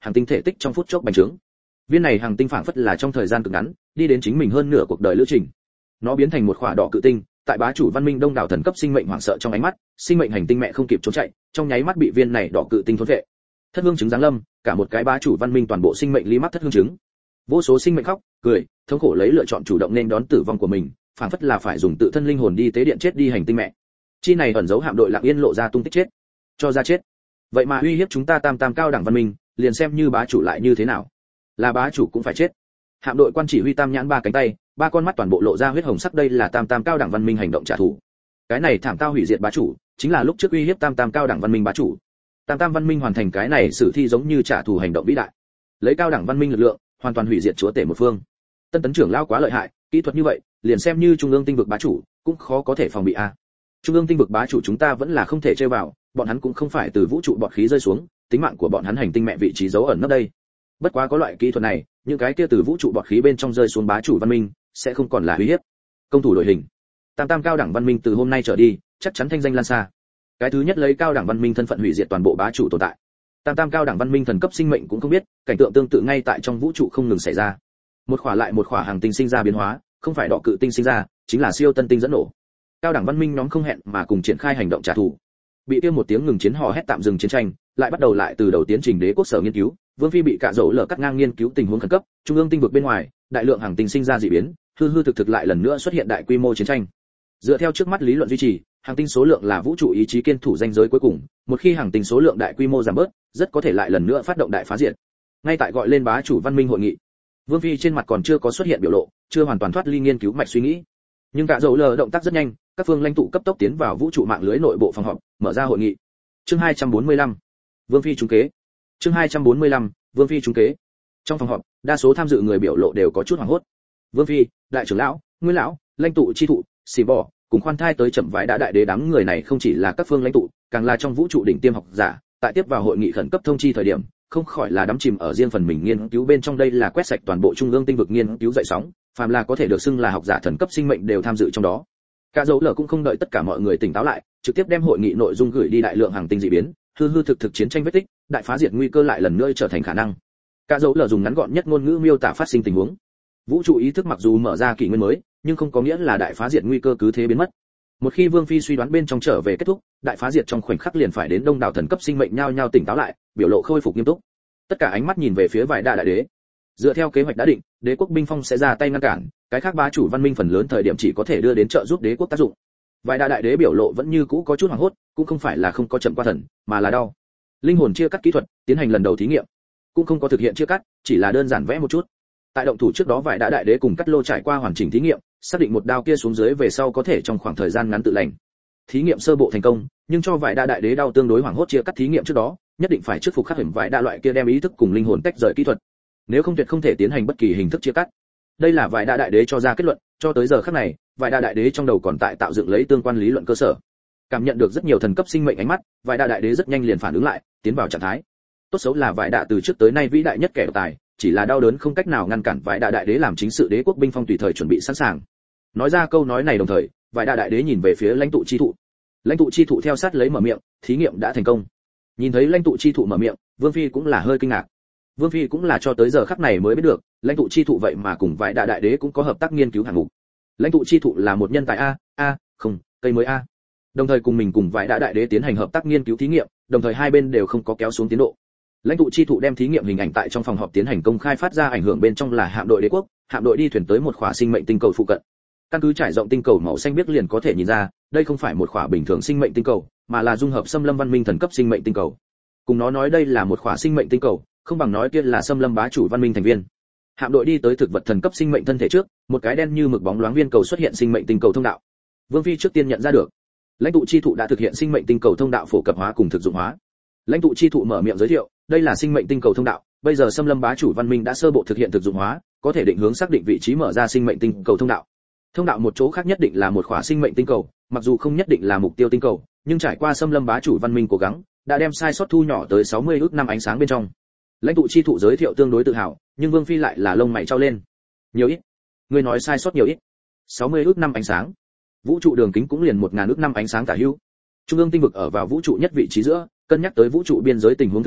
hành tinh thể tích trong phút chốc bành trướng. Viên này hành tinh phảng phất là trong thời gian cực ngắn, đi đến chính mình hơn nửa cuộc đời lữ trình. Nó biến thành một khỏa đỏ cự tinh, tại bá chủ văn minh đông đảo thần cấp sinh mệnh hoảng sợ trong ánh mắt, sinh mệnh hành tinh mẹ không kịp trốn chạy, trong nháy mắt bị viên này đỏ cự tinh thôn phệ. Thất hương chứng giáng lâm, cả một cái bá chủ văn minh toàn bộ sinh mệnh lý mắc thất hương chứng. Vô số sinh mệnh khóc, cười, thống khổ lấy lựa chọn chủ động nên đón tử vong của mình, phảng phất là phải dùng tự thân linh hồn đi tế điện chết đi hành tinh mẹ. Chi này ẩn giấu hạm đội lặng yên lộ ra tung tích chết. Cho ra chết. Vậy mà uy hiếp chúng ta tam cao đẳng văn minh, liền xem như bá chủ lại như thế nào? Là bá chủ cũng phải chết. Hạm đội quan chỉ huy tam nhãn ba cánh tay, ba con mắt toàn bộ lộ ra huyết hồng sắc, đây là tam cao đẳng văn minh hành động trả thù. Cái này thảm tao hủy diệt bá chủ, chính là lúc trước uy hiếp tam cao đẳng văn minh bá chủ. Tam văn minh hoàn thành cái này sử thi giống như trả thù hành động vĩ đại. Lấy cao đẳng văn minh lực lượng, hoàn toàn hủy diệt chúa tể một phương. Tân tấn trưởng lao quá lợi hại, kỹ thuật như vậy, liền xem như trung ương tinh vực bá chủ, cũng khó có thể phòng bị a. Trung ương tinh vực bá chủ chúng ta vẫn là không thể chơi vào, bọn hắn cũng không phải từ vũ trụ bọt khí rơi xuống, tính mạng của bọn hắn hành tinh mẹ vị trí giấu ẩn nấp đây. Bất quá có loại kỹ thuật này, những cái kia từ vũ trụ bọt khí bên trong rơi xuống bá chủ văn minh, sẽ không còn là uy hiếp. Công thủ đội hình. Tam cao đẳng văn minh từ hôm nay trở đi, chắc chắn thanh danh lan xa. Cái thứ nhất lấy cao đẳng văn minh thân phận hủy diệt toàn bộ bá chủ tồn tại. Tam cao đẳng văn minh thần cấp sinh mệnh cũng không biết, cảnh tượng tương tự ngay tại trong vũ trụ không ngừng xảy ra. Một khỏa lại một khỏa hành tinh sinh ra biến hóa, không phải đỏ cự tinh sinh ra, chính là siêu tân tinh dẫn nổ. Cao đẳng văn minh nhóm không hẹn mà cùng triển khai hành động trả thù. Bị tiêu một tiếng ngừng chiến hò hét tạm dừng chiến tranh, lại bắt đầu lại từ đầu tiến trình đế quốc sở nghiên cứu, Vương Phi bị cạ dỗ lở cắt ngang nghiên cứu tình huống khẩn cấp, trung ương tinh vực bên ngoài, đại lượng hành tinh sinh ra dị biến, hư thực lại lần nữa xuất hiện đại quy mô chiến tranh. Dựa theo trước mắt lý luận duy trì, hành tinh số lượng là vũ trụ ý chí kiên thủ ranh giới cuối cùng, một khi hành tinh số lượng đại quy mô giảm bớt, rất có thể lại lần nữa phát động đại phá diệt. Ngay tại gọi lên bá chủ văn minh hội nghị, Vương Phi trên mặt còn chưa có xuất hiện biểu lộ, chưa hoàn toàn thoát ly nghiên cứu mạch suy nghĩ. Nhưng cạ dỗ lở động tác rất nhanh, các phương lãnh tụ cấp tốc tiến vào vũ trụ mạng lưới nội bộ phòng họp, mở ra hội nghị. Chương 245. Vương Phi trúng kế. Chương 245. Vương Phi trúng kế. Trong phòng họp, đa số tham dự người biểu lộ đều có chút hoảng hốt. Vương Phi, đại trưởng lão, nguyên lão, lãnh tụ chi thụ, xì bò, cùng khoan thai tới chậm vãi đã đại đế đám người này không chỉ là các phương lãnh tụ, càng là trong vũ trụ đỉnh tiêm học giả, tại tiếp vào hội nghị khẩn cấp thông chi thời điểm, không khỏi là đắm chìm ở riêng phần mình nghiên cứu bên trong. Đây là quét sạch toàn bộ trung ương tinh vực nghiên cứu dậy sóng, phàm là có thể được xưng là học giả thần cấp sinh mệnh đều tham dự trong đó. Cả dấu lở cũng không đợi tất cả mọi người tỉnh táo lại, trực tiếp đem hội nghị nội dung gửi đi đại lượng hàng tinh dị biến, hư thực chiến tranh vết tích, đại phá diệt nguy cơ lại lần nữa trở thành khả năng. Cả dấu lở dùng ngắn gọn nhất ngôn ngữ miêu tả phát sinh tình huống. Vũ trụ ý thức mặc dù mở ra kỷ nguyên mới, nhưng không có nghĩa là đại phá diệt nguy cơ cứ thế biến mất. Một khi Vương Phi suy đoán bên trong trở về kết thúc, đại phá diệt trong khoảnh khắc liền phải đến đông đảo thần cấp sinh mệnh nhao nhao tỉnh táo lại, biểu lộ khôi phục nghiêm túc. Tất cả ánh mắt nhìn về phía vài đại đế. Dựa theo kế hoạch đã định, đế quốc binh phong sẽ ra tay ngăn cản, cái khác bá chủ văn minh phần lớn thời điểm chỉ có thể đưa đến trợ giúp đế quốc tác dụng. Vài đại đế biểu lộ vẫn như cũ có chút hoảng hốt, cũng không phải là không có chậm qua thần, mà là đau. Linh hồn chia cắt kỹ thuật tiến hành lần đầu thí nghiệm, cũng không có thực hiện chia cắt, chỉ là đơn giản vẽ một chút. Tại động thủ trước đó vài đại đế cùng cắt lô trải qua hoàn chỉnh thí nghiệm, xác định một đao kia xuống dưới về sau có thể trong khoảng thời gian ngắn tự lành. Thí nghiệm sơ bộ thành công, nhưng cho vài đại đế đau tương đối hoảng hốt chia cắt thí nghiệm trước đó, nhất định phải trước phục khắc hiểm vài đại loại kia đem ý thức cùng linh hồn tách rời kỹ thuật. Nếu không tuyệt không thể tiến hành bất kỳ hình thức chia cắt. Đây là vài đại đế cho ra kết luận, cho tới giờ khắc này, vài đại đế trong đầu còn tại tạo dựng lấy tương quan lý luận cơ sở. Cảm nhận được rất nhiều thần cấp sinh mệnh ánh mắt, vài đại đế rất nhanh liền phản ứng lại, tiến vào trạng thái. Tốt xấu là vài đại từ trước tới nay vĩ đại nhất kẻ tài, chỉ là đau đớn không cách nào ngăn cản vài đại đế làm chính sự, đế quốc binh phong tùy thời chuẩn bị sẵn sàng. Nói ra câu nói này đồng thời, vài đại đế nhìn về phía lãnh tụ chi thụ. Lãnh tụ chi thụ theo sát lấy mở miệng, thí nghiệm đã thành công. Nhìn thấy lãnh tụ chi thụ mở miệng, Vương Phi cũng là hơi kinh ngạc. Vương Phi cũng là cho tới giờ khắc này mới biết được, lãnh tụ chi thụ vậy mà cùng vài đại đế cũng có hợp tác nghiên cứu hạng mục. Lãnh tụ chi thụ là một nhân tài không, cây mới a. Đồng thời cùng mình cùng vài đại đế tiến hành hợp tác nghiên cứu thí nghiệm, đồng thời hai bên đều không có kéo xuống tiến độ. Lãnh tụ chi thụ đem thí nghiệm hình ảnh tại trong phòng họp tiến hành công khai phát ra, ảnh hưởng bên trong là hạm đội đế quốc, hạm đội đi thuyền tới một khỏa sinh mệnh tinh cầu phụ cận. Căn cứ trải rộng tinh cầu màu xanh biếc liền có thể nhìn ra, đây không phải một khỏa bình thường sinh mệnh tinh cầu, mà là dung hợp xâm lâm văn minh thần cấp sinh mệnh tinh cầu. Cùng nó nói đây là một khỏa sinh mệnh tinh cầu, không bằng nói kia là xâm lâm bá chủ văn minh thành viên. Hạm đội đi tới thực vật thần cấp sinh mệnh thân thể trước, một cái đen như mực bóng loáng viên cầu xuất hiện sinh mệnh tinh cầu thông đạo. Vương Phi trước tiên nhận ra được, lãnh tụ chi thụ đã thực hiện sinh mệnh tinh cầu thông đạo phổ cập hóa cùng thực dụng hóa. Lãnh tụ chi thụ mở miệng giới thiệu, đây là sinh mệnh tinh cầu thông đạo, bây giờ xâm lâm bá chủ văn minh đã sơ bộ thực hiện thực dụng hóa, có thể định hướng xác định vị trí mở ra sinh mệnh tinh cầu thông đạo. Thông đạo một chỗ khác nhất định là một khỏa sinh mệnh tinh cầu, mặc dù không nhất định là mục tiêu tinh cầu, nhưng trải qua xâm lâm bá chủ văn minh cố gắng, đã đem sai sót thu nhỏ tới 60 ước năm ánh sáng bên trong. Lãnh tụ chi thụ giới thiệu tương đối tự hào, nhưng Vương Phi lại là lông mày trao lên. Nhiều ít? Ngươi nói sai sót nhiều ít? 60 ước năm ánh sáng. Vũ trụ đường kính cũng liền 1000 ước năm ánh sáng tả hữu. Trung ương tinh vực ở vào vũ trụ nhất vị trí giữa, cân nhắc tới vũ trụ biên giới tình huống thực tế,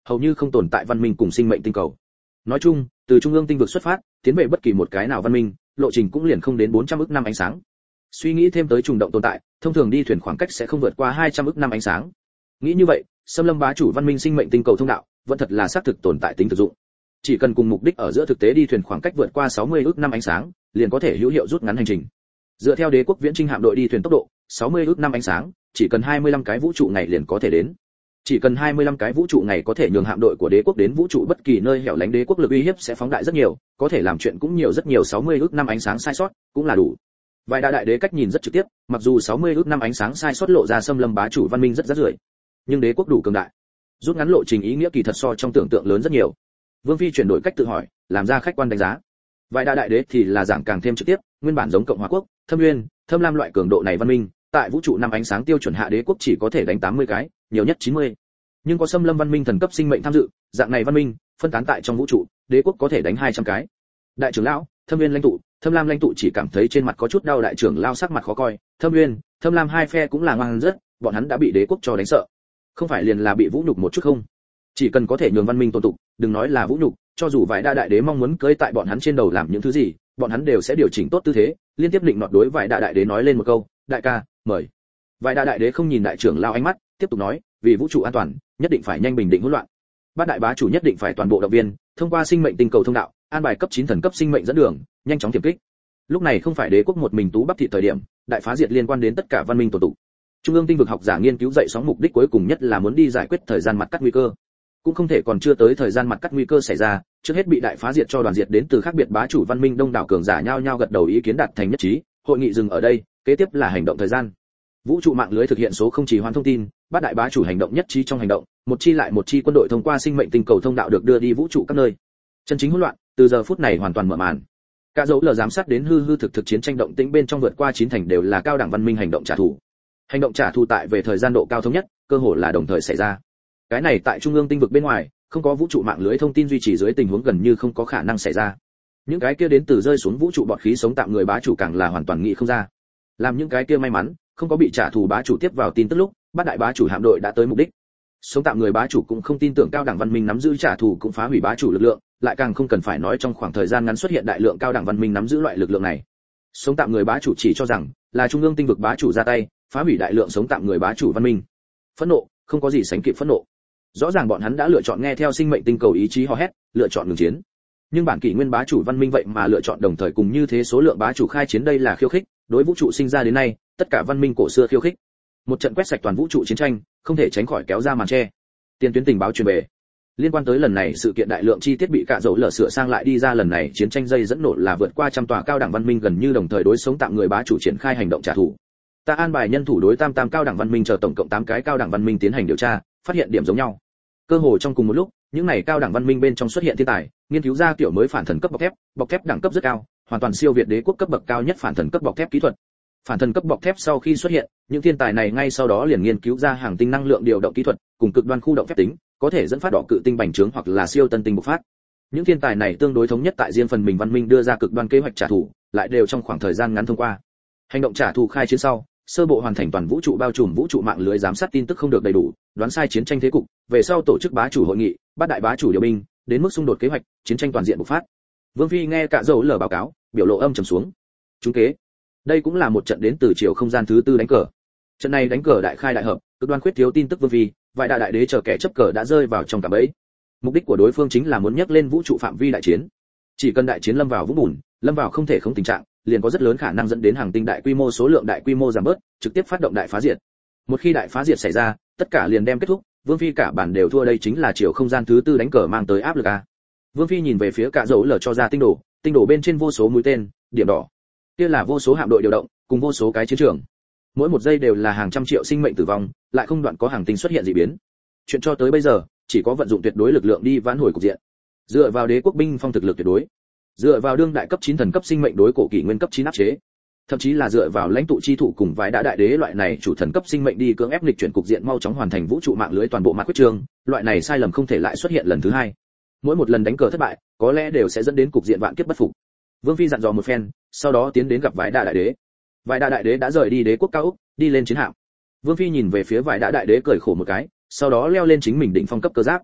hầu như không tồn tại văn minh cùng sinh mệnh tinh cầu. Nói chung, từ trung ương tinh vực xuất phát, tiến về bất kỳ một cái nào văn minh, lộ trình cũng liền không đến 400 ức năm ánh sáng. Suy nghĩ thêm tới trùng động tồn tại, thông thường đi thuyền khoảng cách sẽ không vượt qua 200 ức năm ánh sáng. Nghĩ như vậy, xâm lâm bá chủ văn minh sinh mệnh tinh cầu thông đạo, vẫn thật là xác thực tồn tại tính thực dụng. Chỉ cần cùng mục đích ở giữa thực tế đi thuyền khoảng cách vượt qua 60 ức năm ánh sáng, liền có thể hữu hiệu rút ngắn hành trình. Dựa theo đế quốc viễn chinh hạm đội đi thuyền tốc độ, 60 ức năm ánh sáng, chỉ cần 25 cái vũ trụ ngày liền có thể đến. Chỉ cần 25 cái vũ trụ ngày có thể nhường hạm đội của đế quốc đến vũ trụ bất kỳ nơi hẻo lánh, đế quốc lực uy hiếp sẽ phóng đại rất nhiều, có thể làm chuyện cũng nhiều rất nhiều. 60 ức năm ánh sáng sai sót cũng là đủ. Vài đại đế cách nhìn rất trực tiếp, mặc dù 60 ức năm ánh sáng sai sót lộ ra xâm lâm bá chủ văn minh rất rưởi, nhưng đế quốc đủ cường đại. Rút ngắn lộ trình ý nghĩa kỳ thật so trong tưởng tượng lớn rất nhiều. Vương Phi chuyển đổi cách tự hỏi, làm ra khách quan đánh giá. Vài đại đế thì là giảng càng thêm trực tiếp, nguyên bản giống Cộng hòa quốc, Thâm Nguyên, Thâm Lam loại cường độ này văn minh, tại vũ trụ năm ánh sáng tiêu chuẩn hạ đế quốc chỉ có thể đánh 80 cái, nhiều nhất 90. Nhưng có xâm lâm văn minh thần cấp sinh mệnh tham dự, dạng này văn minh phân tán tại trong vũ trụ, đế quốc có thể đánh 200 cái. Đại trưởng lão, Thâm Nguyên lãnh tụ, Thâm Lam lãnh tụ chỉ cảm thấy trên mặt có chút đau. Đại trưởng lão sắc mặt khó coi, Thâm Nguyên, Thâm Lam hai phe cũng là ngoan rất, bọn hắn đã bị đế quốc cho đánh sợ. Không phải liền là bị vũ nhục một chút không? Chỉ cần có thể nhường văn minh tồn tục, đừng nói là vũ nhục, cho dù vài đại đế mong muốn cưỡi tại bọn hắn trên đầu làm những thứ gì, bọn hắn đều sẽ điều chỉnh tốt tư thế, liên tiếp định nọt đối vài đại đế nói lên một câu, đại ca, mời. Vài đại đế không nhìn đại trưởng lão ánh mắt, tiếp tục nói, vì vũ trụ an toàn, nhất định phải nhanh bình định hỗn loạn. Bát đại bá chủ nhất định phải toàn bộ động viên, thông qua sinh mệnh tinh cầu thông đạo, an bài cấp 9 thần cấp sinh mệnh dẫn đường, nhanh chóng tiềm kích. Lúc này không phải đế quốc một mình tú bắp thị thời điểm, đại phá diệt liên quan đến tất cả văn minh tổ tụ. Trung ương tinh vực học giả nghiên cứu dậy sóng mục đích cuối cùng nhất là muốn đi giải quyết thời gian mặt cắt nguy cơ. Cũng không thể còn chưa tới thời gian mặt cắt nguy cơ xảy ra, trước hết bị đại phá diệt cho đoàn diệt đến từ khác biệt bá chủ văn minh đông đảo cường giả nhao nhao gật đầu ý kiến đạt thành nhất trí, hội nghị dừng ở đây, kế tiếp là hành động thời gian. Vũ trụ mạng lưới thực hiện số không chỉ hoán thông tin, bát đại bá chủ hành động nhất trí trong hành động, một chi lại một chi quân đội thông qua sinh mệnh tinh cầu thông đạo được đưa đi vũ trụ các nơi. Chân chính hỗn loạn, từ giờ phút này hoàn toàn mở màn. Cả dấu lờ giám sát đến hư thực chiến tranh động tĩnh bên trong vượt qua 9 thành đều là cao đẳng văn minh hành động trả thù. Hành động trả thù tại về thời gian độ cao thống nhất, cơ hội là đồng thời xảy ra. Cái này tại trung ương tinh vực bên ngoài, không có vũ trụ mạng lưới thông tin duy trì dưới tình huống gần như không có khả năng xảy ra. Những cái kia đến từ rơi xuống vũ trụ bọt khí sống tạm người bá chủ càng là hoàn toàn nghĩ không ra. Làm những cái kia may mắn không có bị trả thù bá chủ tiếp vào tin tức lúc, bát đại bá chủ hạm đội đã tới mục đích. Sống tạm người bá chủ cũng không tin tưởng cao đẳng văn minh nắm giữ trả thù cũng phá hủy bá chủ lực lượng, lại càng không cần phải nói trong khoảng thời gian ngắn xuất hiện đại lượng cao đẳng văn minh nắm giữ loại lực lượng này. Sống tạm người bá chủ chỉ cho rằng là trung ương tinh vực bá chủ ra tay, phá hủy đại lượng sống tạm người bá chủ văn minh. Phẫn nộ, không có gì sánh kịp phẫn nộ. Rõ ràng bọn hắn đã lựa chọn nghe theo sinh mệnh tinh cầu ý chí hò hét, lựa chọn ngừng chiến. Nhưng bản kỷ nguyên bá chủ văn minh vậy mà lựa chọn đồng thời cùng như thế số lượng bá chủ khai chiến, đây là khiêu khích, đối vũ trụ sinh ra đến nay, tất cả văn minh cổ xưa khiêu khích. Một trận quét sạch toàn vũ trụ chiến tranh, không thể tránh khỏi kéo ra màn che. Tiền tuyến tình báo truyền về. Liên quan tới lần này sự kiện đại lượng chi tiết bị cạ dấu lở sửa sang lại đi ra, lần này chiến tranh dây dẫn nổ là vượt qua trăm tòa cao đẳng văn minh gần như đồng thời đối sống tạm người bá chủ triển khai hành động trả thù. Ta an bài nhân thủ đối tam cao đẳng văn minh chờ tổng cộng 8 cái cao đẳng văn minh tiến hành điều tra, phát hiện điểm giống nhau. Cơ hồ trong cùng một lúc, những này cao đẳng văn minh bên trong xuất hiện thiên tài, nghiên cứu ra kiểu mới phản thần cấp bọc thép đẳng cấp rất cao, hoàn toàn siêu việt đế quốc cấp bậc cao nhất phản thần cấp bọc thép kỹ thuật. Phản thần cấp bọc thép sau khi xuất hiện, những thiên tài này ngay sau đó liền nghiên cứu ra hàng tinh năng lượng điều động kỹ thuật, cùng cực đoan khu động phép tính, có thể dẫn phát đỏ cự tinh bành trướng hoặc là siêu tân tinh bộc phát. Những thiên tài này tương đối thống nhất tại riêng phần mình văn minh đưa ra cực đoan kế hoạch trả thù, lại đều trong khoảng thời gian ngắn thông qua. Hành động trả thù khai chiến sau, sơ bộ hoàn thành toàn vũ trụ bao trùm vũ trụ mạng lưới giám sát tin tức không được đầy đủ, đoán sai chiến tranh thế cục, về sau tổ chức bá chủ hội nghị, bát đại bá chủ điều binh, đến mức xung đột kế hoạch, chiến tranh toàn diện bộc phát. Vương Phi nghe cả dấu lở báo cáo, biểu lộ âm trầm xuống. Trúng kế. Đây cũng là một trận đến từ chiều không gian thứ tư đánh cờ. Trận này đánh cờ đại khai đại hợp, cực đoan khuyết thiếu tin tức Vương Phi, vài đại đế chờ kẻ chấp cờ đã rơi vào trong cạm bẫy. Mục đích của đối phương chính là muốn nhấc lên vũ trụ phạm vi đại chiến. Chỉ cần đại chiến lâm vào vũng bùn, lâm vào không thể không tình trạng, liền có rất lớn khả năng dẫn đến hàng tinh đại quy mô số lượng đại quy mô giảm bớt, trực tiếp phát động đại phá diệt. Một khi đại phá diệt xảy ra, tất cả liền đem kết thúc, Vương Phi cả bản đều thua, đây chính là chiều không gian thứ tư đánh cờ mang tới áp lực a. Vương Phi nhìn về phía cả dấu lở cho ra tinh đồ bên trên vô số mũi tên, điểm đỏ. Kia là vô số hạm đội điều động, cùng vô số cái chiến trường. Mỗi một giây đều là hàng trăm triệu sinh mệnh tử vong, lại không đoạn có hàng tinh xuất hiện dị biến. Chuyện cho tới bây giờ, chỉ có vận dụng tuyệt đối lực lượng đi vãn hồi cục diện. Dựa vào đế quốc binh phong thực lực tuyệt đối, dựa vào đương đại cấp 9 thần cấp sinh mệnh đối cổ kỷ nguyên cấp 9 áp chế, thậm chí là dựa vào lãnh tụ chi thủ cùng vài đại đế loại này chủ thần cấp sinh mệnh đi cưỡng ép nghịch chuyển cục diện, mau chóng hoàn thành vũ trụ mạng lưới toàn bộ mặt quyết trường, loại này sai lầm không thể lại xuất hiện lần thứ hai. Mỗi một lần đánh cờ thất bại, có lẽ đều sẽ dẫn đến cục diện vạn kiếp bất phục. Vương Phi dặn dò một phen, sau đó tiến đến gặp vài đại đế. Vài đại đế đã rời đi đế quốc cao ốc, đi lên chiến hạm. Vương Phi nhìn về phía vài đại đế cười khổ một cái, sau đó leo lên chính mình đỉnh phong cấp cơ giáp.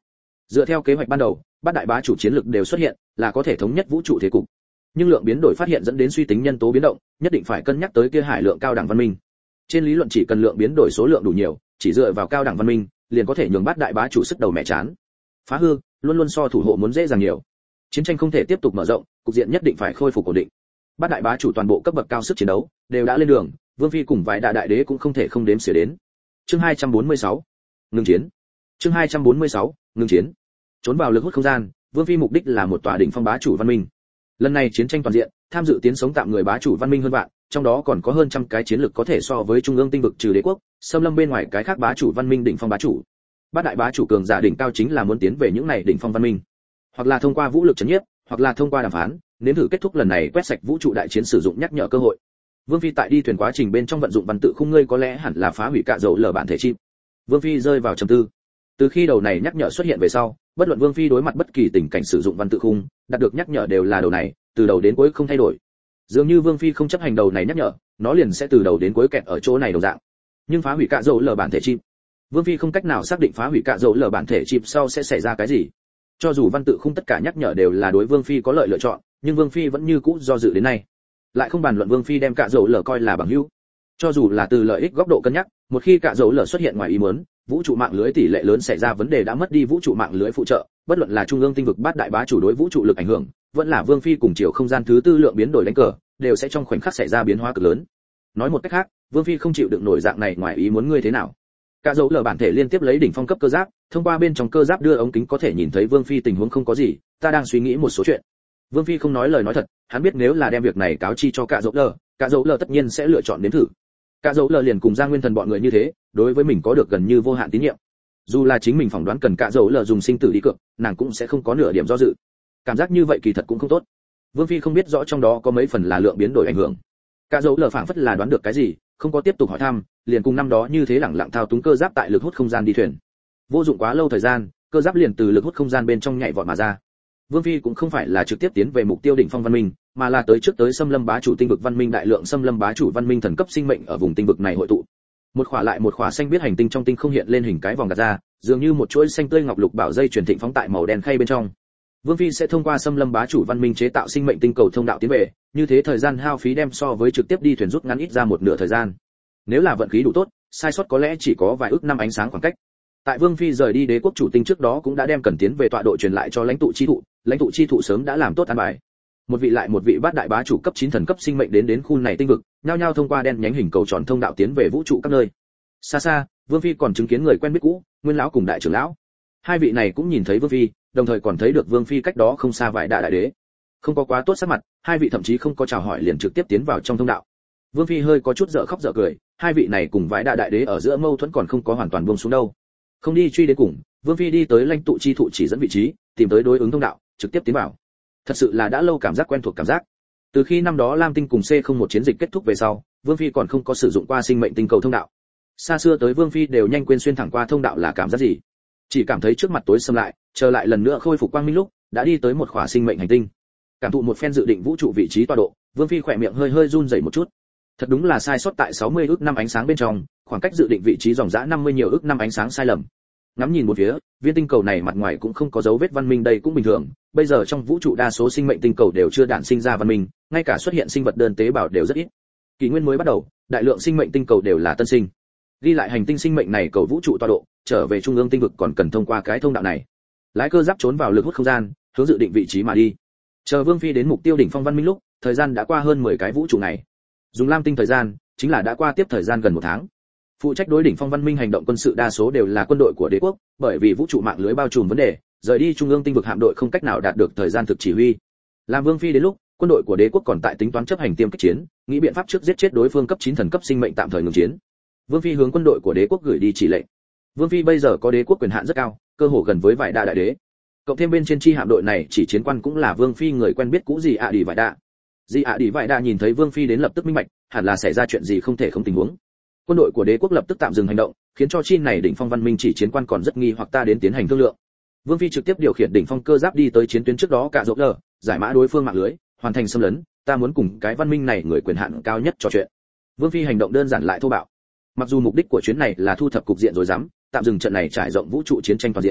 Dựa theo kế hoạch ban đầu, bát đại bá chủ chiến lực đều xuất hiện, là có thể thống nhất vũ trụ thế cục. Nhưng lượng biến đổi phát hiện dẫn đến suy tính nhân tố biến động, nhất định phải cân nhắc tới kia hải lượng cao đẳng văn minh. Trên lý luận chỉ cần lượng biến đổi số lượng đủ nhiều, chỉ dựa vào cao đẳng văn minh, liền có thể nhường bát đại bá chủ sức đầu mẹ chán. Phá hư, luôn luôn so thủ hộ muốn dễ dàng nhiều. Chiến tranh không thể tiếp tục mở rộng, cục diện nhất định phải khôi phục ổn định. Bát đại bá chủ toàn bộ cấp bậc cao sức chiến đấu đều đã lên đường, Vương Phi cùng vài đại đế cũng không thể không đếm xỉa đến. Chương 246, ngừng chiến. Chương 246, ngừng chiến. Trốn vào lực hút không gian, Vương Phi mục đích là một tòa đỉnh phong bá chủ văn minh. Lần này chiến tranh toàn diện, tham dự tiến sống tạm người bá chủ văn minh hơn vạn, trong đó còn có hơn trăm cái chiến lược có thể so với trung ương tinh vực trừ đế quốc, xâm lâm bên ngoài cái khác bá chủ văn minh đỉnh phong bá chủ. Bát đại bá chủ cường giả đỉnh cao chính là muốn tiến về những này đỉnh phong văn minh, hoặc là thông qua vũ lực trấn nhiếp, hoặc là thông qua đàm phán, nếm thử kết thúc lần này quét sạch vũ trụ đại chiến sử dụng nhắc nhở cơ hội. Vương Phi tại đi thuyền quá trình bên trong vận dụng văn tự khung ngươi có lẽ hẳn là phá hủy cạ dầu lở bản thể chim. Vương Phi rơi vào trầm tư. Từ khi đầu này nhắc nhở xuất hiện về sau, bất luận Vương Phi đối mặt bất kỳ tình cảnh sử dụng văn tự khung, đạt được nhắc nhở đều là đầu này, từ đầu đến cuối không thay đổi. Dường như Vương Phi không chấp hành đầu này nhắc nhở, nó liền sẽ từ đầu đến cuối kẹt ở chỗ này đồng dạng. Nhưng phá hủy cạ dầu lở bản thể chim, Vương Phi không cách nào xác định phá hủy cạ dầu lở bản thể chim sau sẽ xảy ra cái gì. Cho dù văn tự khung tất cả nhắc nhở đều là đối Vương Phi có lợi lựa chọn, nhưng Vương Phi vẫn như cũ do dự đến nay. Lại không bàn luận Vương Phi đem cạ dầu lở coi là bằng hữu. Cho dù là từ lợi ích góc độ cân nhắc, một khi cạ dầu lở xuất hiện ngoài ý muốn, vũ trụ mạng lưới tỷ lệ lớn xảy ra vấn đề đã mất đi vũ trụ mạng lưới phụ trợ, bất luận là trung ương tinh vực bát đại bá chủ đối vũ trụ lực ảnh hưởng, vẫn là Vương Phi cùng chiều không gian thứ tư lượng biến đổi đánh cờ, đều sẽ trong khoảnh khắc xảy ra biến hóa cực lớn. Nói một cách khác, Vương Phi không chịu đựng nổi dạng này ngoài ý muốn ngươi thế nào? Cạ dầu lở bản thể liên tiếp lấy đỉnh phong cấp cơ giáp, thông qua bên trong cơ giáp đưa ống kính có thể nhìn thấy Vương Phi tình huống không có gì, ta đang suy nghĩ một số chuyện. Vương Phi không nói lời nói thật, hắn biết nếu là đem việc này cáo chi cho cạ dầu lở tất nhiên sẽ lựa chọn nếm thử. Cạ dầu lở liền cùng Giang Nguyên Thần bọn người như thế, đối với mình có được gần như vô hạn tín nhiệm. Dù là chính mình phỏng đoán cần cạ dầu lở dùng sinh tử đi cược, nàng cũng sẽ không có nửa điểm do dự. Cảm giác như vậy kỳ thật cũng không tốt. Vương Phi không biết rõ trong đó có mấy phần là lượng biến đổi ảnh hưởng. Cạ dầu lở phảng phất là đoán được cái gì, không có tiếp tục hỏi thăm, liền cùng năm đó như thế lẳng lặng thao túng cơ giáp tại lực hút không gian đi thuyền. Vô dụng quá lâu thời gian, cơ giáp liền từ lực hút không gian bên trong nhảy vọt mà ra. Vương Phi cũng không phải là trực tiếp tiến về mục tiêu đỉnh phong văn minh, mà là tới xâm lâm bá chủ tinh vực văn minh đại lượng xâm lâm bá chủ văn minh thần cấp sinh mệnh ở vùng tinh vực này hội tụ. Một khỏa lại một khỏa xanh biết hành tinh trong tinh không hiện lên hình cái vòng đặt ra, dường như một chuỗi xanh tươi ngọc lục bảo dây truyền thịnh phóng tại màu đen khay bên trong. Vương Phi sẽ thông qua xâm lâm bá chủ văn minh chế tạo sinh mệnh tinh cầu thông đạo tiến về, như thế thời gian hao phí đem so với trực tiếp đi thuyền rút ngắn ít ra một nửa thời gian. Nếu là vận khí đủ tốt, sai sót có lẽ chỉ có vài ức năm ánh sáng khoảng cách. Tại Vương Phi rời đi đế quốc chủ tinh trước đó cũng đã đem cần tiến về tọa độ truyền lại cho lãnh tụ chi thụ sớm đã làm tốt an bài. Một vị lại một vị bát đại bá chủ cấp 9 thần cấp sinh mệnh đến khu này tinh vực, nhao nhao thông qua đen nhánh hình cầu tròn thông đạo tiến về vũ trụ các nơi. Xa xa, Vương Phi còn chứng kiến người quen biết cũ, Nguyên lão cùng đại trưởng lão. Hai vị này cũng nhìn thấy Vương Phi, đồng thời còn thấy được Vương Phi cách đó không xa vài đại đế. Không có quá tốt sắc mặt, hai vị thậm chí không có chào hỏi liền trực tiếp tiến vào trong thông đạo. Vương Phi hơi có chút dở khóc dở cười, hai vị này cùng vài đại đế ở giữa mâu thuẫn còn không có hoàn toàn buông xuống đâu. Không đi truy đến cùng, Vương Phi đi tới lãnh tụ chi thụ chỉ dẫn vị trí, tìm tới đối ứng thông đạo, trực tiếp tiến vào. Thật sự là đã lâu cảm giác quen thuộc cảm giác. Từ khi năm đó Lam Tinh cùng C01 chiến dịch kết thúc về sau, Vương Phi còn không có sử dụng qua sinh mệnh tinh cầu thông đạo. Xa xưa tới Vương Phi đều nhanh quên xuyên thẳng qua thông đạo là cảm giác gì. Chỉ cảm thấy trước mặt tối sầm lại, chờ lại lần nữa khôi phục quang minh lúc, đã đi tới một khỏa sinh mệnh hành tinh. Cảm thụ một phen dự định vũ trụ vị trí tọa độ, Vương Phi khỏe miệng hơi run rẩy một chút. Thật đúng là sai sót tại 60 ức năm ánh sáng bên trong, khoảng cách dự định vị trí dòng dã 50 nhiều ức năm ánh sáng sai lầm. Ngắm nhìn một phía, viên tinh cầu này mặt ngoài cũng không có dấu vết văn minh đây cũng bình thường, bây giờ trong vũ trụ đa số sinh mệnh tinh cầu đều chưa đản sinh ra văn minh, ngay cả xuất hiện sinh vật đơn tế bào đều rất ít. Kỷ nguyên mới bắt đầu, đại lượng sinh mệnh tinh cầu đều là tân sinh. Ghi lại hành tinh sinh mệnh này cầu vũ trụ tọa độ, trở về trung ương tinh vực còn cần thông qua cái thông đạo này. Lái cơ giáp trốn vào lực hút không gian, hướng dự định vị trí mà đi. Chờ Vương Phi đến mục tiêu đỉnh phong văn minh lúc, thời gian đã qua hơn 10 cái vũ trụ ngày. Dùng Lam Tinh thời gian, chính là đã qua tiếp thời gian gần 1 tháng. Phụ trách đối đỉnh phong văn minh hành động quân sự đa số đều là quân đội của đế quốc, bởi vì vũ trụ mạng lưới bao trùm vấn đề, rời đi trung ương tinh vực hạm đội không cách nào đạt được thời gian thực chỉ huy. Làm Vương Phi đến lúc, quân đội của đế quốc còn tại tính toán chấp hành tiêm kích chiến, nghĩ biện pháp trước giết chết đối phương cấp 9 thần cấp sinh mệnh tạm thời ngừng chiến. Vương Phi hướng quân đội của đế quốc gửi đi chỉ lệnh. Vương Phi bây giờ có đế quốc quyền hạn rất cao, cơ hồ gần với vài đại đế. Cộng thêm bên trên chi hạm đội này chỉ chiến quan cũng là Vương Phi người quen biết cũ gì ạ đi vải đa. Di ạ đi vải đa nhìn thấy Vương Phi đến lập tức minh bạch, hẳn là xảy ra chuyện gì không thể không tình huống. Quân đội của đế quốc lập tức tạm dừng hành động, khiến cho chi này đỉnh phong văn minh chỉ chiến quan còn rất nghi hoặc ta đến tiến hành thương lượng. Vương Phi trực tiếp điều khiển đỉnh phong cơ giáp đi tới chiến tuyến trước đó cả rộng lờ, giải mã đối phương mạng lưới, hoàn thành xâm lấn, ta muốn cùng cái văn minh này người quyền hạn cao nhất trò chuyện. Vương Phi hành động đơn giản lại thô bạo. Mặc dù mục đích của chuyến này là thu thập cục diện rồi dám, tạm dừng trận này trải rộng vũ trụ chiến tranh toàn diện.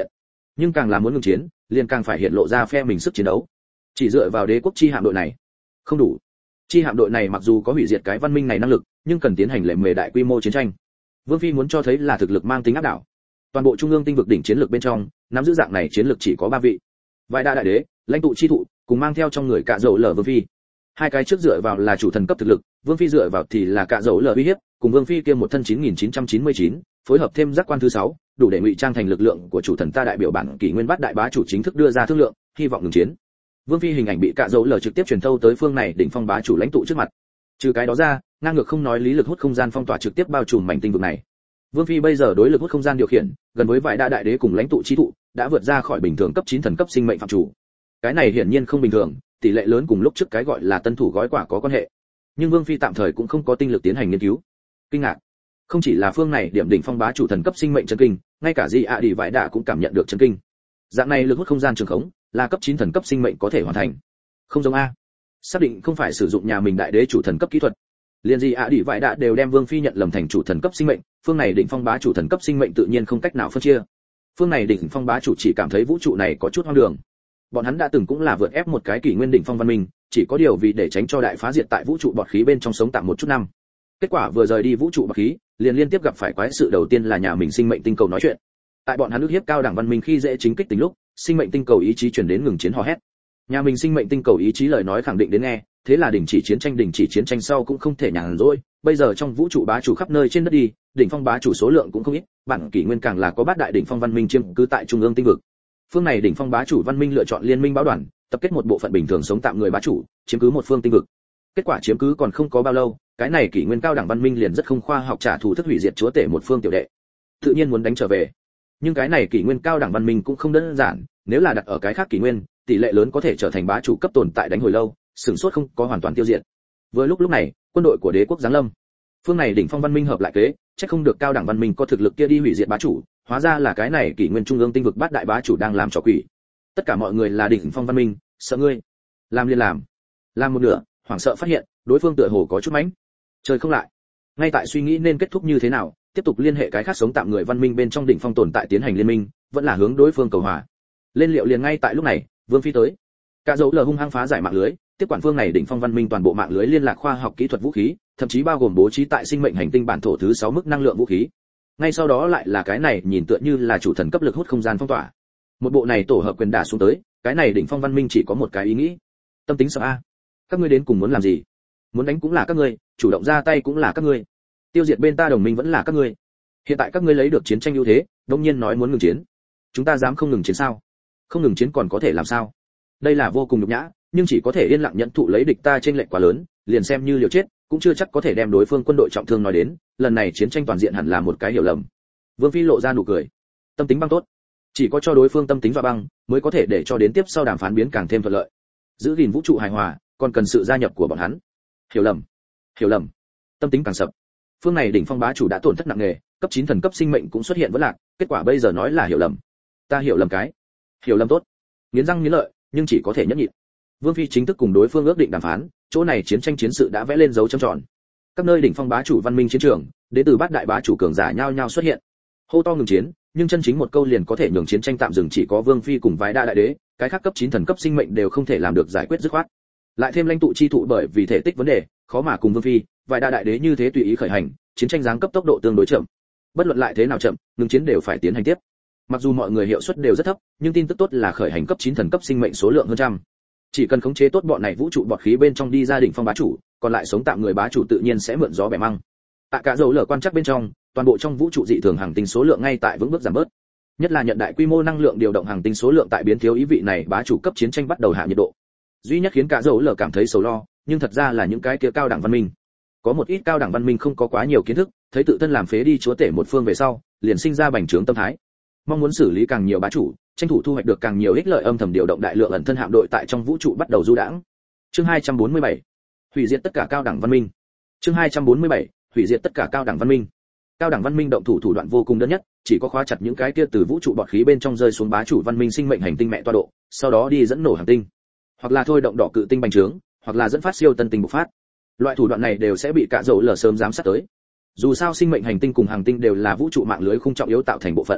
Nhưng càng là muốn ngừng chiến, liền càng phải hiện lộ ra phe mình sức chiến đấu. Chỉ dựa vào đế quốc chi hạm đội này không đủ. Chi hạm đội này mặc dù có hủy diệt cái văn minh này năng lực, nhưng cần tiến hành lệ mề đại quy mô chiến tranh. Vương Phi muốn cho thấy là thực lực mang tính áp đảo. Toàn bộ trung ương tinh vực đỉnh chiến lược bên trong, nắm giữ dạng này chiến lược chỉ có 3 vị. Vài đại đế, lãnh tụ chi thụ, cùng mang theo trong người Cạ Dầu Lở Vương Phi. Hai cái trước dựa vào là chủ thần cấp thực lực, Vương Phi dựa vào thì là Cạ Dầu Lở uy hiếp, cùng Vương Phi kia một thân 9999, phối hợp thêm giác quan thứ 6, đủ để ngụy trang thành lực lượng của chủ thần ta đại biểu bản kỷ nguyên bát đại bá chủ chính thức đưa ra thương lượng, hy vọng ngừng chiến. Vương Phi hình ảnh bị Cạ Dầu Lở trực tiếp truyền thâu tới phương này đỉnh phong bá chủ lãnh tụ trước mặt. Trừ cái đó ra, ngang ngược không nói lý lực hút không gian phong tỏa trực tiếp bao trùm mảnh tinh vực này. Vương Phi bây giờ đối lực hút không gian điều khiển, gần với vài đại đế cùng lãnh tụ chi thụ, đã vượt ra khỏi bình thường cấp 9 thần cấp sinh mệnh phạm chủ. Cái này hiển nhiên không bình thường, tỷ lệ lớn cùng lúc trước cái gọi là tân thủ gói quả có quan hệ. Nhưng Vương Phi tạm thời cũng không có tinh lực tiến hành nghiên cứu. Kinh ngạc. Không chỉ là phương này điểm đỉnh phong bá chủ thần cấp sinh mệnh chấn kinh, ngay cả Di ạ đi vải đạ cũng cảm nhận được chấn kinh. Dạng này lực hút không gian trường khống, là cấp 9 thần cấp sinh mệnh có thể hoàn thành. Không giống a. Xác định không phải sử dụng nhà mình đại đế chủ thần cấp kỹ thuật. Liên Di ạ đi vải đạ đều đem Vương Phi nhận lầm thành chủ thần cấp sinh mệnh, phương này đỉnh phong bá chủ thần cấp sinh mệnh tự nhiên không cách nào phân chia. Phương này đỉnh phong bá chủ chỉ cảm thấy vũ trụ này có chút hoang đường. Bọn hắn đã từng cũng là vượt ép một cái kỷ nguyên đỉnh phong văn minh, chỉ có điều vì để tránh cho đại phá diệt tại vũ trụ bọt khí bên trong sống tạm một chút năm. Kết quả vừa rời đi vũ trụ bọt khí, liền liên tiếp gặp phải quái sự đầu tiên là nhà mình sinh mệnh tinh cầu nói chuyện. Tại bọn hắn ức hiếp cao đẳng văn minh khi dễ chính kích tính lúc, sinh mệnh tinh cầu ý chí truyền đến ngừng chiến hò hét. Nhà mình sinh mệnh tinh cầu ý chí lời nói khẳng định đến nghe, thế là đình chỉ chiến tranh sau cũng không thể nhàn rỗi, bây giờ trong vũ trụ bá chủ khắp nơi trên đất đi, đỉnh phong bá chủ số lượng cũng không ít, bản kỷ nguyên càng là có bát đại đỉnh phong văn minh chiếm cứ tại trung ương tinh vực. Phương này đỉnh phong bá chủ văn minh lựa chọn liên minh báo đoàn, tập kết một bộ phận bình thường sống tạm người bá chủ, chiếm cứ một phương tinh vực. Kết quả chiếm cứ còn không có bao lâu, cái này kỷ nguyên cao đẳng văn minh liền rất không khoa học trả thù thức hủy diệt chúa tể một phương tiểu đệ. Tự nhiên muốn đánh trở về. Nhưng cái này kỷ nguyên cao đẳng văn minh cũng không đơn giản, nếu là đặt ở cái khác kỷ nguyên, tỷ lệ lớn có thể trở thành bá chủ cấp tồn tại đánh hồi lâu, sửng sốt không có hoàn toàn tiêu diệt. Vừa lúc này, quân đội của đế quốc giáng lâm. Phương này đỉnh phong văn minh hợp lại kế, chắc không được cao đẳng văn minh có thực lực kia đi hủy diệt bá chủ, hóa ra là cái này kỷ nguyên trung ương tinh vực bát đại bá chủ đang làm trò quỷ. Tất cả mọi người là đỉnh phong văn minh, sợ ngươi. Làm liền làm một nửa, hoảng sợ phát hiện, đối phương tựa hồ có chút mánh. Chơi không lại. Ngay tại suy nghĩ nên kết thúc như thế nào, tiếp tục liên hệ cái khác sống tạm người văn minh bên trong đỉnh phong tồn tại tiến hành liên minh, vẫn là hướng đối phương cầu hòa. Lên liệu liền ngay tại lúc này, Vương Phi tới. Cả dấu lờ hung hăng phá giải mạng lưới, tiếp quản phương này đỉnh phong văn minh toàn bộ mạng lưới liên lạc khoa học kỹ thuật vũ khí, thậm chí bao gồm bố trí tại sinh mệnh hành tinh bản thổ thứ 6 mức năng lượng vũ khí. Ngay sau đó lại là cái này nhìn tựa như là chủ thần cấp lực hút không gian phong tỏa. Một bộ này tổ hợp quyền đả xuống tới, cái này đỉnh phong văn minh chỉ có một cái ý nghĩ. Tâm tính sợ a. Các ngươi đến cùng muốn làm gì? Muốn đánh cũng là các ngươi, chủ động ra tay cũng là các ngươi. Tiêu diệt bên ta đồng minh vẫn là các ngươi. Hiện tại các ngươi lấy được chiến tranh ưu thế, đương nhiên nói muốn ngừng chiến. Chúng ta dám không ngừng chiến sao? Không ngừng chiến còn có thể làm sao? Đây là vô cùng nhục nhã, nhưng chỉ có thể yên lặng nhận thụ lấy địch ta trên lệch quá lớn, liền xem như liều chết, cũng chưa chắc có thể đem đối phương quân đội trọng thương nói đến, lần này chiến tranh toàn diện hẳn là một cái hiểu lầm. Vương Phi lộ ra nụ cười. Tâm tính băng tốt. Chỉ có cho đối phương tâm tính và băng, mới có thể để cho đến tiếp sau đàm phán biến càng thêm thuận lợi. Giữ gìn vũ trụ hài hòa, còn cần sự gia nhập của bọn hắn. Hiểu lầm. Tâm tính càng sập. Phương này đỉnh phong bá chủ đã tổn thất nặng nề, cấp 9 thần cấp sinh mệnh cũng xuất hiện vấn lạc, kết quả bây giờ nói là hiểu lầm. Ta hiểu lầm cái. Hiểu lầm tốt. Nghiến răng nghiến lợi, nhưng chỉ có thể nhẫn nhịn. Vương Phi chính thức cùng đối phương ước định đàm phán, chỗ này chiến tranh chiến sự đã vẽ lên dấu chấm tròn. Các nơi đỉnh phong bá chủ văn minh chiến trường, đến từ bát đại bá chủ cường giả nhao nhao xuất hiện. Hô to ngừng chiến, nhưng chân chính một câu liền có thể nhường chiến tranh tạm dừng chỉ có Vương Phi cùng vài đại đế, cái khác cấp 9 thần cấp sinh mệnh đều không thể làm được giải quyết dứt khoát. Lại thêm lãnh tụ chi thụ bởi vì thể tích vấn đề, khó mà cùng Vương Phi, vài đại đế như thế tùy ý khởi hành, chiến tranh giáng cấp tốc độ tương đối chậm. Bất luận lại thế nào chậm, ngừng chiến đều phải tiến hành tiếp. Mặc dù mọi người hiệu suất đều rất thấp, nhưng tin tức tốt là khởi hành cấp 9 thần cấp sinh mệnh số lượng hơn trăm. Chỉ cần khống chế tốt bọn này vũ trụ bọt khí bên trong đi ra đỉnh phong bá chủ, còn lại sống tạm người bá chủ tự nhiên sẽ mượn gió bẻ măng. Tại cả dầu lở quan chắc bên trong, toàn bộ trong vũ trụ dị thường hành tinh số lượng ngay tại vững bước giảm bớt. Nhất là nhận đại quy mô năng lượng điều động hành tinh số lượng tại biến thiếu ý vị này bá chủ cấp chiến tranh bắt đầu hạ nhiệt độ. Duy nhất khiến cả dầu lở cảm thấy sầu lo, nhưng thật ra là những cái kia cao đẳng văn minh. Có một ít cao đẳng văn minh không có quá nhiều kiến thức, thấy tự thân làm phế đi chúa tể một phương về sau, liền sinh ra bành trướng tâm thái. Mong muốn xử lý càng nhiều bá chủ, tranh thủ thu hoạch được càng nhiều ích lợi, âm thầm điều động đại lượng ẩn thân hạm đội tại trong vũ trụ bắt đầu du đãng. Chương 247. Hủy diệt tất cả cao đẳng văn minh. Chương 247. Hủy diệt tất cả cao đẳng văn minh. Cao đẳng văn minh động thủ đoạn vô cùng đơn nhất, chỉ có khóa chặt những cái kia từ vũ trụ bọt khí bên trong rơi xuống bá chủ văn minh sinh mệnh hành tinh mẹ toa độ, sau đó đi dẫn nổ hành tinh, hoặc là thôi động đỏ cự tinh bành trướng, hoặc là dẫn phát siêu tân tinh bộc phát. Loại thủ đoạn này đều sẽ bị cả dầu lở sớm giám sát tới. Dù sao sinh mệnh hành tinh cùng hành tinh đều là vũ trụ mạng lưới khung trọng yếu tạo thành bộ phận.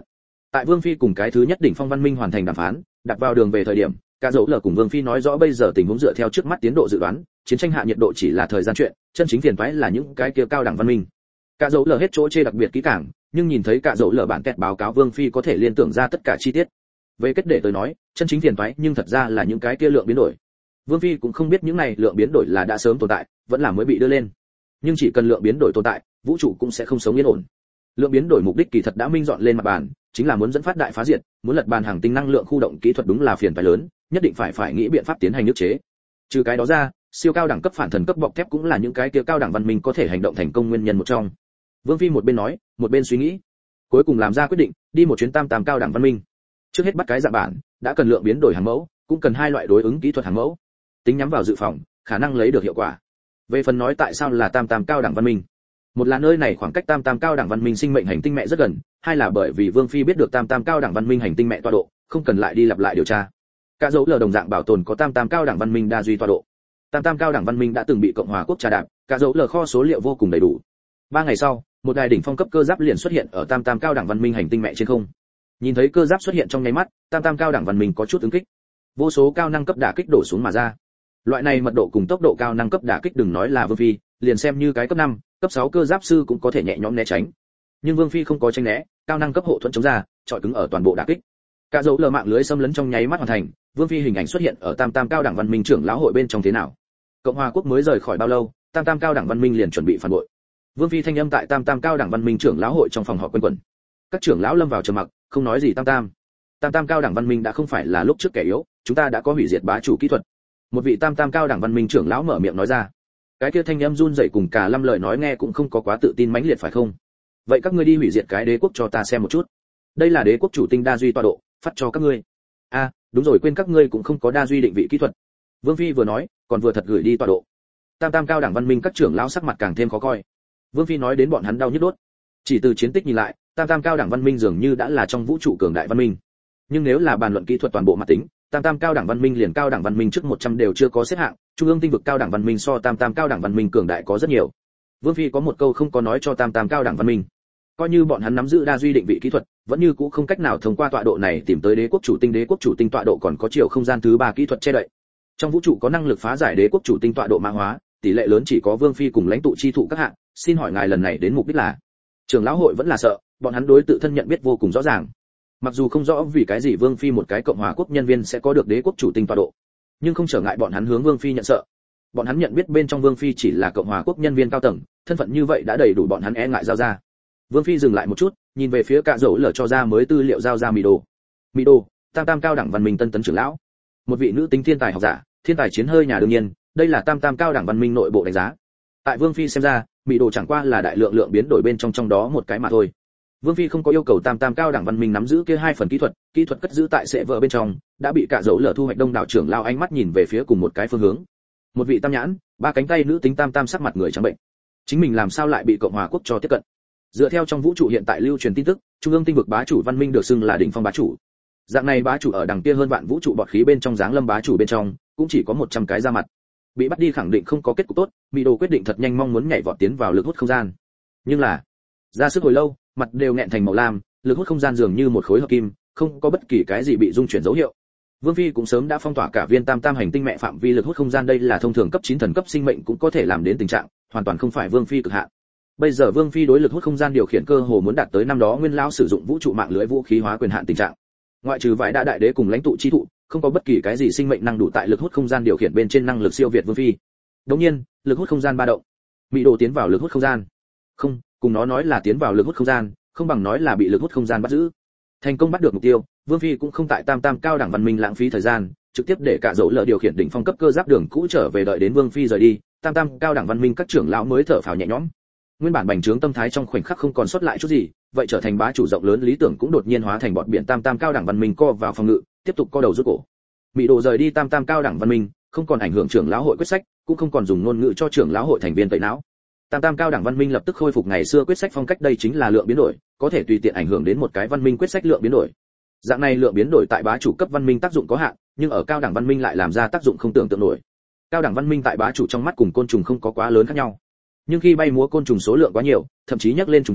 Tại Vương Phi cùng cái thứ nhất đỉnh phong văn minh hoàn thành đàm phán, đặt vào đường về thời điểm, cả dấu lờ cùng Vương Phi nói rõ bây giờ tình huống dựa theo trước mắt tiến độ dự đoán, chiến tranh hạ nhiệt độ chỉ là thời gian chuyện, chân chính phiền toái là những cái kia cao đẳng văn minh. Cả dấu lờ hết chỗ chê đặc biệt kỹ càng, nhưng nhìn thấy cả dấu lờ bản kẹt báo cáo Vương Phi có thể liên tưởng ra tất cả chi tiết. Về kết để tôi nói, chân chính phiền toái nhưng thật ra là những cái kia lượng biến đổi. Vương Phi cũng không biết những này lượng biến đổi là đã sớm tồn tại, vẫn là mới bị đưa lên. Nhưng chỉ cần lượng biến đổi tồn tại, vũ trụ cũng sẽ không sống yên ổn. Lượng biến đổi mục đích kỳ thật đã minh dọn lên mặt bàn, chính là muốn dẫn phát đại phá diệt, muốn lật bàn hàng tinh năng lượng khu động kỹ thuật đúng là phiền toái lớn, nhất định phải nghĩ biện pháp tiến hành ức chế. Trừ cái đó ra, siêu cao đẳng cấp phản thần cấp bọc thép cũng là những cái kia cao đẳng văn minh có thể hành động thành công nguyên nhân một trong. Vương Phi một bên nói, một bên suy nghĩ, cuối cùng làm ra quyết định, đi một chuyến tam cao đẳng văn minh. Trước hết bắt cái dạng bản, đã cần lượng biến đổi hàng mẫu, cũng cần hai loại đối ứng kỹ thuật hàng mẫu. Tính nhắm vào dự phòng, khả năng lấy được hiệu quả. Về phần nói tại sao là tam cao đẳng văn minh, một là nơi này khoảng cách tam cao đẳng văn minh sinh mệnh hành tinh mẹ rất gần, hai là bởi vì Vương Phi biết được tam cao đẳng văn minh hành tinh mẹ tọa độ, không cần lại đi lặp lại điều tra. Cả dấu lờ đồng dạng bảo tồn có tam cao đẳng văn minh đa duy tọa độ. Tam cao đẳng văn minh đã từng bị Cộng hòa quốc trà đạp, cả dấu lờ kho số liệu vô cùng đầy đủ. 3 ngày sau, một đài đỉnh phong cấp cơ giáp liền xuất hiện ở tam cao đẳng văn minh hành tinh mẹ trên không. Nhìn thấy cơ giáp xuất hiện trong nháy mắt, tam cao đẳng văn minh có chút ứng kích. Vô số cao năng cấp đả kích đổ xuống mà ra. Loại này mật độ cùng tốc độ cao năng cấp đả kích đừng nói là Vương Phi, liền xem như cái cấp 5, cấp 6 cơ giáp sư cũng có thể nhẹ nhõm né tránh. Nhưng Vương Phi không có tránh né, cao năng cấp hộ thuẫn chống ra, chọi cứng ở toàn bộ đả kích. Cả dấu lờ mạng lưới xâm lấn trong nháy mắt hoàn thành, Vương Phi hình ảnh xuất hiện ở tam cao đẳng văn minh trưởng lão hội bên trong thế nào? Cộng hòa quốc mới rời khỏi bao lâu, tam cao đẳng văn minh liền chuẩn bị phản bội. Vương Phi thanh âm tại tam cao đẳng văn minh trưởng lão hội trong phòng họp quanh quẩn. Các trưởng lão lâm vào trầm mặc, không nói gì tam cao đẳng văn minh đã không phải là lúc trước kẻ yếu, chúng ta đã có hủy diệt bá chủ kỹ thuật. Một vị tam cao đẳng văn minh trưởng lão mở miệng nói ra. Cái kia thanh âm run rẩy cùng cả lâm lời nói nghe cũng không có quá tự tin mãnh liệt phải không? Vậy các ngươi đi hủy diệt cái đế quốc cho ta xem một chút. Đây là đế quốc chủ tinh đa duy tọa độ, phát cho các ngươi. Đúng rồi, quên các ngươi cũng không có đa duy định vị kỹ thuật. Vương Phi vừa nói, còn vừa thật gửi đi tọa độ. Tam cao đẳng văn minh các trưởng lão sắc mặt càng thêm khó coi. Vương Phi nói đến bọn hắn đau nhức đốt. Chỉ từ chiến tích nhìn lại, tam cao đẳng văn minh dường như đã là trong vũ trụ cường đại văn minh. Nhưng nếu là bàn luận kỹ thuật toàn bộ mặt tính, tam cao đẳng văn minh liền cao đẳng văn minh trước 100 đều chưa có xếp hạng, trung ương tinh vực cao đẳng văn minh so tam cao đẳng văn minh cường đại có rất nhiều. Vương Phi có một câu không có nói cho tam cao đẳng văn minh. Coi như bọn hắn nắm giữ đa duy định vị kỹ thuật, vẫn như cũ không cách nào thông qua tọa độ này tìm tới đế quốc chủ tinh tọa độ còn có chiều không gian thứ 3 kỹ thuật che đậy. Trong vũ trụ có năng lực phá giải đế quốc chủ tinh tọa độ mã hóa, tỷ lệ lớn chỉ có Vương Phi cùng lãnh tụ chi thụ các hạng, xin hỏi ngài lần này đến mục đích là? Trưởng lão hội vẫn là sợ, bọn hắn đối tự thân nhận biết vô cùng rõ ràng. Mặc dù không rõ vì cái gì Vương Phi một cái Cộng hòa quốc nhân viên sẽ có được đế quốc chủ tinh tọa độ, nhưng không trở ngại bọn hắn hướng Vương Phi nhận sợ. Bọn hắn nhận biết bên trong Vương Phi chỉ là Cộng hòa quốc nhân viên cao tầng, thân phận như vậy đã đầy đủ bọn hắn e ngại giao ra. Vương Phi dừng lại một chút, nhìn về phía Cả Dỗ lở cho ra mới tư liệu giao ra Mị Đồ, tam cao đẳng văn minh tân tấn trưởng lão, một vị nữ tính thiên tài học giả, thiên tài chiến hơi nhà đương nhiên, đây là tam cao đẳng văn minh nội bộ đánh giá. Tại Vương Phi xem ra, Mị Đồ chẳng qua là đại lượng biến đổi bên trong đó một cái mà thôi. Vương Phi không có yêu cầu tam cao đẳng văn minh nắm giữ kia 2 phần kỹ thuật cất giữ tại sệ vợ bên trong, đã bị Cả Dỗ lở thu hoạch đông đảo trưởng lão ánh mắt nhìn về phía cùng một cái phương hướng. Một vị tam nhãn, 3 cánh tay nữ tính tam sắc mặt người trắng bệnh. Chính mình làm sao lại bị Cộng hòa quốc cho tiếp cận? Dựa theo trong vũ trụ hiện tại lưu truyền tin tức, trung ương tinh vực bá chủ văn minh được xưng là đỉnh phong bá chủ. Dạng này bá chủ ở đằng kia hơn vạn vũ trụ bọt khí bên trong dáng lâm bá chủ bên trong, cũng chỉ có 100 cái ra mặt. Bị bắt đi khẳng định không có kết cục tốt, Mị Đồ quyết định thật nhanh mong muốn nhảy vọt tiến vào lực hút không gian. Nhưng là, ra sức hồi lâu, mặt đều nghẹn thành màu lam, lực hút không gian dường như một khối hợp kim, không có bất kỳ cái gì bị dung chuyển dấu hiệu. Vương Phi cũng sớm đã phong tỏa cả viên tam hành tinh mẹ phạm vi lực hút không gian, đây là thông thường cấp 9 thần cấp sinh mệnh cũng có thể làm đến tình trạng, hoàn toàn không phải Vương Phi cực hạn. Bây giờ Vương Phi đối lực hút không gian điều khiển cơ hồ muốn đạt tới năm đó Nguyên lão sử dụng vũ trụ mạng lưới vũ khí hóa quyền hạn tình trạng. Ngoại trừ vài đại đế cùng lãnh tụ chi thụ, không có bất kỳ cái gì sinh mệnh năng đủ tại lực hút không gian điều khiển bên trên năng lực siêu việt Vương Phi. Đương nhiên, lực hút không gian ba động. Mị Đồ tiến vào lực hút không gian. Không, cùng nó nói là tiến vào lực hút không gian, không bằng nói là bị lực hút không gian bắt giữ. Thành công bắt được mục tiêu, Vương Phi cũng không tại tam cao đẳng văn minh lãng phí thời gian, trực tiếp để Cả Dỗ lở điều khiển đỉnh phong cấp cơ giáp đường cũ trở về, đợi đến Vương Phi rời đi, tam cao đẳng văn minh các trưởng lão mới thở phào nhẹ nhõm. Nguyên bản bành trướng tâm thái trong khoảnh khắc không còn sót lại chút gì, vậy trở thành bá chủ rộng lớn lý tưởng cũng đột nhiên hóa thành bọt biển. Tam cao đẳng văn minh co vào phòng ngự, tiếp tục co đầu rút cổ. Mị Đồ rời đi tam cao đẳng văn minh, không còn ảnh hưởng trưởng lão hội quyết sách, cũng không còn dùng ngôn ngữ cho trưởng lão hội thành viên tẩy não. Tam cao đẳng văn minh lập tức khôi phục ngày xưa quyết sách phong cách, đây chính là lượng biến đổi, có thể tùy tiện ảnh hưởng đến một cái văn minh quyết sách lượng biến đổi. Dạng này lượng biến đổi tại bá chủ cấp văn minh tác dụng có hạn, nhưng ở cao đẳng văn minh lại làm ra tác dụng không tưởng tượng nổi. Cao đẳng văn minh tại bá chủ trong mắt cùng côn trùng không có quá lớn khác nhau. Nhưng khi bay múa côn trùng số lượng quá nhiều, thậm chí nhắc lên trùng thai,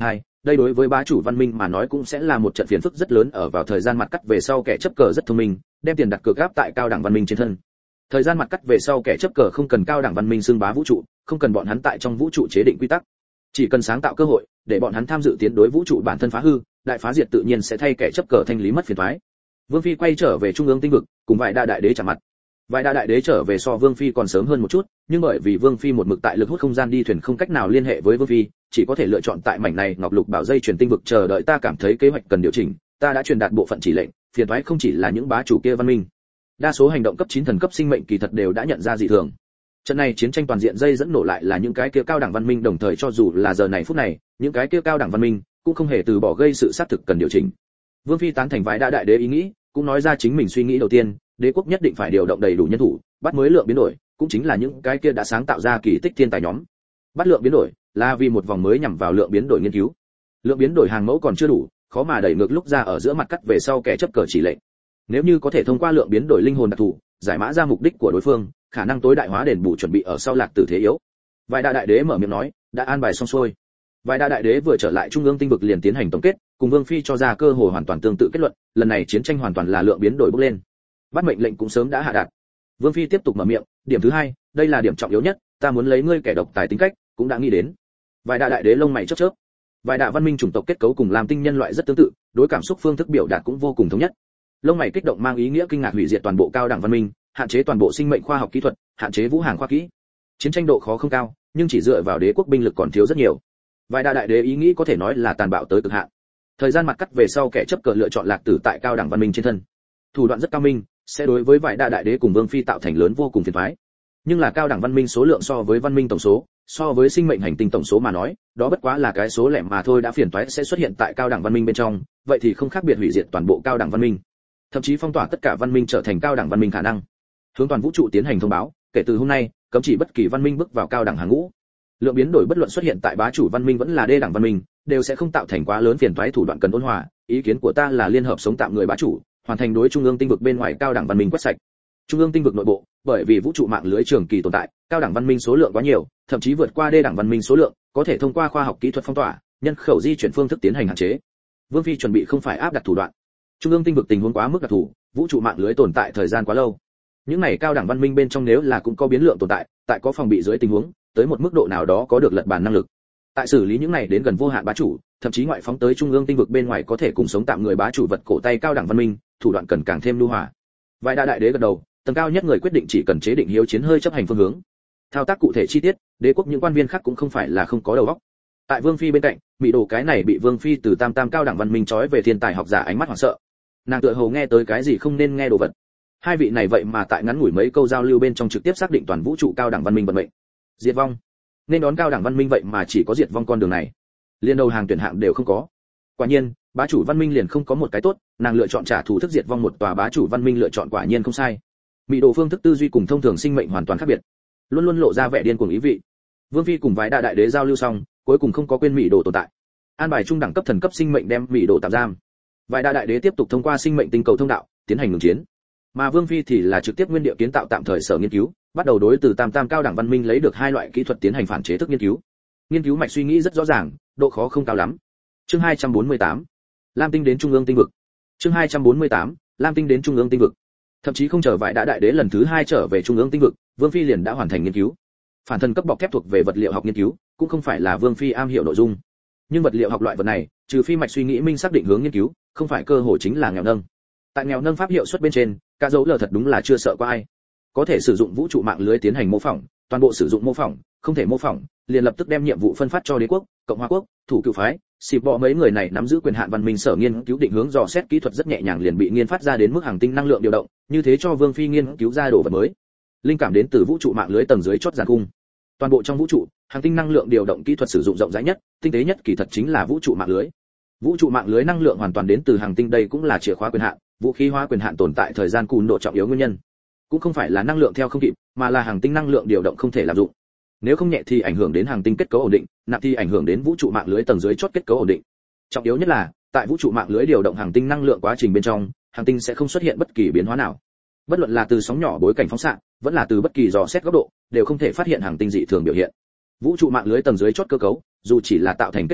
đây đối với bá chủ văn minh mà nói cũng sẽ là một trận phiền phức rất lớn. Ở vào thời gian mặt cắt về sau, kẻ chấp cờ rất thông minh, đem tiền đặt cược gáp tại cao đẳng văn minh trên thân. Thời gian mặt cắt về sau, kẻ chấp cờ không cần cao đẳng văn minh xưng bá vũ trụ, không cần bọn hắn tại trong vũ trụ chế định quy tắc, chỉ cần sáng tạo cơ hội để bọn hắn tham dự tiến đối vũ trụ bản thân phá hư, đại phá diệt tự nhiên sẽ thay kẻ chấp cờ thanh lý mất phiền toái. Vương Phi quay trở về trung ương tinh vực, cùng Vài Đa đại đế chạm mặt. Vài Đa đại đế trở về so Vương Phi còn sớm hơn một chút, nhưng bởi vì Vương Phi một mực tại lực hút không gian đi thuyền không cách nào liên hệ với Vương Phi, chỉ có thể lựa chọn tại mảnh này ngọc lục bảo dây truyền tinh vực chờ đợi. Ta cảm thấy kế hoạch cần điều chỉnh, ta đã truyền đạt bộ phận chỉ lệnh, phiền toái không chỉ là những bá chủ kia văn minh. Đa số hành động cấp 9 thần cấp sinh mệnh kỳ thật đều đã nhận ra dị thường. Trận này chiến tranh toàn diện dây dẫn nổ lại là những cái kia cao đẳng văn minh, đồng thời cho dù là giờ này phút này, những cái kia cao đẳng văn minh cũng không hề từ bỏ gây sự xác thực cần điều chỉnh. Vương Phi tán thành Vài Đa đại đế ý nghĩ, cũng nói ra chính mình suy nghĩ đầu tiên, đế quốc nhất định phải điều động đầy đủ nhân thủ, bắt mới lượng biến đổi, cũng chính là những cái kia đã sáng tạo ra kỳ tích thiên tài nhóm. Bắt lượng biến đổi là vì một vòng mới nhằm vào lượng biến đổi nghiên cứu. Lượng biến đổi hàng mẫu còn chưa đủ, khó mà đẩy ngược lúc ra ở giữa mặt cắt về sau kẻ chấp cờ chỉ lệnh. Nếu như có thể thông qua lượng biến đổi linh hồn đặc thù, giải mã ra mục đích của đối phương, khả năng tối đại hóa đền bù chuẩn bị ở sau lạc tử thế yếu. Vài Đa đại đế mở miệng nói, đã an bài xong xuôi. Vài Đa đại đế vừa trở lại trung ương tinh vực liền tiến hành tổng kết, cùng Vương Phi cho ra cơ hội hoàn toàn tương tự kết luận, lần này chiến tranh hoàn toàn là lượng biến đổi bốc lên. Bắt mệnh lệnh cũng sớm đã hạ đạt. Vương Phi tiếp tục mở miệng, điểm thứ hai, đây là điểm trọng yếu nhất, ta muốn lấy ngươi kẻ độc tài tính cách, cũng đã nghĩ đến. Vài Đa đại đế lông mày chớp chớp. Vài Đa văn minh chủng tộc kết cấu cùng làm tinh nhân loại rất tương tự, đối cảm xúc phương thức biểu đạt cũng vô cùng thống nhất. Lông mày kích động mang ý nghĩa kinh ngạc hủy diệt toàn bộ cao đẳng văn minh, hạn chế toàn bộ sinh mệnh khoa học kỹ thuật, hạn chế vũ hàng khoa kỹ. Chiến tranh độ khó không cao, nhưng chỉ dựa vào đế quốc binh lực còn thiếu rất nhiều. Vài Đa đại đế ý nghĩ có thể nói là tàn bạo tới cực hạn. Thời gian mặt cắt về sau, kẻ chấp cờ lựa chọn lạc tử tại cao đẳng văn minh trên thân. Thủ đoạn rất cao minh, sẽ đối với Vài Đa đại đế cùng Vương Phi tạo thành lớn vô cùng phiền toái. Nhưng là cao đẳng văn minh số lượng so với văn minh tổng số, so với sinh mệnh hành tinh tổng số mà nói, đó bất quá là cái số lẻ mà thôi. Đã phiền toái sẽ xuất hiện tại cao đẳng văn minh bên trong, vậy thì không khác biệt hủy diệt toàn bộ cao đẳng văn minh, thậm chí phong tỏa tất cả văn minh trở thành cao đẳng văn minh khả năng. Hướng toàn vũ trụ tiến hành thông báo, kể từ hôm nay, cấm chỉ bất kỳ văn minh bước vào cao đẳng hàng ngũ. Lượng biến đổi bất luận xuất hiện tại bá chủ văn minh vẫn là đê đẳng văn minh, đều sẽ không tạo thành quá lớn phiền toái. Thủ đoạn cần ôn hòa, ý kiến của ta là liên hợp sống tạm người bá chủ, hoàn thành đối trung ương tinh vực bên ngoài cao đẳng văn minh quét sạch. Trung ương tinh vực nội bộ, bởi vì vũ trụ mạng lưới trường kỳ tồn tại, cao đẳng văn minh số lượng quá nhiều, thậm chí vượt qua đê đẳng văn minh số lượng, có thể thông qua khoa học kỹ thuật phong tỏa, nhân khẩu di chuyển phương thức tiến hành hạn chế. Vương Phi chuẩn bị không phải áp đặt thủ đoạn. Trung ương tinh vực tình huống quá mức đặc thù, vũ trụ mạng lưới tồn tại thời gian quá lâu. Những này cao đẳng văn minh bên trong nếu là cũng có biến lượng tồn tại, tại có phòng bị dưới tình huống, tới một mức độ nào đó có được lật bàn năng lực. Tại xử lý những này đến gần vô hạn bá chủ, thậm chí ngoại phóng tới trung ương tinh vực bên ngoài có thể cùng sống tạm người bá chủ vật cổ tay cao đẳng văn minh, thủ đoạn cần càng thêm lưu hòa. Vài Đa đại đế gật đầu, tầng cao nhất người quyết định chỉ cần chế định hiếu chiến hơi chấp hành phương hướng. Thao tác cụ thể chi tiết, đế quốc những quan viên khác cũng không phải là không có đầu óc. Tại Vương Phi bên cạnh, Mỹ Đồ cái này bị Vương Phi từ tam cao đẳng văn minh trói về thiên tài học giả ánh mắt hoảng sợ. Nàng tựa hồ nghe tới cái gì không nên nghe đồ vật. Hai vị này vậy mà tại ngắn ngủi mấy câu giao lưu bên trong trực tiếp xác định toàn vũ trụ cao đẳng văn minh vận mệnh. Diệt vong. Nên đón cao đẳng văn minh vậy mà chỉ có diệt vong con đường này. Liên đầu hàng tuyển hạng đều không có. Quả nhiên, bá chủ văn minh liền không có một cái tốt, nàng lựa chọn trả thù thức diệt vong một tòa bá chủ văn minh lựa chọn quả nhiên không sai. Mỹ Đồ phương thức tư duy cùng thông thường sinh mệnh hoàn toàn khác biệt, luôn luôn lộ ra vẻ điên cuồng ý vị. Vương Phi cùng Vài Đa đại đế giao lưu xong, cuối cùng không có quên Mỹ Đồ tồn tại. An bài trung đẳng cấp thần cấp sinh mệnh đem Mỹ Đồ tạm giam. Vài Đa đại đế tiếp tục thông qua sinh mệnh tinh cầu thông đạo tiến hành ngừng chiến, mà Vương Phi thì là trực tiếp nguyên địa kiến tạo tạm thời sở nghiên cứu, bắt đầu đối từ tam cao đẳng văn minh lấy được hai loại kỹ thuật tiến hành phản chế thức nghiên cứu. Nghiên cứu mạch suy nghĩ rất rõ ràng, độ khó không cao lắm. Chương 248. Lam tinh đến trung ương tinh vực. Chương 248. Lam tinh đến trung ương tinh vực. Thậm chí không chờ Vài Đa đại đế lần thứ hai trở về trung ương tinh vực, Vương Phi liền đã hoàn thành nghiên cứu. Phản thân cấp bọc thép thuộc về vật liệu học nghiên cứu, cũng không phải là Vương Phi am hiểu nội dung. Nhưng vật liệu học loại vật này, trừ phi mạch suy nghĩ minh xác định hướng nghiên cứu, không phải cơ hội chính là nghèo nâng. Tại nghèo nâng pháp hiệu suất bên trên, cả dấu lờ thật đúng là chưa sợ qua ai. Có thể sử dụng vũ trụ mạng lưới tiến hành mô phỏng, toàn bộ sử dụng mô phỏng, không thể mô phỏng, liền lập tức đem nhiệm vụ phân phát cho đế quốc, cộng hòa quốc, thủ cựu phái, xịp bọ mấy người này nắm giữ quyền hạn văn minh sở nghiên cứu định hướng dò xét kỹ thuật rất nhẹ nhàng liền bị nghiên phát ra đến mức hàng tinh năng lượng điều động, như thế cho Vương Phi nghiên cứu ra đồ vật mới. Linh cảm đến từ vũ trụ mạng lưới tầng dưới chót giàn cung. Toàn bộ trong vũ trụ, hàng tinh năng lượng điều động kỹ thuật sử dụng rộng rãi nhất, tinh tế nhất kỳ thật chính là vũ trụ mạng lưới. Vũ trụ mạng lưới năng lượng hoàn toàn đến từ hàng tinh, đây cũng là chìa khóa quyền hạn, vũ khí hóa quyền hạn tồn tại thời gian cùn độ trọng yếu nguyên nhân. Cũng không phải là năng lượng theo không kịp, mà là hàng tinh năng lượng điều động không thể lạm dụng. Nếu không nhẹ thì ảnh hưởng đến hàng tinh kết cấu ổn định, nặng thì ảnh hưởng đến vũ trụ mạng lưới tầng dưới chót kết cấu ổn định. Trọng yếu nhất là, tại vũ trụ mạng lưới điều động hàng tinh năng lượng quá trình bên trong, hàng tinh sẽ không xuất hiện bất kỳ biến hóa nào. Bất luận là từ sóng nhỏ bối cảnh phóng xạ, vẫn là từ bất kỳ dò xét góc độ, đều không thể phát hiện hàng tinh dị thường biểu hiện. Vũ trụ mạng lưới tầng dưới chót cơ cấu, dù chỉ là tạo thành kết cấu,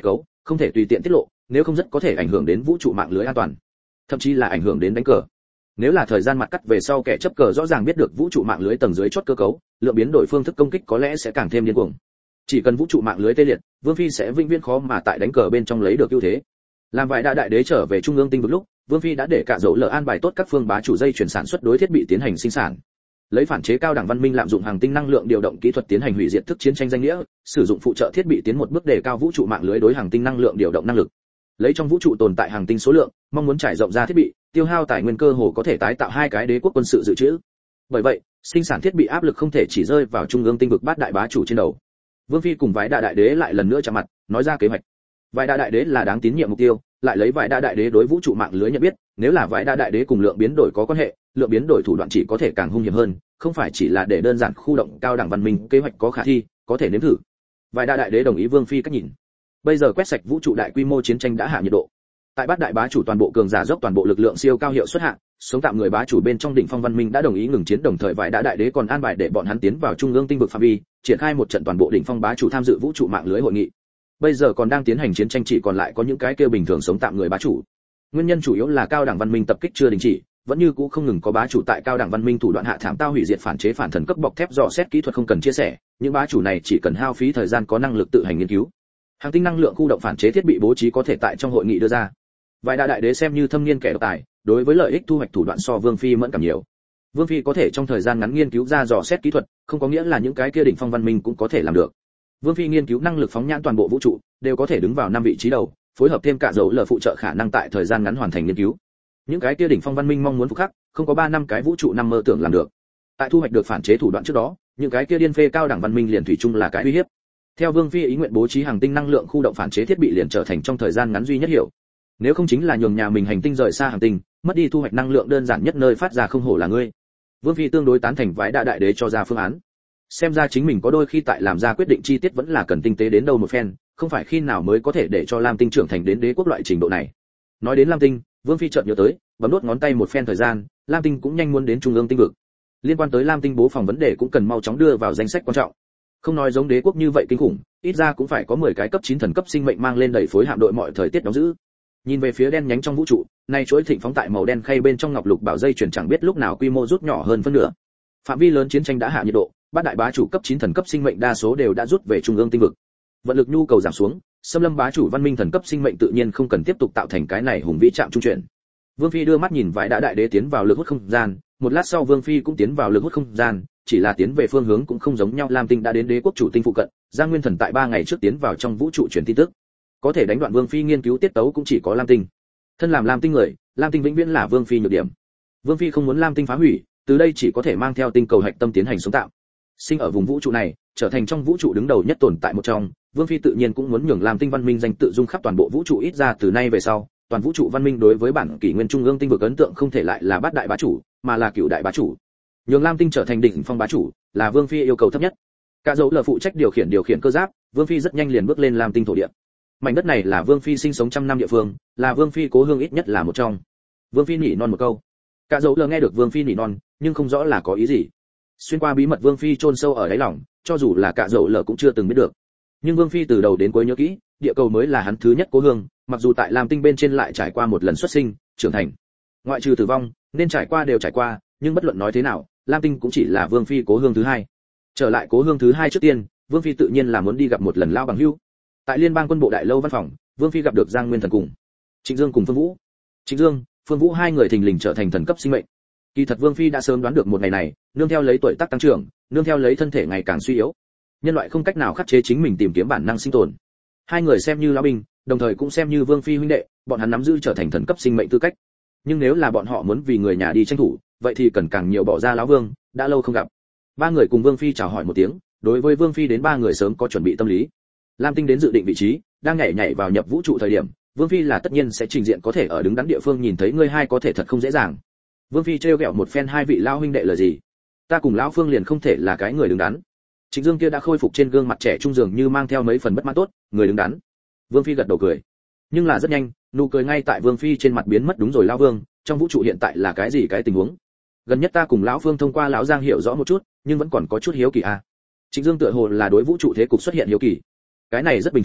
không thể tùy tiện tiết lộ, nếu không rất có thể ảnh hưởng đến vũ trụ mạng lưới an toàn, thậm chí là ảnh hưởng đến đánh cờ. Nếu là thời gian mặt cắt về sau kẻ chấp cờ rõ ràng biết được vũ trụ mạng lưới tầng dưới chót cơ cấu, lượng biến đổi phương thức công kích có lẽ sẽ càng thêm điên cuồng. Chỉ cần vũ trụ mạng lưới tê liệt, Vương Phi sẽ vĩnh viễn khó mà tại đánh cờ bên trong lấy được ưu thế. Làm vài đại đế trở về trung ương tinh vực lúc, Vương Phi đã để cả dấu lờ an bài tốt các phương bá chủ dây chuyển sản xuất đối thiết bị tiến hành sinh sản. Lấy phản chế cao đẳng văn minh lạm dụng hàng tinh năng lượng điều động kỹ thuật tiến hành hủy diệt thức chiến tranh danh nghĩa, sử dụng phụ trợ thiết bị tiến một bước đề cao vũ trụ mạng lưới đối hàng tinh năng lượng điều động năng lực. Lấy trong vũ trụ tồn tại hàng tinh số lượng, mong muốn trải rộng ra thiết bị, tiêu hao tài nguyên cơ hồ có thể tái tạo 2 cái đế quốc quân sự dự trữ. Bởi vậy, sinh sản thiết bị áp lực không thể chỉ rơi vào trung ương tinh vực bát đại bá chủ trên đầu. Vương Phi cùng vài đại đế lại lần nữa chạm mặt, nói ra kế hoạch. Vài đại đế là đáng tín nhiệm mục tiêu, lại lấy vài đại đế đối vũ trụ mạng lưới nhận biết, nếu là vài đại đế cùng lượng biến đổi có quan hệ, lượng biến đổi thủ đoạn chỉ có thể càng hung hiểm hơn, không phải chỉ là để đơn giản khu động cao đẳng văn minh, kế hoạch có khả thi, có thể nếm thử. Vài đại đế đồng ý Vương Phi cách nhìn. Bây giờ quét sạch vũ trụ đại quy mô chiến tranh đã hạ nhiệt độ. Tại bát đại bá chủ toàn bộ cường giả dốc toàn bộ lực lượng siêu cao hiệu suất hạ, sống tạm người bá chủ bên trong đỉnh phong văn minh đã đồng ý ngừng chiến, đồng thời vài đại đế còn an bài để bọn hắn tiến vào trung ương tinh vực phạm vi, triển khai một trận toàn bộ đỉnh phong bá chủ tham dự vũ trụ mạng lưới hội nghị. Bây giờ còn đang tiến hành chiến tranh chỉ còn lại có những cái kia bình thường sống tạm người bá chủ. Nguyên nhân chủ yếu là cao đẳng văn minh tập kích chưa đình chỉ, vẫn như cũ không ngừng có bá chủ tại cao đẳng văn minh thủ đoạn hạ thảm tao hủy diệt phản chế phản thần cấp bọc thép dò xét kỹ thuật không cần chia sẻ, những bá chủ này chỉ cần hao phí thời gian có năng lực tự hành nghiên cứu. Hàng tinh năng lượng khu động phản chế thiết bị bố trí có thể tại trong hội nghị đưa ra. Vài đại đế xem như thâm niên kẻ độc tài, đối với lợi ích thu hoạch thủ đoạn so Vương Phi mẫn cảm nhiều. Vương Phi có thể trong thời gian ngắn nghiên cứu ra dò xét kỹ thuật, không có nghĩa là những cái kia đỉnh phong văn minh cũng có thể làm được. Vương Phi nghiên cứu năng lực phóng nhãn toàn bộ vũ trụ, đều có thể đứng vào 5 vị trí đầu, phối hợp thêm cả dấu lờ phụ trợ khả năng tại thời gian ngắn hoàn thành nghiên cứu. Những cái kia đỉnh phong văn minh mong muốn phục khắc, không có 3 năm cái vũ trụ năm mơ tưởng làm được. Tại thu hoạch được phản chế thủ đoạn trước đó, những cái kia điên phê cao đẳng văn minh liền thủy chung là cái uy hiếp. Theo Vương Phi ý nguyện bố trí hàng tinh năng lượng khu động phản chế thiết bị liền trở thành trong thời gian ngắn duy nhất hiểu. Nếu không chính là nhường nhà mình hành tinh rời xa hành tinh, mất đi thu hoạch năng lượng đơn giản nhất nơi phát ra không hổ là ngươi. Vương Phi tương đối tán thành vài đại đế cho ra phương án. Xem ra chính mình có đôi khi tại làm ra quyết định chi tiết vẫn là cần tinh tế đến đâu một phen, không phải khi nào mới có thể để cho Lam Tinh trưởng thành đến đế quốc loại trình độ này. Nói đến Lam Tinh, Vương Phi chợt nhớ tới, bấm đốt ngón tay một phen thời gian, Lam Tinh cũng nhanh muốn đến trung ương tinh vực. Liên quan tới Lam Tinh bố phòng vấn đề cũng cần mau chóng đưa vào danh sách quan trọng. Không nói giống đế quốc như vậy kinh khủng, ít ra cũng phải có 10 cái cấp 9 thần cấp sinh mệnh mang lên đẩy phối hạm đội mọi thời tiết đóng giữ. Nhìn về phía đen nhánh trong vũ trụ, nay chuỗi thịnh phóng tại màu đen khay bên trong ngọc lục bảo dây chuyển chẳng biết lúc nào quy mô rút nhỏ hơn phân nửa. Phạm vi lớn chiến tranh đã hạ nhiệt độ, bát đại bá chủ cấp 9 thần cấp sinh mệnh đa số đều đã rút về trung ương tinh vực. Vận lực nhu cầu giảm xuống, xâm lâm bá chủ văn minh thần cấp sinh mệnh tự nhiên không cần tiếp tục tạo thành cái này hùng vĩ trạm trung chuyển. Vương Phi đưa mắt nhìn vài đại đế tiến vào lực hút không gian, một lát sau Vương Phi cũng tiến vào lực hút không gian, chỉ là tiến về phương hướng cũng không giống nhau. Lam Tinh đã đến đế quốc chủ tinh phụ cận, Giang Nguyên Thần tại 3 ngày trước tiến vào trong vũ trụ truyền tin tức. Có thể đánh đoạn Vương Phi nghiên cứu tiết tấu cũng chỉ có Lam Tinh. Thân làm Lam Tinh người, Lam Tinh vĩnh viễn là Vương Phi nhược điểm. Vương Phi không muốn Lam Tinh phá hủy, từ đây chỉ có thể mang theo tinh cầu hạch tâm tiến hành sống tạo. Sinh ở vùng vũ trụ này, trở thành trong vũ trụ đứng đầu nhất tồn tại một trong, Vương Phi tự nhiên cũng muốn nhường Lam Tinh văn minh danh tự dung khắp toàn bộ vũ trụ, ít ra từ nay về sau, toàn vũ trụ văn minh đối với bản kỷ nguyên trung ương tinh vực ấn tượng không thể lại là bát đại bá chủ, mà là cửu đại bá chủ. Nhường Lam Tinh trở thành đỉnh phong bá chủ, là Vương Phi yêu cầu thấp nhất. Cả dấu lờ phụ trách điều khiển cơ giáp, Vương Phi rất nhanh liền bước lên Lam Tinh thổ địa. Mảnh đất này là Vương Phi sinh sống trăm năm địa phương, là Vương Phi cố hương ít nhất là một trong. Vương Phi nỉ non một câu. Cả dấu lờ nghe được Vương Phi nỉ non, nhưng không rõ là có ý gì. Xuyên qua bí mật Vương Phi chôn sâu ở đáy lòng, cho dù là cả dấu lờ cũng chưa từng biết được. Nhưng Vương Phi từ đầu đến cuối nhớ kỹ, địa cầu mới là hắn thứ nhất cố hương, mặc dù tại Lam Tinh bên trên lại trải qua một lần xuất sinh, trưởng thành. Ngoại trừ tử vong, nên trải qua đều trải qua, nhưng bất luận nói thế nào, Lam Tinh cũng chỉ là Vương Phi cố hương thứ hai. Trở lại cố hương thứ hai trước tiên, Vương Phi tự nhiên là muốn đi gặp một lần lao bằng hữu. Tại Liên bang quân bộ đại lâu văn phòng, Vương Phi gặp được Giang Nguyên Thần cùng Trịnh Dương cùng Phương Vũ. Trịnh Dương, Phương Vũ hai người thình lình trở thành thần cấp sinh mệnh. Kỳ thật Vương Phi đã sớm đoán được một ngày này, nương theo lấy tuổi tác tăng trưởng, nương theo lấy thân thể ngày càng suy yếu, nhân loại không cách nào khắc chế chính mình tìm kiếm bản năng sinh tồn. Hai người xem như lão binh, đồng thời cũng xem như Vương Phi huynh đệ, bọn hắn nắm giữ trở thành thần cấp sinh mệnh tư cách. Nhưng nếu là bọn họ muốn vì người nhà đi tranh thủ, vậy thì cần càng nhiều bỏ ra lão Vương, đã lâu không gặp. Ba người cùng Vương Phi chào hỏi một tiếng, đối với Vương Phi đến ba người sớm có chuẩn bị tâm lý. Lam Tinh đến dự định vị trí, đang nhảy vào nhập vũ trụ thời điểm, Vương Phi là tất nhiên sẽ trình diện có thể ở đứng đắn địa phương nhìn thấy ngươi hai có thể thật không dễ dàng. Vương Phi trêu ghẹo một phen hai vị lão huynh đệ là gì? Ta cùng lão Phương liền không thể là cái người đứng đắn. Trịnh Dương kia đã khôi phục trên gương mặt trẻ trung dường như mang theo mấy phần bất mãn tốt, người đứng đắn. Vương Phi gật đầu cười. Nhưng là rất nhanh, nụ cười ngay tại Vương Phi trên mặt biến mất. Đúng rồi lão Vương, trong vũ trụ hiện tại là cái gì cái tình huống? Gần nhất ta cùng lão Phương thông qua lão Giang hiểu rõ một chút, nhưng vẫn còn có chút hiếu kỳ a. Trịnh Dương tựa hồ là đối vũ trụ thế cục xuất hiện hiếu kỳ. Cái này rất bình thường,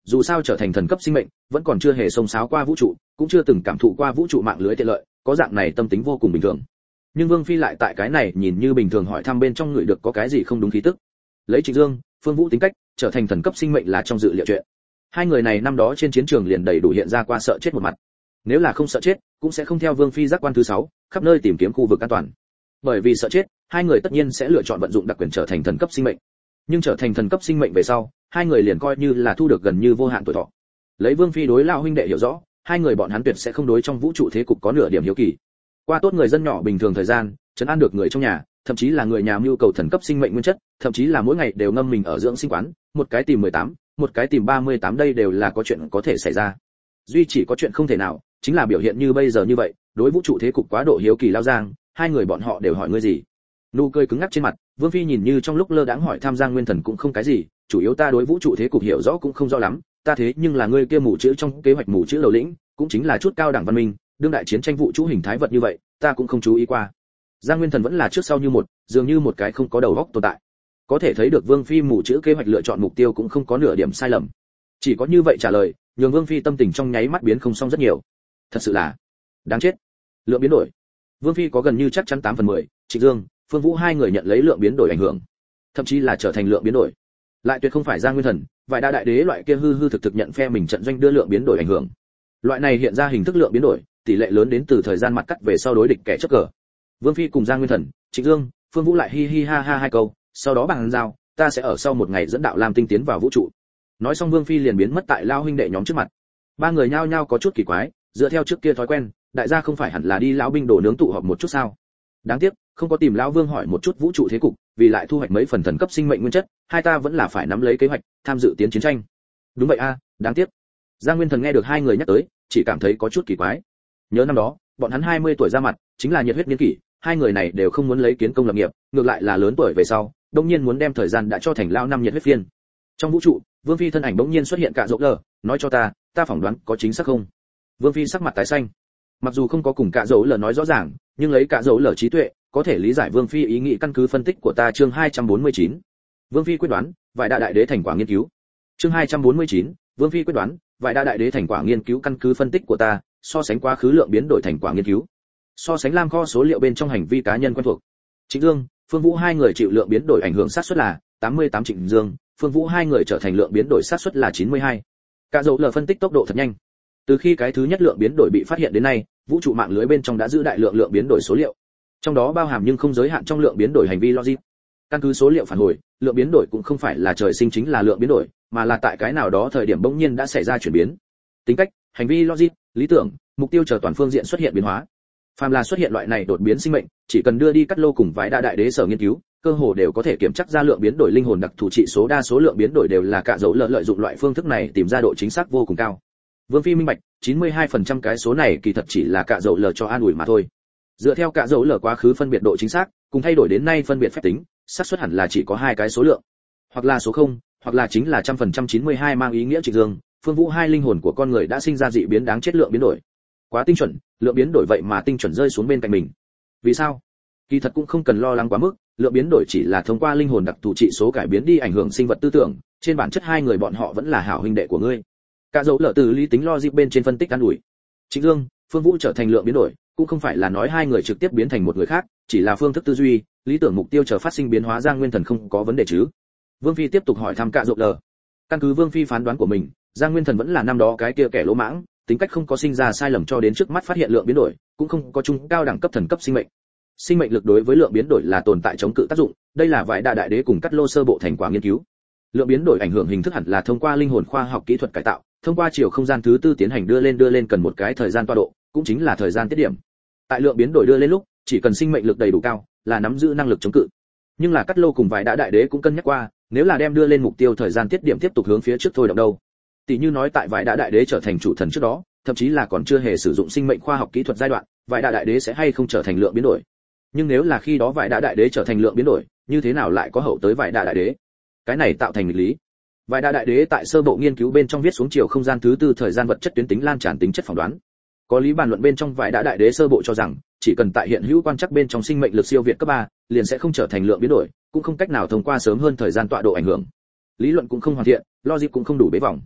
dù sao trở thành thần cấp sinh mệnh vẫn còn chưa hề xông xáo qua vũ trụ, cũng chưa từng cảm thụ qua vũ trụ mạng lưới tiện lợi, có dạng này tâm tính vô cùng bình thường. Nhưng Vương Phi lại tại cái này nhìn như bình thường hỏi thăm bên trong người được có cái gì không đúng khí tức. Lấy Trịnh Dương, Phương Vũ tính cách, trở thành thần cấp sinh mệnh là trong dự liệu chuyện. Hai người này năm đó trên chiến trường liền đầy đủ hiện ra qua sợ chết một mặt. Nếu là không sợ chết, cũng sẽ không theo Vương Phi giác quan thứ 6, khắp nơi tìm kiếm khu vực an toàn. Bởi vì sợ chết, hai người tất nhiên sẽ lựa chọn vận dụng đặc quyền trở thành thần cấp sinh mệnh. Nhưng trở thành thần cấp sinh mệnh về sau, hai người liền coi như là thu được gần như vô hạn tuổi thọ. Lấy Vương Phi đối lão huynh đệ hiểu rõ, hai người bọn hắn tuyệt sẽ không đối trong vũ trụ thế cục có nửa điểm hiếu kỳ. Qua tốt người dân nhỏ bình thường thời gian, trấn an được người trong nhà, thậm chí là người nhà mưu cầu thần cấp sinh mệnh nguyên chất, thậm chí là mỗi ngày đều ngâm mình ở dưỡng sinh quán, một cái tìm 18, một cái tìm 38, đây đều là có chuyện có thể xảy ra. Duy chỉ có chuyện không thể nào, chính là biểu hiện như bây giờ như vậy, đối vũ trụ thế cục quá độ hiếu kỳ lao giang, hai người bọn họ đều hỏi ngươi gì. Nụ cười cứng ngắc trên mặt, Vương Phi nhìn như trong lúc lơ đãng hỏi tham Giang Nguyên Thần cũng không cái gì, chủ yếu ta đối vũ trụ thế cục hiểu rõ cũng không rõ lắm, ta thế nhưng là ngươi kia mù chữ trong kế hoạch mù chữ đầu lĩnh, cũng chính là chút cao đẳng văn minh, đương đại chiến tranh vũ trụ hình thái vật như vậy, ta cũng không chú ý qua. Giang Nguyên Thần vẫn là trước sau như một, dường như một cái không có đầu óc tồn tại. Có thể thấy được Vương Phi mù chữ kế hoạch lựa chọn mục tiêu cũng không có nửa điểm sai lầm. Chỉ có như vậy trả lời, nhường Vương Phi tâm tình trong nháy mắt biến không xong rất nhiều. Thật sự là đáng chết. Lượng biến đổi. Vương Phi có gần như chắc chắn 8/10, Trịnh Dương, Phương Vũ hai người nhận lấy lượng biến đổi ảnh hưởng, thậm chí là trở thành lượng biến đổi. Lại tuyệt không phải Giang Nguyên Thần, vài đa đại đế loại kia hư hư thực thực nhận phe mình trận doanh đưa lượng biến đổi ảnh hưởng. Loại này hiện ra hình thức lượng biến đổi, tỷ lệ lớn đến từ thời gian mặt cắt về sau đối địch kẻ chấp cờ. Vương Phi cùng Giang Nguyên Thần, Trịnh Dương, Phương Vũ lại hi hi ha ha hai câu, sau đó bằng giao, ta sẽ ở sau một ngày dẫn đạo Lam Tinh tiến vào vũ trụ. Nói xong Vương Phi liền biến mất tại lao huynh đệ nhóm trước mặt. Ba người nhao nhao có chút kỳ quái, dựa theo trước kia thói quen, đại gia không phải hẳn là đi lão binh đồ nướng tụ họp một chút sao? Đáng tiếc, không có tìm lão Vương hỏi một chút vũ trụ thế cục, vì lại thu hoạch mấy phần thần cấp sinh mệnh nguyên chất, hai ta vẫn là phải nắm lấy kế hoạch, tham dự tiến chiến tranh. Đúng vậy a, đáng tiếc. Giang Nguyên Thần nghe được hai người nhắc tới, chỉ cảm thấy có chút kỳ quái. Nhớ năm đó, bọn hắn 20 tuổi ra mặt, chính là nhiệt huyết niên kỷ, hai người này đều không muốn lấy kiến công lập nghiệp, ngược lại là lớn tuổi về sau, đương nhiên muốn đem thời gian đã cho thành lao năm nhiệt huyết phiên. Trong vũ trụ, Vương Phi thân ảnh bỗng nhiên xuất hiện cả rỗ lờ, nói cho ta phỏng đoán có chính xác không? Vương Phi sắc mặt tái xanh. Mặc dù không có cùng cả rỗ lờ nói rõ ràng, nhưng lấy cả rỗ lờ trí tuệ, có thể lý giải Vương Phi ý nghĩ căn cứ phân tích của ta chương 249. Vương Phi quyết đoán, vài đại đế thành quả nghiên cứu. Chương 249, Vương Phi quyết đoán, vài đại đế thành quả nghiên cứu căn cứ phân tích của ta, so sánh quá khứ lượng biến đổi thành quả nghiên cứu. So sánh lam kho số liệu bên trong hành vi cá nhân quen thuộc. Trịnh Dương, Phương Vũ hai người chịu lượng biến đổi ảnh hưởng xác suất là 88, Trịnh Dương, Phương Vũ hai người trở thành lượng biến đổi xác suất là 92. Cả dấu lờ phân tích tốc độ thật nhanh. Từ khi cái thứ nhất lượng biến đổi bị phát hiện đến nay, vũ trụ mạng lưới bên trong đã giữ đại lượng lượng biến đổi số liệu. Trong đó bao hàm nhưng không giới hạn trong lượng biến đổi hành vi logic. Căn cứ số liệu phản hồi, lượng biến đổi cũng không phải là trời sinh chính là lượng biến đổi, mà là tại cái nào đó thời điểm bỗng nhiên đã xảy ra chuyển biến. Tính cách, hành vi logic, lý tưởng, mục tiêu chờ toàn phương diện xuất hiện biến hóa. Phàm là xuất hiện loại này đột biến sinh mệnh, chỉ cần đưa đi cắt lô cùng vài đa đại đế sở nghiên cứu, cơ hồ đều có thể kiểm chắc ra lượng biến đổi linh hồn đặc thù trị số, đa số lượng biến đổi đều là cả dấu lợi dụng loại phương thức này tìm ra độ chính xác vô cùng cao. Vương Phi minh bạch, 92% cái số này kỳ thật chỉ là cả dấu lờ cho an ủi mà thôi. Dựa theo cả dấu lờ quá khứ phân biệt độ chính xác, cùng thay đổi đến nay phân biệt phép tính, xác suất hẳn là chỉ có hai cái số lượng, hoặc là số 0, hoặc là chính là 100% 92 mang ý nghĩa Trịnh Dương, Phương Vũ hai linh hồn của con người đã sinh ra dị biến đáng chết lượng biến đổi. Quá tinh chuẩn, lượng biến đổi vậy mà tinh chuẩn rơi xuống bên cạnh mình. Vì sao? Kỳ thật cũng không cần lo lắng quá mức, lượng biến đổi chỉ là thông qua linh hồn đặc thù trị số cải biến đi ảnh hưởng sinh vật tư tưởng, trên bản chất hai người bọn họ vẫn là hảo huynh đệ của ngươi. Cả dấu lở từ lý tính logic bên trên phân tích an ủi. Trịnh Dương, Phương Vũ trở thành lượng biến đổi, cũng không phải là nói hai người trực tiếp biến thành một người khác, chỉ là phương thức tư duy, lý tưởng mục tiêu chờ phát sinh biến hóa. Giang Nguyên Thần không có vấn đề chứ? Vương Phi tiếp tục hỏi thăm cả dấu lở. Căn cứ Vương Phi phán đoán của mình, Giang Nguyên Thần vẫn là năm đó cái kia kẻ lỗ mãng, tính cách không có sinh ra sai lầm cho đến trước mắt phát hiện lượng biến đổi, cũng không có trung cao đẳng cấp thần cấp sinh mệnh. Sinh mệnh lực đối với lượng biến đổi là tồn tại chống cự tác dụng, đây là vài đại đế cùng cắt lô sơ bộ thành quả nghiên cứu. Lượng biến đổi ảnh hưởng hình thức hẳn là thông qua linh hồn khoa học kỹ thuật cải tạo, thông qua chiều không gian thứ tư tiến hành đưa lên cần một cái thời gian tọa độ, cũng chính là thời gian tiết điểm. Tại lượng biến đổi đưa lên lúc, chỉ cần sinh mệnh lực đầy đủ cao, là nắm giữ năng lực chống cự. Nhưng là cắt lô cùng vài đại đế cũng cân nhắc qua, nếu là đem đưa lên mục tiêu thời gian tiết điểm tiếp tục hướng phía trước thôi động đâu. Tỷ như nói tại vài đại đế trở thành chủ thần trước đó, thậm chí là còn chưa hề sử dụng sinh mệnh khoa học kỹ thuật giai đoạn, vài đại đế sẽ hay không trở thành lượng biến đổi. Nhưng nếu là khi đó vài đại đế trở thành lượng biến đổi, như thế nào lại có hậu tới vài đại đế? Cái này tạo thành nghịch lý. Vài đại đế tại sơ bộ nghiên cứu bên trong viết xuống chiều không gian thứ tư thời gian vật chất tuyến tính lan tràn tính chất phỏng đoán. Có lý bàn luận bên trong vài đại đế sơ bộ cho rằng, chỉ cần tại hiện hữu quan chắc bên trong sinh mệnh lực siêu việt cấp 3, liền sẽ không trở thành lượng biến đổi, cũng không cách nào thông qua sớm hơn thời gian tọa độ ảnh hưởng. Lý luận cũng không hoàn thiện, logic cũng không đủ bế vòng.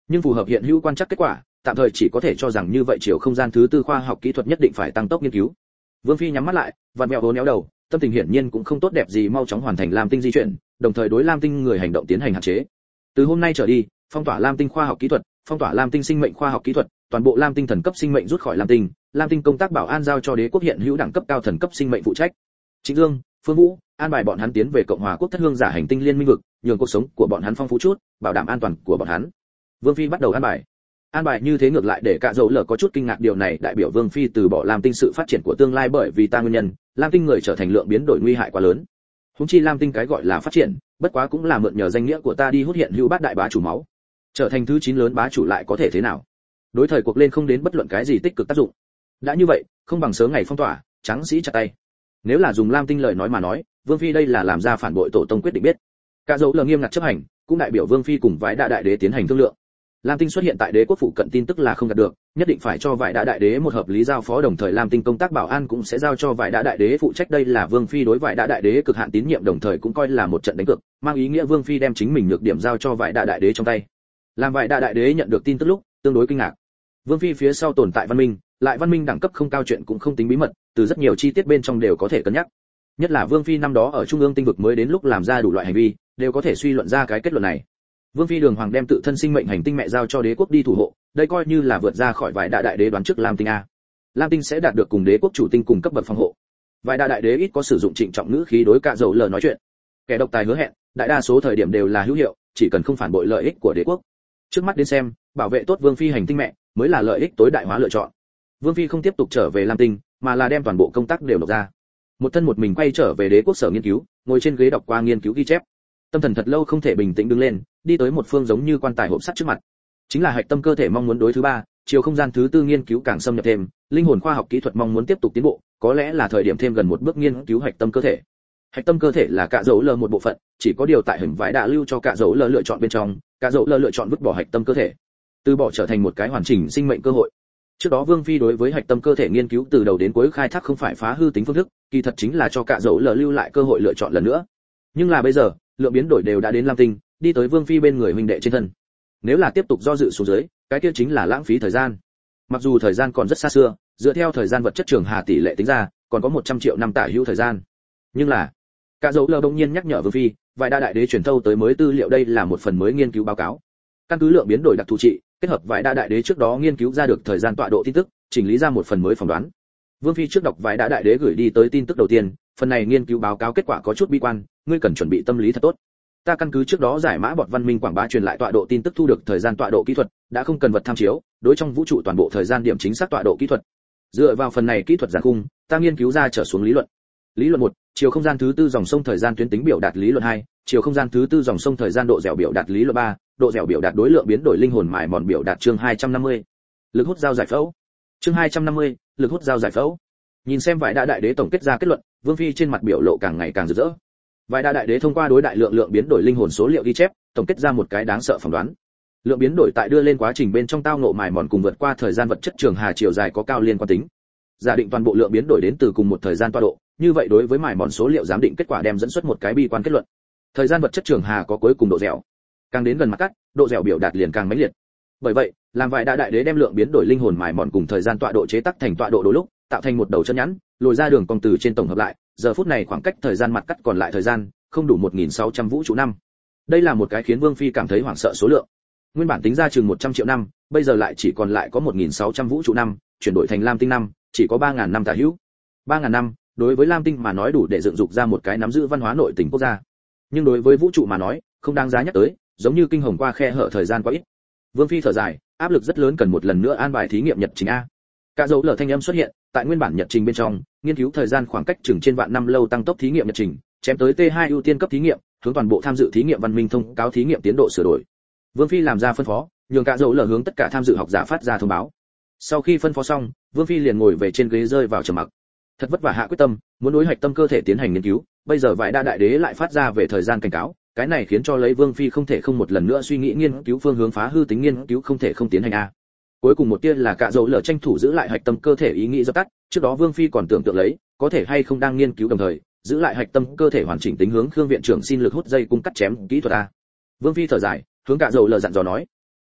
Nhưng phù hợp hiện hữu quan trắc kết quả, tạm thời chỉ có thể cho rằng như vậy chiều không gian thứ tư khoa học kỹ thuật nhất định phải tăng tốc nghiên cứu. Vương Phi nhắm mắt lại, vặn mèo vốn néo đầu, tâm tình hiển nhiên cũng không tốt đẹp gì, mau chóng hoàn thành Lam Tinh di chuyển, đồng thời đối Lam Tinh người hành động tiến hành hạn chế. Từ hôm nay trở đi, phong tỏa Lam Tinh khoa học kỹ thuật, phong tỏa Lam Tinh sinh mệnh khoa học kỹ thuật, toàn bộ Lam Tinh thần cấp sinh mệnh rút khỏi Lam Tinh, Lam Tinh công tác bảo an giao cho đế quốc hiện hữu đẳng cấp cao thần cấp sinh mệnh phụ trách. Trịnh Dương, Phương Vũ, an bài bọn hắn tiến về Cộng hòa quốc thất hương giả hành tinh liên minh vực, nhường cuộc sống của bọn hắn phong phú chút, bảo đảm an toàn của bọn hắn. Vương Phi bắt đầu an bài. An bài như thế ngược lại để cả dầu lở có chút kinh ngạc, điều này đại biểu Vương Phi từ bỏ Lam Tinh sự phát triển của tương lai, bởi vì ta nguyên nhân, Lam Tinh người trở thành lượng biến đổi nguy hại quá lớn. Húng chi Lam Tinh cái gọi là phát triển, bất quá cũng là mượn nhờ danh nghĩa của ta đi hút hiện hữu bát đại bá chủ máu, trở thành thứ 9 lớn bá chủ lại có thể thế nào? Đối thời cuộc lên không đến bất luận cái gì tích cực tác dụng. Đã như vậy, không bằng sớm ngày phong tỏa, trắng sĩ chặt tay. Nếu là dùng Lam Tinh lời nói mà nói, Vương Phi đây là làm ra phản bội tổ tông quyết định biết. Cả dấu lờ nghiêm ngặt chấp hành, cũng đại biểu Vương Phi cùng Vãi Đa đại đế tiến hành thương lượng. Lam Tinh xuất hiện tại đế quốc phụ cận tin tức là không đạt được, nhất định phải cho Vãi Đa đại đế một hợp lý giao phó, đồng thời Lam Tinh công tác bảo an cũng sẽ giao cho Vãi Đa đại đế phụ trách, đây là Vương Phi đối Vãi Đa đại đế cực hạn tín nhiệm, đồng thời cũng coi là một trận đánh cược, mang ý nghĩa Vương Phi đem chính mình nhược điểm giao cho Vãi Đa đại đế trong tay. Làm Vãi Đa đại đế nhận được tin tức lúc, tương đối kinh ngạc. Vương Phi phía sau tồn tại văn minh, lại văn minh đẳng cấp không cao, chuyện cũng không tính bí mật, từ rất nhiều chi tiết bên trong đều có thể cân nhắc. Nhất là Vương Phi năm đó ở trung ương tinh vực mới đến lúc làm ra đủ loại hành vi, đều có thể suy luận ra cái kết luận này. Vương Phi đường hoàng đem tự thân sinh mệnh hành tinh mẹ giao cho đế quốc đi thủ hộ, đây coi như là vượt ra khỏi Vãi Đa đại đế đoán trước Lam Tinh a. Lam Tinh sẽ đạt được cùng đế quốc chủ tinh cùng cấp bậc phòng hộ. Vãi Đa đại đế ít có sử dụng trịnh trọng ngữ khí đối cả dầu lờ nói chuyện. Kẻ độc tài hứa hẹn, đại đa số thời điểm đều là hữu hiệu, chỉ cần không phản bội lợi ích của đế quốc. Trước mắt đến xem, bảo vệ tốt Vương Phi hành tinh mẹ mới là lợi ích tối đại hóa lựa chọn. Vương Phi không tiếp tục trở về Lam Tinh, mà là đem toàn bộ công tác đều nộp ra. Một thân một mình quay trở về đế quốc sở nghiên cứu, ngồi trên ghế đọc qua nghiên cứu ghi chép. Tâm thần thật lâu không thể bình tĩnh đứng lên, đi tới một phương giống như quan tài hộp sắt trước mặt. Chính là hạch tâm cơ thể mong muốn đối thứ 3, chiều không gian thứ 4 nghiên cứu càng xâm nhập thêm, linh hồn khoa học kỹ thuật mong muốn tiếp tục tiến bộ, có lẽ là thời điểm thêm gần một bước nghiên cứu hạch tâm cơ thể. Hạch tâm cơ thể là cả dấu lờ một bộ phận, chỉ có điều tại hình vải đã lưu cho cả dấu lờ lựa chọn bên trong, cả dấu lờ lựa chọn vứt bỏ hạch tâm cơ thể, từ bỏ trở thành một cái hoàn chỉnh sinh mệnh cơ hội. Trước đó Vương Phi đối với hạch tâm cơ thể nghiên cứu từ đầu đến cuối khai thác không phải phá hư tính phương thức, kỳ thật chính là cho cả dấu lờ lưu lại cơ hội lựa chọn lần nữa. Nhưng là bây giờ, lượng biến đổi đều đã đến Lam Tinh, đi tới Vương Phi bên người huynh đệ trên thân. Nếu là tiếp tục do dự xuống dưới, cái kia chính là lãng phí thời gian. Mặc dù thời gian còn rất xa xưa, dựa theo thời gian vật chất trường hà tỷ lệ tính ra, còn có 100 triệu năm tả hữu thời gian. Nhưng là, cả dấu lờ bỗng nhiên nhắc nhở Vương Phi, Vài Đa đại đế truyền thâu tới mới tư liệu, đây là một phần mới nghiên cứu báo cáo. Căn cứ lượng biến đổi đặc thù trị, kết hợp Vài Đa đại đế trước đó nghiên cứu ra được thời gian tọa độ tin tức, chỉnh lý ra một phần mới phỏng đoán. Vương Phi trước đọc Vài Đa đại đế gửi đi tới tin tức đầu tiên, phần này nghiên cứu báo cáo kết quả có chút bi quan, ngươi cần chuẩn bị tâm lý thật tốt. Ta căn cứ trước đó giải mã bọt văn minh quảng bá truyền lại tọa độ tin tức thu được thời gian tọa độ kỹ thuật, đã không cần vật tham chiếu, đối trong vũ trụ toàn bộ thời gian điểm chính xác tọa độ kỹ thuật. Dựa vào phần này kỹ thuật giản khung, ta nghiên cứu ra trở xuống lý luận. Lý luận 1, chiều không gian thứ 4 dòng sông thời gian tuyến tính biểu đạt. Lý luận 2, chiều không gian thứ 4 dòng sông thời gian độ dẻo biểu đạt. Lý luận 3, độ dẻo biểu đạt đối lượng biến đổi linh hồn mài mòn biểu đạt. Chương 250. Lực hút giao giải phẫu. Chương 250. Lực hút giao giải phẫu. Nhìn xem Vài Đa đại đế tổng kết ra kết luận, Vương Phi trên mặt biểu lộ càng ngày càng rực rỡ. Vài Đa đại đế thông qua đối đại lượng biến đổi linh hồn số liệu ghi chép, tổng kết ra một cái đáng sợ phỏng đoán. Lượng biến đổi tại đưa lên quá trình bên trong tao ngộ mài mòn cùng vượt qua thời gian vật chất trường hà chiều dài có cao liên quan tính. Giả định toàn bộ lượng biến đổi đến từ cùng một thời gian tọa độ, như vậy đối với mài mòn số liệu giám định kết quả đem dẫn xuất một cái bi quan kết luận. Thời gian vật chất trường hà có cuối cùng độ dẻo, càng đến gần mặt cắt, độ dẻo biểu đạt liền càng mãnh liệt. Bởi vậy, làm Vài Đa đại đế đem lượng biến đổi linh hồn mài mòn cùng thời gian tọa độ chế tác thành tọa độ đôi lúc, tạo thành một đầu chân nhẵn, lồi ra đường cong từ trên tổng hợp lại, giờ phút này khoảng cách thời gian mặt cắt còn lại thời gian không đủ 1600 vũ trụ năm. Đây là một cái khiến Vương Phi cảm thấy hoảng sợ số lượng. Nguyên bản tính ra chừng 100 triệu năm, bây giờ lại chỉ còn lại có 1600 vũ trụ năm, chuyển đổi thành Lam Tinh năm, chỉ có 3000 năm tả hữu. 3000 năm, đối với Lam Tinh mà nói đủ để dựng dục ra một cái nắm giữ văn hóa nội tình quốc gia. Nhưng đối với vũ trụ mà nói, không đáng giá nhắc tới, giống như kinh hồng qua khe hở thời gian quá ít. Vương Phi thở dài, áp lực rất lớn, cần một lần nữa an bài thí nghiệm nhật trình a. Cả dấu lở thanh âm xuất hiện, tại nguyên bản nhật trình bên trong, nghiên cứu thời gian khoảng cách chừng trên vạn năm lâu tăng tốc thí nghiệm nhật trình, chém tới T2 ưu tiên cấp thí nghiệm, hướng toàn bộ tham dự thí nghiệm văn minh thông cáo thí nghiệm tiến độ sửa đổi. Vương Phi làm ra phân phó, nhường cả dấu lở hướng tất cả tham dự học giả phát ra thông báo. Sau khi phân phó xong, Vương Phi liền ngồi về trên ghế rơi vào trầm mặc. Thật vất vả hạ quyết tâm, muốn đối hạch tâm cơ thể tiến hành nghiên cứu, bây giờ Vài Đa đại đế lại phát ra về thời gian cảnh cáo, cái này khiến cho lấy Vương Phi không thể không một lần nữa suy nghĩ nghiên cứu phương hướng, phá hư tính nghiên cứu không thể không tiến hành a. Cuối cùng một tia là cả dấu lở tranh thủ giữ lại hạch tâm cơ thể ý nghĩ dập tắt, trước đó Vương Phi còn tưởng tượng lấy, có thể hay không đang nghiên cứu đồng thời, giữ lại hạch tâm cơ thể hoàn chỉnh tính hướng Khương viện trưởng xin lực hút dây cung cắt chém kỹ thuật a. Vương Phi thở dài, hướng cả dấu lở dặn dò nói,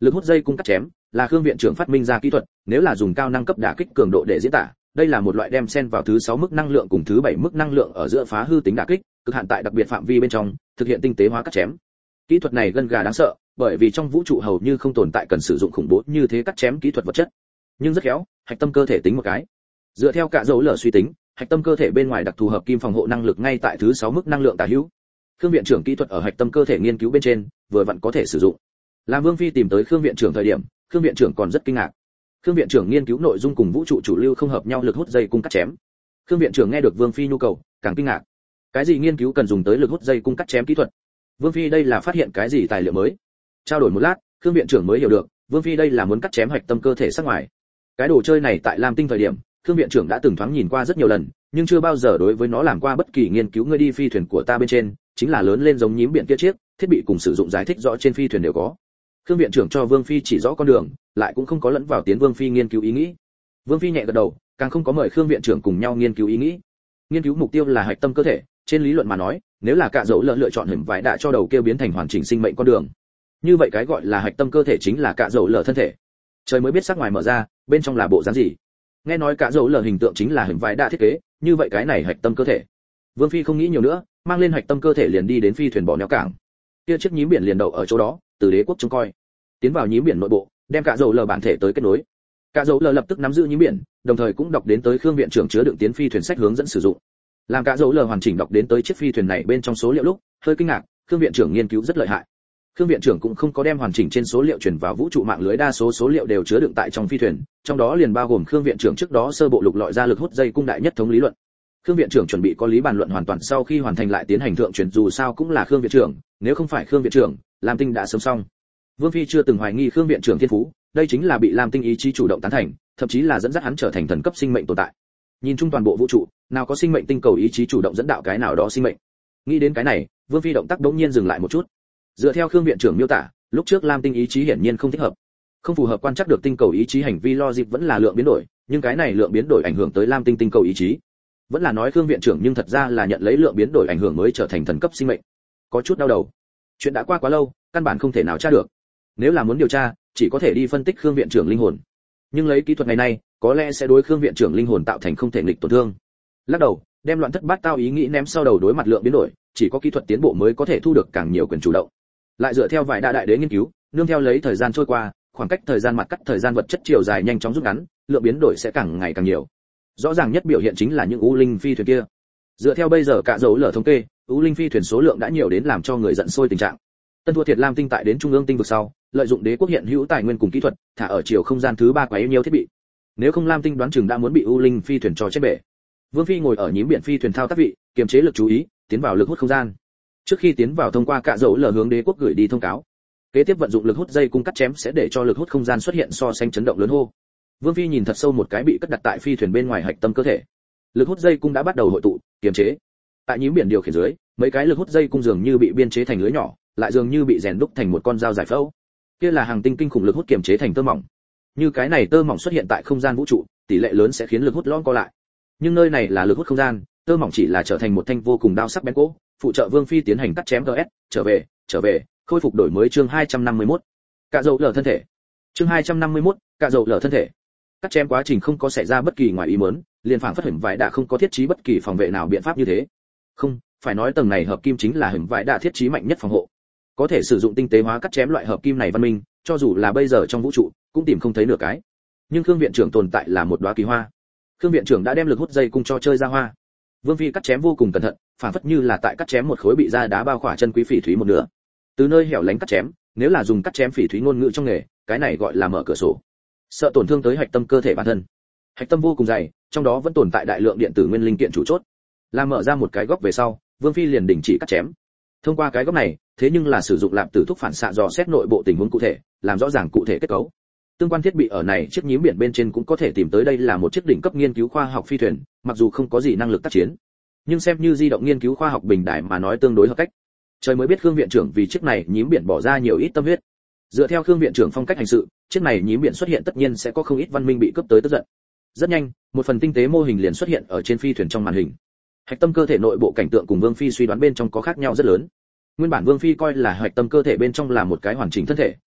Lực hút dây cung cắt chém là Khương viện trưởng phát minh ra kỹ thuật, nếu là dùng cao năng cấp đả kích cường độ để diễn tả, đây là một loại đem xen vào thứ 6 mức năng lượng cùng thứ 7 mức năng lượng ở giữa phá hư tính đả kích, cực hạn tại đặc biệt phạm vi bên trong, thực hiện tinh tế hóa cắt chém. Kỹ thuật này gân gà đáng sợ, bởi vì trong vũ trụ hầu như không tồn tại cần sử dụng khủng bố như thế cắt chém kỹ thuật vật chất. Nhưng rất khéo, hạch tâm cơ thể tính một cái. Dựa theo cả dấu lở suy tính, hạch tâm cơ thể bên ngoài đặc thù hợp kim phòng hộ năng lực ngay tại thứ 6 mức năng lượng tả hữu. Khương viện trưởng kỹ thuật ở hạch tâm cơ thể nghiên cứu bên trên, vừa vặn có thể sử dụng. Làm Vương Phi tìm tới Khương viện trưởng thời điểm, Khương viện trưởng còn rất kinh ngạc. Khương viện trưởng nghiên cứu nội dung cùng vũ trụ chủ lưu không hợp nhau lực hút dây cung cắt chém. Khương viện trưởng nghe được Vương Phi nhu cầu, càng kinh ngạc. Cái gì nghiên cứu cần dùng tới lực hút dây cung cắt chém kỹ thuật? Vương Phi đây là phát hiện cái gì tài liệu mới? Trao đổi một lát, Khương viện trưởng mới hiểu được, Vương Phi đây là muốn cắt chém hạch tâm cơ thể sắc ngoài. Cái đồ chơi này tại Lam Tinh thời điểm, Khương viện trưởng đã từng thoáng nhìn qua rất nhiều lần, nhưng chưa bao giờ đối với nó làm qua bất kỳ nghiên cứu. Ngươi đi phi thuyền của ta bên trên, chính là lớn lên giống nhím biển kia chiếc, thiết bị cùng sử dụng giải thích rõ trên phi thuyền đều có. Khương viện trưởng cho Vương Phi chỉ rõ con đường, lại cũng không có lẫn vào tiến Vương Phi nghiên cứu ý nghĩ. Vương Phi nhẹ gật đầu, càng không có mời Khương viện trưởng cùng nhau nghiên cứu ý nghĩ. Nghiên cứu mục tiêu là hạch tâm cơ thể, trên lý luận mà nói, nếu là cả dấu lựa chọn hình vải đạ cho đầu kia biến thành hoàn chỉnh sinh mệnh con đường. Như vậy cái gọi là hạch tâm cơ thể chính là cả dấu lở thân thể. Trời mới biết sắc ngoài mở ra, bên trong là bộ dáng gì. Nghe nói cả dấu lở hình tượng chính là hình vải đạ thiết kế, như vậy cái này hạch tâm cơ thể. Vương Phi không nghĩ nhiều nữa, mang lên hạch tâm cơ thể liền đi đến phi thuyền bỏ neo cảng. Kia chiếc nhím biển liền đậu ở chỗ đó, từ đế quốc trông coi. Tiến vào nhím biển nội bộ, đem cả dấu lở bản thể tới kết nối. Cả dấu lở lập tức nắm giữ nhím biển, đồng thời cũng đọc đến tới Khương viện trưởng chứa đựng tiến phi thuyền sách hướng dẫn sử dụng. Làm cả dấu lở hoàn chỉnh đọc đến tới chiếc phi thuyền này bên trong số liệu lúc, hơi kinh ngạc, Khương viện trưởng nghiên cứu rất lợi hại. Khương viện trưởng cũng không có đem hoàn chỉnh trên số liệu truyền vào vũ trụ mạng lưới, đa số số liệu đều chứa đựng tại trong phi thuyền, trong đó liền bao gồm Khương viện trưởng trước đó sơ bộ lục lọi ra lực hút dây cung đại nhất thống lý luận. Khương viện trưởng chuẩn bị có lý bàn luận hoàn toàn sau khi hoàn thành lại tiến hành thượng truyền, dù sao cũng là Khương viện trưởng, nếu không phải Khương viện trưởng, Lam Tinh đã sớm xong. Vương Phi chưa từng hoài nghi Khương viện trưởng thiên phú, đây chính là bị Lam Tinh ý chí chủ động tán thành, thậm chí là dẫn dắt hắn trở thành thần cấp sinh mệnh tồn tại. Nhìn chung toàn bộ vũ trụ, nào có sinh mệnh tinh cầu ý chí chủ động dẫn đạo cái nào đó sinh mệnh. Nghĩ đến cái này, Vương Phi động tác đống nhiên dừng lại một chút. Dựa theo Khương viện trưởng miêu tả, lúc trước Lam Tinh ý chí hiển nhiên không thích hợp, không phù hợp quan trắc được tinh cầu ý chí hành vi logic vẫn là lượng biến đổi, nhưng cái này lượng biến đổi ảnh hưởng tới Lam Tinh tinh cầu ý chí. Vẫn là nói Khương viện trưởng nhưng thật ra là nhận lấy lượng biến đổi ảnh hưởng mới trở thành thần cấp sinh mệnh. Có chút đau đầu. Chuyện đã qua quá lâu, căn bản không thể nào tra được. Nếu là muốn điều tra, chỉ có thể đi phân tích Khương viện trưởng linh hồn. Nhưng lấy kỹ thuật ngày nay, có lẽ sẽ đối Khương viện trưởng linh hồn tạo thành không thể nghịch tổn thương. Lắc đầu, đem loạn thất bát tao ý nghĩ ném sau đầu, đối mặt lượng biến đổi, chỉ có kỹ thuật tiến bộ mới có thể thu được càng nhiều quyền chủ động. Lại dựa theo vài đại đế nghiên cứu, nương theo lấy thời gian trôi qua, khoảng cách thời gian mặt cắt thời gian vật chất chiều dài nhanh chóng rút ngắn, lượng biến đổi sẽ càng ngày càng nhiều. Rõ ràng nhất biểu hiện chính là những u linh phi thuyền kia. Dựa theo bây giờ cả dấu lở thống kê, u linh phi thuyền số lượng đã nhiều đến làm cho người giận sôi tình trạng. Tân thua thiệt Lam Tinh tại đến trung ương tinh vực sau, lợi dụng đế quốc hiện hữu tài nguyên cùng kỹ thuật, thả ở chiều không gian thứ 3 quá nhiều thiết bị. Nếu không Lam Tinh đoán chừng đã muốn bị u linh phi thuyền cho chết bể. Vương Phi ngồi ở nhím biển phi thuyền thao tác vị, kiềm chế lực chú ý, tiến vào lực hút không gian. Trước khi tiến vào thông qua cả dấu lở hướng đế quốc gửi đi thông cáo. Kế tiếp vận dụng lực hút dây cung cắt chém sẽ để cho lực hút không gian xuất hiện so sánh chấn động lớn hô. Vương Phi nhìn thật sâu một cái bị cất đặt tại phi thuyền bên ngoài hạch tâm cơ thể. Lực hút dây cung đã bắt đầu hội tụ, kiềm chế. Tại nhím biển điều khiển dưới, mấy cái lực hút dây cung dường như bị biên chế thành lưới nhỏ, lại dường như bị rèn đúc thành một con dao giải phẫu. Kia là hàng tinh kinh khủng lực hút kiềm chế thành tơ mỏng. Như cái này tơ mỏng xuất hiện tại không gian vũ trụ, tỷ lệ lớn sẽ khiến lực hút lõm co lại. Nhưng nơi này là lực hút không gian, tơ mỏng chỉ là trở thành một thanh vô cùng đao sắc bén cố, phụ trợ Vương Phi tiến hành cắt chém GS, trở về, khôi phục đổi mới chương 251. Cả dầu lở thân thể. Chương 251, cả dầu lở thân thể. Cắt chém quá trình không có xảy ra bất kỳ ngoài ý muốn, liền phảng phất hình vải đã không có thiết trí bất kỳ phòng vệ nào biện pháp như thế. Không, phải nói tầng này hợp kim chính là hình vải đã thiết trí mạnh nhất phòng hộ. Có thể sử dụng tinh tế hóa cắt chém loại hợp kim này văn minh, cho dù là bây giờ trong vũ trụ, cũng tìm không thấy nửa cái. Nhưng Khương viện trưởng tồn tại là một đóa kỳ hoa. Khương viện trưởng đã đem lực hút dây cung cho chơi ra hoa. Vương Phi cắt chém vô cùng cẩn thận, phảng phất như là tại cắt chém một khối bị da đá bao khỏa chân quý phỉ thúy một nửa. Từ nơi hẻo lánh cắt chém, nếu là dùng cắt chém phỉ thúy ngôn ngữ trong nghề, cái này gọi là mở cửa sổ. Sợ tổn thương tới hạch tâm cơ thể bản thân. Hạch tâm vô cùng dày, trong đó vẫn tồn tại đại lượng điện tử nguyên linh kiện chủ chốt. Làm mở ra một cái góc về sau, Vương Phi liền đình chỉ cắt chém. Thông qua cái góc này, thế nhưng là sử dụng lạp tử thúc phản xạ dò xét nội bộ tình huống cụ thể, làm rõ ràng cụ thể kết cấu. Tương quan thiết bị ở này chiếc nhím biển bên trên cũng có thể tìm tới, đây là một chiếc đỉnh cấp nghiên cứu khoa học phi thuyền, mặc dù không có gì năng lực tác chiến, nhưng xem như di động nghiên cứu khoa học bình đại mà nói tương đối hợp cách. Trời mới biết Khương viện trưởng vì chiếc này nhím biển bỏ ra nhiều ít tâm huyết. Dựa theo Khương viện trưởng phong cách hành sự, chiếc này nhím biển xuất hiện tất nhiên sẽ có không ít văn minh bị cướp tới tức giận. Rất nhanh, một phần tinh tế mô hình liền xuất hiện ở trên phi thuyền trong màn hình. Hạch tâm cơ thể nội bộ cảnh tượng cùng Vương Phi suy đoán bên trong có khác nhau rất lớn. Nguyên bản Vương Phi coi là hạch tâm cơ thể bên trong là một cái hoàn chỉnh thân thể,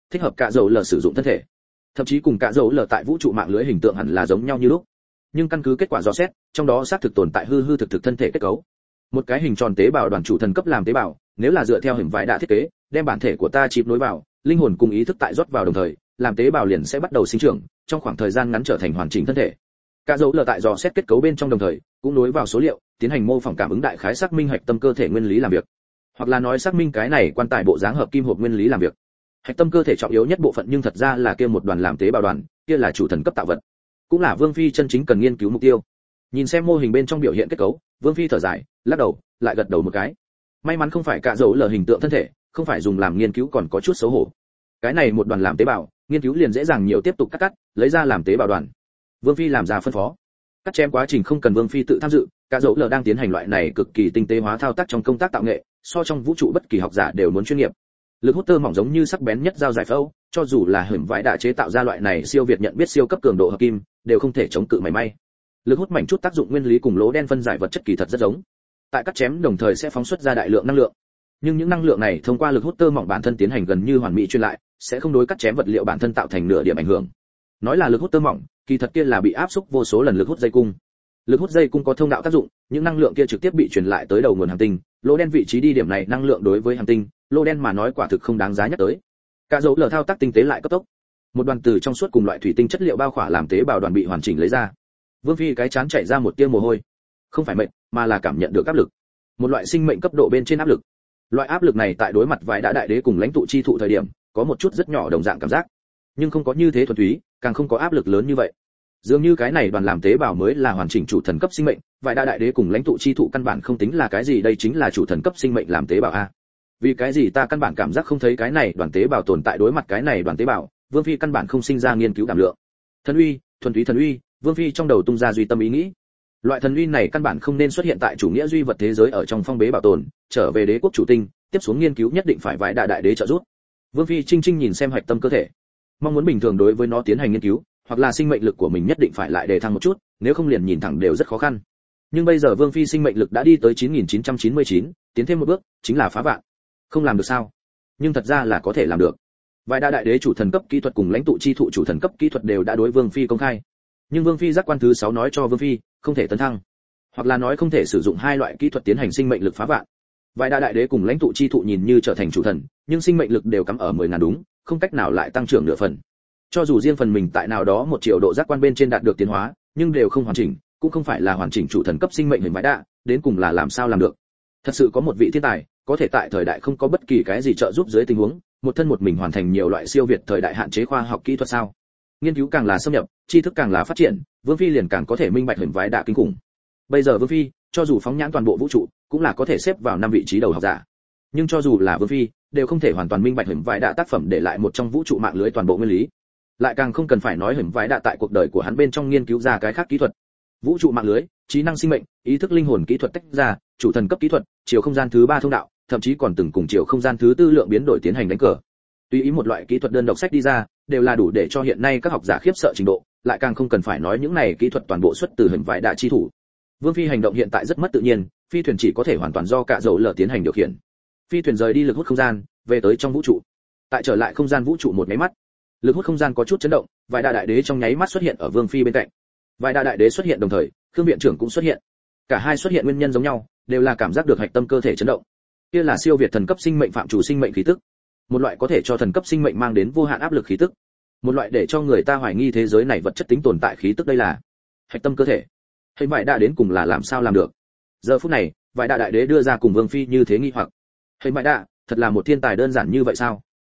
thích hợp cả dầu lờ sử dụng thân thể. Thậm chí cùng cả dầu lờ tại vũ trụ mạng lưới hình tượng hẳn là giống nhau như lúc. Nhưng căn cứ kết quả dò xét, trong đó xác thực tồn tại hư hư thực thực thân thể kết cấu. Một cái hình tròn tế bào đoàn chủ thần cấp làm tế bào, nếu là dựa theo hình vải đã thiết kế, đem bản thể của ta chip nối vào, linh hồn cùng ý thức tại rót vào đồng thời, làm tế bào liền sẽ bắt đầu sinh trưởng, trong khoảng thời gian ngắn trở thành hoàn chỉnh thân thể. Cả dấu lờ tại dò xét kết cấu bên trong đồng thời, cũng nối vào số liệu, tiến hành mô phỏng cảm ứng đại khái xác minh hạch tâm cơ thể nguyên lý làm việc. Hoặc là nói xác minh cái này quan tài bộ dáng hợp kim hộp nguyên lý làm việc. Hạch tâm cơ thể trọng yếu nhất bộ phận nhưng thật ra là kia một đoàn làm tế bào đoàn, kia là chủ thần cấp tạo vật, cũng là Vương Phi chân chính cần nghiên cứu mục tiêu. Nhìn xem mô hình bên trong biểu hiện kết cấu, Vương Phi thở dài, lắc đầu, lại gật đầu một cái. May mắn không phải cả dấu lờ hình tượng thân thể, không phải dùng làm nghiên cứu còn có chút xấu hổ. Cái này một đoàn làm tế bào, nghiên cứu liền dễ dàng nhiều tiếp tục cắt, lấy ra làm tế bào đoàn. Vương Phi làm ra phân phó. Cắt chém quá trình không cần Vương Phi tự tham dự, cả dấu lờ đang tiến hành loại này cực kỳ tinh tế hóa thao tác trong công tác tạo nghệ, so trong vũ trụ bất kỳ học giả đều muốn chuyên nghiệp. Lực hút tơ mỏng giống như sắc bén nhất dao giải phẫu, cho dù là hẻm vải đã chế tạo ra loại này siêu việt nhận biết siêu cấp cường độ hợp kim, đều không thể chống cự mảy may. Lực hút mảnh chút tác dụng nguyên lý cùng lỗ đen phân giải vật chất kỳ thật rất giống. Tại cắt chém đồng thời sẽ phóng xuất ra đại lượng năng lượng. Nhưng những năng lượng này thông qua lực hút tơ mỏng bản thân tiến hành gần như hoàn mỹ truyền lại, sẽ không đối cắt chém vật liệu bản thân tạo thành nửa điểm ảnh hưởng. Nói là lực hút tơ mỏng, kỳ thật kia là bị áp xúc vô số lần lực hút dây cung. Lực hút dây cung có thông đạo tác dụng, những năng lượng kia trực tiếp bị truyền lại tới đầu nguồn hành tinh, lỗ đen vị trí đi điểm này năng lượng đối với hành tinh, lỗ đen mà nói quả thực không đáng giá nhắc tới. Cả dấu lờ thao tác tinh tế lại cấp tốc. Một đoàn từ trong suốt cùng loại thủy tinh chất liệu bao khỏa làm tế bào đoàn bị hoàn chỉnh lấy ra. Vương Phi cái chán chảy ra một tia mồ hôi. Không phải mệt, mà là cảm nhận được áp lực. Một loại sinh mệnh cấp độ bên trên áp lực. Loại áp lực này tại đối mặt vài đã đại đế cùng lãnh tụ chi thụ thời điểm, có một chút rất nhỏ đồng dạng cảm giác, nhưng không có như thế thuần túy, càng không có áp lực lớn như vậy. Dường như cái này đoàn làm tế bào mới là hoàn chỉnh chủ thần cấp sinh mệnh, vài đã đại đế cùng lãnh tụ chi thụ căn bản không tính là cái gì, đây chính là chủ thần cấp sinh mệnh làm tế bào a. Vì cái gì ta căn bản cảm giác không thấy cái này đoàn tế bào tồn tại, đối mặt cái này đoàn tế bào, Vương Phi căn bản không sinh ra nghiên cứu cảm lượng. Thần uy, thuần túy thần uy, Vương Phi trong đầu tung ra duy tâm ý nghĩ. Loại thần uy này căn bản không nên xuất hiện tại chủ nghĩa duy vật thế giới ở trong phong bế bảo tồn, trở về đế quốc chủ tinh, tiếp xuống nghiên cứu nhất định phải vài đại đế trợ giúp. Vương Phi chinh chinh nhìn xem hạch tâm cơ thể, mong muốn bình thường đối với nó tiến hành nghiên cứu, hoặc là sinh mệnh lực của mình nhất định phải lại đề thăng một chút, nếu không liền nhìn thẳng đều rất khó khăn. Nhưng bây giờ Vương Phi sinh mệnh lực đã đi tới 9999, tiến thêm một bước chính là phá vạn. Không làm được sao? Nhưng thật ra là có thể làm được. Vài đại đế chủ thần cấp kỹ thuật cùng lãnh tụ chi thụ chủ thần cấp kỹ thuật đều đã đối Vương Phi công khai. Nhưng Vương Phi giác quan thứ 6 nói cho Vương Phi, không thể tấn thăng, hoặc là nói không thể sử dụng hai loại kỹ thuật tiến hành sinh mệnh lực phá vạn. Vài đại đế cùng lãnh tụ chi thụ nhìn như trở thành chủ thần, nhưng sinh mệnh lực đều cắm ở 10.000 đúng, không cách nào lại tăng trưởng nửa phần. Cho dù riêng phần mình tại nào đó một triệu độ giác quan bên trên đạt được tiến hóa, nhưng đều không hoàn chỉnh, cũng không phải là hoàn chỉnh chủ thần cấp sinh mệnh hình vãi đạ, đến cùng là làm sao làm được. Thật sự có một vị thiên tài, có thể tại thời đại không có bất kỳ cái gì trợ giúp dưới tình huống, một thân một mình hoàn thành nhiều loại siêu việt thời đại hạn chế khoa học kỹ thuật sao? Nghiên cứu càng là xâm nhập, tri thức càng là phát triển, Vương Phi liền càng có thể minh bạch hình vãi đạ kinh khủng. Bây giờ Vương Phi, cho dù phóng nhãn toàn bộ vũ trụ, cũng là có thể xếp vào 5 vị trí đầu học giả. Nhưng cho dù là Vương Phi, đều không thể hoàn toàn minh bạch hình vãi đạ tác phẩm để lại một trong vũ trụ mạng lưới toàn bộ nguyên lý. Lại càng không cần phải nói hình vãi đạ tại cuộc đời của hắn bên trong nghiên cứu ra cái khác kỹ thuật. Vũ trụ mạng lưới, trí năng sinh mệnh, ý thức linh hồn kỹ thuật tách ra, chủ thần cấp kỹ thuật, chiều không gian thứ 3 thông đạo, thậm chí còn từng cùng chiều không gian thứ 4 lượng biến đổi tiến hành đánh cờ. Tùy ý một loại kỹ thuật đơn độc sách đi ra, đều là đủ để cho hiện nay các học giả khiếp sợ trình độ, lại càng không cần phải nói những này kỹ thuật toàn bộ xuất từ hình vãi đạ chi thủ. Vương Phi hành động hiện tại rất mất tự nhiên, phi thuyền chỉ có thể hoàn toàn do cả dầu lở tiến hành điều khiển. Phi thuyền rời đi lực hút không gian, về tới trong vũ trụ. Tại trở lại không gian vũ trụ một cái mắt, lực hút không gian có chút chấn động, vài đại đế trong nháy mắt xuất hiện ở Vương Phi bên cạnh. Vài đại đế xuất hiện đồng thời, Khương viện trưởng cũng xuất hiện. Cả hai xuất hiện nguyên nhân giống nhau, đều là cảm giác được hạch tâm cơ thể chấn động. Kia là siêu việt thần cấp sinh mệnh phạm chủ sinh mệnh khí tức, một loại có thể cho thần cấp sinh mệnh mang đến vô hạn áp lực khí tức, một loại để cho người ta hoài nghi thế giới này vật chất tính tồn tại khí tức. Đây là hạch tâm cơ thể. Hình vải đã đến cùng là làm sao làm được? Giờ phút này, vài đại đế đưa ra cùng Vương Phi như thế nghi hoặc. Hình vải đã, thật là một thiên tài đơn giản như vậy sao?